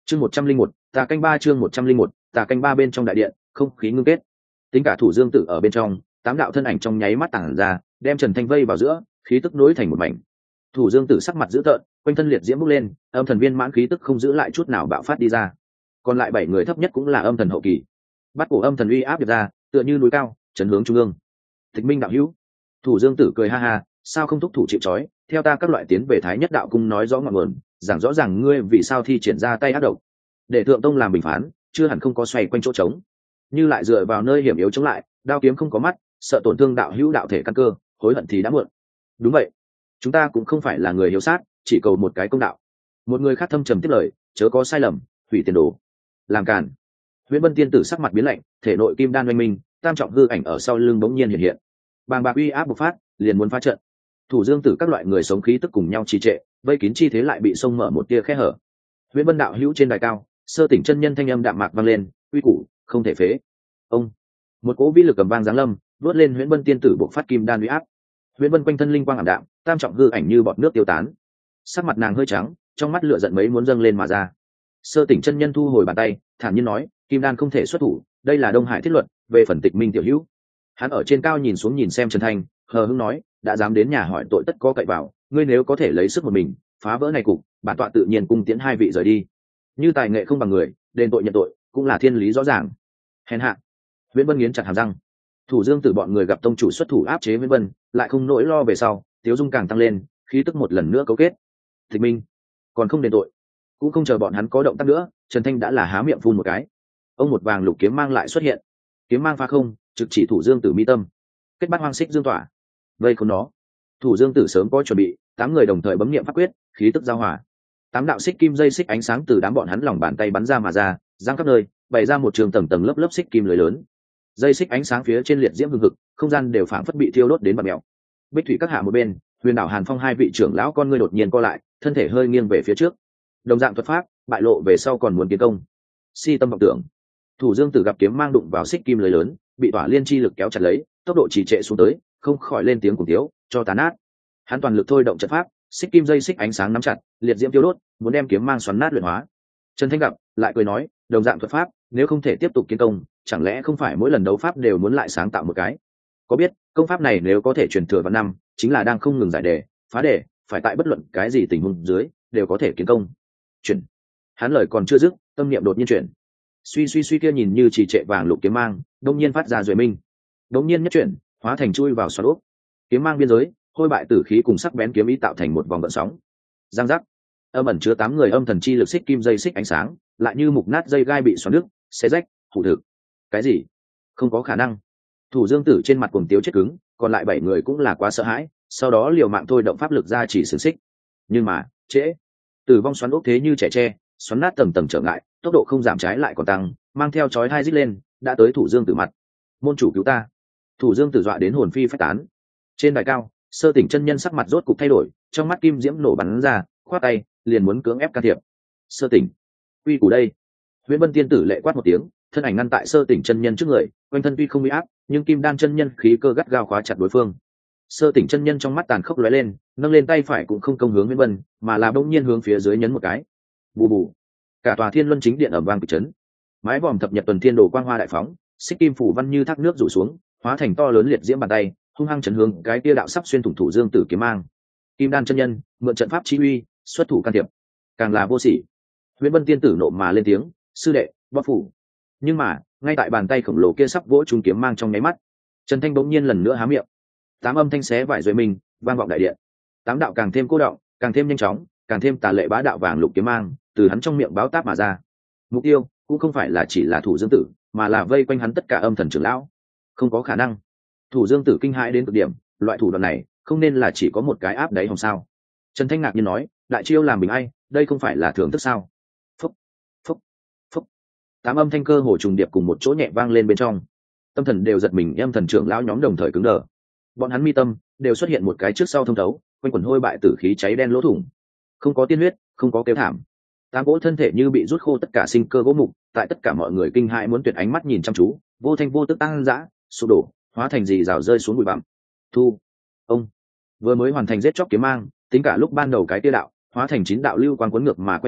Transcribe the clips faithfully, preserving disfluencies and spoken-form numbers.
chương một trăm linh một tà canh ba chương một trăm linh một tà canh ba bên trong đại điện không khí ngưng kết, tính cả thủ dương tử ở bên trong, tám đạo thân ảnh trong nháy mắt tản ra, đem Trần Thanh vây vào giữa, khí tức nối thành một mảnh. Thủ dương tử sắc mặt dữ tợn, quanh thân liệt diễm bốc lên, âm thần viên mãn khí tức không giữ lại chút nào bạo phát đi ra. Còn lại bảy người thấp nhất cũng là âm thần hậu kỳ. Bắt cổ âm thần uy áp điệp ra, tựa như núi cao, chấn hướng trung ương. Tịch Minh đạo hữu. Thủ dương tử cười ha ha, sao không thúc thủ chịu trói, theo ta các loại tiến về Thái Nhất đạo cung nói rõ ngọn nguồn, giảng rõ ràng ngươi vì sao thi triển ra tay ác độc. Để thượng tông làm bình phán, chưa hẳn không có xoay quanh chỗ trống. Như lại dựa vào nơi hiểm yếu chống lại, đao kiếm không có mắt, sợ tổn thương đạo hữu đạo thể căn cơ, hối hận thì đã muộn. Đúng vậy, chúng ta cũng không phải là người hiếu sát, chỉ cầu một cái công đạo. Một người khác thâm trầm tiếp lời, chớ có sai lầm, hủy tiền đồ, làm cản. Huyễn Vân tiên tử sắc mặt biến lạnh, thể nội kim đan oanh minh, tam trọng hư ảnh ở sau lưng bỗng nhiên hiện hiện. Bàng bạc uy áp bộc phát, liền muốn phá trận. Thủ dương tử các loại người sống khí tức cùng nhau trì trệ, vây kín chi thế lại bị xông mở một tia khe hở. Huyễn Vân đạo hữu trên đài cao, Sơ Tỉnh chân nhân thanh âm đạm mạc vang lên, uy củ, không thể phế. Ông, một cỗ vĩ lực cầm vang giáng lâm, vớt lên Huyễn Vân tiên tử bộc phát kim đan uy áp. Huyễn Vân quanh thân linh quang ảm đạm, tam trọng hư ảnh như bọt nước tiêu tán. Sắc mặt nàng hơi trắng, trong mắt lửa giận mấy muốn dâng lên mà ra. Sơ Tỉnh chân nhân thu hồi bàn tay, thản nhiên nói, kim đan không thể xuất thủ, đây là Đông Hải thiết luật, về phần Tịch Minh tiểu hữu. Hắn ở trên cao nhìn xuống nhìn xem Trần Thanh, hờ hững nói, đã dám đến nhà hỏi tội tất có cậy vào, ngươi nếu có thể lấy sức một mình phá vỡ này cục, bản tọa tự nhiên cung tiễn hai vị rời đi. Như tài nghệ không bằng người, đền tội nhận tội cũng là thiên lý rõ ràng. Hèn hạ. Viễn Vân nghiến chặt hàm răng. Thủ dương tử bọn người gặp tông chủ xuất thủ áp chế Viễn Vân, lại không nỗi lo về sau, tiếu dung càng tăng lên, khí tức một lần nữa cấu kết. Tịch Minh còn không đền tội, cũng không chờ bọn hắn có động tác nữa, Trần Thanh đã là há miệng phun một cái. Ông một vàng lục kiếm mang lại xuất hiện, kiếm mang phá không, trực chỉ thủ dương tử mi tâm. Kết bát hoang xích dương tỏa, vây khốn nó. Thủ dương tử sớm có chuẩn bị, tám người đồng thời bấm niệm pháp quyết, khí tức giao hòa. Tám đạo xích kim dây xích ánh sáng từ đám bọn hắn lòng bàn tay bắn ra mà ra, giang khắp nơi, bày ra một trường tầng tầng lớp lớp xích kim lưới lớn. Dây xích ánh sáng phía trên liệt diễm hừng hực, không gian đều phảng phất bị thiêu đốt đến bạt mèo. Bích thủy các hạ một bên, Huyền đảo Hàn Phong hai vị trưởng lão con ngươi đột nhiên co lại, thân thể hơi nghiêng về phía trước. Đồng dạng thuật pháp, bại lộ về sau còn muốn tiến công. Si tâm vọng tưởng. Thủ dương tử gặp kiếm mang đụng vào xích kim lưới lớn, bị tỏa liên chi lực kéo chặt lấy, tốc độ trì trệ xuống tới, không khỏi lên tiếng cùng tiếu, cho tán nát. Hắn toàn lực thôi động trận pháp, xích kim dây xích ánh sáng nắm chặt, liệt diễm tiêu đốt, muốn đem kiếm mang xoắn nát luyện hóa. Trần Thanh gặp, lại cười nói, đồng dạng thuật pháp, nếu không thể tiếp tục kiến công, chẳng lẽ không phải mỗi lần đấu pháp đều muốn lại sáng tạo một cái? Có biết, công pháp này nếu có thể truyền thừa vào năm, chính là đang không ngừng giải đề, phá đề, phải tại bất luận cái gì tình huống dưới, đều có thể kiến công. Chuyển. Hắn lời còn chưa dứt, tâm niệm đột nhiên chuyển. Suy suy suy kia nhìn như trì trệ vàng lục kiếm mang, đông nhiên phát ra rồi minh. Đống nhiên nhất chuyển, hóa thành chui vào xoắn ốc. Kiếm mang biên giới, hôi bại tử khí cùng sắc bén kiếm ý tạo thành một vòng gợn sóng. Giang giác. Âm ẩn chứa tám người âm thần chi lực xích kim dây xích ánh sáng, lại như mục nát dây gai bị xoắn nước, xé rách, hủ thực. Cái gì? Không có khả năng. Thủ dương tử trên mặt cuồng tiếu chết cứng, còn lại bảy người cũng là quá sợ hãi, sau đó liều mạng thôi động pháp lực ra chỉ xiềng xích. Nhưng mà, trễ. Tử vong xoắn ốc thế như trẻ tre, xoắn nát tầng tầng trở ngại, tốc độ không giảm trái lại còn tăng, mang theo chói hai rít lên, đã tới thủ dương tử mặt. Môn chủ cứu ta. Thủ dương tử dọa đến hồn phi phách tán. Trên đài cao, Sơ Tỉnh chân nhân sắc mặt rốt cục thay đổi, trong mắt kim diễm nổ bắn ra, khoát tay, liền muốn cưỡng ép can thiệp. Sơ Tỉnh, uy củ đây. Huyễn Vân tiên tử lệ quát một tiếng, thân ảnh ngăn tại Sơ Tỉnh chân nhân trước người, quanh thân tuy không uy áp, nhưng kim đan chân nhân khí cơ gắt gao khóa chặt đối phương. Sơ Tỉnh chân nhân trong mắt tàn khốc lóe lên, nâng lên tay phải cũng không công hướng Huyễn Vân, mà là bỗng nhiên hướng phía dưới nhấn một cái. Bù bù. Cả tòa Thiên Luân chính điện ầm vang kịch chấn. Mái vòm thập nhật tuần thiên đồ quang hoa đại phóng, xích kim phủ văn như thác nước rủ xuống, hóa thành to lớn liệt diễm bàn tay, hung hăng chấn hướng cái tia đạo sắp xuyên thủng thủ dương tử kiếm mang. Kim đan chân nhân mượn trận pháp chi uy, xuất thủ can thiệp, càng là vô sỉ. Huyễn Vân tiên tử nộ mà lên tiếng, sư đệ, bóc phủ. Nhưng mà, ngay tại bàn tay khổng lồ kia sắp vỗ trúng kiếm mang trong nháy mắt, Trần Thanh bỗng nhiên lần nữa há miệng. Tám âm thanh xé vải rồi mình, vang vọng đại điện. Tám đạo càng thêm cô động, càng thêm nhanh chóng, càng thêm tà lệ bá đạo vàng lục kiếm mang, từ hắn trong miệng báo táp mà ra. Mục tiêu cũng không phải là chỉ là thủ dương tử, mà là vây quanh hắn tất cả âm thần trưởng lão. Không có khả năng. Thủ dương tử kinh hãi đến cực điểm, loại thủ đoạn này không nên là chỉ có một cái áp đáy hồng sao? Trần Thanh ngạc nhiên nói, đại chiêu làm bình ai, đây không phải là thưởng thức sao? Phúc, phúc, phúc. Tám âm thanh cơ hồ trùng điệp cùng một chỗ nhẹ vang lên bên trong. Tâm thần đều giật mình, âm thần trưởng lão nhóm đồng thời cứng đờ. Bọn hắn mi tâm đều xuất hiện một cái trước sau thông thấu, quanh quần hôi bại tử khí cháy đen lỗ thủng. Không có tiên huyết, không có kêu thảm. Tám cỗ thân thể như bị rút khô tất cả sinh cơ gỗ mục, tại tất cả mọi người kinh hãi muốn tuyệt ánh mắt nhìn chăm chú, vô thanh vô tức tăng dã, sụp đổ, hóa thành gì rào rơi xuống bụi bặm. Thu, ông vừa mới hoàn thành giết chóc kiếm mang, tính cả lúc ban đầu cái tia đạo, hóa thành chín đạo lưu quang cuốn ngược mà quay về,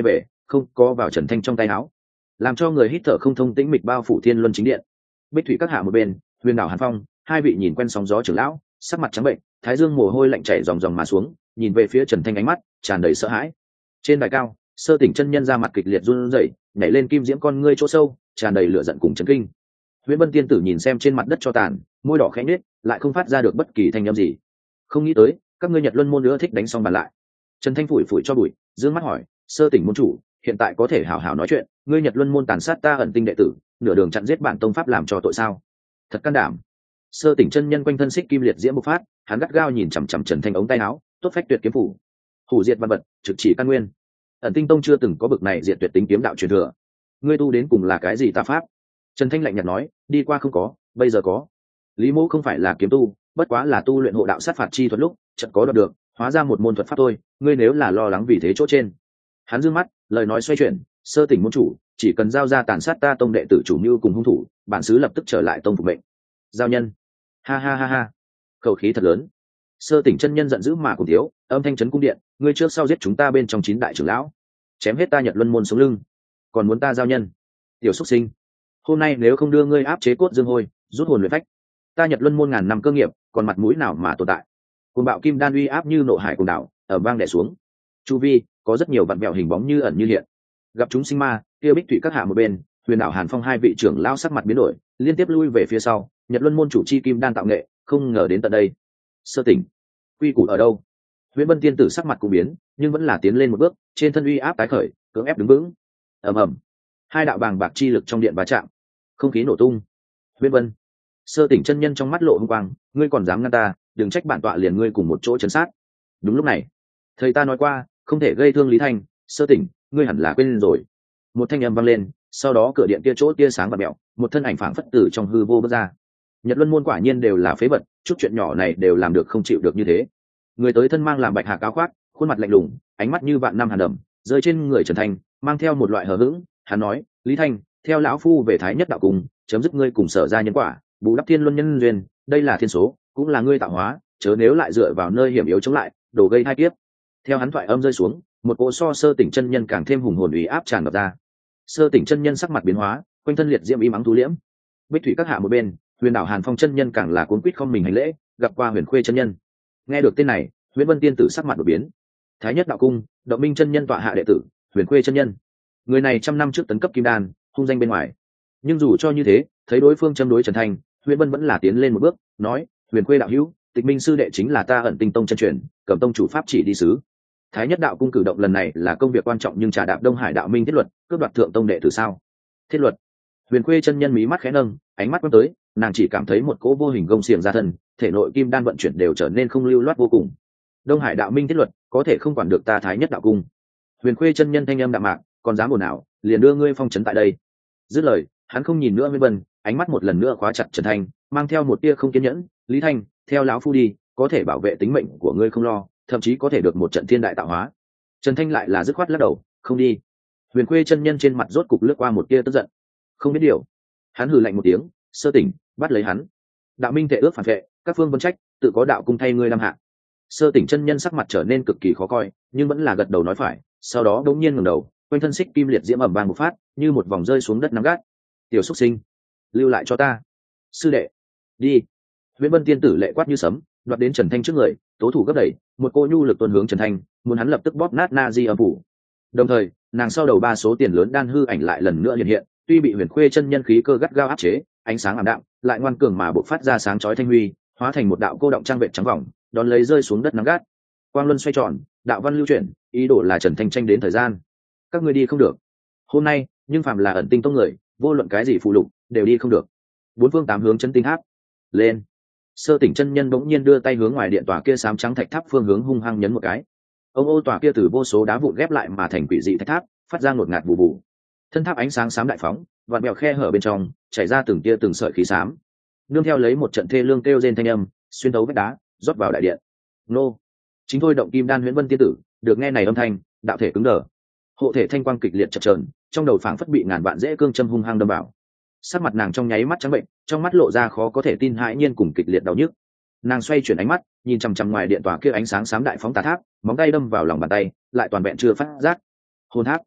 không có vào Trần Thanh trong tay áo, làm cho người hít thở không thông tĩnh mịch bao phủ thiên luân chính điện. Bích thủy các hạ một bên, Huyền đảo Hàn Phong, hai vị nhìn quen sóng gió trưởng lão, sắc mặt trắng bệnh, thái dương mồ hôi lạnh chảy ròng ròng mà xuống, nhìn về phía Trần Thanh ánh mắt tràn đầy sợ hãi. Trên đài cao, Sơ Tỉnh chân nhân ra mặt kịch liệt run rẩy, nhảy lên kim diễm con ngươi chỗ sâu, tràn đầy lửa giận cùng chấn kinh. Huyễn Vân tiên tử nhìn xem trên mặt đất cho tàn, môi đỏ khẽ nhếch, lại không phát ra được bất kỳ thanh âm gì. Không nghĩ tới, các ngươi Nhật Luân môn nữa thích đánh xong bàn lại. Trần Thanh phủi phủi cho bụi, dương mắt hỏi, Sơ Tỉnh môn chủ, hiện tại có thể hảo hảo nói chuyện, ngươi Nhật Luân môn tàn sát ta ẩn tinh đệ tử, nửa đường chặn giết bản tông pháp làm cho tội sao? Thật can đảm. Sơ Tỉnh chân nhân quanh thân xích kim liệt diễm bộc phát, hắn gắt gao nhìn chằm chằm Trần Thanh ống tay áo, tốt phách tuyệt kiếm phủ, hủ diệt văn vật, trực chỉ căn nguyên. Ẩn tinh tông chưa từng có bực này diệt tuyệt tính kiếm đạo truyền thừa, ngươi tu đến cùng là cái gì tà pháp? Trần Thanh lạnh nhạt nói, đi qua không có, bây giờ có. Lý Mỗ không phải là kiếm tu, bất quá là tu luyện hộ đạo sát phạt chi thuật lúc chợt có đoạt được, hóa ra một môn thuật pháp thôi, ngươi nếu là lo lắng vì thế chỗ trên. Hắn dương mắt, lời nói xoay chuyển, Sơ Tỉnh môn chủ, chỉ cần giao ra tàn sát ta tông đệ tử chủ mưu cùng hung thủ, bản sứ lập tức trở lại tông phục mệnh. Giao nhân. Ha ha ha ha. Khẩu khí thật lớn. Sơ Tỉnh chân nhân giận dữ mà cùng thiếu, âm thanh chấn cung điện, ngươi trước sau giết chúng ta bên trong chín đại trưởng lão, chém hết ta Nhật Luân môn sống lưng, còn muốn ta giao nhân? Tiểu xuất sinh, hôm nay nếu không đưa ngươi áp chế cốt dương hôi, rút hồn luyện phách, ta Nhật Luân môn ngàn năm cơ nghiệp, còn mặt mũi nào mà tồn tại? Cuồng bạo kim đan uy áp như nộ hải cuồng đảo, ở vang đè xuống. Chu vi có rất nhiều vặn vẹo hình bóng như ẩn như hiện. Gặp chúng sinh ma, kia Bích thủy các hạ một bên, Huyền đảo Hàn Phong hai vị trưởng lão sắc mặt biến đổi, liên tiếp lui về phía sau. Nhật Luân môn chủ chi kim đan tạo nghệ, không ngờ đến tận đây. Sơ Tỉnh, quy củ ở đâu? Huyễn Vân tiên tử sắc mặt cũng biến, nhưng vẫn là tiến lên một bước, trên thân uy áp tái khởi, cưỡng ép đứng vững. Ầm ầm, hai đạo bàng bạc chi lực trong điện va chạm, không khí nổ tung. Huyễn Vân, Sơ Tỉnh chân nhân trong mắt lộ hung quang, ngươi còn dám ngăn ta, đừng trách bản tọa liền ngươi cùng một chỗ chấn sát. Đúng lúc này, thầy ta nói qua, không thể gây thương Lý Thanh, Sơ Tỉnh, ngươi hẳn là quên rồi. Một thanh âm vang lên, sau đó cửa điện kia chỗ tia sáng và mèo, một thân ảnh phảng phất tử trong hư vô bước ra. Nhật Luân môn quả nhiên đều là phế vật, chút chuyện nhỏ này đều làm được không chịu được như thế. Người tới thân mang làm bạch hạc áo khoác, khuôn mặt lạnh lùng, ánh mắt như vạn năm hàn đầm, rơi trên người Trần Thanh, mang theo một loại hờ hững. Hắn nói, Lý Thanh, theo lão phu về Thái Nhất đạo cùng, chấm dứt ngươi cùng Sở ra nhân quả, bù đắp thiên luân nhân duyên, đây là thiên số, cũng là ngươi tạo hóa, chớ nếu lại dựa vào nơi hiểm yếu chống lại, đổ gây hai kiếp. Theo hắn thoại âm rơi xuống, một cỗ so Sơ Tỉnh chân nhân càng thêm hùng hồn uy áp tràn ngập ra. Sơ Tỉnh chân nhân sắc mặt biến hóa, quanh thân liệt diễm ý mắng thu liễm. Bích thủy các hạ một bên, Huyền đảo Hàn Phong chân nhân càng là cuốn quýt không mình hành lễ, gặp qua Huyền Khuê chân nhân. Nghe được tên này, Huyễn Vân tiên tử sắc mặt đổi biến. Thái Nhất đạo cung, Động Minh chân nhân tọa hạ đệ tử, Huyền Khuê chân nhân. Người này trăm năm trước tấn cấp kim đan, hung danh bên ngoài. Nhưng dù cho như thế, thấy đối phương châm đối Trần Thanh, Huyễn Vân vẫn là tiến lên một bước, nói, Huyền Khuê đạo hữu, Tịch Minh sư đệ chính là ta Ẩn Tinh tông chân truyền, Cẩm tông chủ pháp chỉ đi sứ. Thái Nhất đạo cung cử động lần này là công việc quan trọng nhưng trà đạp Đông Hải đạo minh thiết luật, cướp đoạt thượng tông đệ tử sao? Thiết luật. Huyền Khuê chân nhân mí mắt khẽ nâng, ánh mắt quét tới, nàng chỉ cảm thấy một cỗ vô hình gông xiềng ra thân, thể nội kim đan vận chuyển đều trở nên không lưu loát vô cùng. Đông Hải đạo minh thiết luật, có thể không quản được ta Thái Nhất đạo cung. Huyền Khuê chân nhân thanh âm đạm mạc, còn dám ồn ào, liền đưa ngươi phong trấn tại đây. Dứt lời, hắn không nhìn nữa Huyễn Vân, ánh mắt một lần nữa khóa chặt Trần Thanh, mang theo một tia không kiên nhẫn, Lý Thanh, theo lão phu đi, có thể bảo vệ tính mệnh của ngươi không lo, thậm chí có thể được một trận thiên đại tạo hóa. Trần Thanh lại là dứt khoát lắc đầu, không đi. Huyền Khuê chân nhân trên mặt rốt cục lướt qua một tia tức giận, không biết điều. Hắn hừ lạnh một tiếng, Sơ Tỉnh, bắt lấy hắn. Đạo minh thể ước phản vệ, các phương vân trách, tự có đạo cung thay ngươi làm hạ. Sơ Tỉnh chân nhân sắc mặt trở nên cực kỳ khó coi, nhưng vẫn là gật đầu nói phải, sau đó đống nhiên ngẩng đầu, quanh thân xích kim liệt diễm ầm vang một phát, như một vòng rơi xuống đất nắm gắt. Tiểu xuất sinh, lưu lại cho ta. Sư đệ, đi. Huyễn Vân tiên tử lệ quát như sấm, đoạt đến Trần Thanh trước người, tố thủ gấp đẩy, một cô nhu lực tuôn hướng Trần Thanh, muốn hắn lập tức bóp nát na di âm phủ. Đồng thời, nàng sau đầu ba số tiền lớn đan hư ảnh lại lần nữa hiện hiện, tuy bị Huyền Khuê chân nhân khí cơ gắt gao áp chế, ánh sáng ảm đạm, lại ngoan cường mà bộc phát ra sáng chói thanh huy, hóa thành một đạo cô động trang vệ trắng vòng, đón lấy rơi xuống đất nắng gắt. Quang luân xoay tròn, đạo văn lưu chuyển, ý đồ là Trần Thanh tranh đến thời gian. Các ngươi đi không được. Hôm nay, nhưng phàm là Ẩn Tinh tông người, vô luận cái gì phụ lục, đều đi không được. Bốn phương tám hướng chân tinh tháp. Lên. Sơ Tỉnh chân nhân bỗng nhiên đưa tay hướng ngoài điện tòa kia xám trắng thạch tháp phương hướng hung hăng nhấn một cái. Ông ô tòa kia từ vô số đá vụn ghép lại mà thành quỷ dị thạch tháp, phát ra ngột ngạt bù bù. Thân tháp ánh sáng xám đại phóng, vạn bèo khe hở bên trong, chảy ra từng tia từng sợi khí xám. Nương theo lấy một trận thê lương kêu rên thanh âm, xuyên thấu vách đá, rót vào đại điện. Nô. Chính thôi động kim đan Huyễn Vân tiên tử, được nghe này âm thanh, đạo thể cứng đờ. Hộ thể thanh quang kịch liệt chập chờn, trong đầu phảng phất bị ngàn vạn dễ cương châm hung hăng đâm vào. Sắc mặt nàng trong nháy mắt trắng bệnh, trong mắt lộ ra khó có thể tin hãi nhiên cùng kịch liệt đau nhức. Nàng xoay chuyển ánh mắt, nhìn chằm chằm ngoài điện tòa kia ánh sáng xám đại phóng tà tháp, móng tay đâm vào lòng bàn tay, lại toàn vẹn chưa phát giác. Hồn tháp.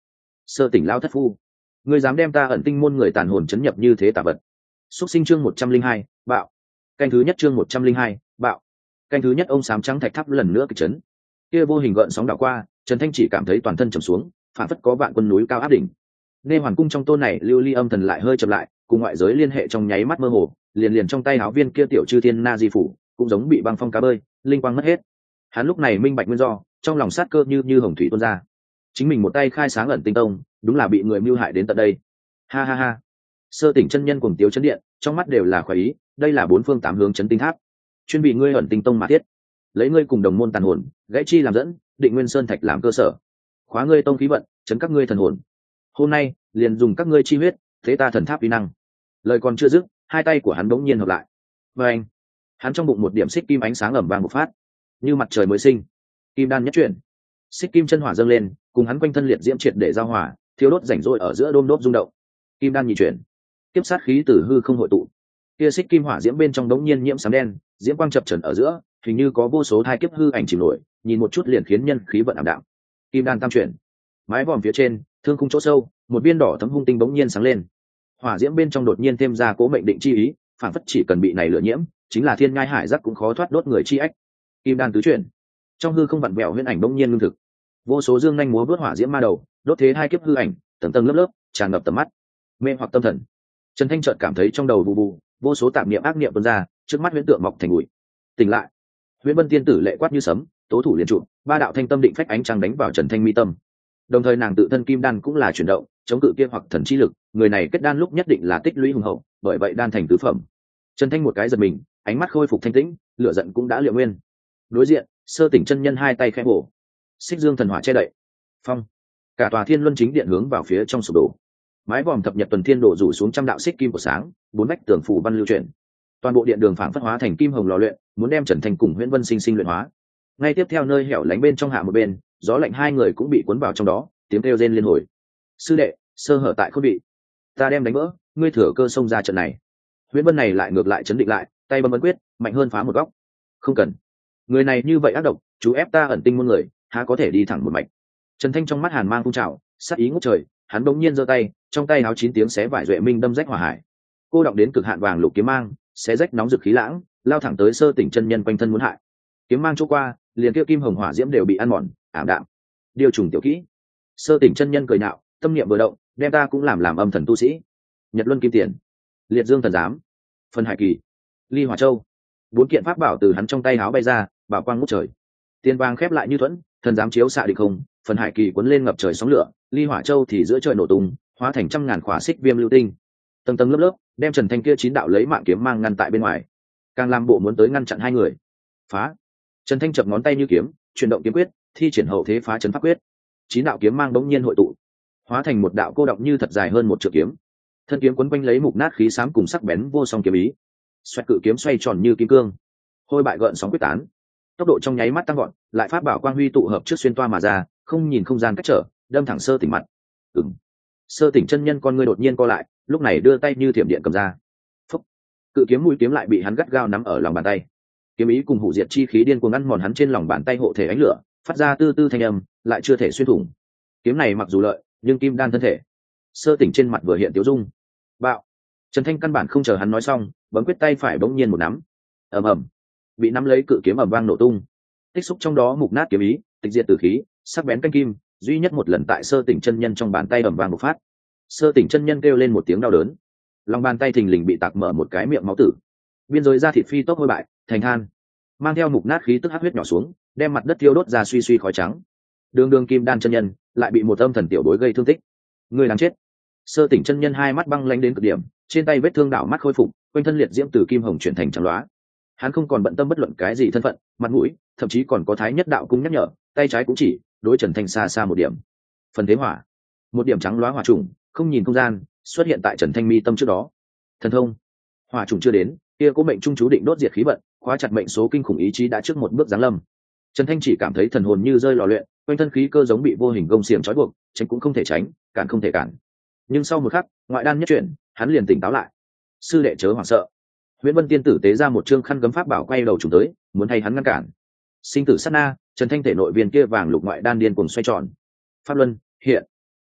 Sơ tỉnh lao thất phu, ngươi dám đem ta ẩn tinh môn người tàn hồn chấn nhập như thế tà vật. Xúc sinh chương một trăm linh hai, bạo. Canh thứ nhất chương một trăm linh hai, bạo. Canh thứ nhất ông sám trắng thạch tháp lần nữa kịch chấn. Kia vô hình gợn sóng đảo qua, Trần Thanh chỉ cảm thấy toàn thân trầm xuống, phản phất có vạn quân núi cao áp đỉnh. Nghe hoàn cung trong tôn này lưu ly âm thần lại hơi chậm lại, cùng ngoại giới liên hệ trong nháy mắt mơ hồ, liền liền trong tay áo viên kia tiểu chư thiên na di phủ, cũng giống bị băng phong cá bơi, linh quang mất hết. Hắn lúc này minh bạch nguyên do, trong lòng sát cơ như như hồng thủy tuôn ra. Chính mình một tay khai sáng ẩn tinh tông, đúng là bị người mưu hại đến tận đây. Ha ha ha. Sơ tỉnh chân nhân cùng tiếu chấn điện, trong mắt đều là khoái ý, đây là bốn phương tám hướng chấn tinh tháp, chuyên bị ngươi ẩn tinh tông mà thiết. Lấy ngươi cùng đồng môn tàn hồn, gãy chi làm dẫn, định nguyên sơn thạch làm cơ sở, khóa ngươi tông khí vận, chấn các ngươi thần hồn. Hôm nay, liền dùng các ngươi chi huyết, thế ta thần tháp uy năng. Lời còn chưa dứt, hai tay của hắn bỗng nhiên hợp lại. Và anh, hắn trong bụng một điểm xích kim ánh sáng ẩm vàng một phát, như mặt trời mới sinh. Kim đan nhất chuyển, xích kim chân hỏa dâng lên, cùng hắn quanh thân liệt diễm triệt để giao hỏa, thiếu đốt rảnh rỗi ở giữa đôm đốp rung động. Kim đan nhị chuyển, tiếp sát khí từ hư không hội tụ, kia xích kim hỏa diễm bên trong đống nhiên nhiễm sáng đen, diễm quang chập chờn ở giữa, hình như có vô số thai kiếp hư ảnh chìm nổi, nhìn một chút liền khiến nhân khí vận ảm đạm. Kim đan tam chuyển, mái vòm phía trên, thương khung chỗ sâu, một viên đỏ thấm hung tinh bỗng nhiên sáng lên. Hỏa diễm bên trong đột nhiên thêm ra cố mệnh định chi ý, phản phất chỉ cần bị này lửa nhiễm, chính là thiên ngai hải giác cũng khó thoát đốt người chi ách. Kim đan tứ chuyển, trong hư không vặn vẹo huyễn ảnh bỗng nhiên ngưng thực, vô số dương nhanh múa vớt hỏa diễm ma đầu, đốt thế hai kiếp hư ảnh, tầng tầng lớp lớp, tràn ngập tầm mắt, mê hoặc tâm thần. Trần Thanh chợt cảm thấy trong đầu bù bù, vô số tạp niệm ác niệm tuôn ra, trước mắt huyễn tượng mọc thành bụi. Tỉnh lại, Huyễn Vân tiên tử lệ quát như sấm, tố thủ liền trụ, ba đạo thanh tâm định phách ánh trăng đánh vào Trần Thanh mi tâm. Đồng thời nàng tự thân kim đan cũng là chuyển động, chống cự kia hoặc thần chi lực, người này kết đan lúc nhất định là tích lũy hùng hậu, bởi vậy đan thành tứ phẩm. Trần Thanh một cái giật mình, ánh mắt khôi phục thanh tĩnh, lửa giận cũng đã liệu nguyên. Đối diện, Sơ Tỉnh chân nhân hai tay khẽ bổ, xích dương thần hỏa che đậy. Phong, cả tòa Thiên Luân chính điện hướng vào phía trong sụp đổ. Mái vòm thập nhật tuần thiên đổ rủ xuống trăm đạo xích kim của sáng, bốn vách tường phủ văn lưu chuyển. Toàn bộ điện đường phảng phất hóa thành kim hồng lò luyện, muốn đem Trần Thanh cùng Huyễn Vân sinh sinh luyện hóa. Ngay tiếp theo nơi hẻo lánh bên trong hạ một bên, gió lạnh hai người cũng bị cuốn vào trong đó, tiếng kêu rên liên hồi. Sư đệ, sơ hở tại khôn bị, ta đem đánh vỡ, ngươi thừa cơ xông ra trận này. Huyễn Vân này lại ngược lại chấn định lại, tay bấm ấn quyết, mạnh hơn phá một góc. Không cần, người này như vậy ác độc, chú ép ta ẩn tinh môn người, há có thể đi thẳng một mạch. Trần Thanh trong mắt hàn mang phun trào, sát ý ngút trời, hắn bỗng nhiên giơ tay, trong tay áo chín tiếng xé vải duệ minh đâm rách hỏa hải. Cô đọng đến cực hạn vàng lục kiếm mang, xé rách nóng rực khí lãng, lao thẳng tới Sơ Tỉnh chân nhân quanh thân muốn hại. Kiếm mang chỗ qua, liền kia kim hồng hỏa diễm đều bị ăn mòn, ảm đạm. Điều trùng tiểu kỹ. Sơ Tỉnh chân nhân cười nhạo, tâm niệm vừa động, đem ta cũng làm làm âm thần tu sĩ. Nhật Luân kim tiền, Liệt Dương thần giám, Phân Hải kỳ, Ly Hỏa châu, bốn kiện pháp bảo từ hắn trong tay áo bay ra, bảo quang ngút trời. Tiền vàng khép lại như thuẫn, thần giám chiếu xạ định không, Phần Hải kỳ cuốn lên ngập trời sóng lửa, Ly Hỏa châu thì giữa trời nổ tung, hóa thành trăm ngàn khỏa xích viêm lưu tinh, tầng tầng lớp lớp, đem Trần Thanh kia chín đạo lấy mạng kiếm mang ngăn tại bên ngoài, càng làm bộ muốn tới ngăn chặn hai người. Phá! Trần Thanh chập ngón tay như kiếm, chuyển động kiếm quyết, thi triển hậu thế phá chấn pháp quyết. Chín đạo kiếm mang bỗng nhiên hội tụ, hóa thành một đạo cô đọng như thật dài hơn một trượng kiếm. Thân kiếm quấn quanh lấy mục nát khí xám cùng sắc bén vô song kiếm ý. Xoẹt cự kiếm xoay tròn như kim cương, hôi bại gợn sóng quyết tán. Tốc độ trong nháy mắt tăng gọn, lại pháp bảo quang huy tụ hợp trước xuyên toa mà ra, không nhìn không gian cách trở, đâm thẳng Sơ Tỉnh mặt. Ừm. Sơ Tỉnh chân nhân con ngươi đột nhiên co lại, lúc này đưa tay như thiểm điện cầm ra. Phúc. Cự kiếm mũi kiếm lại bị hắn gắt gao nắm ở lòng bàn tay. Kiếm ý cùng hủ diệt chi khí điên cuồng ăn mòn hắn trên lòng bàn tay hộ thể ánh lửa, phát ra tư tư thanh âm, lại chưa thể xuyên thủng. Kiếm này mặc dù lợi, nhưng kim đan thân thể. Sơ Tỉnh trên mặt vừa hiện tiêu dung. Bạo. Trần Thanh căn bản không chờ hắn nói xong, bấm quyết tay phải bỗng nhiên một nắm. Ầm ầm. Bị nắm lấy cự kiếm ầm vang nổ tung. Tích xúc trong đó mục nát kiếm ý, tịch diệt tử khí, sắc bén canh kim, duy nhất một lần tại Sơ Tỉnh chân nhân trong bàn tay ầm vang một phát. Sơ Tỉnh chân nhân kêu lên một tiếng đau đớn, lòng bàn tay thình lình bị tạc mở một cái miệng máu tử, biên giới da thịt phi tốc hôi bại thành than, mang theo mục nát khí tức hắc huyết nhỏ xuống, đem mặt đất thiêu đốt ra suy suy khói trắng. Đường đường kim đan chân nhân lại bị một âm thần tiểu bối gây thương tích, người đáng chết. Sơ Tỉnh chân nhân hai mắt băng lãnh đến cực điểm, trên tay vết thương đảo mắt khôi phục, quanh thân liệt diễm từ kim hồng chuyển thành trắng loá. Hắn không còn bận tâm bất luận cái gì thân phận, mặt mũi, thậm chí còn có thái nhất đạo cung nhắc nhở, tay trái cũng chỉ đối Trần Thanh xa xa một điểm. Phần thế hỏa, một điểm trắng loá hỏa trùng, không nhìn không gian, xuất hiện tại Trần Thanh mi tâm trước đó. Thần thông, hỏa trùng chưa đến, kia cố mệnh trung chú định đốt diệt khí vận, khóa chặt mệnh số kinh khủng ý chí đã trước một bước giáng lâm. Trần Thanh chỉ cảm thấy thần hồn như rơi lò luyện, quanh thân khí cơ giống bị vô hình gông xiềng trói buộc, tránh cũng không thể tránh, cản không thể cản. Nhưng sau một khắc, ngoại đan nhất chuyển, hắn liền tỉnh táo lại. Sư đệ chớ hoảng sợ. Huyễn Vân tiên tử tế ra một trương khăn gấm pháp bảo quay đầu trùng tới, muốn thay hắn ngăn cản. Sinh tử sát na, Trần Thanh thể nội viên kia vàng lục ngoại đan điên cuồng xoay tròn. Pháp luân hiện,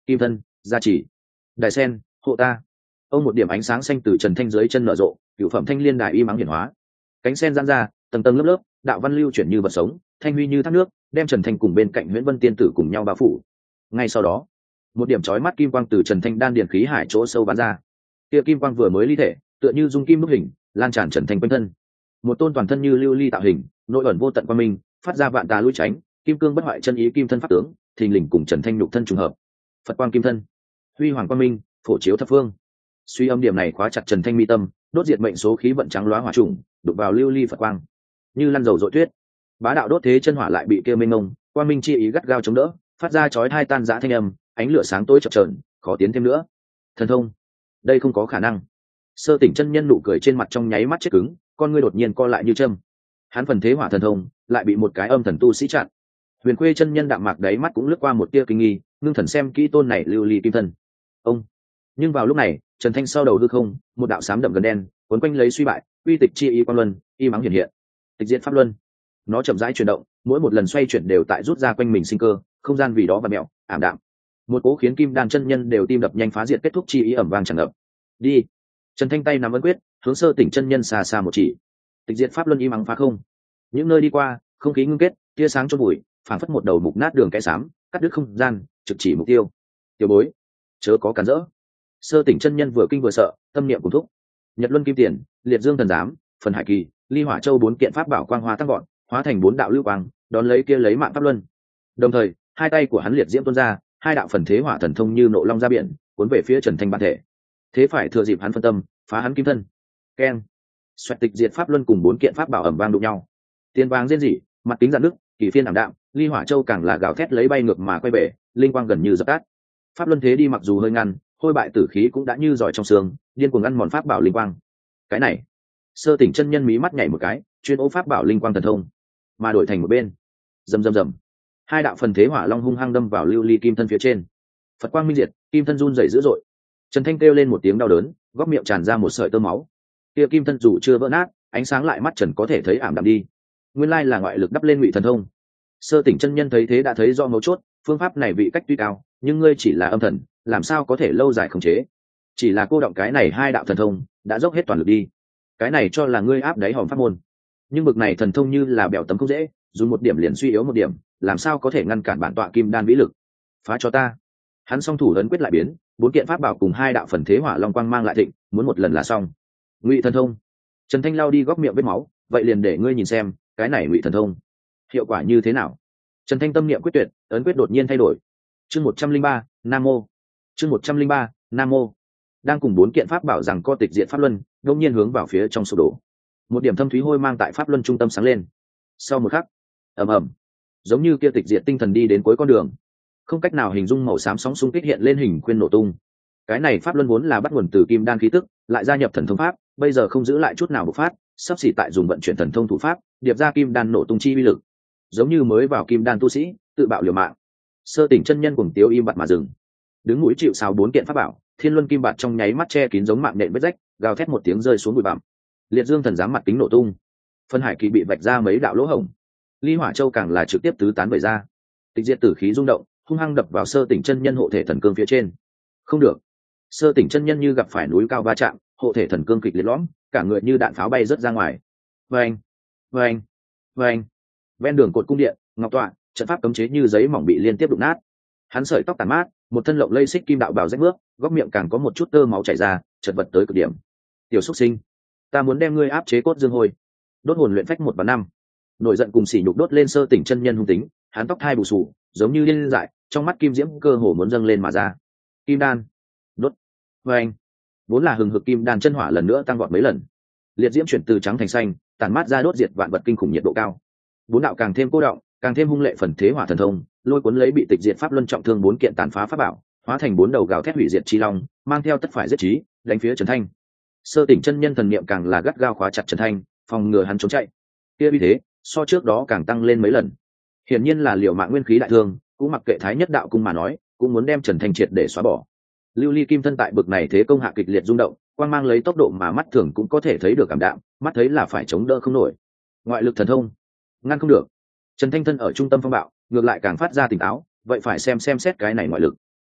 kim thân gia trì, đài sen hộ ta. Ông một điểm ánh sáng xanh từ trần thanh dưới chân nở rộ, cựu phẩm thanh liên đài y mắng hiển hóa, cánh sen giãn ra, tầng tầng lớp lớp, đạo văn lưu chuyển như vật sống, thanh huy như thác nước, đem trần thanh cùng bên cạnh Huyễn Vân tiên tử cùng nhau bao phủ. Ngay sau đó, một điểm chói mắt kim quang từ trần thanh đan điền khí hải chỗ sâu bắn ra. Kia kim quang vừa mới ly thể, tựa như dung kim đúc hình, lan tràn trần thanh quanh thân. Một tôn toàn thân như lưu ly tạo hình, nội ẩn vô tận quang minh, phát ra vạn tà lui tránh, kim cương bất hoại chân ý kim thân pháp tướng, thình lình cùng trần thanh nhục thân trùng hợp. Phật quang kim thân, huy hoàng quang minh, phổ chiếu thập phương. Suy âm điểm này khóa chặt trần thanh mi tâm, đốt diệt mệnh số khí vận trắng loá hỏa trùng, đục vào lưu ly Phật quang, như lăn dầu dội tuyết. Bá đạo đốt thế chân hỏa lại bị kia minh ngông, quang minh chi ý gắt gao chống đỡ, phát ra chói tai tan rã thanh âm, ánh lửa sáng tối chập chờn, khó tiến thêm nữa. Thần thông, đây không có khả năng. Sơ Tỉnh chân nhân nụ cười trên mặt trong nháy mắt chết cứng, con ngươi đột nhiên co lại như châm. Hắn phần thế hỏa thần thông lại bị một cái âm thần tu sĩ chặn. Huyền Quê chân nhân đạm mạc đáy mắt cũng lướt qua một tia kinh nghi, ngưng thần xem kỹ tôn này lưu ly kim thân. Ông. Nhưng vào lúc này, Trần Thanh sau đầu hư không, một đạo xám đậm gần đen, cuốn quanh lấy suy bại, uy tịch chi ý quan luân, y mắng hiện hiện. Tịch diệt pháp luân. Nó chậm rãi chuyển động, mỗi một lần xoay chuyển đều tại rút ra quanh mình sinh cơ, không gian vì đó và mẹo, ảm đạm. Một cố khiến kim đan chân nhân đều tim đập nhanh phá diệt kết thúc chi ý ẩm vang tràn ngập. Đi. Trần Thanh tay nắm ấn quyết, hướng Sơ Tỉnh chân nhân xa xa một chỉ. Tịch diệt pháp luân y mắng phá không. Những nơi đi qua, không khí ngưng kết, tia sáng chôn bụi, phảng phất một đầu mục nát đường cái xám, cắt đứt không gian, trực chỉ mục tiêu. Tiểu bối, chớ có cản rỡ. Sơ Tỉnh chân nhân vừa kinh vừa sợ, tâm niệm cùng thúc. Nhật luân kim tiền, liệt dương thần giám, phần hải kỳ, ly hỏa châu bốn kiện pháp bảo quang hoa tăng gọn, hóa thành bốn đạo lưu quang, đón lấy kia lấy mạng pháp luân. Đồng thời, hai tay của hắn liệt diễm tuôn ra, hai đạo phần thế hỏa thần thông như nộ long ra biển, cuốn về phía Trần Thanh bản thể. Thế phải thừa dịp hắn phân tâm, phá hắn kim thân. Keng. Xoẹt tịch diệt pháp luân cùng bốn kiện pháp bảo ầm vang đụng nhau. Tiền vàng rên rỉ, mặt kính dạn nước, kỳ phiên ảm đạm, ly hỏa châu càng là gào thét lấy bay ngược mà quay về, linh quang gần như dập tắt. Pháp luân thế đi mặc dù hơi ngăn, hôi bại tử khí cũng đã như giỏi trong xương, điên cuồng ăn mòn pháp bảo linh quang. Cái này, Sơ Tỉnh chân nhân mí mắt nhảy một cái, chuyên ô pháp bảo linh quang thần thông, mà đổi thành một bên. Rầm rầm rầm. Hai đạo phần thế hỏa long hung hăng đâm vào lưu ly kim thân phía trên. Phật quang minh diệt, kim thân run rẩy dữ dội. Trần Thanh kêu lên một tiếng đau đớn, góc miệng tràn ra một sợi tơ máu. Kia kim thân dù chưa vỡ nát, ánh sáng lại mắt Trần có thể thấy ảm đạm đi. Nguyên lai là ngoại lực đắp lên ngụy thần thông. Sơ Tỉnh chân nhân thấy thế đã thấy do mấu chốt, phương pháp này vị cách tuy cao, nhưng ngươi chỉ là âm thần, làm sao có thể lâu dài khống chế? Chỉ là cô động cái này hai đạo thần thông, đã dốc hết toàn lực đi. Cái này cho là ngươi áp đáy hòm pháp môn. Nhưng bực này thần thông như là bèo tấm không dễ, dùng một điểm liền suy yếu một điểm, làm sao có thể ngăn cản bản tọa kim đan vĩ lực? Phá cho ta. Hắn song thủ ấn quyết lại biến, bốn kiện pháp bảo cùng hai đạo phần thế hỏa long quang mang lại thịnh, muốn một lần là xong. Ngụy thần thông. Trần Thanh lao đi góc miệng vết máu, vậy liền để ngươi nhìn xem, cái này ngụy thần thông hiệu quả như thế nào. Trần Thanh tâm niệm quyết tuyệt, ấn quyết đột nhiên thay đổi. Chương một trăm linh ba, Nam mô. Chương một trăm linh ba, Nam mô. Đang cùng bốn kiện pháp bảo rằng co tịch diện pháp luân, đột nhiên hướng vào phía trong sụp đổ. Một điểm thâm thúy hôi mang tại pháp luân trung tâm sáng lên. Sau một khắc, ầm ầm, giống như kia tịch diện tinh thần đi đến cuối con đường, không cách nào hình dung màu xám sóng xung kích hiện lên hình khuyên nổ tung. Cái này pháp luân vốn là bắt nguồn từ kim đan khí tức, lại gia nhập thần thông pháp, bây giờ không giữ lại chút nào bộc phát, sắp xỉ tại dùng vận chuyển thần thông thủ pháp, điệp ra kim đan nổ tung chi uy lực, giống như mới vào kim đan tu sĩ tự bạo liều mạng. Sơ Tỉnh chân nhân cùng Tiếu im bặt mà dừng, đứng mũi chịu sào bốn kiện pháp bảo, thiên luân kim bạt trong nháy mắt che kín giống mạng nện vết rách, gào thét một tiếng rơi xuống bụi bặm. Liệt dương thần giám mặt kính nổ tung, phân hải kỳ bị vạch ra mấy đạo lỗ hổng, ly hỏa châu càng là trực tiếp tứ tán bày ra. Tịch diệt tử khí rung động, hung hăng đập vào Sơ Tỉnh chân nhân hộ thể thần cương phía trên. Không được. Sơ Tỉnh chân nhân như gặp phải núi cao va chạm, hộ thể thần cương kịch liệt lõm, cả người như đạn pháo bay rớt ra ngoài. Vâng, vâng, vâng. Ven đường cột cung điện, ngọc tọa, trận pháp cấm chế như giấy mỏng bị liên tiếp đụng nát. Hắn sợi tóc tàn mát, một thân lộng lây xích kim đạo bào rách nước, góc miệng càng có một chút tơ máu chảy ra, chật vật tới cực điểm. Tiểu xuất sinh, ta muốn đem ngươi áp chế cốt dương hồi, đốt hồn luyện phách một và năm. Nổi giận cùng sỉ nhục đốt lên Sơ Tỉnh chân nhân hung tính, hắn tóc thai bù xù, giống như điên dại, trong mắt kim diễm cơ hồ muốn dâng lên mà ra. Kim đan, đốt, vâng. Vốn là hừng hực kim đan chân hỏa lần nữa tăng vọt mấy lần, liệt diễm chuyển từ trắng thành xanh, tàn mát ra đốt diệt vạn vật kinh khủng nhiệt độ cao. Bốn đạo càng thêm cô động, càng thêm hung lệ phần thế hỏa thần thông, lôi cuốn lấy bị tịch diệt pháp luân trọng thương bốn kiện tàn phá pháp bảo, hóa thành bốn đầu gào thét hủy diệt chi long, mang theo tất phải giết chí, đánh phía Trần Thanh. Sơ Tỉnh chân nhân thần niệm càng là gắt gao khóa chặt Trần Thanh, phòng ngừa hắn trốn chạy. Kia vì thế, so trước đó càng tăng lên mấy lần. Hiển nhiên là liều mạng nguyên khí đại thương, cũng mặc kệ thái nhất đạo cung mà nói, cũng muốn đem Trần Thanh triệt để xóa bỏ. Lưu ly kim thân tại bực này thế công hạ kịch liệt rung động, quang mang lấy tốc độ mà mắt thường cũng có thể thấy được cảm đạm, mắt thấy là phải chống đỡ không nổi. Ngoại lực thần thông, ngăn không được. Trần Thanh thân ở trung tâm phong bạo, ngược lại càng phát ra tỉnh táo, vậy phải xem xem xét cái này ngoại lực.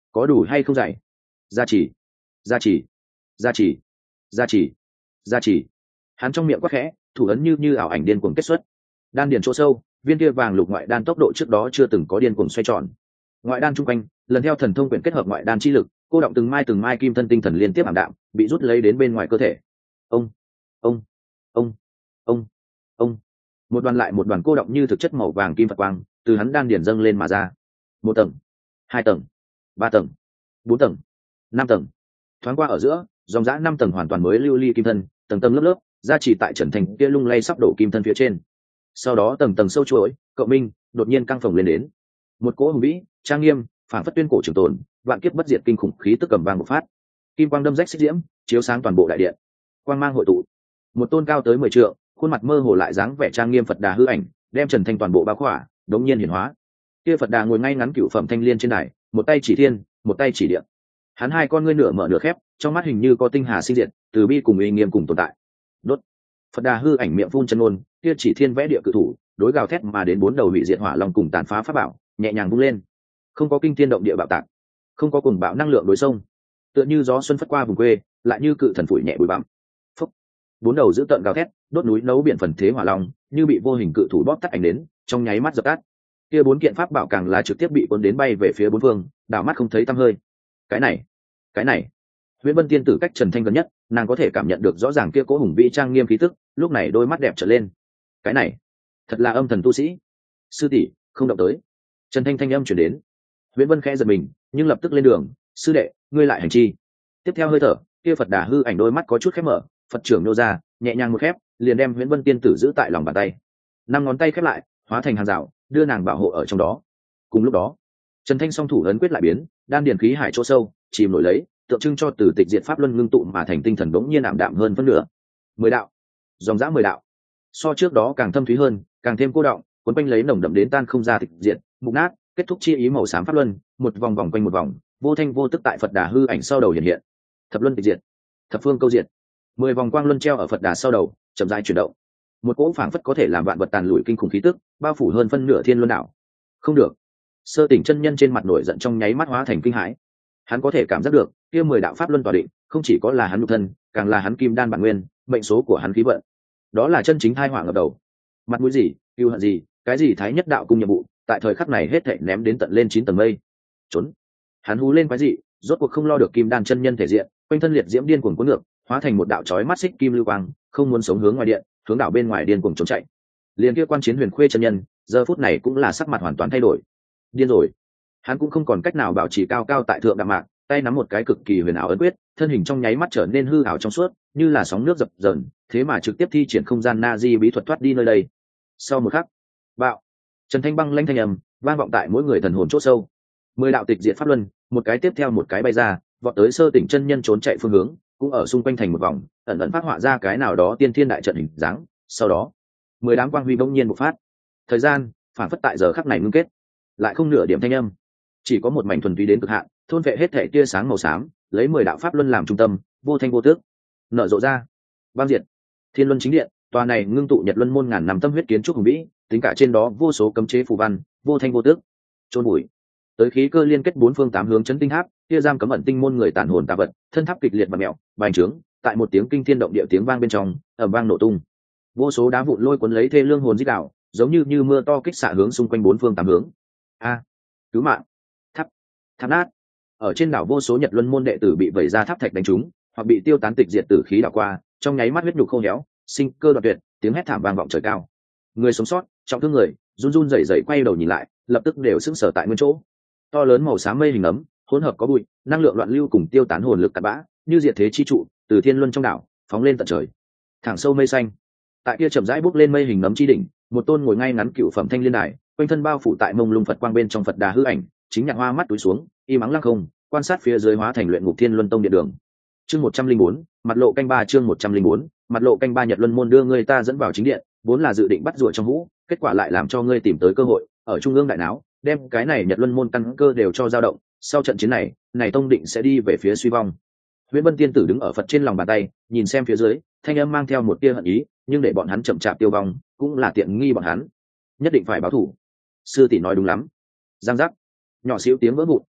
có đủ hay không dạy? Gia trì, gia trì, gia trì, gia trì, gia trì. Hắn trong miệng quát khẽ, thủ ấn như như ảo ảnh điên cuồng kết xuất. Đan điền chỗ sâu, viên kia vàng lục ngoại đan tốc độ trước đó chưa từng có điên cuồng xoay tròn. Ngoại đan trung quanh, lần theo thần thông quyển kết hợp ngoại đan chi lực, cô động từng mai từng mai kim thân tinh thần liên tiếp ảm đạm, bị rút lấy đến bên ngoài cơ thể. Ông, ông, ông, ông, ông. Một đoàn lại một đoàn cô động như thực chất màu vàng kim phật quang, từ hắn đan điền dâng lên mà ra. Một tầng, hai tầng, ba tầng, bốn tầng, năm tầng. Thoáng qua ở giữa, dòng dã năm tầng hoàn toàn mới lưu ly kim thân, tầng tầng lớp lớp, gia trì tại Trần Thành kia lung lay sắp đổ kim thân phía trên. Sau đó tầng tầng sâu chuỗi, cậu minh đột nhiên căng phồng lên đến. Một cỗ hùng vĩ, trang nghiêm, phản phất tuyên cổ trường tồn, vạn kiếp bất diệt kinh khủng khí tức cầm vang bộc phát. Kim quang đâm rách xích diễm, chiếu sáng toàn bộ đại điện. Quang mang hội tụ, một tôn cao tới mười trượng, khuôn mặt mơ hồ lại dáng vẻ trang nghiêm Phật Đà hư ảnh, đem Trần Thanh toàn bộ bao khỏa, đống nhiên hiển hóa. Kia Phật Đà ngồi ngay ngắn cửu phẩm thanh liên trên đài, một tay chỉ thiên, một tay chỉ địa. Hắn hai con ngươi nửa mở nửa khép, trong mắt hình như có tinh hà sinh diệt, từ bi cùng uy nghiêm cùng tồn tại. Đốt. Phật Đà hư ảnh miệng phun chân ngôn, kia chỉ thiên vẽ địa cự thủ, đối gào thét mà đến bốn đầu hủy diệt hỏa long cùng tàn phá pháp bảo, nhẹ nhàng vung lên. Không có kinh thiên động địa bạo tạc, không có cuồng bạo năng lượng đối sông, tựa như gió xuân phất qua vùng quê, lại như cự thần phủi nhẹ bụi bặm. Phúc. Bốn đầu giữ tợn gào thét, đốt núi nấu biển phần thế hỏa long, như bị vô hình cự thủ bóp tắt ảnh đến, trong nháy mắt dập tắt. Kia bốn kiện pháp bảo càng là trực tiếp bị cuốn đến bay về phía bốn phương, đảo mắt không thấy tăm hơi. Cái này, cái này. Huyễn Vân tiên tử cách Trần Thanh gần nhất, nàng có thể cảm nhận được rõ ràng kia cố hùng vĩ trang nghiêm khí tức, lúc này đôi mắt đẹp trở lên. Cái này, thật là âm thần tu sĩ. Sư tỷ, không động tới. Trần Thanh thanh âm truyền đến. Huyễn Vân khẽ giật mình, nhưng lập tức lên đường. Sư đệ, ngươi lại hành chi? Tiếp theo hơi thở, kia Phật Đà hư ảnh đôi mắt có chút khép mở, Phật trưởng nô ra, nhẹ nhàng một khép, liền đem Huyễn Vân tiên tử giữ tại lòng bàn tay. Năm ngón tay khép lại, hóa thành hàng rào, đưa nàng bảo hộ ở trong đó. Cùng lúc đó, Trần Thanh song thủ ấn quyết lại biến, đan điền khí hải chỗ sâu, chìm nổi lấy, tượng trưng cho từ tịch diệt pháp luân ngưng tụ mà thành tinh thần bỗng nhiên ảm đạm hơn phân nửa. Mười đạo, dòng dã mười đạo, so trước đó càng thâm thúy hơn, càng thêm cô đọng, cuốn quanh lấy nồng đậm đến tan không ra tịch diệt, mục nát, kết thúc chi ý màu xám pháp luân, một vòng vòng quanh một vòng, vô thanh vô tức tại Phật Đà hư ảnh sau đầu hiện hiện. Thập luân tịch diệt, thập phương câu diệt. Mười vòng quang luân treo ở Phật Đà sau đầu, chậm rãi chuyển động. Một cỗ phảng phất có thể làm vạn vật tàn lùi kinh khủng khí tức, bao phủ hơn phân nửa thiên luân đảo. Không được. Sơ Tỉnh chân nhân trên mặt nổi giận trong nháy mắt hóa thành kinh hãi. Hắn có thể cảm giác được, kia mười đạo pháp luân tỏa định, không chỉ có là hắn nhục thân, càng là hắn kim đan bản nguyên, mệnh số của hắn khí vận. Đó là chân chính thai họa ngập đầu. Mặt mũi gì, yêu hận gì, cái gì thái nhất đạo cung nhiệm vụ, tại thời khắc này hết thảy ném đến tận lên chín tầng mây. Trốn. Hắn hú lên quái dị, rốt cuộc không lo được kim đan chân nhân thể diện, quanh thân liệt diễm điên cuồng cuốn ngược, hóa thành một đạo chói mắt xích kim lưu quang, không muốn sống hướng ngoài điện, hướng đảo bên ngoài điên cuồng trốn chạy. Liền kia quan chiến huyền khuê chân nhân, giờ phút này cũng là sắc mặt hoàn toàn thay đổi. Điên rồi. Hắn cũng không còn cách nào bảo trì cao cao tại thượng đạm mạc, tay nắm một cái cực kỳ huyền ảo ấn quyết, thân hình trong nháy mắt trở nên hư ảo trong suốt, như là sóng nước dập dờn, thế mà trực tiếp thi triển không gian na di bí thuật thoát đi nơi đây. Sau một khắc, bạo, Trần Thanh băng lanh thanh âm vang vọng tại mỗi người thần hồn chỗ sâu. Mười đạo tịch diệt pháp luân, một cái tiếp theo một cái bay ra, vọt tới Sơ Tỉnh chân nhân trốn chạy phương hướng, cũng ở xung quanh thành một vòng, ẩn ẩn phát họa ra cái nào đó tiên thiên đại trận hình dáng. Sau đó, mười đám quang huy bỗng nhiên bộc phát. Thời gian phản phất tại giờ khắc này ngưng kết, lại không nửa điểm thanh âm, chỉ có một mảnh thuần túy đến cực hạn, thôn vệ hết thể tia sáng màu xám, lấy mười đạo pháp luân làm trung tâm, vô thanh vô tước nở rộ ra. Băng diệt Thiên Luân chính điện, tòa này ngưng tụ Nhật Luân môn ngàn năm tâm huyết kiến trúc hùng vĩ, tính cả trên đó vô số cấm chế phù văn, vô thanh vô tước chôn bụi. Tới khí cơ liên kết bốn phương tám hướng chấn tinh tháp, kia giam cấm ẩn tinh môn người tàn hồn tà vật, thân tháp kịch liệt và mèo, bành trướng, tại một tiếng kinh thiên động địa tiếng vang bên trong, ầm vang nổ tung. Vô số đá vụn lôi cuốn lấy thê lương hồn rít đạo, giống như như mưa to kích xạ hướng xung quanh bốn phương tám hướng. A, cứu mạng! Tháp, tháp nát. Ở trên đảo vô số Nhật Luân môn đệ tử bị vẩy ra tháp thạch đánh trúng, hoặc bị tiêu tán tịch diệt tử khí đảo qua, trong nháy mắt huyết nhục khô héo, sinh cơ đoạn tuyệt, tiếng hét thảm vang vọng trời cao. Người sống sót, trọng thương người, run run rẩy rẩy quay đầu nhìn lại, lập tức đều sững sờ tại nguyên chỗ. To lớn màu xám mây hình ấm, hỗn hợp có bụi, năng lượng loạn lưu cùng tiêu tán hồn lực cặn bã, như diệt thế chi trụ, từ thiên luân trong đảo phóng lên tận trời, thẳng sâu mây xanh. Tại kia chậm rãi bốc lên mây hình ấm chi đỉnh, một tôn ngồi ngay ngắn cựu phẩm thanh liên đài, quanh thân bao phủ tại mông lung Phật quang bên trong Phật Đà hư ảnh, chính nhạc hoa mắt túi xuống, im ắng lăng không, quan sát phía dưới hóa thành luyện ngục thiên luân tông điện đường. Chương một trăm linh bốn, mặt lộ canh ba chương một trăm linh bốn, mặt lộ canh ba Nhật Luân môn đưa ngươi ta dẫn vào chính điện, vốn là dự định bắt rùa trong hũ, kết quả lại làm cho ngươi tìm tới cơ hội, ở trung ương đại náo, đem cái này Nhật Luân môn căn cơ đều cho dao động, sau trận chiến này, này tông định sẽ đi về phía suy vong. Huyễn Vân tiên tử đứng ở Phật trên lòng bàn tay, nhìn xem phía dưới, thanh âm mang theo một tia hận ý, nhưng để bọn hắn chậm chạp tiêu vong, cũng là tiện nghi bọn hắn, nhất định phải báo thù. Sư tỷ nói đúng lắm. Giang giác, nhỏ xíu tiếng vỡ vụn,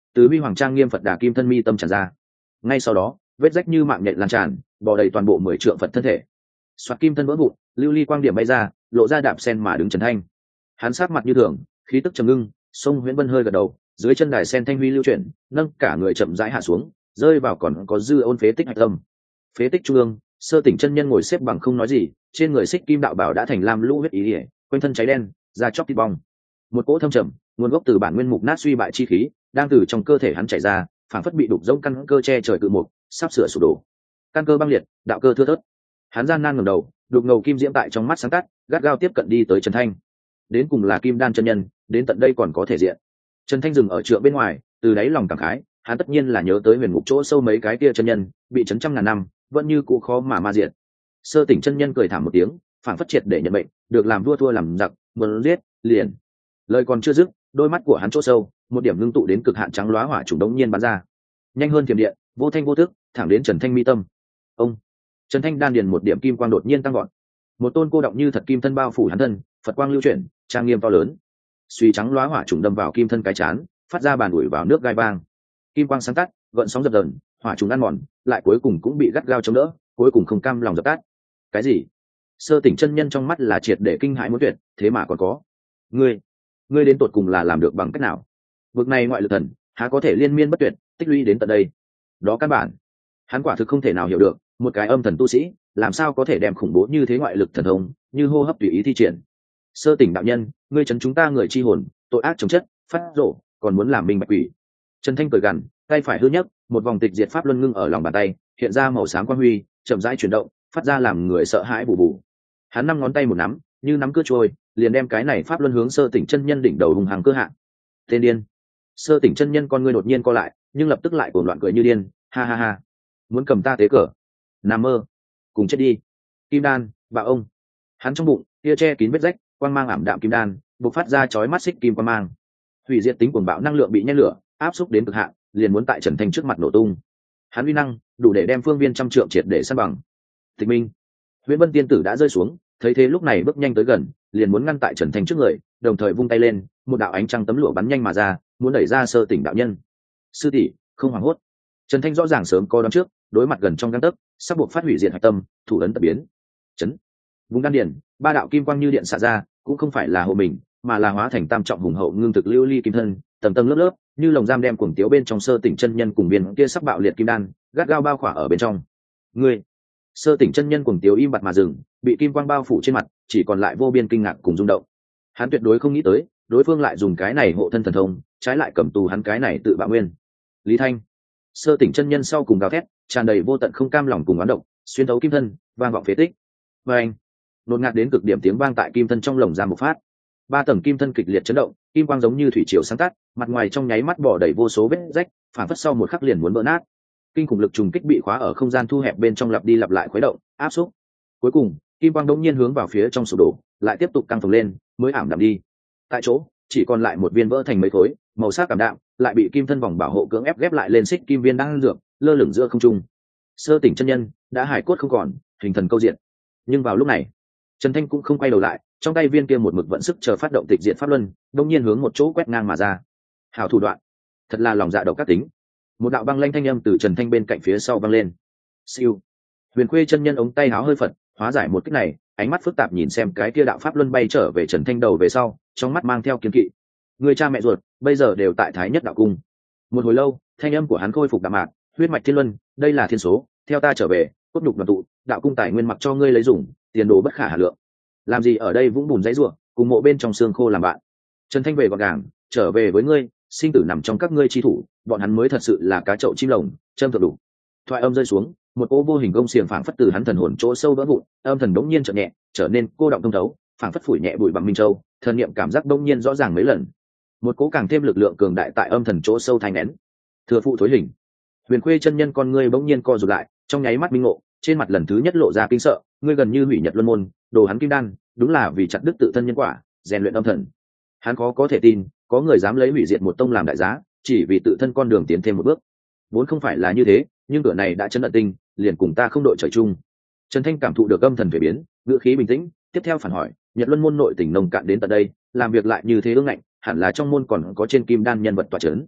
từ huy hoàng trang nghiêm Phật Đà kim thân mi tâm tràn ra. Ngay sau đó, vết rách như mạng nhện lan tràn, bò đầy toàn bộ mười trượng Phật thân thể. Soạt kim thân vỡ vụn, lưu ly quang điểm bay ra, lộ ra đạp sen mà đứng Trần Thanh. Hắn sát mặt như thường, khí tức trầm ngưng, sông Huyễn Vân hơi gật đầu, dưới chân đài sen thanh huy lưu chuyển, nâng cả người chậm rãi hạ xuống, rơi vào còn có dư ôn phế tích hạch tâm. Phế tích trung ương, Sơ Tỉnh chân nhân ngồi xếp bằng không nói gì, trên người xích kim đạo bảo đã thành lam lũ huyết ý ỉa, quanh thân cháy đen, da chóc thịt bong. Một cỗ thâm trầm, nguồn gốc từ bản nguyên mục nát suy bại chi khí, đang từ trong cơ thể hắn chảy ra, phảng phất bị đục rỗng căn cơ che trời cự mục, sắp sửa sụp đổ. Căn cơ băng liệt, đạo cơ thưa thớt. Hắn gian nan ngẩng đầu, đục ngầu kim diễm tại trong mắt sáng tắt, gắt gao tiếp cận đi tới Trần Thanh. Đến cùng là kim đan chân nhân, đến tận đây còn có thể diện. Trần Thanh dừng ở trượng bên ngoài, từ đáy lòng cảm khái, hắn tất nhiên là nhớ tới huyền ngục chỗ sâu mấy cái kia chân nhân, bị chấn trăm ngàn năm, vẫn như cũ khó mà ma diệt. Sơ Tỉnh chân nhân cười thảm một tiếng, phảng phất triệt để nhận mệnh, được làm vua thua làm giặc, muốn giết, liền. Lời còn chưa dứt, đôi mắt của hắn chỗ sâu, một điểm ngưng tụ đến cực hạn trắng lóa hỏa trùng đống nhiên bắn ra. Nhanh hơn thiểm điện, vô thanh vô tức, thẳng đến Trần Thanh mi tâm. Ông. Trần Thanh đan điền một điểm kim quang đột nhiên tăng gọn. Một tôn cô động như thật kim thân bao phủ hắn thân, Phật quang lưu chuyển, trang nghiêm to lớn. Suy trắng lóa hỏa trùng đâm vào kim thân cái chán, phát ra bàn ủi vào nước gai vang. Kim quang sáng tắt, gợn sóng dập dờn, hỏa trùng ăn mòn, lại cuối cùng cũng bị gắt gao chống đỡ, cuối cùng không cam lòng dập tắt. Cái gì? Sơ Tỉnh chân nhân trong mắt là triệt để kinh hãi muốn tuyệt, thế mà còn có. Ngươi, ngươi đến tột cùng là làm được bằng cách nào? Vực này ngoại lực thần, há có thể liên miên bất tuyệt, tích lũy đến tận đây? Đó căn bản, hắn quả thực không thể nào hiểu được, một cái âm thần tu sĩ, làm sao có thể đem khủng bố như thế ngoại lực thần thông, như hô hấp tùy ý thi triển. Sơ Tỉnh đạo nhân, ngươi trấn chúng ta người chi hồn, tội ác chống chất, phát rộ, còn muốn làm minh bạch quỷ. Trần Thanh cười gằn, tay phải hư nhất, một vòng tịch diệt pháp luân ngưng ở lòng bàn tay, hiện ra màu sáng quang huy, chậm rãi chuyển động, phát ra làm người sợ hãi bù bù. Hắn năm ngón tay một nắm, như nắm cưa trôi, liền đem cái này pháp luân hướng Sơ Tỉnh chân nhân đỉnh đầu hùng hàng cơ hạ. Tên điên. Sơ Tỉnh chân nhân con ngươi đột nhiên co lại, nhưng lập tức lại cuồng loạn cười như điên, ha ha ha, muốn cầm ta tế cờ, nằm mơ, cùng chết đi. Kim đan, bạo ông. Hắn trong bụng kia che kín vết rách, quang mang ảm đạm kim đan, bộc phát ra chói mắt xích kim quang mang. Hủy diệt tính cuồng bạo năng lượng bị nhen lửa, áp xúc đến cực hạn, liền muốn tại Trần Thanh trước mặt nổ tung. Hắn uy năng đủ để đem phương viên trăm trượng triệt để san bằng. Tịch minh. Huyễn Vân tiên tử đã rơi xuống, thấy thế lúc này bước nhanh tới gần, liền muốn ngăn tại Trần Thanh trước người, đồng thời vung tay lên, một đạo ánh trăng tấm lụa bắn nhanh mà ra, muốn đẩy ra Sơ Tỉnh đạo nhân. Sư tỷ, không hoảng hốt. Trần Thanh rõ ràng sớm có đón trước, đối mặt gần trong gang tấc, sắp buộc phát hủy diệt hạch tâm, thủ ấn tập biến. Chấn. Vùng đan điền, ba đạo kim quang như điện xạ ra, cũng không phải là hộ mình, mà là hóa thành tam trọng hùng hậu ngưng thực lưu ly kim thân, tầng tầng lớp lớp, như lồng giam đem cuồng tiếu bên trong Sơ Tỉnh chân nhân cùng viên kia sắp bạo liệt kim đan, gắt gao bao khỏa ở bên trong. Ngươi. Sơ Tỉnh chân nhân cuồng tiếu im bặt mà dừng, bị kim quang bao phủ trên mặt, chỉ còn lại vô biên kinh ngạc cùng rung động. Hắn tuyệt đối không nghĩ tới, đối phương lại dùng cái này hộ thân thần thông, trái lại cầm tù hắn cái này tự bạo nguyên. Lý Thanh. Sơ Tỉnh chân nhân sau cùng gào thét, tràn đầy vô tận không cam lòng cùng oán độc, xuyên thấu kim thân, vang vọng phế tích. Và anh, đột ngạt đến cực điểm tiếng vang tại kim thân trong lồng giam một phát. Ba tầng kim thân kịch liệt chấn động, kim quang giống như thủy triều sáng tắt, mặt ngoài trong nháy mắt bỏ đầy vô số vết rách, phản phất sau một khắc liền muốn vỡ nát. Kinh khủng lực trùng kích bị khóa ở không gian thu hẹp bên trong lặp đi lặp lại khuấy động, áp xúc. Cuối cùng, kim quang đống nhiên hướng vào phía trong sụp đổ, lại tiếp tục căng phồng lên, mới ảm đạm đi. Tại chỗ, chỉ còn lại một viên vỡ thành mấy khối, màu sắc cảm đạm, lại bị kim thân vòng bảo hộ cưỡng ép ghép lại lên xích kim viên đang dược, lơ lửng giữa không trung. Sơ Tỉnh chân nhân đã hải cốt không còn, hình thần câu diện. Nhưng vào lúc này, Trần Thanh cũng không quay đầu lại, trong tay viên kia một mực vận sức chờ phát động tịch diện pháp luân, đột nhiên hướng một chỗ quét ngang mà ra. Hảo thủ đoạn, thật là lòng dạ độc các tính. Một đạo băng lanh thanh âm từ Trần Thanh bên cạnh phía sau vang lên. Siêu. Huyền Khuê chân nhân ống tay háo hơi phật, hóa giải một kích này, ánh mắt phức tạp nhìn xem cái kia đạo pháp luân bay trở về Trần Thanh đầu về sau, trong mắt mang theo kiên kỵ. Người cha mẹ ruột bây giờ đều tại Thái Nhất đạo cung. Một hồi lâu, thanh âm của hắn khôi phục đạm mạc, huyết mạch thiên luân, đây là thiên số, theo ta trở về, cốt nhục đoàn tụ, đạo cung tài nguyên mặc cho ngươi lấy dùng, tiền đồ bất khả hà lượng. Làm gì ở đây vũng bùn dãy rủa, cùng mộ bên trong xương khô làm bạn. Trần Thanh về gọn gàng, trở về với ngươi, sinh tử nằm trong các ngươi chi thủ, bọn hắn mới thật sự là cá chậu chim lồng, châm thượng đủ. Thoại âm rơi xuống, một ô vô hình gông xiềng phảng phất từ hắn thần hồn chỗ sâu vỡ vụn, âm thần đống nhiên chợt nhẹ, trở nên cô động thông thấu, phảng phất phủi nhẹ bụi bằng minh châu, thần niệm cảm giác đống nhiên rõ ràng mấy lần. Một cố càng thêm lực lượng cường đại tại âm thần chỗ sâu thành nén. Thừa phụ thối hình. Huyền Khuê chân nhân con ngươi bỗng nhiên co rụt lại, trong nháy mắt minh ngộ, trên mặt lần thứ nhất lộ ra kinh sợ, ngươi gần như hủy nhật luân môn, đồ hắn kim đan, đúng là vì chặt đứt tự thân nhân quả, rèn luyện âm thần. Hắn khó có thể tin, có người dám lấy hủy diệt một tông làm đại giá, chỉ vì tự thân con đường tiến thêm một bước. Vốn không phải là như thế, nhưng cửa này đã chấn ận tinh, liền cùng ta không đội trời chung. Trần Thanh cảm thụ được âm thần về biến, ngữ khí bình tĩnh, tiếp theo phản hỏi, Nhật Luân môn nội tình nồng cạn đến tận đây, làm việc lại như thế ương ngạnh, hẳn là trong môn còn có trên kim đan nhân vật tọa chấn.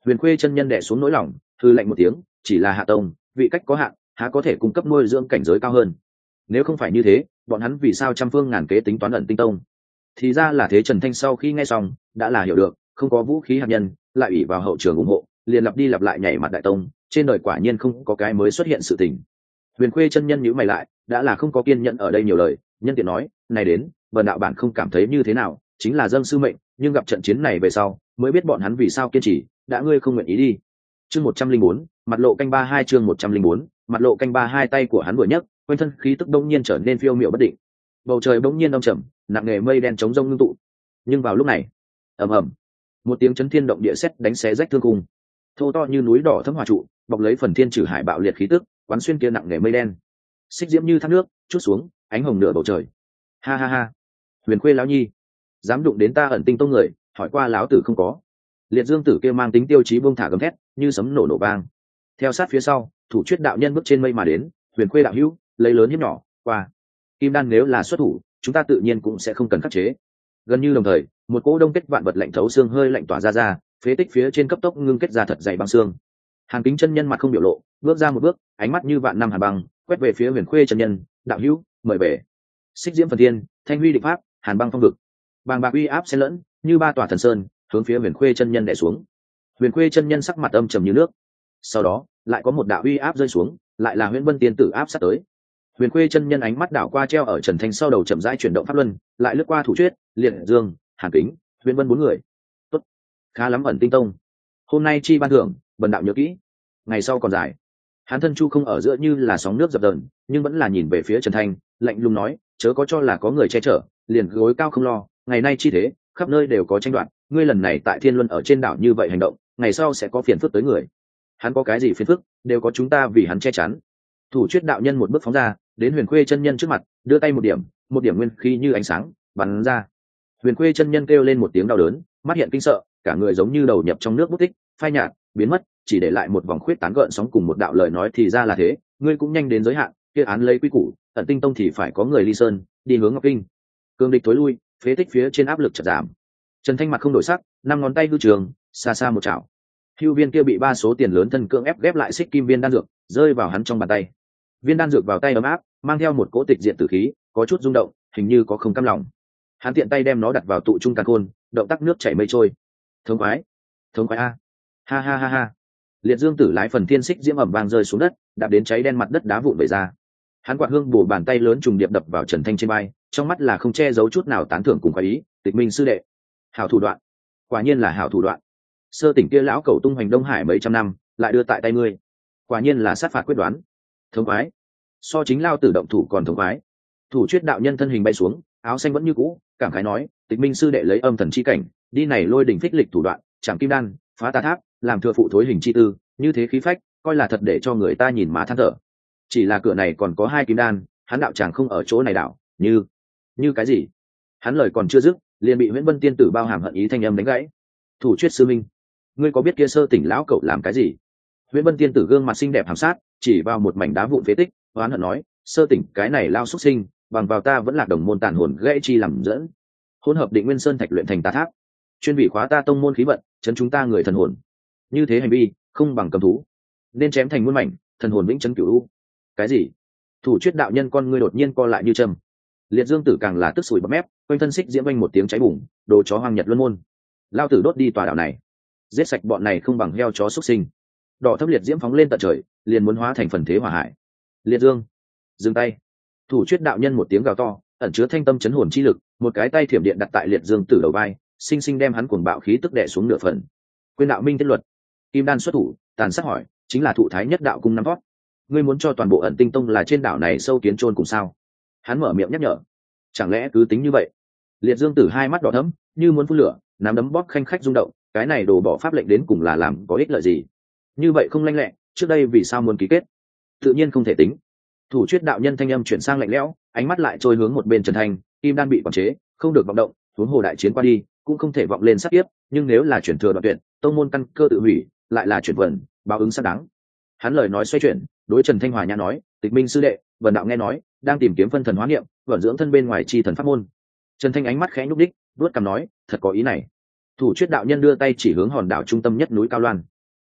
Huyền Khuê chân nhân đè xuống nỗi lòng, thư lạnh một tiếng, chỉ là hạ tông, vị cách có hạn, há có thể cung cấp nuôi dưỡng cảnh giới cao hơn. Nếu không phải như thế, bọn hắn vì sao trăm phương ngàn kế tính toán ẩn tinh tông? Thì ra là thế. Trần Thanh sau khi nghe xong đã là hiểu được, không có vũ khí hạt nhân, lại ủy vào hậu trường ủng hộ, liền lặp đi lặp lại nhảy mặt đại tông, trên đời quả nhiên không có cái mới xuất hiện sự tình. Huyền Khuê chân nhân nhíu mày lại, đã là không có kiên nhẫn ở đây nhiều lời, nhân tiện nói, này đến, Vân đạo bản không cảm thấy như thế nào, chính là dâng sư mệnh, nhưng gặp trận chiến này về sau, mới biết bọn hắn vì sao kiên trì, đã ngươi không nguyện ý đi. Chương một trăm linh bốn, mặt lộ canh ba hai chương một trăm linh bốn, mặt lộ canh ba hai tay của hắn vừa nhấc, quanh thân khí tức đông nhiên trở nên phiêu miểu bất định. Bầu trời bỗng nhiên âm trầm, nặng nề mây đen chống rông ngưng tụ. Nhưng vào lúc này, ầm ầm, một tiếng chấn thiên động địa sét đánh xé rách thương cung. Thô to như núi đỏ thấm hỏa trụ, bọc lấy phần thiên trừ hải bạo liệt khí tức, quán xuyên kia nặng nề mây đen. Xích diễm như thác nước, chút xuống, ánh hồng nửa bầu trời. Ha ha ha. Huyền Khuê lão nhi, dám đụng đến ta ẩn tinh tông người, hỏi qua lão tử không có. Liệt Dương tử kia mang tính tiêu chí buông thả gầm thét, như sấm nổ nổ vang. Theo sát phía sau, thủ chuyết đạo nhân bước trên mây mà đến, Huyền Khuê đạo hữu, lấy lớn hiếp nhỏ, qua. Kim đan nếu là xuất thủ, chúng ta tự nhiên cũng sẽ không cần khắc chế. Gần như đồng thời, một cỗ đông kết vạn vật lạnh thấu xương hơi lạnh tỏa ra ra, phế tích phía trên cấp tốc ngưng kết ra thật dày băng xương. Hàn Kính chân nhân mặt không biểu lộ, bước ra một bước, ánh mắt như vạn năm hàn băng, quét về phía Huyền Khuê chân nhân, đạo hữu, mời về. Xích diễm phần thiên, thanh huy định pháp, hàn băng phong vực. Bàng bạc uy áp xen lẫn, như ba tòa thần sơn, hướng phía Huyền Khuê chân nhân đè xuống. Huyền Khuê chân nhân sắc mặt âm trầm như nước. Sau đó, lại có một đạo uy áp rơi xuống, lại là Huyền Vân tiên tử áp sát tới. Huyền Khuê chân nhân ánh mắt đảo qua treo ở Trần Thanh sau đầu chậm rãi chuyển động pháp luân, lại lướt qua Thủ Chuyết, Liệt Dương, Hàn Kính, Huyền Vân bốn người. Tốt, khá lắm ẩn tinh tông. Hôm nay chi ban thưởng, bần đạo nhớ kỹ. Ngày sau còn dài. Hán thân Chu không ở giữa như là sóng nước dập dờn, nhưng vẫn là nhìn về phía Trần Thanh, lạnh lùng nói, chớ có cho là có người che chở, liền gối cao không lo. Ngày nay chi thế, khắp nơi đều có tranh đoạt, ngươi lần này tại Thiên Luân ở trên đảo như vậy hành động, ngày sau sẽ có phiền phức tới người. Hắn có cái gì phiền phức, đều có chúng ta vì hắn che chắn. Thủ Chuyết đạo nhân một bước phóng ra, đến Huyền Khuê chân nhân trước mặt, đưa tay một điểm, một điểm nguyên khí như ánh sáng bắn ra. Huyền Khuê chân nhân kêu lên một tiếng đau đớn, mắt hiện kinh sợ, cả người giống như đầu nhập trong nước bút tích, phai nhạt, biến mất, chỉ để lại một vòng khuyết tán gợn sóng cùng một đạo lời nói thì ra là thế, ngươi cũng nhanh đến giới hạn, kia án lấy quy củ, ẩn tinh tông thì phải có người ly sơn, đi hướng Ngọc Kinh. Cương địch tối lui, phế tích phía trên áp lực chợt giảm. Trần Thanh mặt không đổi sắc, năm ngón tay hư trường, xa xa một chảo. Hưu viên kia bị ba số tiền lớn thân cưỡng ép ghép lại xích kim viên đan dược, rơi vào hắn trong bàn tay. Viên đan dược vào tay ấm áp, mang theo một cỗ tịch diện tử khí, có chút rung động, hình như có không cam lòng. Hắn tiện tay đem nó đặt vào tụ trung càn khôn, động tác nước chảy mây trôi. Thống khoái, thống khoái a, ha ha ha ha. Liệt Dương tử lái phần thiên xích diễm ẩm vang rơi xuống đất, đạp đến cháy đen mặt đất đá vụn vẩy ra. Hắn quạt hương bổ bàn tay lớn trùng điệp đập vào Trần Thanh trên vai, trong mắt là không che giấu chút nào tán thưởng cùng khoái ý. Tịch Minh sư đệ, hảo thủ đoạn, quả nhiên là hảo thủ đoạn. Sơ tỉnh kia lão cẩu tung hoành Đông Hải mấy trăm năm, lại đưa tại tay ngươi, quả nhiên là sát phạt quyết đoán. Thống khoái, so chính lao tử động thủ còn thống khoái. Thủ Chuyết đạo nhân thân hình bay xuống, áo xanh vẫn như cũ, cảm khái nói, Tịch Minh sư đệ lấy âm thần chi cảnh, đi này lôi đỉnh phích lịch thủ đoạn, chạm kim đan, phá tà tháp, làm thừa phụ thối hình chi tư, như thế khí phách, coi là thật để cho người ta nhìn má than thở. Chỉ là cửa này còn có hai kim đan, hắn đạo chàng không ở chỗ này đạo, như như cái gì? Hắn lời còn chưa dứt, liền bị Nguyễn Vân tiên tử bao hàm hận ý thanh âm đánh gãy. Thủ Chuyết sư minh, ngươi có biết kia sơ tỉnh lão cậu làm cái gì? Nguyễn Vân tiên tử gương mặt xinh đẹp hàm sát, chỉ vào một mảnh đá vụn phế tích, oán hận nói, sơ tỉnh cái này lao xuất sinh, bằng vào ta vẫn là đồng môn tàn hồn gãy chi làm dẫn, hỗn hợp định nguyên sơn thạch luyện thành tà tháp, chuyên bị khóa ta tông môn khí vận, chấn chúng ta người thần hồn. Như thế hành vi không bằng cầm thú, nên chém thành muôn mảnh, thần hồn vĩnh chấn cửu u. Cái gì? Thủ Chuyết đạo nhân con ngươi đột nhiên co lại như châm. Liệt Dương tử càng là tức sủi bọt mép, quanh thân xích diễm vang một tiếng cháy bùng, đồ chó hoang nhật luân môn. Lao tử đốt đi tòa đảo này, giết sạch bọn này không bằng heo chó xuất sinh. Đỏ thấp liệt diễm phóng lên tận trời, liền muốn hóa thành phần thế hỏa hải. Liệt Dương, dừng tay. Thủ Chuyết đạo nhân một tiếng gào to, ẩn chứa thanh tâm chấn hồn chi lực, một cái tay thiểm điện đặt tại Liệt Dương tử đầu vai, sinh sinh đem hắn cuồng bạo khí tức đè xuống nửa phần. Quyên đạo minh tiết luật, kim đan xuất thủ, tàn sát hỏi, chính là thụ thái nhất đạo cung năm thoát. Ngươi muốn cho toàn bộ ẩn tinh tông là trên đảo này sâu kiến trôn cùng sao? Hắn mở miệng nhắc nhở. Chẳng lẽ cứ tính như vậy? Liệt Dương tử hai mắt đỏ thẫm, như muốn phun lửa, nắm đấm bóp khanh khách rung động, cái này đồ bỏ pháp lệnh đến cùng là làm có ích lợi gì? Như vậy không lanh lẹ, trước đây vì sao muốn ký kết? Tự nhiên không thể tính. Thủ Chuyết đạo nhân thanh âm chuyển sang lạnh lẽo, ánh mắt lại trôi hướng một bên Trần Thanh, kim đan bị quản chế, không được vọng động, huống hồ đại chiến qua đi, cũng không thể vọng lên sát tiếp, nhưng nếu là chuyển thừa đoạn tuyệt, tông môn căn cơ tự hủy, lại là chuyển vận, báo ứng xác đáng. Hắn lời nói xoay chuyển, đối Trần Thanh Hòa nhã nói, Tịch Minh sư đệ, vần đạo nghe nói, đang tìm kiếm phân thần hóa niệm, vận dưỡng thân bên ngoài chi thần pháp môn. Trần Thanh ánh mắt khẽ nhúc đích, vuốt cằm nói, thật có ý này. Thủ Chuyết đạo nhân đưa tay chỉ hướng hòn đảo trung tâm nhất núi Cao Loan.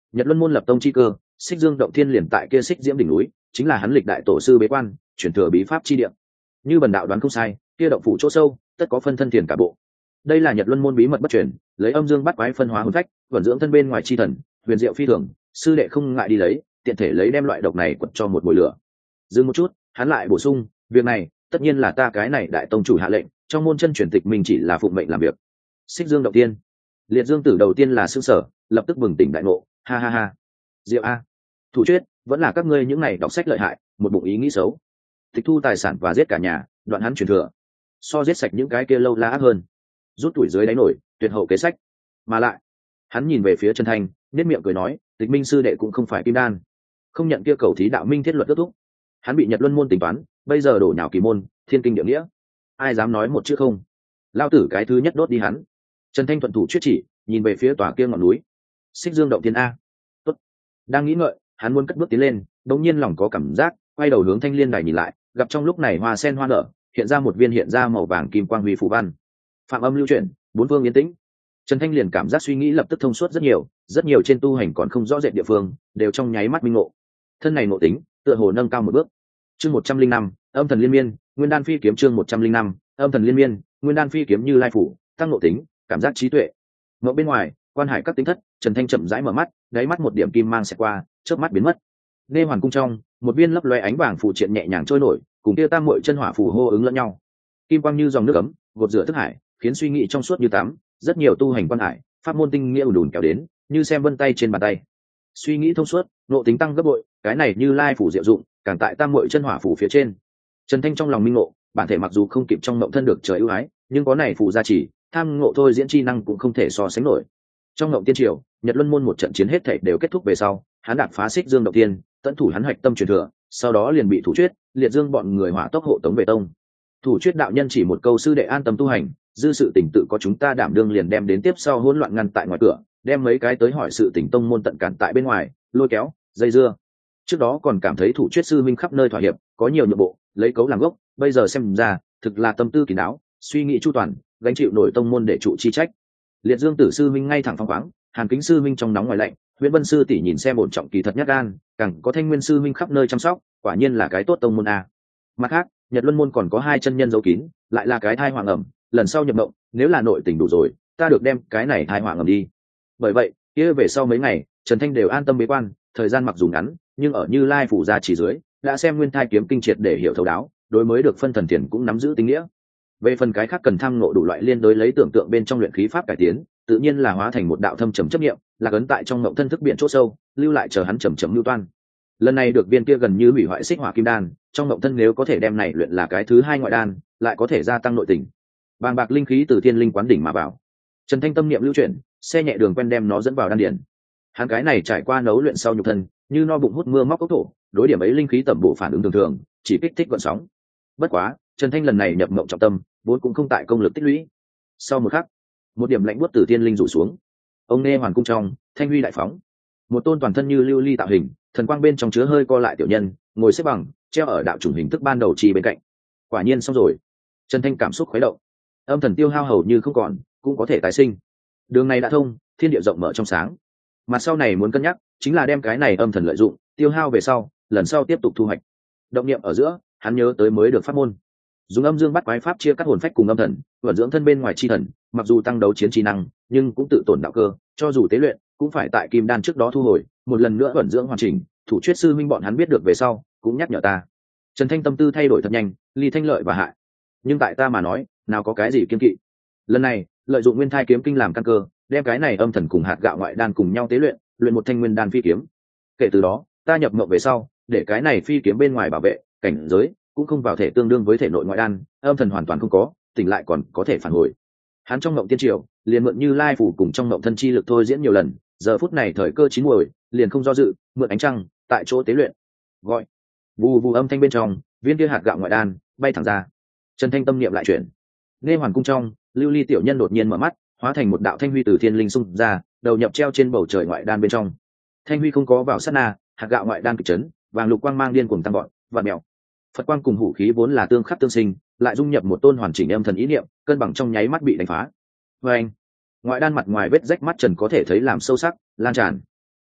Nhật Luân môn lập tông chi cơ, Xích Dương động thiên liền tại kia Xích Diễm đỉnh núi, chính là hắn lịch đại tổ sư bế quan, chuyển thừa bí pháp chi địa. Như bần đạo đoán không sai, kia động phủ chỗ sâu, tất có phân thân tiền cả bộ. Đây là Nhật Luân môn bí mật bất truyền, lấy âm dương bắt quái phân hóa hồn phách, vận dưỡng thân bên ngoài chi thần, huyền diệu phi thường, sư đệ không ngại đi lấy, tiện thể lấy đem loại độc này quật cho một mùi lửa. Dừng một chút, hắn lại bổ sung, việc này, tất nhiên là ta cái này đại tông chủ hạ lệnh, trong môn chân truyền tịch mình chỉ là phụng mệnh làm việc. Xích Dương động tiên, Liệt Dương tử đầu tiên là sững sở, lập tức bừng tỉnh đại ngộ, ha ha ha. Diệu a, thủ chuyết, vẫn là các ngươi những này đọc sách lợi hại, một bụng ý nghĩ xấu. Tịch thu tài sản và giết cả nhà, đoạn hắn truyền thừa. So giết sạch những cái kia lâu la ác hơn. Rút tuổi dưới đáy nổi, tuyệt hậu kế sách. Mà lại, hắn nhìn về phía Trần Thanh, nét miệng cười nói, Tịch Minh sư đệ cũng không phải kim đan, không nhận kia cầu thí đạo minh thiết luật kết thúc. Hắn bị Nhật Luân môn tính toán, bây giờ đổ nhào kỳ môn, thiên kinh địa nghĩa. Ai dám nói một chữ không? Lao tử cái thứ nhất đốt đi hắn. Trần Thanh thuận thủ chuyết chỉ, nhìn về phía tòa kia ngọn núi. Xích Dương động thiên a. Tốt. Đang nghĩ ngợi, hắn muốn cất bước tiến lên, đột nhiên lòng có cảm giác, quay đầu hướng Thanh Liên đài nhìn lại, gặp trong lúc này hoa sen hoa nở, hiện ra một viên hiện ra màu vàng kim quang huy phù văn. Phạm âm lưu chuyển, bốn phương yên tĩnh. Trần Thanh liền cảm giác suy nghĩ lập tức thông suốt rất nhiều, rất nhiều trên tu hành còn không rõ rệt địa phương, đều trong nháy mắt minh ngộ. Thân này ngộ tính, tựa hồ nâng cao một bước. Chương một trăm linh năm, Âm thần liên miên, Nguyên đan phi kiếm chương một trăm linh năm, Âm thần liên miên, Nguyên đan phi kiếm như lai phủ, tăng ngộ tính, cảm giác trí tuệ. Ngộ bên ngoài, quan hải các tính thất, Trần Thanh chậm rãi mở mắt, đáy mắt một điểm kim mang sẽ qua, chớp mắt biến mất. Nghe hoàn cung trong, một viên lấp loé ánh vàng phụ triện nhẹ nhàng trôi nổi, cùng kia tam muội chân hỏa phù hô ứng lẫn nhau. Kim quang như dòng nước ấm, gột rửa thức hải, khiến suy nghĩ trong suốt như tắm, rất nhiều tu hành quan hải, pháp môn tinh nghĩa ùn ùn kéo đến, như xem vân tay trên bàn tay. Suy nghĩ thông suốt, ngộ tính tăng gấp bội, cái này như lai phủ diệu dụng, càng tại tam muội chân hỏa phủ phía trên. Trần Thanh trong lòng minh ngộ, bản thể mặc dù không kịp trong mộng thân được trời ưu ái, nhưng có này phù gia trì, tham ngộ thôi diễn chi năng cũng không thể so sánh nổi. Trong ngộng tiên triều, Nhật Luân môn một trận chiến hết thảy đều kết thúc về sau, hắn đạp phá Xích Dương động tiên, tận thủ hắn hoạch tâm truyền thừa, sau đó liền bị thủ chuyết, liệt dương bọn người hỏa tốc hộ tống về tông. Thủ chuyết đạo nhân chỉ một câu sư đệ an tâm tu hành, dư sự tỉnh tự có chúng ta đảm đương liền đem đến tiếp sau hỗn loạn ngăn tại ngoài cửa, đem mấy cái tới hỏi sự tỉnh tông môn tận cản tại bên ngoài, lôi kéo, dây dưa. Trước đó còn cảm thấy thủ chuyết sư minh khắp nơi thỏa hiệp, có nhiều nhượng bộ, lấy cấu làm gốc, bây giờ xem ra, thực là tâm tư kín đáo, suy nghĩ chu toàn, gánh chịu nổi tông môn để trụ chi trách. Liệt Dương tử sư minh ngay thẳng phóng khoáng, Hàn Kính sư minh trong nóng ngoài lạnh, Nguyễn Vân sư tỷ nhìn xem ổn trọng kỳ thật nhát gan, càng có Thanh Nguyên sư minh khắp nơi chăm sóc, quả nhiên là cái tốt tông môn a. Mặt khác, Nhật Luân môn còn có hai chân nhân giấu kín, lại là cái thai hoàng ẩm, lần sau nhập động, nếu là nội tình đủ rồi, ta được đem cái này thai hoàng ẩm đi. Bởi vậy, kia về sau mấy ngày, Trần Thanh đều an tâm bế quan, thời gian mặc dù ngắn, nhưng ở Như Lai phủ gia chỉ dưới, đã xem nguyên thai kiếm kinh triệt để hiểu thấu đáo, đối mới được phân thần tiền cũng nắm giữ tính nghĩa. Về phần cái khác cần tham ngộ đủ loại liên đối lấy tưởng tượng bên trong luyện khí pháp cải tiến, tự nhiên là hóa thành một đạo thâm trầm chấp niệm, là ấn tại trong ngộng thân thức biển chỗ sâu, lưu lại chờ hắn trầm trầm lưu toan. Lần này được viên kia gần như hủy hoại xích hỏa kim đan, trong ngộng thân nếu có thể đem này luyện là cái thứ hai ngoại đan, lại có thể gia tăng nội tình. Bàng bạc linh khí từ thiên linh quán đỉnh mà vào. Trần Thanh tâm niệm lưu chuyển, xe nhẹ đường quen đem nó dẫn vào đan điển. Hắn cái này trải qua nấu luyện sau nhục thân, như no bụng hút mưa móc ốc thổ, đối điểm ấy linh khí tẩm bổ phản ứng thường thường, chỉ kích thích gợn sóng. Bất quá, Trần Thanh lần này nhập mộng trọng tâm, vốn cũng không tại công lực tích lũy. Sau một khắc, một điểm lạnh buốt từ thiên linh rủ xuống. Ông nghe hoàn cung trong, thanh huy đại phóng, một tôn toàn thân như lưu ly tạo hình, thần quang bên trong chứa hơi co lại tiểu nhân, ngồi xếp bằng, treo ở đạo chủng hình thức ban đầu chi bên cạnh. Quả nhiên xong rồi. Trần Thanh cảm xúc khuấy động, âm thần tiêu hao hầu như không còn, cũng có thể tái sinh. Đường này đã thông, thiên địa rộng mở trong sáng. Mà sau này muốn cân nhắc, chính là đem cái này âm thần lợi dụng, tiêu hao về sau, lần sau tiếp tục thu hoạch. Động niệm ở giữa, hắn nhớ tới mới được pháp môn, dùng âm dương bắt quái pháp chia cắt hồn phách cùng âm thần, vận dưỡng thân bên ngoài chi thần, mặc dù tăng đấu chiến trí năng, nhưng cũng tự tổn đạo cơ, cho dù tế luyện, cũng phải tại kim đan trước đó thu hồi, một lần nữa vận dưỡng hoàn chỉnh. Thủ chuyết sư minh bọn hắn biết được về sau, cũng nhắc nhở ta. Trần Thanh tâm tư thay đổi thật nhanh, ly thanh lợi và hại. Nhưng tại ta mà nói, nào có cái gì kiên kỵ. Lần này, lợi dụng nguyên thai kiếm kinh làm căn cơ, đem cái này âm thần cùng hạt gạo ngoại đan cùng nhau tế luyện, luyện một thanh nguyên đan phi kiếm. Kể từ đó, ta nhập mộng về sau, để cái này phi kiếm bên ngoài bảo vệ cảnh giới, cũng không vào thể tương đương với thể nội ngoại đan, âm thần hoàn toàn không có, tỉnh lại còn có thể phản hồi. Hắn trong mộng tiên triều, liền mượn Như Lai phủ cùng trong mộng thân chi lực thôi diễn nhiều lần, giờ phút này thời cơ chín muồi, liền không do dự, mượn ánh trăng, tại chỗ tế luyện. Gọi, vù vù âm thanh bên trong, viên kia hạt gạo ngoại đan bay thẳng ra. Trần Thanh tâm niệm lại chuyển. Nghe hoàn cung trong, lưu ly tiểu nhân đột nhiên mở mắt, hóa thành một đạo thanh huy từ thiên linh xung ra, đầu nhập treo trên bầu trời ngoại đan bên trong. Thanh huy không có vào sát na, hạt gạo ngoại đan kịch chấn, vàng lục quang mang điên cuồng tăng gọn, vạn mèo. Phật quang cùng hủ khí vốn là tương khắc tương sinh, lại dung nhập một tôn hoàn chỉnh âm thần ý niệm, cân bằng trong nháy mắt bị đánh phá. Và anh, ngoại đan mặt ngoài vết rách mắt trần có thể thấy làm sâu sắc, lan tràn.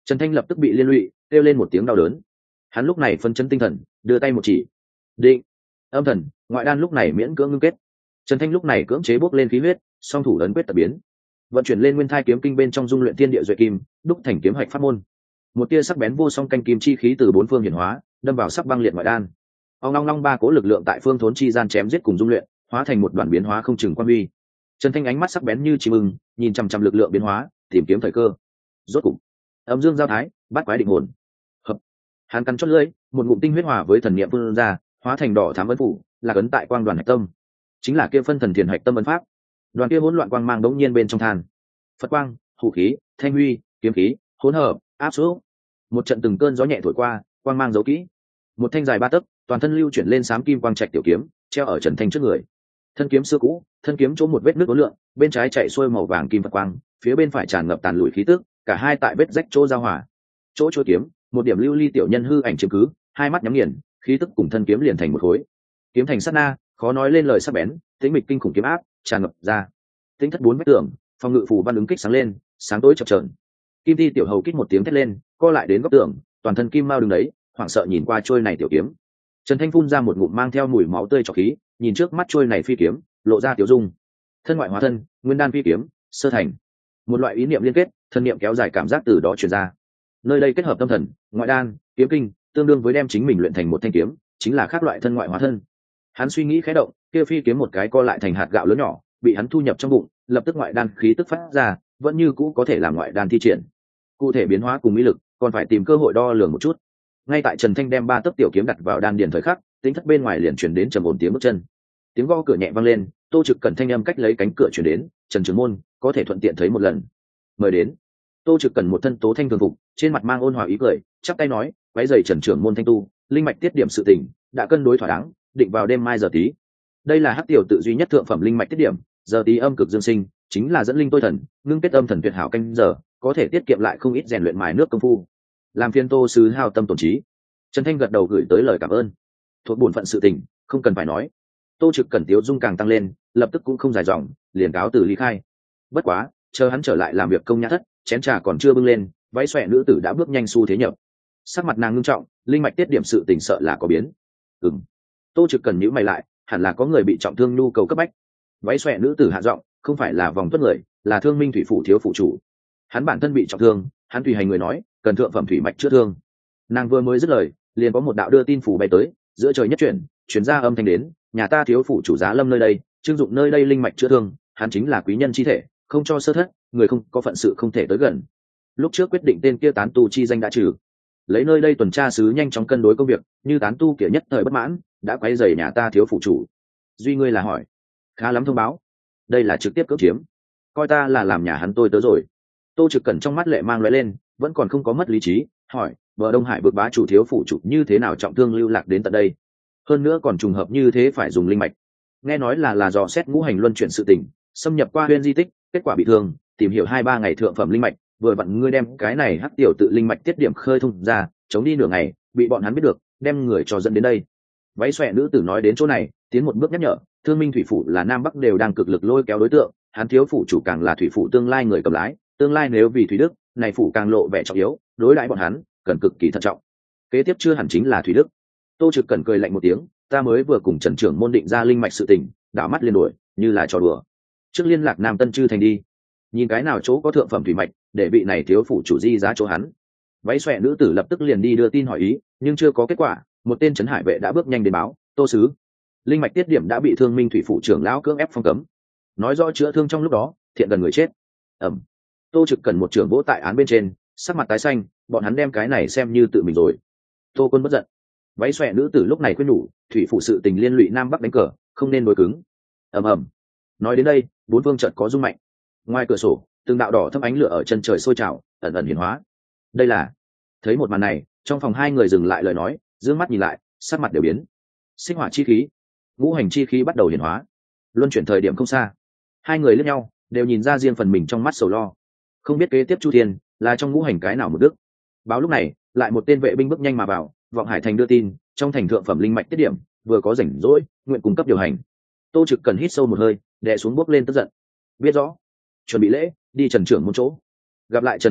Trần Thanh lập tức bị liên lụy, kêu lên một tiếng đau đớn. Hắn lúc này phân chấn tinh thần, đưa tay một chỉ. Định. Âm thần, ngoại đan lúc này miễn cưỡng ngưng kết. Trần Thanh lúc này cưỡng chế bốc lên khí huyết, song thủ ấn quyết tập biến, vận chuyển lên nguyên thai kiếm kinh bên trong dung luyện thiên địa duệ kim, đúc thành kiếm hạch pháp môn. Một tia sắc bén vô song canh kim chi khí từ bốn phương hiển hóa, đâm vào sắc băng liệt ngoại đan. Ông long long ba cố lực lượng tại phương thốn chi gian chém giết cùng dung luyện, hóa thành một đoàn biến hóa không chừng quan huy. Trần Thanh ánh mắt sắc bén như chim ưng, nhìn chằm chằm lực lượng biến hóa, tìm kiếm thời cơ. Rốt cục, âm dương giao thái, bắt quái định hồn. Hợp. Hàn cắn chót lưỡi, một ngụm tinh huyết hòa với thần niệm vươn ra, hóa thành đỏ thám ấn phủ, là ấn tại quang đoàn hạch tâm. Chính là kia phân thần thiền hạch tâm ấn pháp. Đoàn kia hỗn loạn quang mang đống nhiên bên trong than. Phật quang, hủ khí, thanh huy, kiếm khí, hỗn hợp, áp xúc. Một trận từng cơn gió nhẹ thổi qua, quang mang giấu kỹ. Một thanh dài ba tấc, toàn thân lưu chuyển lên xám kim quang trạch tiểu kiếm, treo ở Trần Thanh trước người. Thân kiếm xưa cũ, thân kiếm chỗ một vết nứt uốn lượn, bên trái chạy xuôi màu vàng kim Phật quang, phía bên phải tràn ngập tàn lùi khí tức, cả hai tại vết rách chỗ giao hòa. Chỗ chuôi kiếm, một điểm lưu ly tiểu nhân hư ảnh chiếm cứ, hai mắt nhắm nghiền, khí tức cùng thân kiếm liền thành một khối. Kiếm thành sát na, khó nói lên lời sắc bén, tĩnh mịch kinh khủng kiếm áp tràn ngập ra. Tính thất bốn vách tường, phòng ngự phù văn ứng kích sáng lên, sáng tối chập chờn. Kim Ti tiểu hầu kích một tiếng thét lên, co lại đến góc tường, toàn thân kim mao đứng đấy, hoảng sợ nhìn qua trôi này tiểu kiếm. Trần Thanh phun ra một ngụm mang theo mùi máu tươi trọc khí, nhìn trước mắt trôi này phi kiếm, lộ ra tiểu dung. Thân ngoại hóa thân, nguyên đan phi kiếm, sơ thành. Một loại ý niệm liên kết, thân niệm kéo dài cảm giác từ đó truyền ra. Nơi đây kết hợp tâm thần, ngoại đan, kiếm kinh, tương đương với đem chính mình luyện thành một thanh kiếm, chính là khác loại thân ngoại hóa thân. Hắn suy nghĩ khẽ động, kia phi kiếm một cái co lại thành hạt gạo lớn nhỏ, bị hắn thu nhập trong bụng, lập tức ngoại đan khí tức phát ra, vẫn như cũ có thể làm ngoại đan thi triển. Cụ thể biến hóa cùng mỹ lực, còn phải tìm cơ hội đo lường một chút. Ngay tại Trần Thanh đem ba tấc tiểu kiếm đặt vào đan điền thời khắc, tính thất bên ngoài liền truyền đến trầm ổn tiếng bước chân. Tiếng gõ cửa nhẹ vang lên, Tô Trực Cẩn thanh âm cách lấy cánh cửa truyền đến, "Trần trưởng môn, có thể thuận tiện thấy một lần." Mời đến. Tô Trực Cẩn một thân tố thanh thường phục, trên mặt mang ôn hòa ý cười, chắp tay nói, "Váy giày Trần trưởng môn thanh tu, linh mạch tiết điểm sự tình, đã cân đối thỏa đáng, định vào đêm mai giờ tí." Đây là hắc tiểu tự duy nhất thượng phẩm linh mạch tiết điểm, giờ tí âm cực dương sinh, chính là dẫn linh tôi thần, ngưng kết âm thần tuyệt hảo canh giờ, có thể tiết kiệm lại không ít rèn luyện mài nước công phu. Làm phiên Tô sứ hao tâm tổn trí. Trần Thanh gật đầu gửi tới lời cảm ơn. Thuộc bổn phận sự tình, không cần phải nói. Tô Trực Cẩn tiếu dung càng tăng lên, lập tức cũng không dài dòng, liền cáo từ ly khai. Bất quá, chờ hắn trở lại làm việc công nhã thất, chén trà còn chưa bưng lên, váy xòe nữ tử đã bước nhanh xu thế nhập. Sắc mặt nàng ngưng trọng, linh mạch tiết điểm sự tình sợ là có biến. Ừm. Tô Trực Cẩn nhíu mày lại, hẳn là có người bị trọng thương nhu cầu cấp bách. Váy xòe nữ tử hạ giọng, không phải là vòng tuất người, là Thương Minh thủy phủ thiếu phụ chủ. Hắn bản thân bị trọng thương, hắn tùy hành người nói, cần thượng phẩm thủy mạch chữa thương. Nàng vừa mới dứt lời, liền có một đạo đưa tin phủ bay tới, giữa trời nhất chuyển, chuyển ra âm thanh đến, nhà ta thiếu phụ chủ giá lâm nơi đây, trưng dụng nơi đây linh mạch chữa thương, hắn chính là quý nhân chi thể, không cho sơ thất, người không có phận sự không thể tới gần. Lúc trước quyết định tên kia tán tu chi danh đã trừ, lấy nơi đây tuần tra sứ nhanh chóng cân đối công việc, như tán tu kia nhất thời bất mãn, đã quấy rầy nhà ta thiếu phụ chủ. Duy ngươi là hỏi, khá lắm thông báo, đây là trực tiếp cưỡng chiếm, coi ta là làm nhà hắn tôi tớ rồi. Tô Trực Cẩn trong mắt lệ mang lóe lên, vẫn còn không có mất lý trí, hỏi, bờ Đông Hải bực bá chủ thiếu phụ chủ như thế nào trọng thương lưu lạc đến tận đây, hơn nữa còn trùng hợp như thế phải dùng linh mạch. Nghe nói là là dò xét ngũ hành luân chuyển sự tình, xâm nhập qua huyên di tích, kết quả bị thương, tìm hiểu hai ba ngày thượng phẩm linh mạch, vừa vặn ngươi đem cái này hắc tiểu tự linh mạch tiết điểm khơi thông ra, chống đi nửa ngày, bị bọn hắn biết được, đem người cho dẫn đến đây. Váy xòe nữ tử nói đến chỗ này, tiến một bước nhắc nhở, Thương Minh thủy phủ là nam bắc đều đang cực lực lôi kéo đối tượng, hắn thiếu phủ chủ càng là thủy phủ tương lai người cầm lái, tương lai nếu vì thủy đức, này phủ càng lộ vẻ trọng yếu, đối đãi bọn hắn cần cực kỳ thận trọng. Kế tiếp chưa hẳn chính là thủy đức. Tô Trực Cẩn cười lạnh một tiếng, ta mới vừa cùng Trần trưởng môn định ra linh mạch sự tình, đảo mắt liên đuổi, như là trò đùa. Trước liên lạc Nam Tân Chư thành đi, nhìn cái nào chỗ có thượng phẩm thủy mạch, để vị này thiếu phủ chủ di giá chỗ hắn. Váy xòe nữ tử lập tức liền đi đưa tin hỏi ý, nhưng chưa có kết quả, một tên trấn hải vệ đã bước nhanh đến báo, Tô sứ, linh mạch tiết điểm đã bị Thương Minh thủy phủ trưởng lão cưỡng ép phong cấm, nói rõ chữa thương trong lúc đó thiện gần người chết. Ẩm. Tô Trực Cẩn một trưởng vỗ tại án bên trên, sắc mặt tái xanh, bọn hắn đem cái này xem như tự mình rồi. Tô Quân bất giận. Váy xòe nữ tử lúc này khuyên nhủ, thủy phủ sự tình liên lụy nam bắc đánh cờ, không nên đối cứng. Ầm ầm. Nói đến đây, bốn phương chợt có rung mạnh. Ngoài cửa sổ, từng đạo đỏ thâm ánh lửa ở chân trời sôi trào, ẩn ẩn hiển hóa. Đây là. Thấy một màn này, trong phòng hai người dừng lại lời nói, dương mắt nhìn lại, sắc mặt đều biến. Sinh hỏa chi khí, ngũ hành chi khí bắt đầu hiển hóa. Luân chuyển thời điểm không xa. Hai người liếc nhau, đều nhìn ra riêng phần mình trong mắt sầu lo. Không biết kế tiếp Chu Thiên là trong ngũ hành cái nào một đức. Báo lúc này, lại một tên vệ binh bước nhanh mà vào, Vọng Hải thành đưa tin, trong thành thượng phẩm linh mạch tiết điểm, vừa có rảnh rỗi, nguyện cung cấp điều hành. Tô Trực cần hít sâu một hơi, đè xuống bước lên tức giận. Biết rõ, chuẩn bị lễ, đi Trần trưởng một chỗ. Gặp lại Trần Thanh lúc,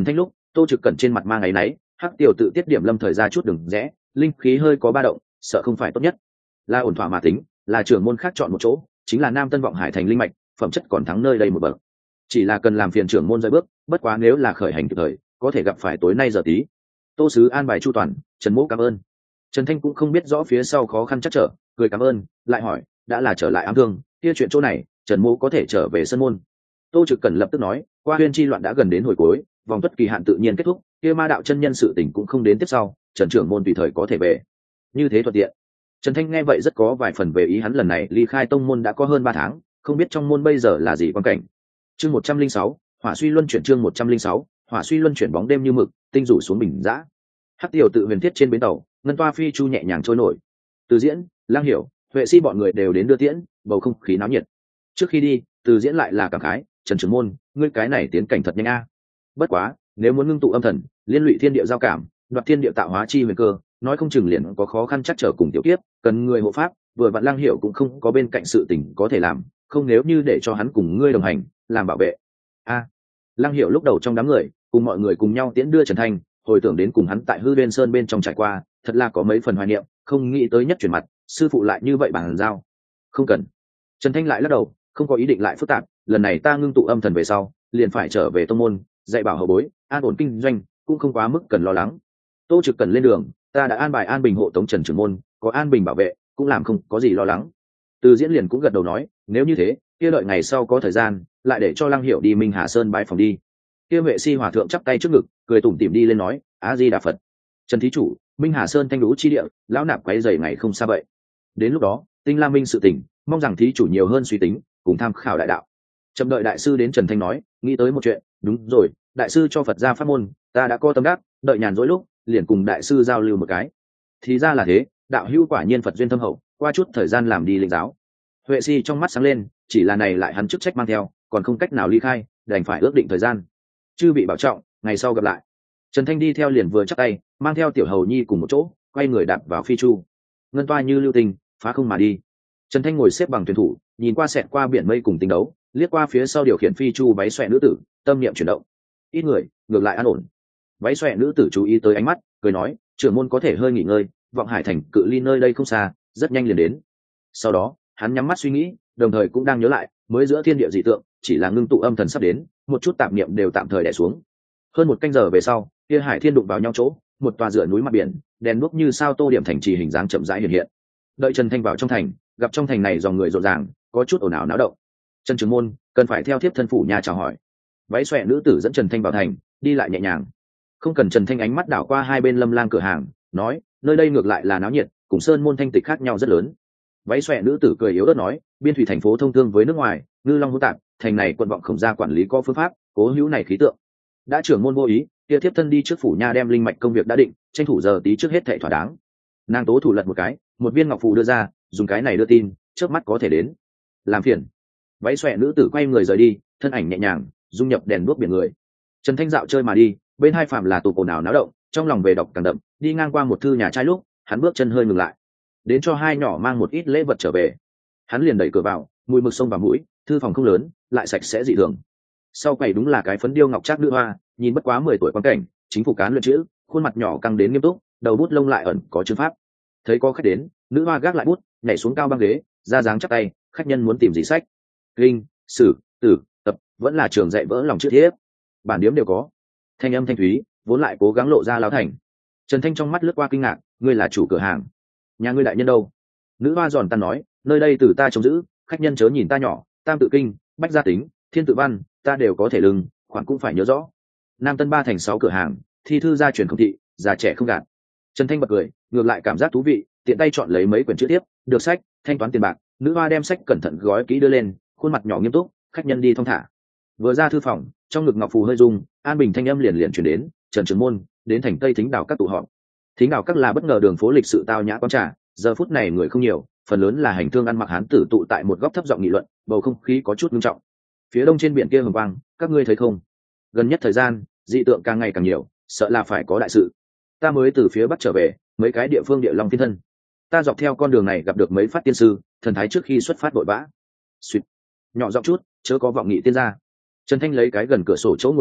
Tô Trực Cẩn trên mặt mang áy náy, hắc tiểu tự tiết điểm lâm thời ra chút đường rẽ, linh khí hơi có ba động, sợ không phải tốt nhất. Là ổn thỏa mà tính, là trưởng môn khác chọn một chỗ, chính là Nam Tân Vọng Hải thành linh mạch, phẩm chất còn thắng nơi đây một bậc. Chỉ là cần làm phiền trưởng môn rời bước, bất quá nếu là khởi hành kịp thời, có thể gặp phải tối nay giờ tí. Tô sứ an bài chu toàn, Trần Mỗ cảm ơn. Trần Thanh cũng không biết rõ phía sau khó khăn chắc trở, cười cảm ơn, lại hỏi, đã là trở lại ám thương, kia chuyện chỗ này, Trần Mỗ có thể trở về sân môn. Tô Trực Cẩn lập tức nói, qua huyên chi loạn đã gần đến hồi cuối, vòng tuất kỳ hạn tự nhiên kết thúc, kia ma đạo chân nhân sự tình cũng không đến tiếp sau, Trần trưởng môn tùy thời có thể về. Như thế thuận tiện. Trần Thanh nghe vậy rất có vài phần về ý hắn lần này ly khai tông môn đã có hơn ba tháng, không biết trong môn bây giờ là gì quan cảnh. Chương một trăm linh sáu, Hỏa Suy Luân chuyển chương một trăm linh sáu, Hỏa Suy Luân chuyển bóng đêm như mực, tinh rủ xuống bình dã. Hắc tiểu tự huyền thiết trên bến tàu, ngân toa phi chu nhẹ nhàng trôi nổi. Từ Diễn, Lang Hiểu, Huệ Si bọn người đều đến đưa tiễn, bầu không khí náo nhiệt. Trước khi đi, Từ Diễn lại là cảm khái, Trần trưởng môn, ngươi cái này tiến cảnh thật nhanh a. Bất quá, nếu muốn ngưng tụ âm thần, liên lụy thiên địa giao cảm, đoạt thiên địa tạo hóa chi huyền cơ, nói không chừng liền có khó khăn chắc trở cùng tiểu kiếp, cần người hộ pháp, vừa vặn Lang Hiểu cũng không có bên cạnh sự tình có thể làm, không nếu như để cho hắn cùng ngươi đồng hành, làm bảo vệ. A. À, Lang Hiểu lúc đầu trong đám người, cùng mọi người cùng nhau tiễn đưa Trần Thanh, hồi tưởng đến cùng hắn tại Hư Uyên Sơn bên trong trải qua, thật là có mấy phần hoài niệm, không nghĩ tới nhất chuyển mặt, sư phụ lại như vậy bằng giao. Không cần. Trần Thanh lại lắc đầu, không có ý định lại phức tạp, lần này ta ngưng tụ âm thần về sau, liền phải trở về tông môn, dạy bảo hậu bối, an ổn kinh doanh, cũng không quá mức cần lo lắng. Tô Trực cần lên đường, ta đã an bài An Bình hộ tống Trần trưởng môn, có An Bình bảo vệ, cũng làm không có gì lo lắng. Từ Diễn liền cũng gật đầu nói, nếu như thế, kia đợi ngày sau có thời gian, lại để cho Lăng Hiểu đi Minh Hà Sơn bái phòng đi. Kia Huệ Si hòa thượng chắp tay trước ngực, cười tủm tỉm đi lên nói, A Di Đà Phật. Trần thí chủ, Minh Hà Sơn thanh lũ chi địa, lão nạp quấy rầy ngày không xa vậy. Đến lúc đó, Tinh La Minh sự tình, mong rằng thí chủ nhiều hơn suy tính, cùng tham khảo đại đạo. Chậm đợi đại sư đến, Trần Thanh nói, nghĩ tới một chuyện, đúng rồi, đại sư cho Phật gia pháp môn, ta đã có tâm đắc, đợi nhàn rỗi lúc, liền cùng đại sư giao lưu một cái. Thì ra là thế, đạo hữu quả nhiên Phật duyên thâm hậu, qua chút thời gian làm đi linh giáo. Huệ Si trong mắt sáng lên, chỉ là này lại hắn chức trách mang theo, còn không cách nào ly khai, đành phải ước định thời gian. Chư bị bảo trọng, ngày sau gặp lại. Trần Thanh đi theo liền vừa chắc tay, mang theo tiểu hầu nhi cùng một chỗ, quay người đạp vào phi chu. Ngân toa như lưu tình, phá không mà đi. Trần Thanh ngồi xếp bằng thuyền thủ, nhìn qua xẹt qua biển mây cùng tinh đấu, liếc qua phía sau điều khiển phi chu váy xoẹ nữ tử, tâm niệm chuyển động. Ít người, ngược lại an ổn. Váy xoẹ nữ tử chú ý tới ánh mắt, cười nói, trưởng môn có thể hơi nghỉ ngơi, Vọng Hải thành cự ly nơi đây không xa, rất nhanh liền đến. Sau đó, hắn nhắm mắt suy nghĩ, đồng thời cũng đang nhớ lại, mới giữa thiên địa dị tượng, chỉ là ngưng tụ âm thần sắp đến, một chút tạp niệm đều tạm thời đè xuống. Hơn một canh giờ về sau, kia hải thiên đụng vào nhau chỗ, một tòa dựa núi mặt biển, đèn đuốc như sao tô điểm thành trì hình dáng chậm rãi hiện hiện. Đợi Trần Thanh vào trong thành, gặp trong thành này dòng người rộn ràng, có chút ồn ào náo động. Trần trưởng môn, cần phải theo thiếp thân phủ nhà chào hỏi. Váy xoẹ nữ tử dẫn Trần Thanh vào thành, đi lại nhẹ nhàng. Không cần. Trần Thanh ánh mắt đảo qua hai bên lâm lang cửa hàng, nói, nơi đây ngược lại là náo nhiệt, cùng sơn môn thanh tịch khác nhau rất lớn. Váy xoẹ nữ tử cười yếu ớt nói, biên thủy thành phố thông thương với nước ngoài, ngư long hỗn tạp, thành này quận vọng khổng gia quản lý có phương pháp, cố hữu này khí tượng. Đã trưởng môn vô ý, kia thiếp thân đi trước phủ nha đem linh mạch công việc đã định, tranh thủ giờ tí trước hết thệ thỏa đáng. Nàng tố thủ lật một cái, một viên ngọc phù đưa ra, dùng cái này đưa tin, trước mắt có thể đến. Làm phiền. Váy xoẹ nữ tử quay người rời đi, thân ảnh nhẹ nhàng, dung nhập đèn đuốc biển người. Trần Thanh dạo chơi mà đi, bên hai phạm là tụ ồn ào náo động, trong lòng về đọc càng đậm, đi ngang qua một thư nhà trai lúc, hắn bước chân hơi ngừng lại. Đến cho hai nhỏ mang một ít lễ vật trở về. Hắn liền đẩy cửa vào, mùi mực sông vào mũi, thư phòng không lớn, lại sạch sẽ dị thường. Sau quầy đúng là cái phấn điêu ngọc trác nữ hoa, nhìn bất quá mười tuổi quan cảnh, chính phủ cán luyện chữ, khuôn mặt nhỏ căng đến nghiêm túc, đầu bút lông lại ẩn có chữ pháp. Thấy có khách đến, nữ hoa gác lại bút, nhảy xuống cao băng ghế, ra dáng chắp tay, khách nhân muốn tìm gì sách? Kinh, sử, tử, tập, vẫn là trường dạy vỡ lòng chữ thiếp. Bản điếm đều có. Thanh âm thanh thúy, vốn lại cố gắng lộ ra láo thành. Trần Thanh trong mắt lướt qua kinh ngạc, ngươi là chủ cửa hàng, nhà ngươi đại nhân đâu? Nữ hoa giòn tan nói, nơi đây từ ta trông giữ, khách nhân chớ nhìn ta nhỏ, tam tự kinh, bách gia tính, thiên tự văn, ta đều có thể lưng, khoản cũng phải nhớ rõ. Nam Tân ba thành sáu cửa hàng, thi thư gia truyền không thị, già trẻ không gạt. Trần Thanh bật cười, ngược lại cảm giác thú vị, tiện tay chọn lấy mấy quyển chữ tiếp, được sách, thanh toán tiền bạc. Nữ hoa đem sách cẩn thận gói kỹ đưa lên, khuôn mặt nhỏ nghiêm túc, khách nhân đi thong thả. Vừa ra thư phòng, trong ngực ngọc phù hơi rung, an bình thanh âm liền liền chuyển đến, Trần trưởng môn đến thành Tây Thính Đảo các tụ họp. Thính Đảo các là bất ngờ đường phố lịch sự tao nhã quán trà, giờ phút này người không nhiều, phần lớn là hành thương ăn mặc hán tử tụ tại một góc thấp giọng nghị luận, bầu không khí có chút nghiêm trọng. Phía đông trên biển kia hồng quang, các ngươi thấy không? Gần nhất thời gian, dị tượng càng ngày càng nhiều, sợ là phải có đại sự. Ta mới từ phía bắc trở về, mấy cái địa phương địa long thiên thân. Ta dọc theo con đường này gặp được mấy phát tiên sư, thần thái trước khi xuất phát vội vã. Xuyệt. Nhỏ giọng chút, chớ có vọng nghị tiên gia. Trần Thanh lấy cái gần cửa sổ chỗ ngồi xuống,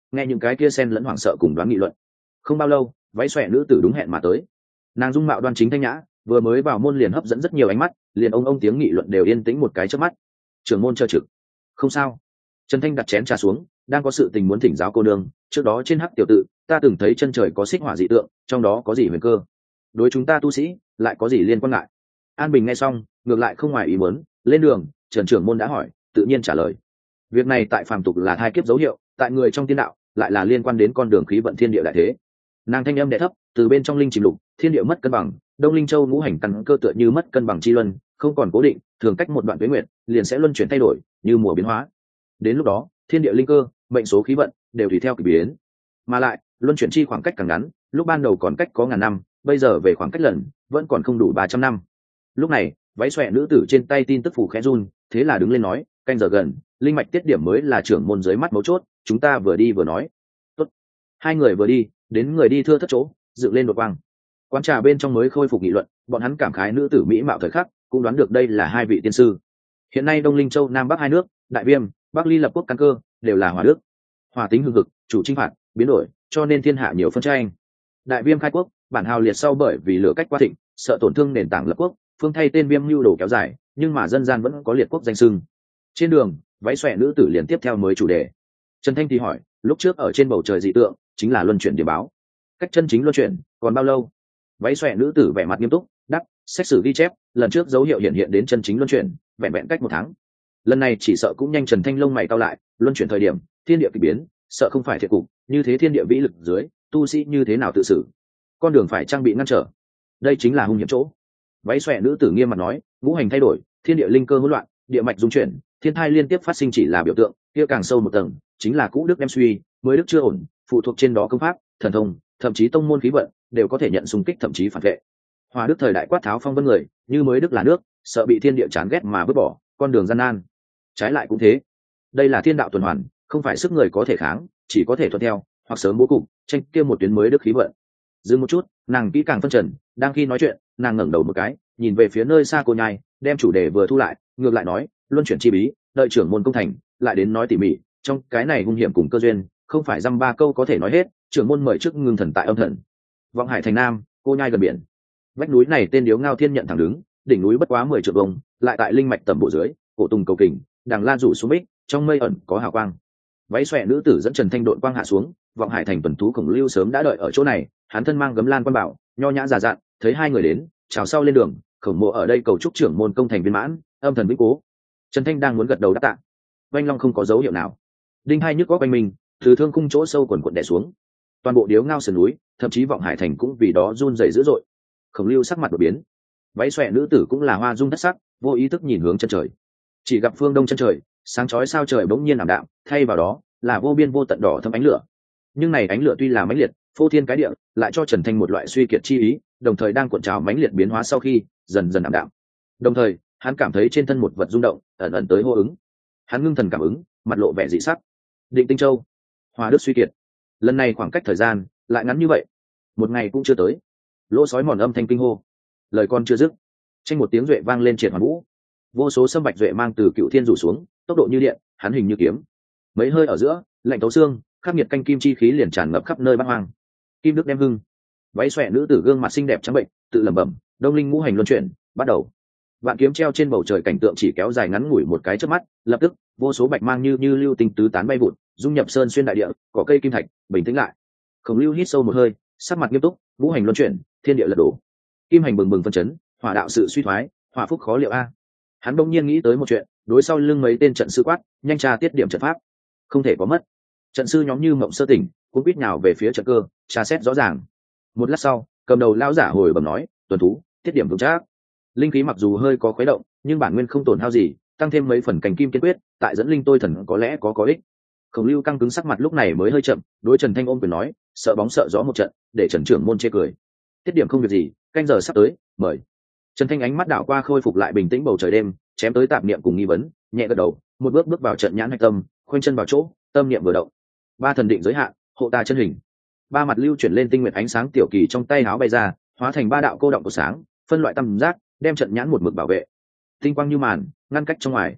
nghe những cái kia xen lẫn hoảng sợ cùng đoán nghị luận. Không bao lâu, váy xòe nữ tử đúng hẹn mà tới. Nàng dung mạo đoan chính thanh nhã, vừa mới vào môn liền hấp dẫn rất nhiều ánh mắt, liền ông ông tiếng nghị luận đều yên tĩnh một cái chớp mắt. Trưởng môn chờ trực. Không sao. Trần Thanh đặt chén trà xuống, đang có sự tình muốn thỉnh giáo cô nương. Trước đó trên hắc tiểu tự, ta từng thấy chân trời có xích hỏa dị tượng, trong đó có gì huyền cơ? Đối chúng ta tu sĩ, lại có gì liên quan ngại? An Bình nghe xong, ngược lại không ngoài ý muốn, lên đường, Trần trưởng môn đã hỏi, tự nhiên trả lời. Việc này tại phàm tục là thai kiếp dấu hiệu, tại người trong tiên đạo, lại là liên quan đến con đường khí vận thiên địa đại thế. Nàng thanh âm đè thấp, từ bên trong linh chìm lục, thiên địa mất cân bằng, Đông Linh Châu ngũ hành căn cơ tựa như mất cân bằng chi luân, không còn cố định, thường cách một đoạn tuế nguyệt, liền sẽ luân chuyển thay đổi, như mùa biến hóa. Đến lúc đó, thiên địa linh cơ, mệnh số khí vận đều tùy theo kỳ biến. Mà lại, luân chuyển chi khoảng cách càng ngắn, lúc ban đầu còn cách có ngàn năm, bây giờ về khoảng cách lần, vẫn còn không đủ ba trăm năm. Lúc này, váy xòe nữ tử trên tay tin tức phủ khẽ run, thế là đứng lên nói, canh giờ gần, linh mạch tiết điểm mới là trưởng môn dưới mắt mấu chốt, chúng ta vừa đi vừa nói. Tốt. Hai người vừa đi, đến người đi thưa thất chỗ, dựng lên đột quang. Quán trà bên trong mới khôi phục nghị luận, bọn hắn cảm khái nữ tử mỹ mạo thời khắc, cũng đoán được đây là hai vị tiên sư. Hiện nay Đông Linh Châu Nam Bắc hai nước, Đại Viêm, Bắc Ly lập quốc căn cơ, đều là hòa đức. Hòa tính hưng hực, chủ chinh phạt, biến đổi, cho nên thiên hạ nhiều phân tranh. Đại Viêm khai quốc, bản hào liệt sau bởi vì lửa cách quá thịnh, sợ tổn thương nền tảng lập quốc, phương thay tên Viêm lưu đồ kéo dài, nhưng mà dân gian vẫn có liệt quốc danh xưng. Trên đường, váy xòe nữ tử liền tiếp theo mới chủ đề. Trần Thanh thì hỏi, lúc trước ở trên bầu trời dị tượng, chính là luân chuyển điểm báo. Cách chân chính luân chuyển, còn bao lâu? Váy xòe nữ tử vẻ mặt nghiêm túc, đáp, xét xử ghi chép, lần trước dấu hiệu hiện hiện đến chân chính luân chuyển, vẹn vẹn cách một tháng. Lần này chỉ sợ cũng nhanh. Trần Thanh lông mày cau lại, luân chuyển thời điểm, thiên địa kỳ biến, sợ không phải thiệt cục, như thế thiên địa vĩ lực dưới, tu sĩ như thế nào tự xử? Con đường phải trang bị ngăn trở. Đây chính là hung hiểm chỗ. Váy xòe nữ tử nghiêm mặt nói, ngũ hành thay đổi, thiên địa linh cơ hỗn loạn, địa mạch dung chuyển, thiên thai liên tiếp phát sinh chỉ là biểu tượng, kia càng sâu một tầng, chính là cũ đức đem suy, mới đức chưa ổn, phụ thuộc trên đó công pháp, thần thông, thậm chí tông môn khí vận đều có thể nhận xung kích, thậm chí phản vệ. Hòa đức thời đại quát tháo phong vân người, như mới đức là nước, sợ bị thiên địa chán ghét mà vứt bỏ, con đường gian nan. Trái lại cũng thế. Đây là thiên đạo tuần hoàn, không phải sức người có thể kháng, chỉ có thể thuận theo, hoặc sớm bố cục, tranh kia một tuyến mới đức khí vận. Dừng một chút, nàng kỹ càng phân trần, đang khi nói chuyện, nàng ngẩng đầu một cái, nhìn về phía nơi xa cô nhai, đem chủ đề vừa thu lại, ngược lại nói, luân chuyển chi bí, đợi trưởng môn công thành, lại đến nói tỉ mỉ, trong cái này hung hiểm cùng cơ duyên, không phải dăm ba câu có thể nói hết. Trưởng môn mời trước ngưng thần tại âm thần. Vọng Hải thành Nam, cô nhai gần biển. Vách núi này tên điếu ngao thiên nhận thẳng đứng, đỉnh núi bất quá mười trượng vông, lại tại linh mạch tầm bộ dưới, cổ tùng cầu kình, đằng lan rủ xuống bích, trong mây ẩn có hào quang. Váy xòe nữ tử dẫn Trần Thanh đội quang hạ xuống, Vọng Hải thành tuần thú khổng lưu sớm đã đợi ở chỗ này, hắn thân mang gấm lan quan bảo, nho nhã già dặn, thấy hai người đến, chào sau lên đường, khổng mộ ở đây cầu chúc trưởng môn công thành viên mãn, âm thần vĩnh cố. Trần Thanh đang muốn gật đầu đáp tạ, Vanh Long không có dấu hiệu nào. Đinh hai nhức có quanh mình, từ thương khung chỗ sâu quần quần đè xuống. Toàn bộ điếu ngao sườn núi, thậm chí Vọng Hải thành cũng vì đó run rẩy dữ dội. Khổng lưu sắc mặt đột biến, váy xòe nữ tử cũng là hoa dung thất sắc, vô ý thức nhìn hướng chân trời. Chỉ gặp phương đông chân trời, sáng chói sao trời bỗng nhiên ảm đạm, thay vào đó là vô biên vô tận đỏ thâm ánh lửa. Nhưng này ánh lửa tuy là mãnh liệt, phô thiên cái địa, lại cho Trần Thanh một loại suy kiệt chi ý, đồng thời đang cuộn trào mãnh liệt biến hóa sau khi dần dần ảm đạm. Đồng thời, hắn cảm thấy trên thân một vật rung động, ẩn ẩn tới hô ứng. Hắn ngưng thần cảm ứng, mặt lộ vẻ dị sắc. Định Tinh Châu, Hòa đức suy kiệt. Lần này khoảng cách thời gian lại ngắn như vậy, một ngày cũng chưa tới. Lỗ sói mòn âm thanh kinh hô, lời con chưa dứt, tranh một tiếng duệ vang lên triệt hoàn vũ. Vô số sâm bạch duệ mang từ cựu thiên rủ xuống, tốc độ như điện, hắn hình như kiếm. Mấy hơi ở giữa, lạnh tấu xương, khắc nghiệt canh kim chi khí liền tràn ngập khắp nơi bát hoang. Kim đức đem hưng. Váy xòe nữ tử gương mặt xinh đẹp trắng bệnh, tự lẩm bẩm, đông linh ngũ hành luân chuyển, bắt đầu. Vạn kiếm treo trên bầu trời, cảnh tượng chỉ kéo dài ngắn ngủi một cái chớp mắt, lập tức vô số bạch mang như như lưu tinh tứ tán bay vụt, dung nhập sơn xuyên đại địa, cỏ cây kim thạch, bình tĩnh lại. Khổng lưu hít sâu một hơi, sắc mặt nghiêm túc, ngũ hành luân chuyển, thiên địa lật đổ. Kim hành bừng bừng phân chấn, hỏa đạo sự suy thoái, hỏa phúc khó liệu a. Hắn bỗng nhiên nghĩ tới một chuyện, đối sau lưng mấy tên trận sư quát, nhanh tra tiết điểm trận pháp, không thể có mất. Trận sư nhóm như mộng sơ tỉnh, cũng biết nhào về phía trận cơ, tra xét rõ ràng. Một lát sau, cầm đầu lão giả hồi bẩm nói, tuần thú, tiết điểm vững chắc. Linh khí mặc dù hơi có khuấy động, nhưng bản nguyên không tổn hao gì, tăng thêm mấy phần cành kim kiên quyết, tại dẫn linh tôi thần có lẽ có có ích. Khổng lưu căng cứng sắc mặt lúc này mới hơi chậm, đối Trần Thanh ôm quyền nói, sợ bóng sợ gió một trận, để Trần trưởng môn chê cười. Tiết điểm không việc gì, canh giờ sắp tới, mời. Trần Thanh ánh mắt đảo qua khôi phục lại bình tĩnh bầu trời đêm, chém tới tạp niệm cùng nghi vấn, nhẹ gật đầu, một bước bước vào trận nhãn hạch tâm, khoanh chân vào chỗ, tâm niệm vừa động. Ba thần định giới hạn, hộ ta chân hình. Ba mặt lưu chuyển lên tinh nguyện ánh sáng tiểu kỳ trong tay áo bay ra, hóa thành ba đạo cô động của sáng, phân loại tam giác, đem trận nhãn một mực bảo vệ. Tinh quang như màn, ngăn cách trong ngoài.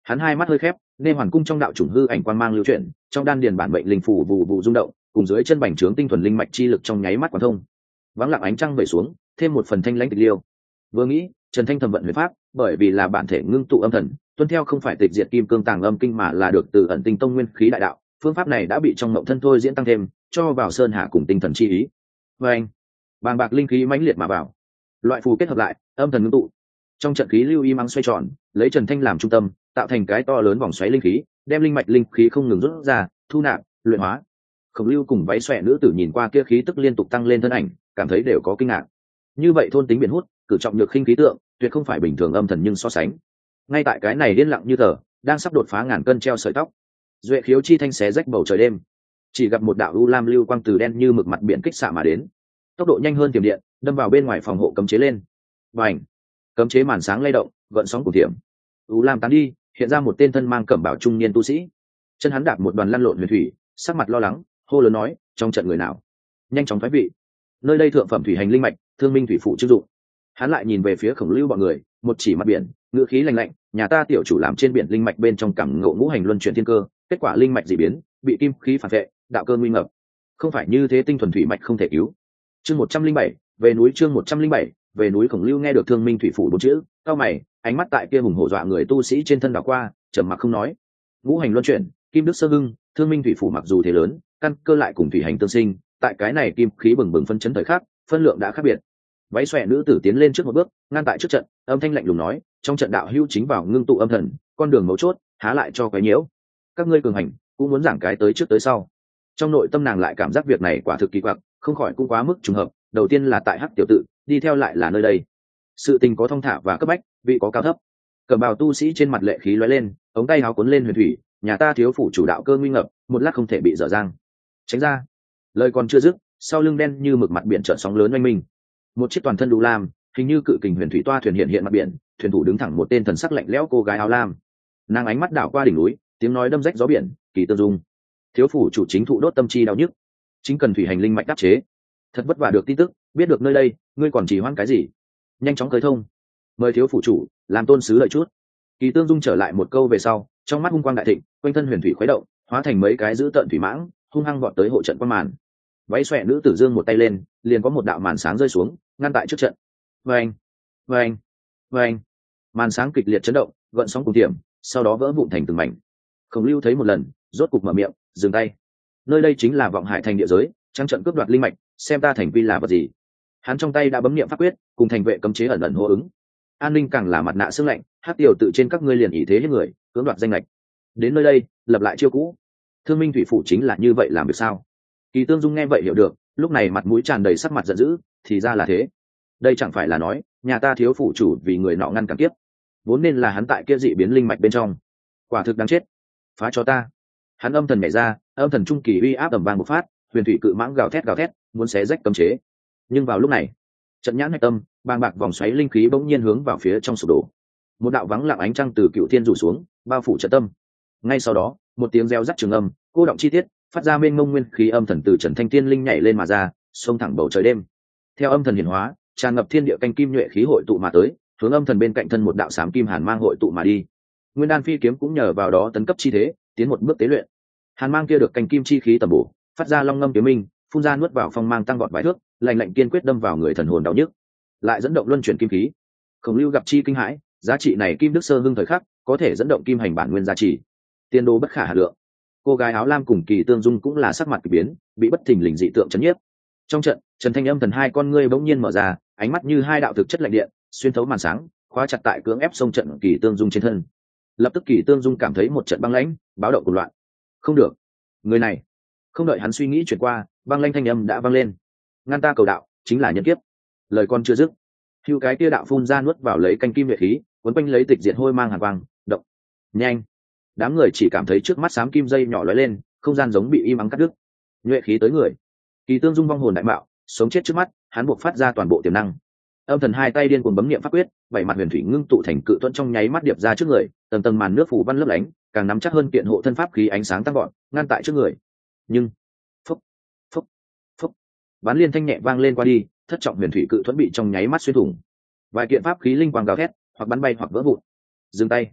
Hắn hai mắt hơi khép, nên hoàn cung trong đạo chủng hư ảnh quang mang lưu chuyển, trong đan điền bản mệnh linh phủ vụ vụ rung động, cùng dưới chân bành trướng tinh thuần linh mạch chi lực trong nháy mắt quán thông. Vắng lặng ánh trăng về xuống, thêm một phần thanh lãnh tịch liêu. Vừa nghĩ, Trần Thanh thầm vận huyền pháp, bởi vì là bản thể ngưng tụ âm thần, tuân theo không phải tịch diệt kim cương tàng âm kinh mà là được từ ẩn tinh tông nguyên khí đại đạo. Phương pháp này đã bị trong mộng thân thôi diễn tăng thêm, cho vào sơn hạ cùng tinh thần chi ý. Và anh, bàng bạc linh khí mãnh liệt mà vào, loại phù kết hợp lại, âm thần ngưng tụ. Trong trận khí lưu y mắng xoay tròn, lấy Trần Thanh làm trung tâm, tạo thành cái to lớn vòng xoáy linh khí, đem linh mạch linh khí không ngừng rút ra, thu nạp, luyện hóa. Khổng Lưu cùng váy xòe nữ tử nhìn qua kia khí tức liên tục tăng lên thân ảnh, cảm thấy đều có kinh ngạc. Như vậy thôn tính biển hút, cử trọng nhược khinh khí tượng, tuyệt không phải bình thường âm thần nhưng so sánh. Ngay tại cái này điên lặng như tờ, đang sắp đột phá ngàn cân treo sợi tóc. Duệ khiếu chi thanh xé rách bầu trời đêm, chỉ gặp một đạo u lam lưu quang từ đen như mực mặt biển kích xạ mà đến, tốc độ nhanh hơn tiềm điện, đâm vào bên ngoài phòng hộ cấm chế lên. Bành! Cấm chế màn sáng lay động, gợn sóng của tiệm. U lam tán đi, hiện ra một tên thân mang cẩm bào trung niên tu sĩ. Chân hắn đạp một đoàn lăn lộn huyền thủy, sắc mặt lo lắng, hô lớn nói, trong trận người nào? Nhanh chóng thoái vị. Nơi đây thượng phẩm thủy hành linh mạch, thương minh thủy phụ chức dụng. Hắn lại nhìn về phía Khổng Lưu bọn người, một chỉ mặt biển, ngữ khí lạnh lạnh, nhà ta tiểu chủ làm trên biển linh mạch bên trong cảm ngộ ngũ hành luân chuyển thiên cơ, kết quả linh mạch dị biến, bị kim khí phản vệ, đạo cơ nguy ngập. Không phải như thế tinh thuần thủy mạch không thể cứu. Chương một trăm linh bảy, về núi chương một trăm linh bảy, về núi. Khổng Lưu nghe được thương minh thủy phủ bốn chữ, cao mày, ánh mắt tại kia hùng hổ dọa người tu sĩ trên thân đảo qua, trầm mặc không nói. Ngũ hành luân chuyển, kim đức sơ hưng, thương minh thủy phủ mặc dù thế lớn, căn cơ lại cùng thủy hành tương sinh, tại cái này kim khí bừng bừng phân chấn thời khắc, phân lượng đã khác biệt. Váy xòe nữ tử tiến lên trước một bước, ngăn tại trước trận, âm thanh lạnh lùng nói, trong trận đạo hưu chính vào ngưng tụ âm thần, con đường mấu chốt, há lại cho cái nhiễu. Các ngươi cường hành, cũng muốn giảng cái tới trước tới sau. Trong nội tâm nàng lại cảm giác việc này quả thực kỳ quặc, không khỏi cũng quá mức trùng hợp. Đầu tiên là tại hắc tiểu tự, đi theo lại là nơi đây. Sự tình có thông thả và cấp bách, vị có cao thấp. Cẩm bào tu sĩ trên mặt lệ khí lóe lên, ống tay áo cuốn lên huyền thủy, nhà ta thiếu phủ chủ đạo cơ nguy ngập, một lát không thể bị dở dang. Tránh ra. Lời còn chưa dứt, sau lưng đen như mực mặt biển trợn sóng lớn oanh minh. Một chiếc toàn thân đu lam, hình như cự kình huyền thủy toa thuyền hiện hiện mặt biển, thuyền thủ đứng thẳng một tên thần sắc lạnh lẽo cô gái áo lam. Nàng ánh mắt đảo qua đỉnh núi, tiếng nói đâm rách gió biển, kỳ tương dung. Thiếu phủ chủ chính thụ đốt tâm chi đau nhức, chính cần thủy hành linh mạch đáp chế. Thật vất vả được tin tức, biết được nơi đây, ngươi còn trì hoãn cái gì? Nhanh chóng khơi thông, mời thiếu phủ chủ làm tôn sứ lợi chút. Kỳ tương dung trở lại một câu về sau, trong mắt hung quang đại thịnh, quanh thân huyền thủy khuấy động, hóa thành mấy cái dữ tợn thủy mãng, hung hăng vọt tới hộ trận quan màn. Váy xòe nữ tử dương một tay lên, liền có một đạo màn sáng rơi xuống, ngăn tại trước trận. Vâng, vâng, vâng. Màn sáng kịch liệt chấn động, gợn sóng cùng tiệm, sau đó vỡ vụn thành từng mảnh. Khổng Lưu thấy một lần, rốt cục mở miệng, dừng tay. Nơi đây chính là vọng hải thành địa giới, trắng trận cướp đoạt linh mạch, xem ta thành vi là vật gì. Hắn trong tay đã bấm niệm pháp quyết, cùng thành vệ cấm chế ẩn ẩn hô ứng. An ninh càng là mặt nạ xương lạnh, hát tiểu tự trên các ngươi liền ý thế hết người, cưỡng đoạt danh lệch. Đến nơi đây, lập lại chiêu cũ. Thương minh thủy phủ chính là như vậy làm được sao? Kỳ tương dung nghe vậy hiểu được, lúc này mặt mũi tràn đầy sắc mặt giận dữ, thì ra là thế. Đây chẳng phải là nói, nhà ta thiếu phủ chủ vì người nọ ngăn cản kiếp, vốn nên là hắn tại kia dị biến linh mạch bên trong. Quả thực đáng chết. Phá cho ta. Hắn âm thần nhảy ra, âm thần trung kỳ uy áp ầm vang bộc phát, huyền thủy cự mãng gào thét gào thét, muốn xé rách cấm chế. Nhưng vào lúc này, trận nhãn hạch tâm, bàng bạc vòng xoáy linh khí bỗng nhiên hướng vào phía trong sụp đổ. Một đạo vắng lặng ánh trăng từ cựu thiên rủ xuống, bao phủ trận tâm. Ngay sau đó, một tiếng reo rắt trường âm, cô động chi tiết, phát ra mênh mông nguyên khí âm thần từ Trần Thanh Tiên linh nhảy lên mà ra, xông thẳng bầu trời đêm. Theo âm thần hiển hóa, tràn ngập thiên địa canh kim nhuệ khí hội tụ mà tới, hướng âm thần bên cạnh thân một đạo sám kim hàn mang hội tụ mà đi. Nguyên đan phi kiếm cũng nhờ vào đó tấn cấp chi thế, tiến một bước tế luyện. Hàn mang kia được canh kim chi khí tầm bổ, phát ra long ngâm kiếm minh, phun ra nuốt vào phong mang tăng vọt vài thước, lạnh lạnh kiên quyết đâm vào người thần hồn đau nhức, lại dẫn động luân chuyển kim khí. Khổng Lưu gặp chi kinh hãi, giá trị này kim đức sơ hưng thời khắc, có thể dẫn động kim hành bản nguyên giá trị, tiên đô bất khả hà lượng. Cô gái áo lam cùng Kỳ Tương Dung cũng là sắc mặt kỳ biến, bị bất thình lình dị tượng chấn nhiếp. Trong trận, Trần Thanh Âm thần hai con ngươi bỗng nhiên mở ra, ánh mắt như hai đạo thực chất lạnh điện, xuyên thấu màn sáng, khóa chặt tại cưỡng ép sông trận Kỳ Tương Dung trên thân. Lập tức Kỳ Tương Dung cảm thấy một trận băng lãnh, báo động cuồng loạn. Không được, người này. Không đợi hắn suy nghĩ chuyển qua, băng lãnh thanh âm đã vang lên. Ngăn ta cầu đạo, chính là nhân kiếp. Lời con chưa dứt, hưu cái kia đạo phun ra nuốt vào lấy canh kim nhuệ khí, cuốn quanh lấy tịch diệt hôi mang hàn quang, động. Nhanh. Đám người chỉ cảm thấy trước mắt xám kim dây nhỏ lóe lên, không gian giống bị im ắng cắt đứt. Nhuệ khí tới người. Kỳ Tương Dung vong hồn đại mạo, sống chết trước mắt, hắn buộc phát ra toàn bộ tiềm năng. Âm thần hai tay điên cuồng bấm niệm pháp quyết, bảy mặt huyền thủy ngưng tụ thành cự tuẫn trong nháy mắt điệp ra trước người, tầng tầng màn nước phủ văn lấp lánh, càng nắm chắc hơn kiện hộ thân pháp khí ánh sáng tăng gọn, ngăn tại trước người. Nhưng, phúc, phúc, phúc, bán liên thanh nhẹ vang lên qua đi, thất trọng huyền thủy cự thuẫn bị trong nháy mắt xuyên thủng. Vài kiện pháp khí linh quang gào thét, hoặc bắn bay hoặc vỡ vụn. Dừng tay.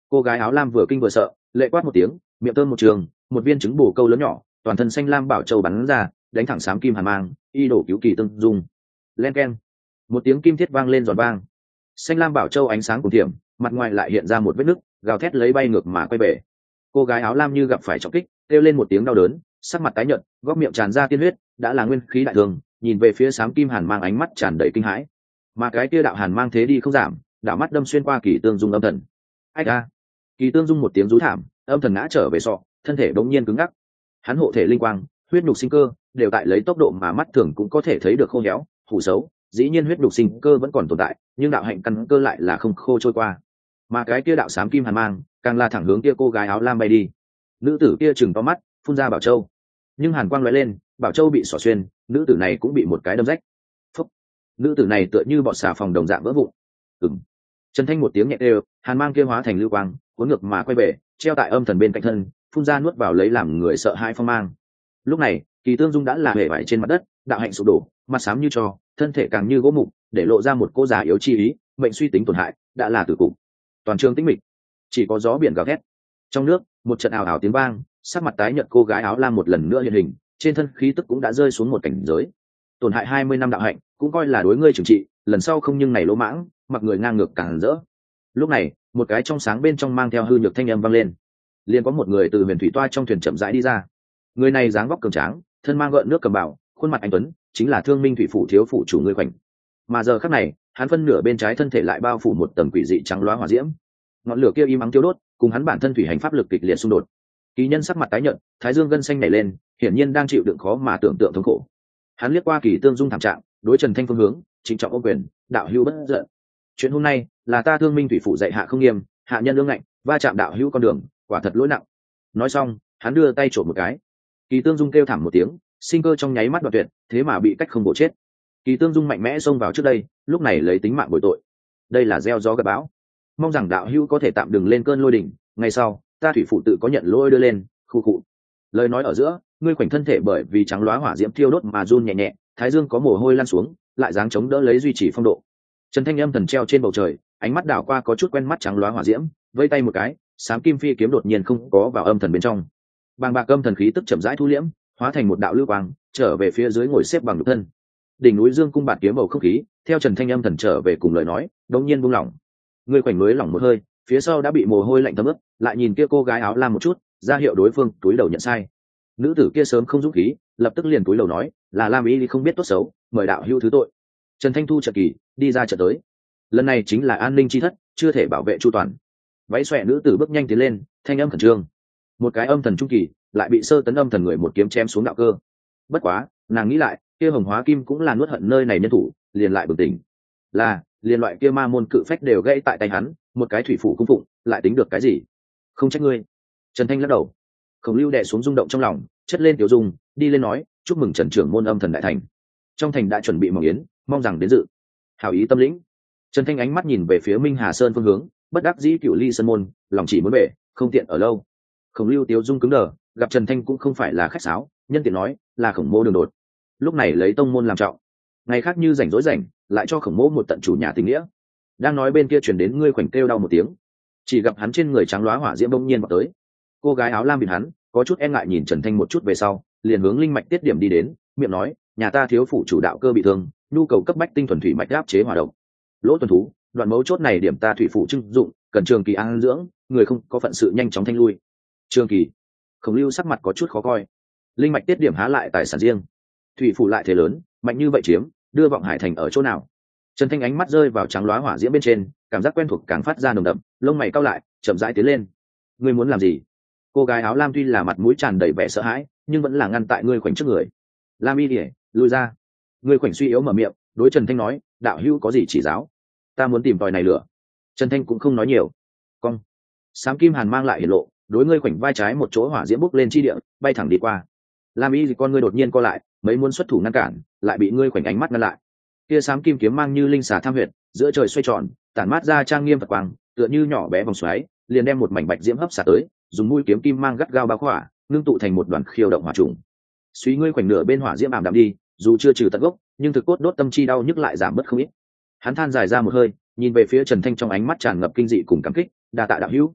Cô gái áo lam vừa kinh vừa sợ, lệ quát một tiếng, miệng thơm một trường, một viên trứng bổ câu lớn nhỏ, toàn thân xanh lam bảo châu bắn ra, đánh thẳng xám kim hàn mang, y đổ cứu kỳ tương dung. Len keng, một tiếng kim thiết vang lên giòn vang. Xanh lam bảo châu ánh sáng cùng tiệm, mặt ngoài lại hiện ra một vết nứt, gào thét lấy bay ngược mà quay về. Cô gái áo lam như gặp phải trọng kích, kêu lên một tiếng đau đớn, sắc mặt tái nhợt, góc miệng tràn ra tiên huyết, đã là nguyên khí đại thương, nhìn về phía xám kim hàn mang ánh mắt tràn đầy kinh hãi. Mà cái kia đạo hàn mang thế đi không giảm, đạo mắt đâm xuyên qua kỳ tương dung âm thần. Ách a! Kỳ tương dung một tiếng rú thảm, âm thần ngã trở về sọ, thân thể bỗng nhiên cứng ngắc. Hắn hộ thể linh quang, huyết nhục sinh cơ, đều tại lấy tốc độ mà mắt thường cũng có thể thấy được khô héo, hủ xấu. Dĩ nhiên huyết nhục sinh cơ vẫn còn tồn tại, nhưng đạo hạnh căn cơ lại là không khô trôi qua. Mà cái kia đạo xám kim hàn mang, càng là thẳng hướng kia cô gái áo lam bay đi. Nữ tử kia trừng to mắt, phun ra bảo châu. Nhưng hàn quang lóe lên, bảo châu bị xỏ xuyên, nữ tử này cũng bị một cái đâm rách. Phúc! Nữ tử này tựa như bọt xà phòng đồng dạng vỡ vụn. Ừm. Trần Thanh một tiếng nhẹ đều, hàn mang kia hóa thành lưu quang, cuốn ngược mà quay về, treo tại âm thần bên cạnh thân, phun ra nuốt vào lấy làm người sợ hãi phong mang. Lúc này, Kỳ Tương Dung đã là hề bại trên mặt đất, đạo hạnh sụp đổ, mặt xám như tro, thân thể càng như gỗ mục, để lộ ra một cô già yếu chi ý, mệnh suy tính tổn hại, đã là tử cục. Toàn trường tĩnh mịch, chỉ có gió biển gào thét. Trong nước, một trận ào ào tiếng vang, sắc mặt tái nhợt cô gái áo lam một lần nữa hiện hình, trên thân khí tức cũng đã rơi xuống một cảnh giới. Tổn hại hai mươi năm đạo hạnh, cũng coi là đối ngươi trừng trị, lần sau không nhưng này lỗ mãng, mặc người ngang ngược càng rỡ. Lúc này, một cái trong sáng bên trong mang theo hư nhược thanh âm vang lên. Liền có một người từ huyền thủy toa trong thuyền chậm rãi đi ra. Người này dáng vóc cường tráng, thân mang gợn nước cầm bảo, khuôn mặt anh tuấn, chính là Thương Minh thủy phủ thiếu phủ chủ người Khoảnh. Mà giờ khắc này, hắn phân nửa bên trái thân thể lại bao phủ một tầng quỷ dị trắng loá hỏa diễm. Ngọn lửa kia im ắng tiêu đốt, cùng hắn bản thân thủy hành pháp lực kịch liệt xung đột. Kỳ nhân sắc mặt tái nhợt, thái dương gân xanh nảy lên, hiển nhiên đang chịu đựng khó mà tưởng tượng thống khổ. Hắn liếc qua Kỳ Tương Dung thảm trạng, đối Trần Thanh phương hướng, trịnh trọng ôm quyền, đạo hữu bất giận. Chuyện hôm nay là ta Thương Minh thủy phủ dạy hạ không nghiêm, hạ nhân ương ngạnh, va chạm đạo hữu con đường, quả thật lỗi nặng. Nói xong, hắn đưa tay trộm một cái. Kỳ Tương Dung kêu thảm một tiếng, sinh cơ trong nháy mắt đoạn tuyệt, thế mà bị cách không bổ chết. Kỳ Tương Dung mạnh mẽ xông vào trước đây, lúc này lấy tính mạng bồi tội. Đây là gieo gió gặt bão, mong rằng đạo hữu có thể tạm đừng lên cơn lôi đỉnh, ngày sau ta thủy phụ tự có nhận lỗi đưa lên. Khu cụ. Lời nói ở giữa, ngươi Khoảnh thân thể bởi vì trắng loá hỏa diễm thiêu đốt mà run nhẹ nhẹ, thái dương có mồ hôi lan xuống, lại dáng chống đỡ lấy duy trì phong độ. Trần Thanh âm thần treo trên bầu trời, ánh mắt đảo qua có chút quen mắt trắng loá hỏa diễm, vây tay một cái, sám kim phi kiếm đột nhiên không có vào âm thần bên trong. Bàng bạc âm thần khí tức chậm rãi thu liễm, hóa thành một đạo lưu quang, trở về phía dưới ngồi xếp bằng nhục thân. Đỉnh núi dương cung bạt kiếm bầu không khí, theo Trần Thanh âm thần trở về cùng lời nói, đột nhiên buông lỏng. Người Khoảnh mới lỏng một hơi, phía sau đã bị mồ hôi lạnh thấm ướt, lại nhìn kia cô gái áo lam một chút, ra hiệu đối phương túi đầu nhận sai. Nữ tử kia sớm không dũng khí, lập tức liền túi đầu nói, là Lam ý không biết tốt xấu, mời đạo hữu thứ tội. Trần Thanh thu trận kỳ, đi ra trận tới. Lần này chính là an ninh chi thất, chưa thể bảo vệ chu toàn. Váy xòe nữ tử bước nhanh tiến lên, thanh âm khẩn trương. Một cái âm thần trung kỳ, lại bị sơ tấn âm thần người một kiếm chém xuống đạo cơ. Bất quá, nàng nghĩ lại, kia hồng hóa kim cũng là nuốt hận nơi này nhân thủ, liền lại bừng tỉnh. Là, liền loại kia ma môn cự phách đều gãy tại tay hắn, một cái thủy phủ cung phụng, lại tính được cái gì? Không trách ngươi. Trần Thanh lắc đầu. Khổng Lưu đè xuống rung động trong lòng, chất lên tiểu dung, đi lên nói, chúc mừng Trần trưởng môn âm thần đại thành. Trong thành đã chuẩn bị mong yến, mong rằng đến dự. Hảo ý tâm lĩnh. Trần Thanh ánh mắt nhìn về phía Minh Hà Sơn phương hướng, bất đắc dĩ cựu ly sơn môn, lòng chỉ muốn về, không tiện ở lâu. Khổng Lưu tiểu dung cứng đờ, gặp Trần Thanh cũng không phải là khách sáo, nhân tiện nói, là Khổng Mô đường đột. Lúc này lấy tông môn làm trọng, ngày khác như rảnh rỗi rảnh, lại cho Khổng Mô một tận chủ nhà tình nghĩa. Đang nói bên kia truyền đến ngươi Khoảnh kêu đau một tiếng, chỉ gặp hắn trên người trắng loá hỏa diễm bỗng nhiên vào tới. Cô gái áo lam nhìn hắn, có chút e ngại nhìn Trần Thanh một chút về sau, liền hướng linh mạch tiết điểm đi đến, miệng nói, nhà ta thiếu phủ chủ đạo cơ bị thương, nhu cầu cấp bách tinh thuần thủy mạch áp chế hỏa độc. Lỗ tuần thú, đoạn mấu chốt này điểm ta thủy phủ trưng dụng, cần trường kỳ an dưỡng, người không có phận sự nhanh chóng thanh lui. Trường kỳ. Khổng Lưu sắc mặt có chút khó coi. Linh mạch tiết điểm há lại tài sản riêng, thủy phủ lại thế lớn, mạnh như vậy chiếm, đưa vọng hải thành ở chỗ nào? Trần Thanh ánh mắt rơi vào trắng loá hỏa diễm bên trên, cảm giác quen thuộc càng phát ra nồng đậm, lông mày cau lại, chậm rãi tiến lên. Ngươi muốn làm gì? Cô gái áo lam tuy là mặt mũi tràn đầy vẻ sợ hãi, nhưng vẫn là ngăn tại ngươi Khoảnh trước người. Lam y điể, lui ra. Ngươi Khoảnh suy yếu mở miệng, đối Trần Thanh nói, đạo hữu có gì chỉ giáo? Ta muốn tìm tòi này lửa. Trần Thanh cũng không nói nhiều. Cong. Sám kim hàn mang lại hiển lộ, đối ngươi Khoảnh vai trái một chỗ hỏa diễm bốc lên chi địa, bay thẳng đi qua. Lam y thì con ngươi đột nhiên co lại, mấy muốn xuất thủ ngăn cản, lại bị ngươi Khoảnh ánh mắt ngăn lại. Kia sám kim kiếm mang như linh xà tham huyệt, giữa trời xoay tròn, tản mát ra trang nghiêm vật quang, tựa như nhỏ bé vòng xoáy, liền đem một mảnh bạch diễm hấp xả tới, dùng mũi kiếm kim mang gắt gao bao khỏa, ngưng tụ thành một đoàn khiêu động hỏa trùng. Suy ngươi Khoảnh nửa bên hỏa diễm ảm đạm đi, dù chưa trừ tận gốc, nhưng thực cốt đốt tâm chi đau nhức lại giảm bớt không ít. Hắn than dài ra một hơi, nhìn về phía Trần Thanh trong ánh mắt tràn ngập kinh dị cùng cảm kích, đa tạ đạo hữu.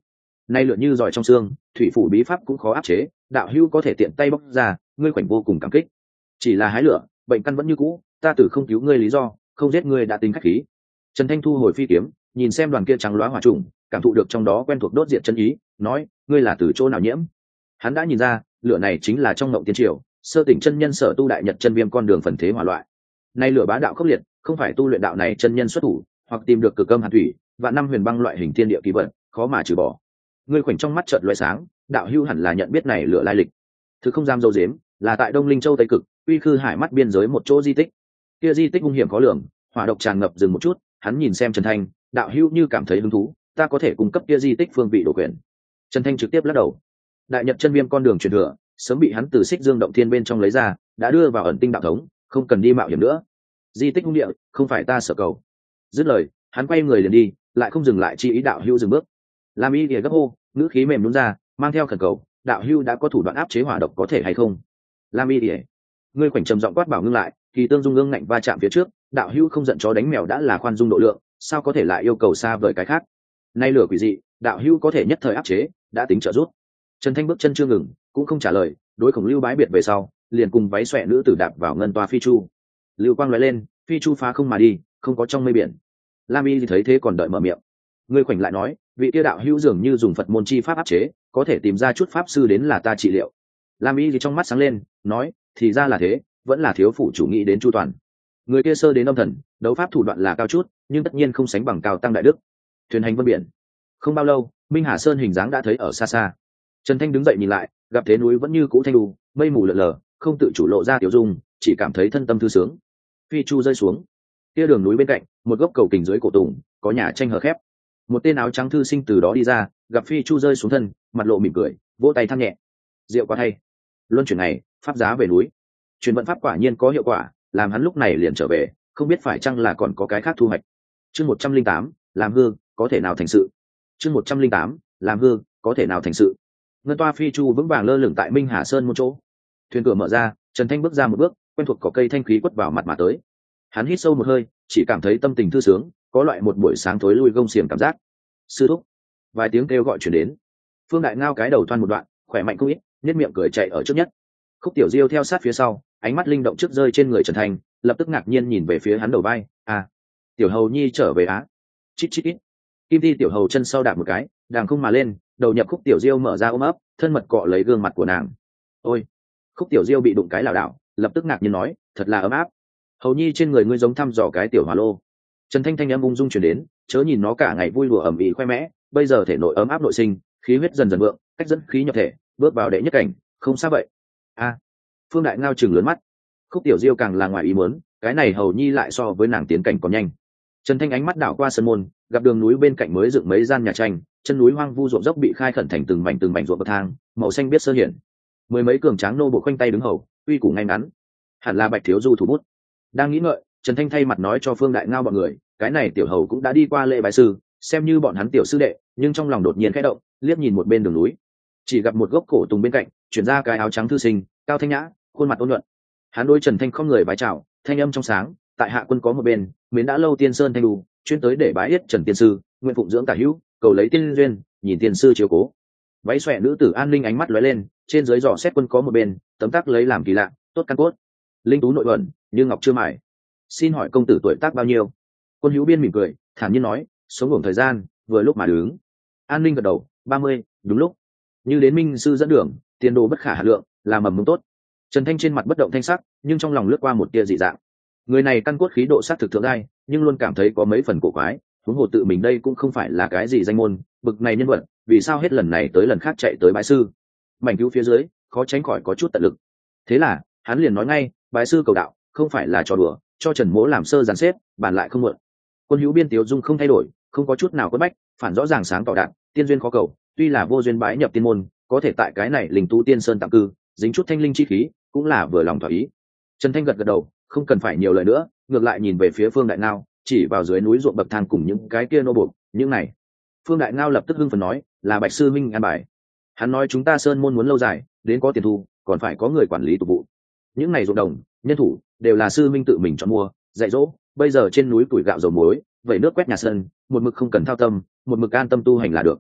nay lượn như giỏi trong xương, thủy phủ bí pháp cũng khó áp chế, đạo hữu có thể tiện tay bóc ra, ngươi khoảnh vô cùng cảm kích. Chỉ là hái lửa, bệnh căn vẫn như cũ, ta tử không cứu ngươi lý do, không giết ngươi đã tính khách khí. Trần Thanh thu hồi phi kiếm, nhìn xem đoàn kia trắng loá hỏa trùng, cảm thụ được trong đó quen thuộc đốt diệt chân ý, nói, ngươi là từ chỗ nào nhiễm? Hắn đã nhìn ra, lửa này chính là trong mộng tiên triều, sơ tỉnh chân nhân sở tu đại nhật chân viêm con đường phần thế hỏa loại. Nay lửa bá đạo khốc liệt, không phải tu luyện đạo này chân nhân xuất thủ, hoặc tìm được cực âm hàn thủy và năm huyền băng loại hình thiên địa kỳ vật, khó mà trừ bỏ. Ngươi khoảnh trong mắt chợt lóe sáng, đạo hưu hẳn là nhận biết này lửa lai lịch. Thứ không dám dâu dếm, là tại Đông Linh Châu Tây Cực, Uy Khư Hải mắt biên giới một chỗ di tích. Kia di tích hung hiểm khó lường, hỏa độc tràn ngập, dừng một chút, hắn nhìn xem Trần Thanh, đạo hưu như cảm thấy hứng thú, ta có thể cung cấp kia di tích phương vị đồ quyền. Trần Thanh trực tiếp lắc đầu. Đại nhật chân viêm con đường truyền thừa, sớm bị hắn từ Xích Dương động thiên bên trong lấy ra, đã đưa vào ẩn tinh đạo thống, không cần đi mạo hiểm nữa. Di tích hung địa, không phải ta sở cầu. Dứt lời, hắn quay người liền đi, lại không dừng lại chi ý đạo hưu dừng bước. Lam Y Lìa gấp hô, ngữ khí mềm nhún ra, mang theo khẩn cầu, đạo hưu đã có thủ đoạn áp chế hỏa độc có thể hay không? Lam Y Lìa, ngươi khoảnh trầm giọng quát bảo ngưng lại, kỳ tương dung ương ngạnh va chạm phía trước, đạo hưu không giận chó đánh mèo đã là khoan dung độ lượng, sao có thể lại yêu cầu xa vời cái khác? Nay lửa quỷ dị, đạo hưu có thể nhất thời áp chế, đã tính trợ giúp. Trần Thanh bước chân chưa ngừng, cũng không trả lời, đối Khổng Lưu bái biệt về sau, liền cùng váy xòe nữ tử đạp vào ngân toa phi chu. Lưu quang lóe lên, phi chu phá không mà đi, không có trong mây biển. Lam Y thì thấy thế còn đợi mở miệng. Ngươi khoảnh lại nói, vị tiêu đạo hữu dường như dùng Phật môn chi pháp áp chế, có thể tìm ra chút pháp sư đến là ta trị liệu. Lam Y thì trong mắt sáng lên, nói, thì ra là thế, vẫn là thiếu phụ chủ nghĩ đến chu toàn. Người kia sơ đến âm thần, đấu pháp thủ đoạn là cao chút, nhưng tất nhiên không sánh bằng Cao tăng đại đức. Thuyền hành vân biển. Không bao lâu, Minh Hà Sơn hình dáng đã thấy ở xa xa. Trần Thanh đứng dậy nhìn lại, gặp thế núi vẫn như cũ thanh đù, mây mù lờ lờ, không tự chủ lộ ra tiểu dung, chỉ cảm thấy thân tâm thư sướng. Phi chu rơi xuống, kia đường núi bên cạnh, một gốc cầu kình dưới cổ tùng, có nhà tranh hở khép. Một tên áo trắng thư sinh từ đó đi ra, gặp phi chu rơi xuống thân, mặt lộ mỉm cười, vỗ tay than nhẹ. Diệu quá thay. Luân chuyển này, pháp giá về núi. Truyền vận pháp quả nhiên có hiệu quả, làm hắn lúc này liền trở về, không biết phải chăng là còn có cái khác thu hoạch. Chương một trăm linh tám, làm hư, có thể nào thành sự. Chương một trăm linh tám, làm hư, có thể nào thành sự. Ngân toa phi chu vững vàng lơ lửng tại Minh Hà Sơn một chỗ. Thuyền cửa mở ra, Trần Thanh bước ra một bước, quen thuộc có cây thanh khí quất vào mặt mà tới. Hắn hít sâu một hơi, chỉ cảm thấy tâm tình thư sướng, có loại một buổi sáng tối lui gông xiềng cảm giác. Sư thúc, vài tiếng kêu gọi chuyển đến. Phương Đại Ngao cái đầu toan một đoạn, khỏe mạnh không ít, nhếch miệng cười chạy ở trước nhất. Khúc Tiểu Diêu theo sát phía sau, ánh mắt linh động trước rơi trên người Trần Thanh, lập tức ngạc nhiên nhìn về phía hắn đầu vai. À, Tiểu Hầu Nhi trở về á? Chít chít ít. Kim Thi Tiểu Hầu chân sau đạp một cái, đàng không mà lên, đầu nhập Khúc Tiểu Diêu mở ra ôm ấp, thân mật cọ lấy gương mặt của nàng. Ôi! Khúc Tiểu Diêu bị đụng cái lảo đảo, lập tức ngạc nhiên nói, thật là ấm áp. Hầu Nhi trên người ngươi giống thăm dò cái tiểu hỏa lô. Trần Thanh thanh âm ung dung truyền đến, chớ nhìn nó cả ngày vui đùa ẩm ĩ khoe mẽ, bây giờ thể nội ấm áp nội sinh, khí huyết dần dần vượng, cách dẫn khí nhập thể, bước vào đệ nhất cảnh, không sao vậy. A. Phương Đại Ngao trừng lớn mắt. Khúc Tiểu Diêu càng là ngoài ý muốn, cái này Hầu Nhi lại so với nàng tiến cảnh còn nhanh. Trần Thanh ánh mắt đảo qua sân môn, gặp đường núi bên cạnh mới dựng mấy gian nhà tranh, chân núi hoang vu ruộng dốc bị khai khẩn thành từng mảnh từng mảnh ruộng bậc thang, màu xanh biết sơ hiển. Mười mấy cường tráng nô bộ khoanh tay đứng hầu, uy củ ngay ngắn. Hẳn là Bạch thiếu du thủ bút. Đang nghĩ ngợi, Trần Thanh thay mặt nói cho Phương Đại Ngao bọn người, cái này tiểu hầu cũng đã đi qua lễ bái sư, xem như bọn hắn tiểu sư đệ, nhưng trong lòng đột nhiên khẽ động, liếc nhìn một bên đường núi, chỉ gặp một gốc cổ tùng bên cạnh, chuyển ra cái áo trắng thư sinh, cao thanh nhã, khuôn mặt ôn nhuận. Hắn đối Trần Thanh không người vái chào, thanh âm trong sáng, tại hạ quân có một bên, mến đã lâu tiên sơn thanh đù, chuyên tới để bái yết Trần tiên sư, nguyện phụng dưỡng tả hữu, cầu lấy tiên duyên, nhìn tiên sư chiếu cố. Váy xòe nữ tử An Linh ánh mắt lóe lên, trên dưới dò xét quân có một bên, tấm tắc lấy làm kỳ lạ, tốt căn cốt, linh tú nội ẩn, như ngọc chưa mài. Xin hỏi công tử tuổi tác bao nhiêu? Quân hữu biên mỉm cười, thản nhiên nói, sống ngủ thời gian, vừa lúc mà đứng. An Linh gật đầu, ba mươi, đúng lúc. Như đến minh sư dẫn đường, tiền đồ bất khả hà lượng, là mầm mống tốt. Trần Thanh trên mặt bất động thanh sắc, nhưng trong lòng lướt qua một tia dị dạng. Người này căn cốt khí độ sát thực thượng giai, nhưng luôn cảm thấy có mấy phần cổ quái. Huống hồ tự mình đây cũng không phải là cái gì danh môn, bực này nhân vật, vì sao hết lần này tới lần khác chạy tới bái sư? Mảnh cứu phía dưới, khó tránh khỏi có chút tận lực. Thế là, hắn liền nói ngay, bái sư cầu đạo, không phải là trò đùa, cho Trần Mỗ làm sơ dàn xếp, bàn lại không muộn. Quân hữu biên tiếu dung không thay đổi, không có chút nào quất bách, phản rõ ràng sáng tỏ đạn, tiên duyên khó cầu, tuy là vô duyên bái nhập tiên môn, có thể tại cái này linh tú tiên sơn tạm cư, dính chút thanh linh chi khí, cũng là vừa lòng thỏa ý. Trần Thanh gật gật đầu, không cần phải nhiều lời nữa, ngược lại nhìn về phía Phương Đại Ngao, chỉ vào dưới núi ruộng bậc thang cùng những cái kia nô buộc, những này. Phương Đại Ngao lập tức hưng phấn nói, là Bạch sư minh an bài. Hắn nói chúng ta sơn môn muốn lâu dài, đến có tiền thu, còn phải có người quản lý tục vụ. Những này ruộng đồng, nhân thủ, đều là sư minh tự mình chọn mua, dạy dỗ. Bây giờ trên núi tuổi gạo dầu muối, vậy nước quét nhà sân, một mực không cần thao tâm, một mực an tâm tu hành là được.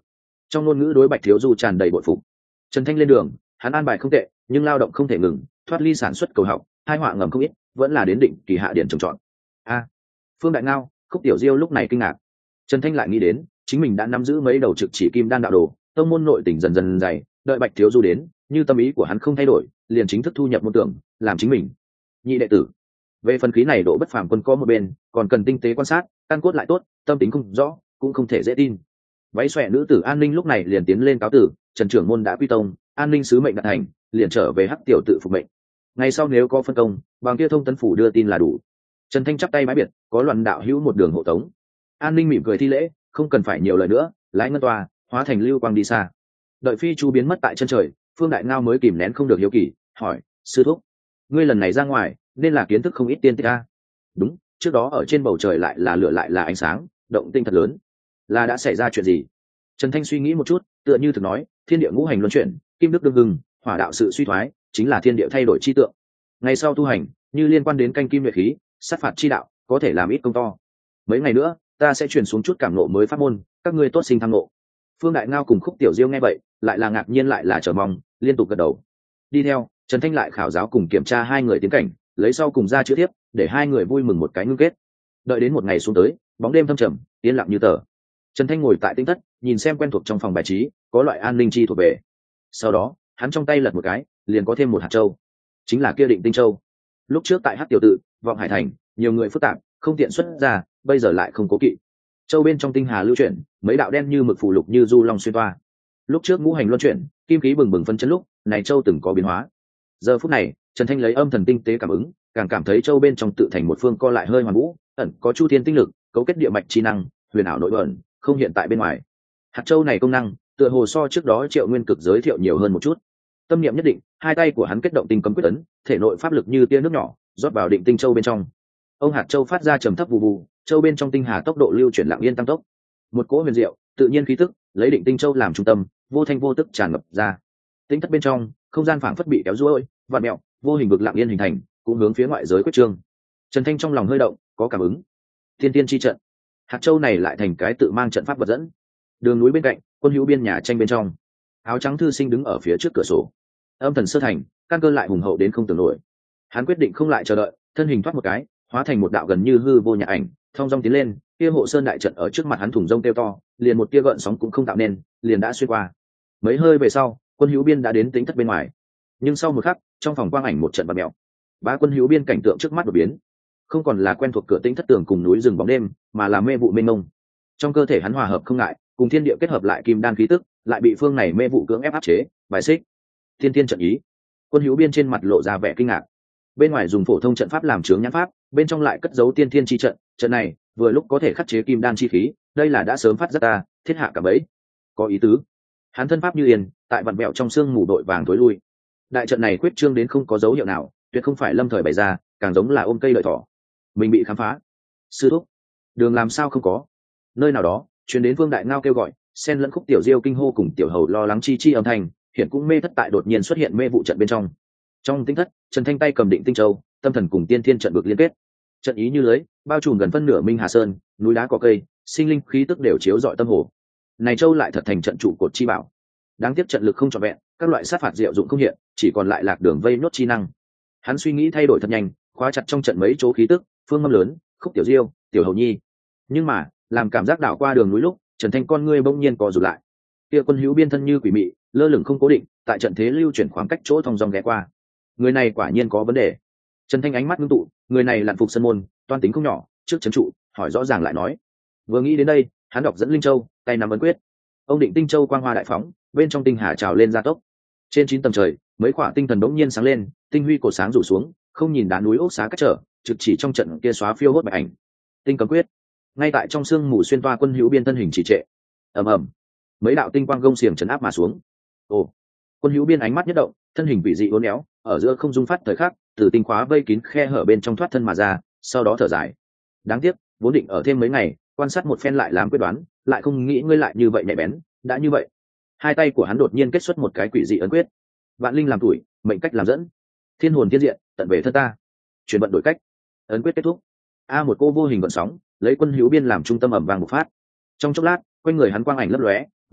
trong ngôn ngữ đối Bạch Thiếu Du tràn đầy bội phục. Trần Thanh lên đường, hắn an bài không tệ, nhưng lao động không thể ngừng, thoát ly sản xuất cầu học, hai họa ngầm không ít, vẫn là đến định kỳ hạ điển trồng trọt. A, Phương Đại Ngao, Khúc Tiểu Diêu lúc này kinh ngạc. Trần Thanh lại nghĩ đến, chính mình đã nắm giữ mấy đầu trực chỉ kim đan đạo đồ, tông môn nội tình dần dần dày, đợi Bạch Thiếu Du đến, như tâm ý của hắn không thay đổi, liền chính thức thu nhập môn tưởng, làm chính mình nhị đệ tử. Về phần khí này độ bất phàm quân có một bên, còn cần tinh tế quan sát, căn cốt lại tốt, tâm tính không rõ, cũng không thể dễ tin. Váy xòe nữ tử An Ninh lúc này liền tiến lên cáo tử, Trần trưởng môn đã quy tông, An Ninh sứ mệnh đạt thành, liền trở về Hắc tiểu tự phục mệnh. Ngày sau nếu có phân công, bằng kia thông tấn phủ đưa tin là đủ. Trần Thanh chắp tay bái biệt, có loạn đạo hữu một đường hộ tống. An Ninh mỉm cười thi lễ, không cần phải nhiều lời nữa, lái ngân toa, hóa thành lưu quang đi xa. Đợi phi chu biến mất tại chân trời, Phương Đại Ngao mới kìm nén không được hiếu kỳ, hỏi: sư thúc, ngươi lần này ra ngoài nên là kiến thức không ít tiên tích a? Đúng, trước đó ở trên bầu trời lại là lửa lại là ánh sáng, động tinh thật lớn, là đã xảy ra chuyện gì? Trần Thanh suy nghĩ một chút, tựa như thực nói: thiên địa ngũ hành luân chuyển, kim đức đương hưng, hỏa đạo sự suy thoái, chính là thiên địa thay đổi chi tượng. Ngày sau tu hành, như liên quan đến canh kim luyện khí, sát phạt chi đạo, có thể làm ít công to. Mấy ngày nữa, ta sẽ truyền xuống chút cảm ngộ mới pháp môn, các ngươi tốt sinh tham ngộ. Phương Đại Ngao cùng Khúc Tiểu Diêu nghe vậy, lại là ngạc nhiên lại là chờ mong, liên tục gật đầu. Đi theo, Trần Thanh lại khảo giáo cùng kiểm tra hai người tiến cảnh, lấy sau cùng ra chữ tiếp, để hai người vui mừng một cái ngưng kết. Đợi đến một ngày xuống tới, bóng đêm thâm trầm, yên lặng như tờ. Trần Thanh ngồi tại tinh thất, nhìn xem quen thuộc trong phòng bài trí, có loại an ninh chi thuộc về. Sau đó, hắn trong tay lật một cái, liền có thêm một hạt châu, chính là kia Định Tinh Châu. Lúc trước tại Hắc tiểu tự, Vọng Hải thành, nhiều người phức tạp, không tiện xuất ra, bây giờ lại không cố kỵ. Châu bên trong tinh hà lưu chuyển, mấy đạo đen như mực phù lục như du long xuyên toa. Lúc trước ngũ hành luân chuyển, kim khí bừng bừng phân chấn lúc, này châu từng có biến hóa. Giờ phút này, Trần Thanh lấy âm thần tinh tế cảm ứng, càng cảm thấy châu bên trong tự thành một phương co lại hơi hoàn vũ, ẩn có chu thiên tinh lực, cấu kết địa mạch chi năng, huyền ảo nội ẩn, không hiện tại bên ngoài. Hạt châu này công năng, tựa hồ so trước đó Triệu Nguyên Cực giới thiệu nhiều hơn một chút. Tâm niệm nhất định, hai tay của hắn kết động tinh cấm quyết ấn, thể nội pháp lực như tia nước nhỏ, rót vào Định Tinh Châu bên trong. Ông hạt châu phát ra trầm thấp vù vù, châu bên trong tinh hà tốc độ lưu chuyển lặng yên tăng tốc. Một cỗ huyền diệu, tự nhiên khí tức, lấy Định Tinh Châu làm trung tâm, vô thanh vô tức tràn ngập ra. Tinh thất bên trong, không gian phảng phất bị kéo duỗi, vặn mèo, vô hình vực lặng yên hình thành, cũng hướng phía ngoại giới quyết trương. Trần Thanh trong lòng hơi động, có cảm ứng. Thiên tiên chi trận. Hạt châu này lại thành cái tự mang trận pháp vật dẫn. Đường núi bên cạnh, quân hữu biên nhà tranh bên trong, áo trắng thư sinh đứng ở phía trước cửa sổ. Âm thần sơ thành, căn cơ lại hùng hậu đến không tưởng nổi. Hắn quyết định không lại chờ đợi, thân hình thoát một cái, hóa thành một đạo gần như hư vô nhạc ảnh, thong dong tiến lên. Kia hộ sơn đại trận ở trước mặt hắn thủng rông kêu to, liền một tia gợn sóng cũng không tạo nên, liền đã xuyên qua. Mấy hơi về sau, quân hữu biên đã đến tính thất bên ngoài. Nhưng sau một khắc, trong phòng quang ảnh một trận bạt mèo. Ba quân hữu biên cảnh tượng trước mắt đột biến, không còn là quen thuộc cửa tĩnh thất tường cùng núi rừng bóng đêm, mà là mê vụ mênh mông. Trong cơ thể hắn hòa hợp không ngại, cùng thiên địa kết hợp lại kim đan khí tức, lại bị phương này mê vụ cưỡng ép áp chế, bài xích. Thiên tiên trận ý. Quân hữu biên trên mặt lộ ra vẻ kinh ngạc. Bên ngoài dùng phổ thông trận pháp làm chướng nhãn pháp, bên trong lại cất giấu tiên thiên chi trận, trận này vừa lúc có thể khắc chế kim đan chi khí, đây là đã sớm phát giác ta, thiết hạ cả bấy. Có ý tứ. Hắn thân pháp như yên, tại vặn bẹo trong xương mù đội vàng tối lui. Đại trận này quyết trương đến không có dấu hiệu nào, tuyệt không phải lâm thời bày ra, càng giống là ôm cây lợi thỏ. Mình bị khám phá. Sư thúc, đường làm sao không có? Nơi nào đó, truyền đến Vương Đại Ngao kêu gọi, xen lẫn Khúc Tiểu Diêu kinh hô cùng tiểu hầu lo lắng chi chi âm thanh, hiện cũng mê thất tại đột nhiên xuất hiện mê vụ trận bên trong. Trong tinh thất, Trần Thanh tay cầm Định Tinh Châu, tâm thần cùng tiên thiên trận vực liên kết. Trận ý như lưới, bao trùm gần phân nửa Minh Hà Sơn, núi đá cỏ cây, sinh linh khí tức đều chiếu rọi tâm hồ. Này châu lại thật thành trận trụ cột chi bảo. Đáng tiếc trận lực không trọn vẹn, các loại sát phạt diệu dụng không hiện, chỉ còn lại lạc đường vây nốt chi năng. Hắn suy nghĩ thay đổi thật nhanh, khóa chặt trong trận mấy chỗ khí tức, Phương Ngâm lớn, Khúc Tiểu Diêu, Tiểu Hầu Nhi. Nhưng mà, làm cảm giác đảo qua đường núi lúc, Trần Thanh con ngươi bỗng nhiên co rụt lại. Kia quân hữu biên thân như quỷ mị, lơ lửng không cố định, tại trận thế lưu chuyển khoảng cách chỗ thong dong ghé qua. Người này quả nhiên có vấn đề. Trần Thanh ánh mắt ngưng tụ, người này lặn phục sân môn, toan tính không nhỏ, trước trấn trụ, hỏi rõ ràng lại nói. Vừa nghĩ đến đây, hắn đọc dẫn linh châu, tay nắm ấn quyết. Ông Định Tinh Châu quang hoa đại phóng, bên trong tinh hà trào lên gia tốc. Trên chín tầng trời, mấy quả tinh thần đống nhiên sáng lên, tinh huy cổ sáng rủ xuống, không nhìn đá núi ốc xá cách trở, trực chỉ trong trận kia xóa phiêu hốt bạch ảnh. Tinh cấm quyết. Ngay tại trong sương mù xuyên toa quân hữu biên thân hình trì trệ. Ầm ầm. Mấy đạo tinh quang gông xiềng trấn áp mà xuống. Ồ. Quân hữu biên ánh mắt nhất động, thân hình vị dị uốn éo, ở giữa không dung phát thời khắc, từ tinh khóa vây kín khe hở bên trong thoát thân mà ra, sau đó thở dài. Đáng tiếc, vốn định ở thêm mấy ngày, quan sát một phen lại làm quyết đoán, lại không nghĩ ngươi lại như vậy nhạy bén, đã như vậy. Hai tay của hắn đột nhiên kết xuất một cái quỷ dị ấn quyết. Vạn linh làm tuổi, mệnh cách làm dẫn, thiên hồn thiên diện, tận về thân ta. Chuyển vận đổi cách. Ấn quyết kết thúc. A một cô vô hình gợn sóng, lấy quân hữu biên làm trung tâm ẩm vàng bộc phát. Trong chốc lát, quanh người hắn quang ảnh lấp lóe,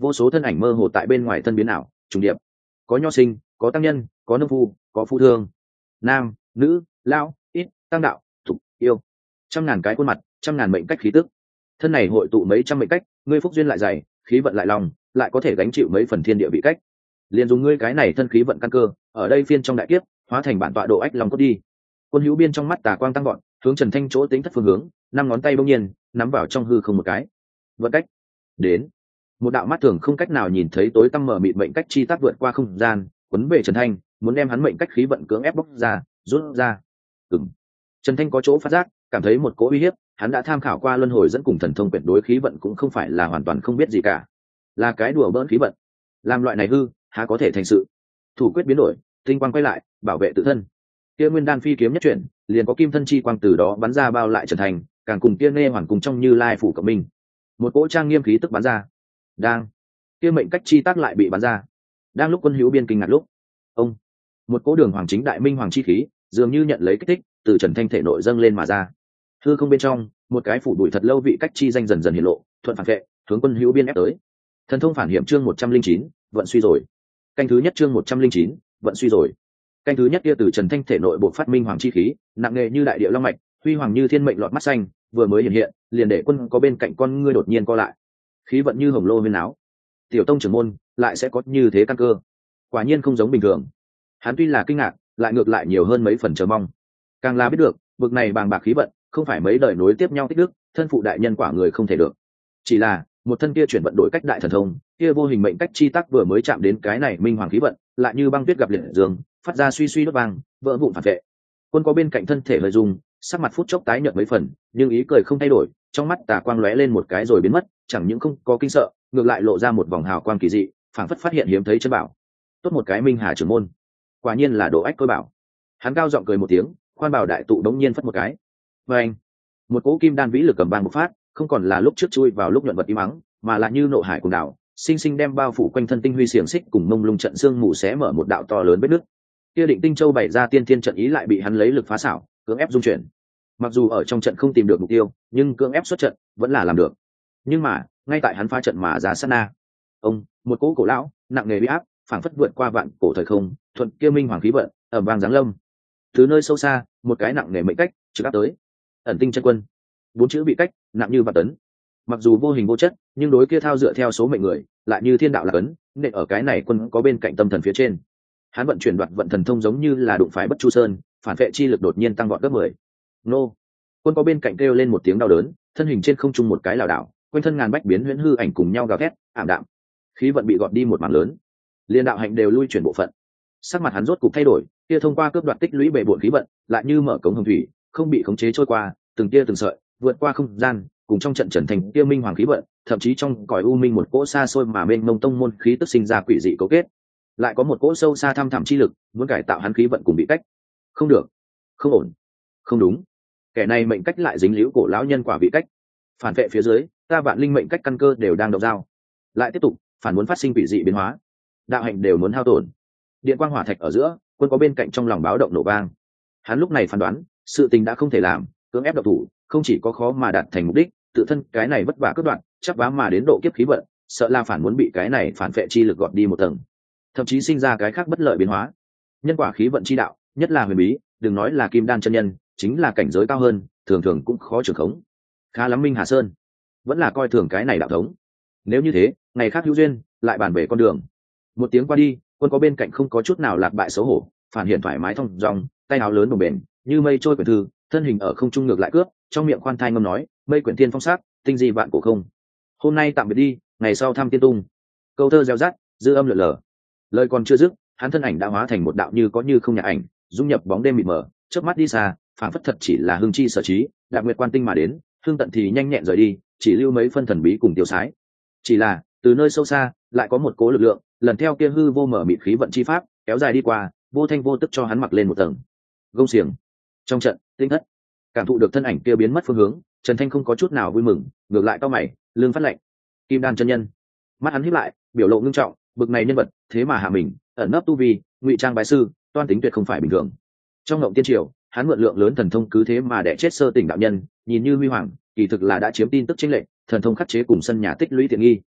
vô số thân ảnh mơ hồ tại bên ngoài thân biến ảo trùng điệp, có nho sinh, có tăng nhân, có nông phu, có phu thương, nam nữ lao ít tăng đạo thục yêu, trăm ngàn cái khuôn mặt, trăm ngàn mệnh cách khí tức. Thân này hội tụ mấy trăm mệnh cách, ngươi phúc duyên lại dày, khí vận lại lòng, lại có thể gánh chịu mấy phần thiên địa vị cách. Liền dùng ngươi cái này thân khí vận căn cơ, ở đây phiên trong đại kiếp, hóa thành bản tọa độ ách long cốt đi. Quân Hữu Biên trong mắt tà quang tăng gọn, hướng Trần Thanh chỗ tính thất phương hướng, năm ngón tay bỗng nhiên nắm vào trong hư không một cái. Vận cách đến, một đạo mắt thường không cách nào nhìn thấy tối tăm mở mịt mệnh cách chi tác vượt qua không gian, quấn về Trần Thanh, muốn đem hắn mệnh cách khí vận cưỡng ép bóc ra, rút ra. Ừm. Trần Thanh có chỗ phát giác, cảm thấy một cỗ uy hiếp, hắn đã tham khảo qua luân hồi dẫn cùng thần thông quyển đối khí vận cũng không phải là hoàn toàn không biết gì cả, là cái đùa bỡn khí vận. Làm loại này hư, há có thể thành sự. Thủ quyết biến đổi, tinh quang quay lại, bảo vệ tự thân. Kia nguyên đan phi kiếm nhất chuyển, liền có kim thân chi quang từ đó bắn ra bao lại Trần Thanh, càng cùng kia nghe hoàn cùng trong Như Lai phủ cộng minh. Một cỗ trang nghiêm khí tức bắn ra. Đang, kia mệnh cách chi tác lại bị bắn ra. Đang lúc Quân Hữu Biên kinh ngạc lúc, ông, một cỗ đường hoàng chính đại minh hoàng chi khí, dường như nhận lấy kích thích, từ Trần Thanh thể nội dâng lên mà ra. Hư không bên trong, một cái phủ đuổi thật lâu vị cách chi danh dần dần hiện lộ, thuận phản vệ, hướng Quân Hữu Biên ép tới. Thần thông phản hiểm chương một trăm linh chín, vận suy rồi. Canh thứ nhất chương một trăm linh chín, vận suy rồi. Canh thứ nhất kia từ Trần Thanh thể nội bộ phát minh hoàng chi khí, nặng nề như đại địa long mạch, huy hoàng như thiên mệnh lọt mắt xanh, vừa mới hiện hiện, liền để Quân có bên cạnh con ngươi đột nhiên co lại. Khí vận như hồng lô huyên áo. Tiểu tông trưởng môn lại sẽ có như thế căn cơ. Quả nhiên không giống bình thường. Hắn tuy là kinh ngạc, lại ngược lại nhiều hơn mấy phần chờ mong. Càng là biết được, bực này bàng bạc khí vận, không phải mấy đời nối tiếp nhau tích đức, thân phụ đại nhân quả người không thể được. Chỉ là, một thân kia chuyển vận đổi cách đại thần thông, kia vô hình mệnh cách chi tác vừa mới chạm đến cái này minh hoàng khí vận, lại như băng tuyết gặp liệt dương, phát ra suy suy đốt vang, vỡ vụn phản vệ. Quân có bên cạnh thân thể hơi rung, sắc mặt phút chốc tái nhợt mấy phần, nhưng ý cười không thay đổi, trong mắt tà quang lóe lên một cái rồi biến mất, chẳng những không có kinh sợ, ngược lại lộ ra một vòng hào quang kỳ dị, phảng phất phát hiện hiếm thấy chân bảo. Tốt một cái minh hà trưởng môn, quả nhiên là độ ách tôi bảo. Hắn cao giọng cười một tiếng, khoan bảo đại tụ đống nhiên phất một cái. Và anh, một cỗ kim đan vĩ lực cầm bang một phát, không còn là lúc trước chui vào lúc nhuận vật im mắng, mà là như nộ hải cùng đảo, sinh sinh đem bao phủ quanh thân tinh huy xiềng xích cùng mông lung trận xương mù xé mở một đạo to lớn vết nứt. Kia Định Tinh Châu bày ra tiên thiên trận ý lại bị hắn lấy lực phá xảo, cưỡng ép dung chuyển. Mặc dù ở trong trận không tìm được mục tiêu, nhưng cưỡng ép xuất trận vẫn là làm được. Nhưng mà, ngay tại hắn phá trận mà ra sát na, ông, một cỗ cổ lão, nặng nề uy áp, phảng phất vượt qua vạn cổ thời không, thuận kia minh hoàng khí vận, ở vang giáng lâm. Từ nơi sâu xa, một cái nặng nề mệnh cách trực áp tới. Ẩn Tinh chân quân, bốn chữ bị cách, nặng như vạn tấn. Mặc dù vô hình vô chất, nhưng đối kia thao dựa theo số mệnh người, lại như thiên đạo là cấn, nên ở cái này quân có bên cạnh tâm thần phía trên. Hắn vận chuyển đoạt vận thần thông giống như là đụng phải bất chu sơn, phản vệ chi lực đột nhiên tăng vọt gấp mười. Nô! Quân có bên cạnh kêu lên một tiếng đau đớn, thân hình trên không trung một cái lảo đảo, quanh thân ngàn bách biến huyễn hư ảnh cùng nhau gào thét, ảm đạm. Khí vận bị gọt đi một mảng lớn, liên đạo hạnh đều lui chuyển bộ phận. Sắc mặt hắn rốt cục thay đổi, kia thông qua cướp đoạt tích lũy bệ bội khí vận, lại như mở cống hồng thủy, không bị khống chế trôi qua, từng tia từng sợi, vượt qua không gian, cùng trong trận trần thành kia minh hoàng khí vận, thậm chí trong cõi u minh một cỗ xa xôi mà bên mông tông môn khí tức sinh ra quỷ dị cấu kết, lại có một cỗ sâu xa thăm thẳm chi lực muốn cải tạo hắn khí vận cùng bị cách. Không được, không ổn, không đúng, kẻ này mệnh cách lại dính liễu cổ lão nhân quả vị cách, phản vệ phía dưới, ta vạn linh mệnh cách căn cơ đều đang động dao, lại tiếp tục phản muốn phát sinh quỷ dị biến hóa, đạo hạnh đều muốn hao tổn. Điện quang hỏa thạch ở giữa, quân có bên cạnh trong lòng báo động nổ vang. Hắn lúc này phán đoán, sự tình đã không thể làm, cưỡng ép độc thủ, không chỉ có khó mà đạt thành mục đích, tự thân cái này vất vả cướp đoạn, chắc vá mà đến độ kiếp khí vận, sợ là phản muốn bị cái này phản vệ chi lực gọt đi một tầng, thậm chí sinh ra cái khác bất lợi biến hóa. Nhân quả khí vận chi đạo, nhất là huyền bí, đừng nói là kim đan chân nhân, chính là cảnh giới cao hơn, thường thường cũng khó trưởng khống. Khá lắm Minh Hà Sơn, vẫn là coi thường cái này đạo thống. Nếu như thế, ngày khác hữu duyên, lại bàn về con đường. Một tiếng qua đi, quân có bên cạnh không có chút nào lạc bại xấu hổ, phản hiện thoải mái thông dong, tay áo lớn đồng bền, như mây trôi quyển thư, thân hình ở không trung ngược lại cướp, trong miệng khoan thai ngâm nói, mây quyển tiên phong sắc, tinh di vạn cổ không. Hôm nay tạm biệt đi, ngày sau thăm tiên tung. Câu thơ reo rắt, dư âm lượn lờ. Lời còn chưa dứt, hắn thân ảnh đã hóa thành một đạo như có như không nhạc ảnh, dung nhập bóng đêm mịt mờ, chớp mắt đi xa, phản phất thật chỉ là hương chi sở trí, đạp nguyệt quan tinh mà đến, hương tận thì nhanh nhẹn rời đi, chỉ lưu mấy phân thần bí cùng tiêu sái. Chỉ là từ nơi sâu xa lại có một cố lực lượng, lần theo kia hư vô mở mịt khí vận chi pháp kéo dài đi qua, vô thanh vô tức cho hắn mặc lên một tầng gông xiềng. Trong trận tinh thất, cảm thụ được thân ảnh kia biến mất phương hướng, Trần Thanh không có chút nào vui mừng, ngược lại cau mày, lương phát lệnh. Kim đan chân nhân, mắt hắn híp lại, biểu lộ ngưng trọng, bực này nhân vật thế mà hạ mình, ẩn nấp tu vi, ngụy trang bái sư, toan tính tuyệt không phải bình thường. Trong ngộng tiên triều, hắn mượn lượng lớn thần thông cứ thế mà đẻ chết sơ tỉnh đạo nhân, nhìn như huy hoàng, kỳ thực là đã chiếm tin tức chính lệnh, thần thông khắc chế cùng sân nhà tích lũy tiện nghi.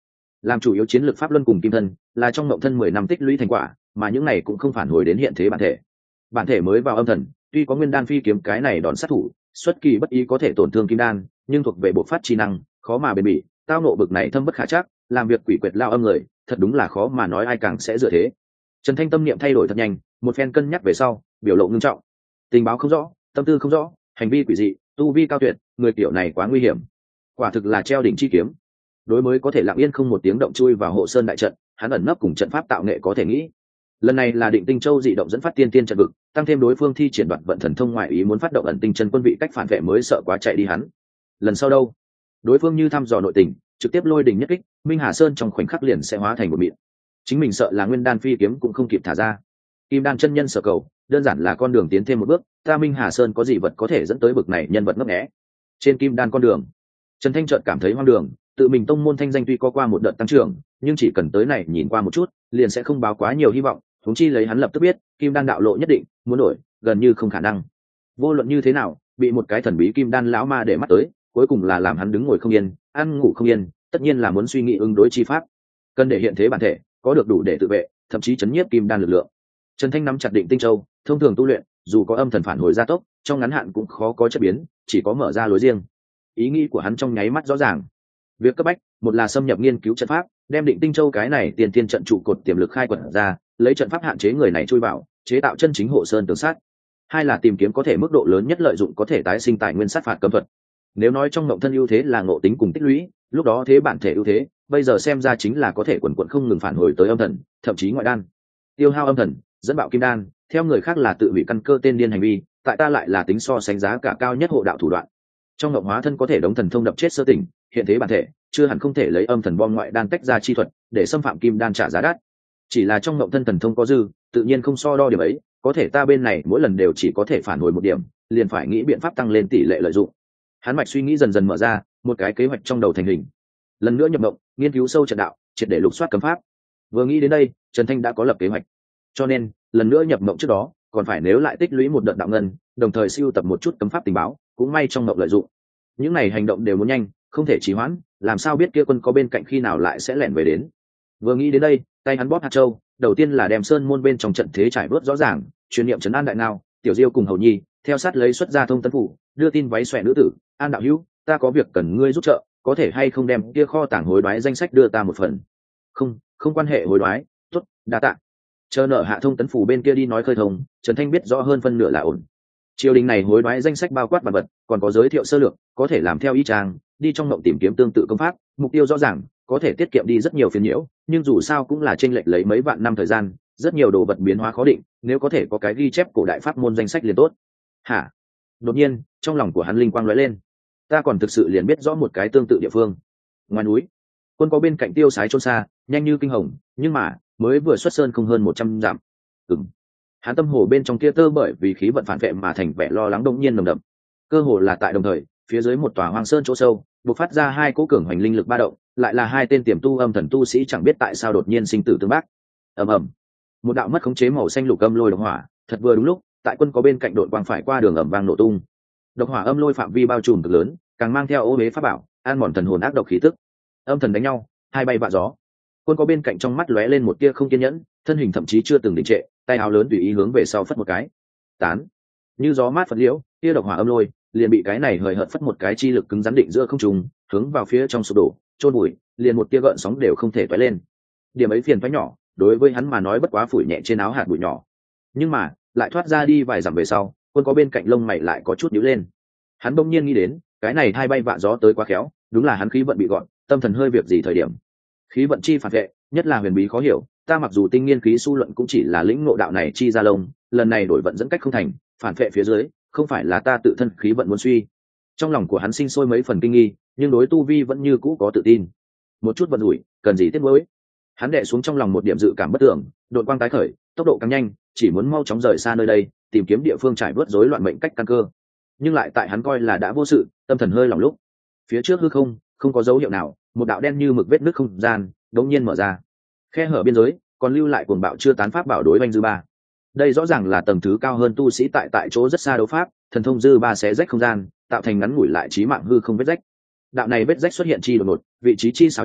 làm chủ yếu chiến lược pháp luân cùng kim thân là trong mộng thân mười năm tích lũy thành quả, mà những này cũng không phản hồi đến hiện thế bản thể. Bản thể mới vào âm thần, tuy có nguyên đan phi kiếm cái này đòn sát thủ, xuất kỳ bất ý có thể tổn thương kim đan, nhưng thuộc về bộ phát chi năng, khó mà bền bỉ, tao nộ bực này thâm bất khả trắc, làm việc quỷ quyệt lao âm người, thật đúng là khó mà nói ai càng sẽ dựa thế. Trần Thanh tâm niệm thay đổi thật nhanh, một phen cân nhắc về sau, biểu lộ ngưng trọng. Tình báo không rõ, tâm tư không rõ, hành vi quỷ dị, tu vi cao tuyệt, người kiểu này quá nguy hiểm. Quả thực là treo đỉnh chi kiếm. Đối mới có thể lặng yên không một tiếng động chui vào hộ sơn đại trận, hắn ẩn nấp cùng trận pháp tạo nghệ có thể nghĩ. Lần này là Định Tinh Châu dị động dẫn phát tiên tiên trận vực, tăng thêm đối phương thi triển đoạt vận thần thông ngoại ý muốn phát động ẩn tinh chân quân vị cách phản vệ mới sợ quá chạy đi hắn. Lần sau đâu? Đối phương như thăm dò nội tình, trực tiếp lôi đình nhất kích, Minh Hà Sơn trong khoảnh khắc liền sẽ hóa thành một mịn. Chính mình sợ là nguyên đan phi kiếm cũng không kịp thả ra. Kim đan chân nhân sở cầu, đơn giản là con đường tiến thêm một bước, ta Minh Hà Sơn có gì vật có thể dẫn tới bực này nhân vật ngấp nghé. Trên kim đan con đường, Trần Thanh chợt cảm thấy hoang đường, tự mình tông môn thanh danh tuy có qua một đợt tăng trưởng, nhưng chỉ cần tới này nhìn qua một chút, liền sẽ không báo quá nhiều hy vọng, huống chi lấy hắn lập tức biết, kim đan đạo lộ nhất định, muốn đổi, gần như không khả năng. Vô luận như thế nào, bị một cái thần bí kim đan lão ma để mắt tới, cuối cùng là làm hắn đứng ngồi không yên, ăn ngủ không yên, tất nhiên là muốn suy nghĩ ứng đối chi pháp. Cần để hiện thế bản thể, có được đủ để tự vệ, thậm chí chấn nhiếp kim đan lực lượng. Trần Thanh nắm chặt Định Tinh Châu, thông thường tu luyện, dù có âm thần phản hồi gia tốc, trong ngắn hạn cũng khó có chất biến, chỉ có mở ra lối riêng. Ý nghĩ của hắn trong nháy mắt rõ ràng. Việc cấp bách, một là xâm nhập nghiên cứu trận pháp, đem Định Tinh Châu cái này tiền tiên trận trụ cột tiềm lực khai quật ra, lấy trận pháp hạn chế người này chui vào, chế tạo chân chính hộ sơn tường sát. Hai là tìm kiếm có thể mức độ lớn nhất lợi dụng có thể tái sinh tài nguyên sát phạt cấm thuật. Nếu nói trong mộng thân ưu thế là ngộ tính cùng tích lũy, lúc đó thế bản thể ưu thế, bây giờ xem ra chính là có thể quần quần không ngừng phản hồi tới âm thần, thậm chí ngoại đan. Tiêu hao âm thần, dẫn bạo kim đan, theo người khác là tự hủy căn cơ tên điên hành vi, tại ta lại là tính so sánh giá cả cao nhất hộ đạo thủ đoạn. Trong mộng hóa thân có thể đống thần thông đập chết sơ tỉnh, hiện thế bản thể chưa hẳn không thể lấy âm thần bom ngoại đan tách ra chi thuật để xâm phạm kim đan trả giá đắt. Chỉ là trong mộng thân thần thông có dư, tự nhiên không so đo điểm ấy, có thể ta bên này mỗi lần đều chỉ có thể phản hồi một điểm, liền phải nghĩ biện pháp tăng lên tỷ lệ lợi dụng. Hắn mạch suy nghĩ dần dần mở ra, một cái kế hoạch trong đầu thành hình. Lần nữa nhập mộng, nghiên cứu sâu trận đạo, triệt để lục soát cấm pháp. Vừa nghĩ đến đây, Trần Thanh đã có lập kế hoạch. Cho nên, lần nữa nhập mộng trước đó, còn phải nếu lại tích lũy một đợt đạo ngân, đồng thời siêu tập một chút cấm pháp tình báo, cũng may trong mộng lợi dụng. Những này hành động đều muốn nhanh, không thể trì hoãn, làm sao biết kia quân có bên cạnh khi nào lại sẽ lẻn về đến. Vừa nghĩ đến đây, tay hắn bóp hạt châu, đầu tiên là đem sơn môn bên trong trận thế trải bớt rõ ràng, truyền niệm trấn an đại ngao, tiểu diêu cùng hầu nhi, theo sát lấy xuất ra thông tấn phủ, đưa tin váy xòe nữ tử, an đạo hữu, ta có việc cần ngươi giúp trợ, có thể hay không đem kia kho tàng hối đoái danh sách đưa ta một phần. Không, không quan hệ hối đoái, tốt, đa tạ. Chờ nợ hạ thông tấn phủ bên kia đi nói khơi thông, Trần Thanh biết rõ hơn phân nửa là ổn. Triều đình này hối đoái danh sách bao quát bản vật, còn có giới thiệu sơ lược, có thể làm theo y trang, đi trong mộng tìm kiếm tương tự công pháp, mục tiêu rõ ràng, có thể tiết kiệm đi rất nhiều phiền nhiễu, nhưng dù sao cũng là chênh lệch lấy mấy vạn năm thời gian, rất nhiều đồ vật biến hóa khó định, nếu có thể có cái ghi chép cổ đại pháp môn danh sách liền tốt. Hả? Đột nhiên, trong lòng của hắn linh quang lóe lên. Ta còn thực sự liền biết rõ một cái tương tự địa phương. Ngoài núi, quân có bên cạnh tiêu sái trôn xa, nhanh như kinh hồng, nhưng mà, mới vừa xuất sơn không hơn một trăm dặm. Ừm. Hắn tâm hồ bên trong kia tơ bởi vì khí vận phản vệ mà thành vẻ lo lắng đông nhiên nồng đậm. Cơ hồ là tại đồng thời, phía dưới một tòa hoang sơn chỗ sâu, bộc phát ra hai cỗ cường hoành linh lực ba động, lại là hai tên tiềm tu âm thần tu sĩ chẳng biết tại sao đột nhiên sinh tử tương bác. Ầm ầm. Một đạo mất khống chế màu xanh lục âm lôi độc hỏa, thật vừa đúng lúc, tại quân có bên cạnh đội quang phải qua đường ầm vang nổ tung. Độc hỏa âm lôi phạm vi bao trùm cực lớn, càng mang theo ô uế pháp bảo, an mòn thần hồn ác độc khí tức. Âm thần đánh nhau, hai bay vạ gió. Quân có bên cạnh trong mắt lóe lên một tia không kiên nhẫn, thân hình thậm chí chưa từng đình trệ, tay áo lớn tùy ý hướng về sau phất một cái. Tán. Như gió mát phật liễu, tia độc hỏa âm lôi liền bị cái này hời hợt phất một cái chi lực cứng rắn định giữa không trung, hướng vào phía trong sụp đổ, chôn bụi, liền một tia gợn sóng đều không thể toái lên. Điểm ấy phiền toái nhỏ, đối với hắn mà nói bất quá phủi nhẹ trên áo hạt bụi nhỏ. Nhưng mà, lại thoát ra đi vài dặm về sau, quân có bên cạnh lông mày lại có chút nhíu lên. Hắn bỗng nhiên nghĩ đến, cái này hai bay vạ gió tới quá khéo, đúng là hắn khí vận bị gọn, tâm thần hơi việc gì thời điểm. Khí vận chi phản vệ, nhất là huyền bí khó hiểu, ta mặc dù tinh nghiên khí su luận cũng chỉ là lĩnh ngộ đạo này chi ra lông, lần này đổi vận dẫn cách không thành, phản vệ phía dưới, không phải là ta tự thân khí vận muốn suy. Trong lòng của hắn sinh sôi mấy phần kinh nghi, nhưng đối tu vi vẫn như cũ có tự tin. Một chút vận rủi, cần gì tiếc nuối. Hắn đè xuống trong lòng một điểm dự cảm bất tưởng, đột quang tái khởi, tốc độ càng nhanh, chỉ muốn mau chóng rời xa nơi đây, tìm kiếm địa phương trải bớt rối loạn mệnh cách căn cơ. Nhưng lại tại hắn coi là đã vô sự, tâm thần hơi lỏng lúc, phía trước hư không, không có dấu hiệu nào, một đạo đen như mực vết nứt không gian, đột nhiên mở ra. Khe hở biên giới, còn lưu lại cuồng bạo chưa tán pháp bảo đối oanh dư ba. Đây rõ ràng là tầng thứ cao hơn tu sĩ tại tại chỗ rất xa đấu pháp, thần thông dư ba xé rách không gian, tạo thành ngắn ngủi lại chí mạng hư không vết rách. Đạo này vết rách xuất hiện chi đột ngột, vị trí chi xảo trá,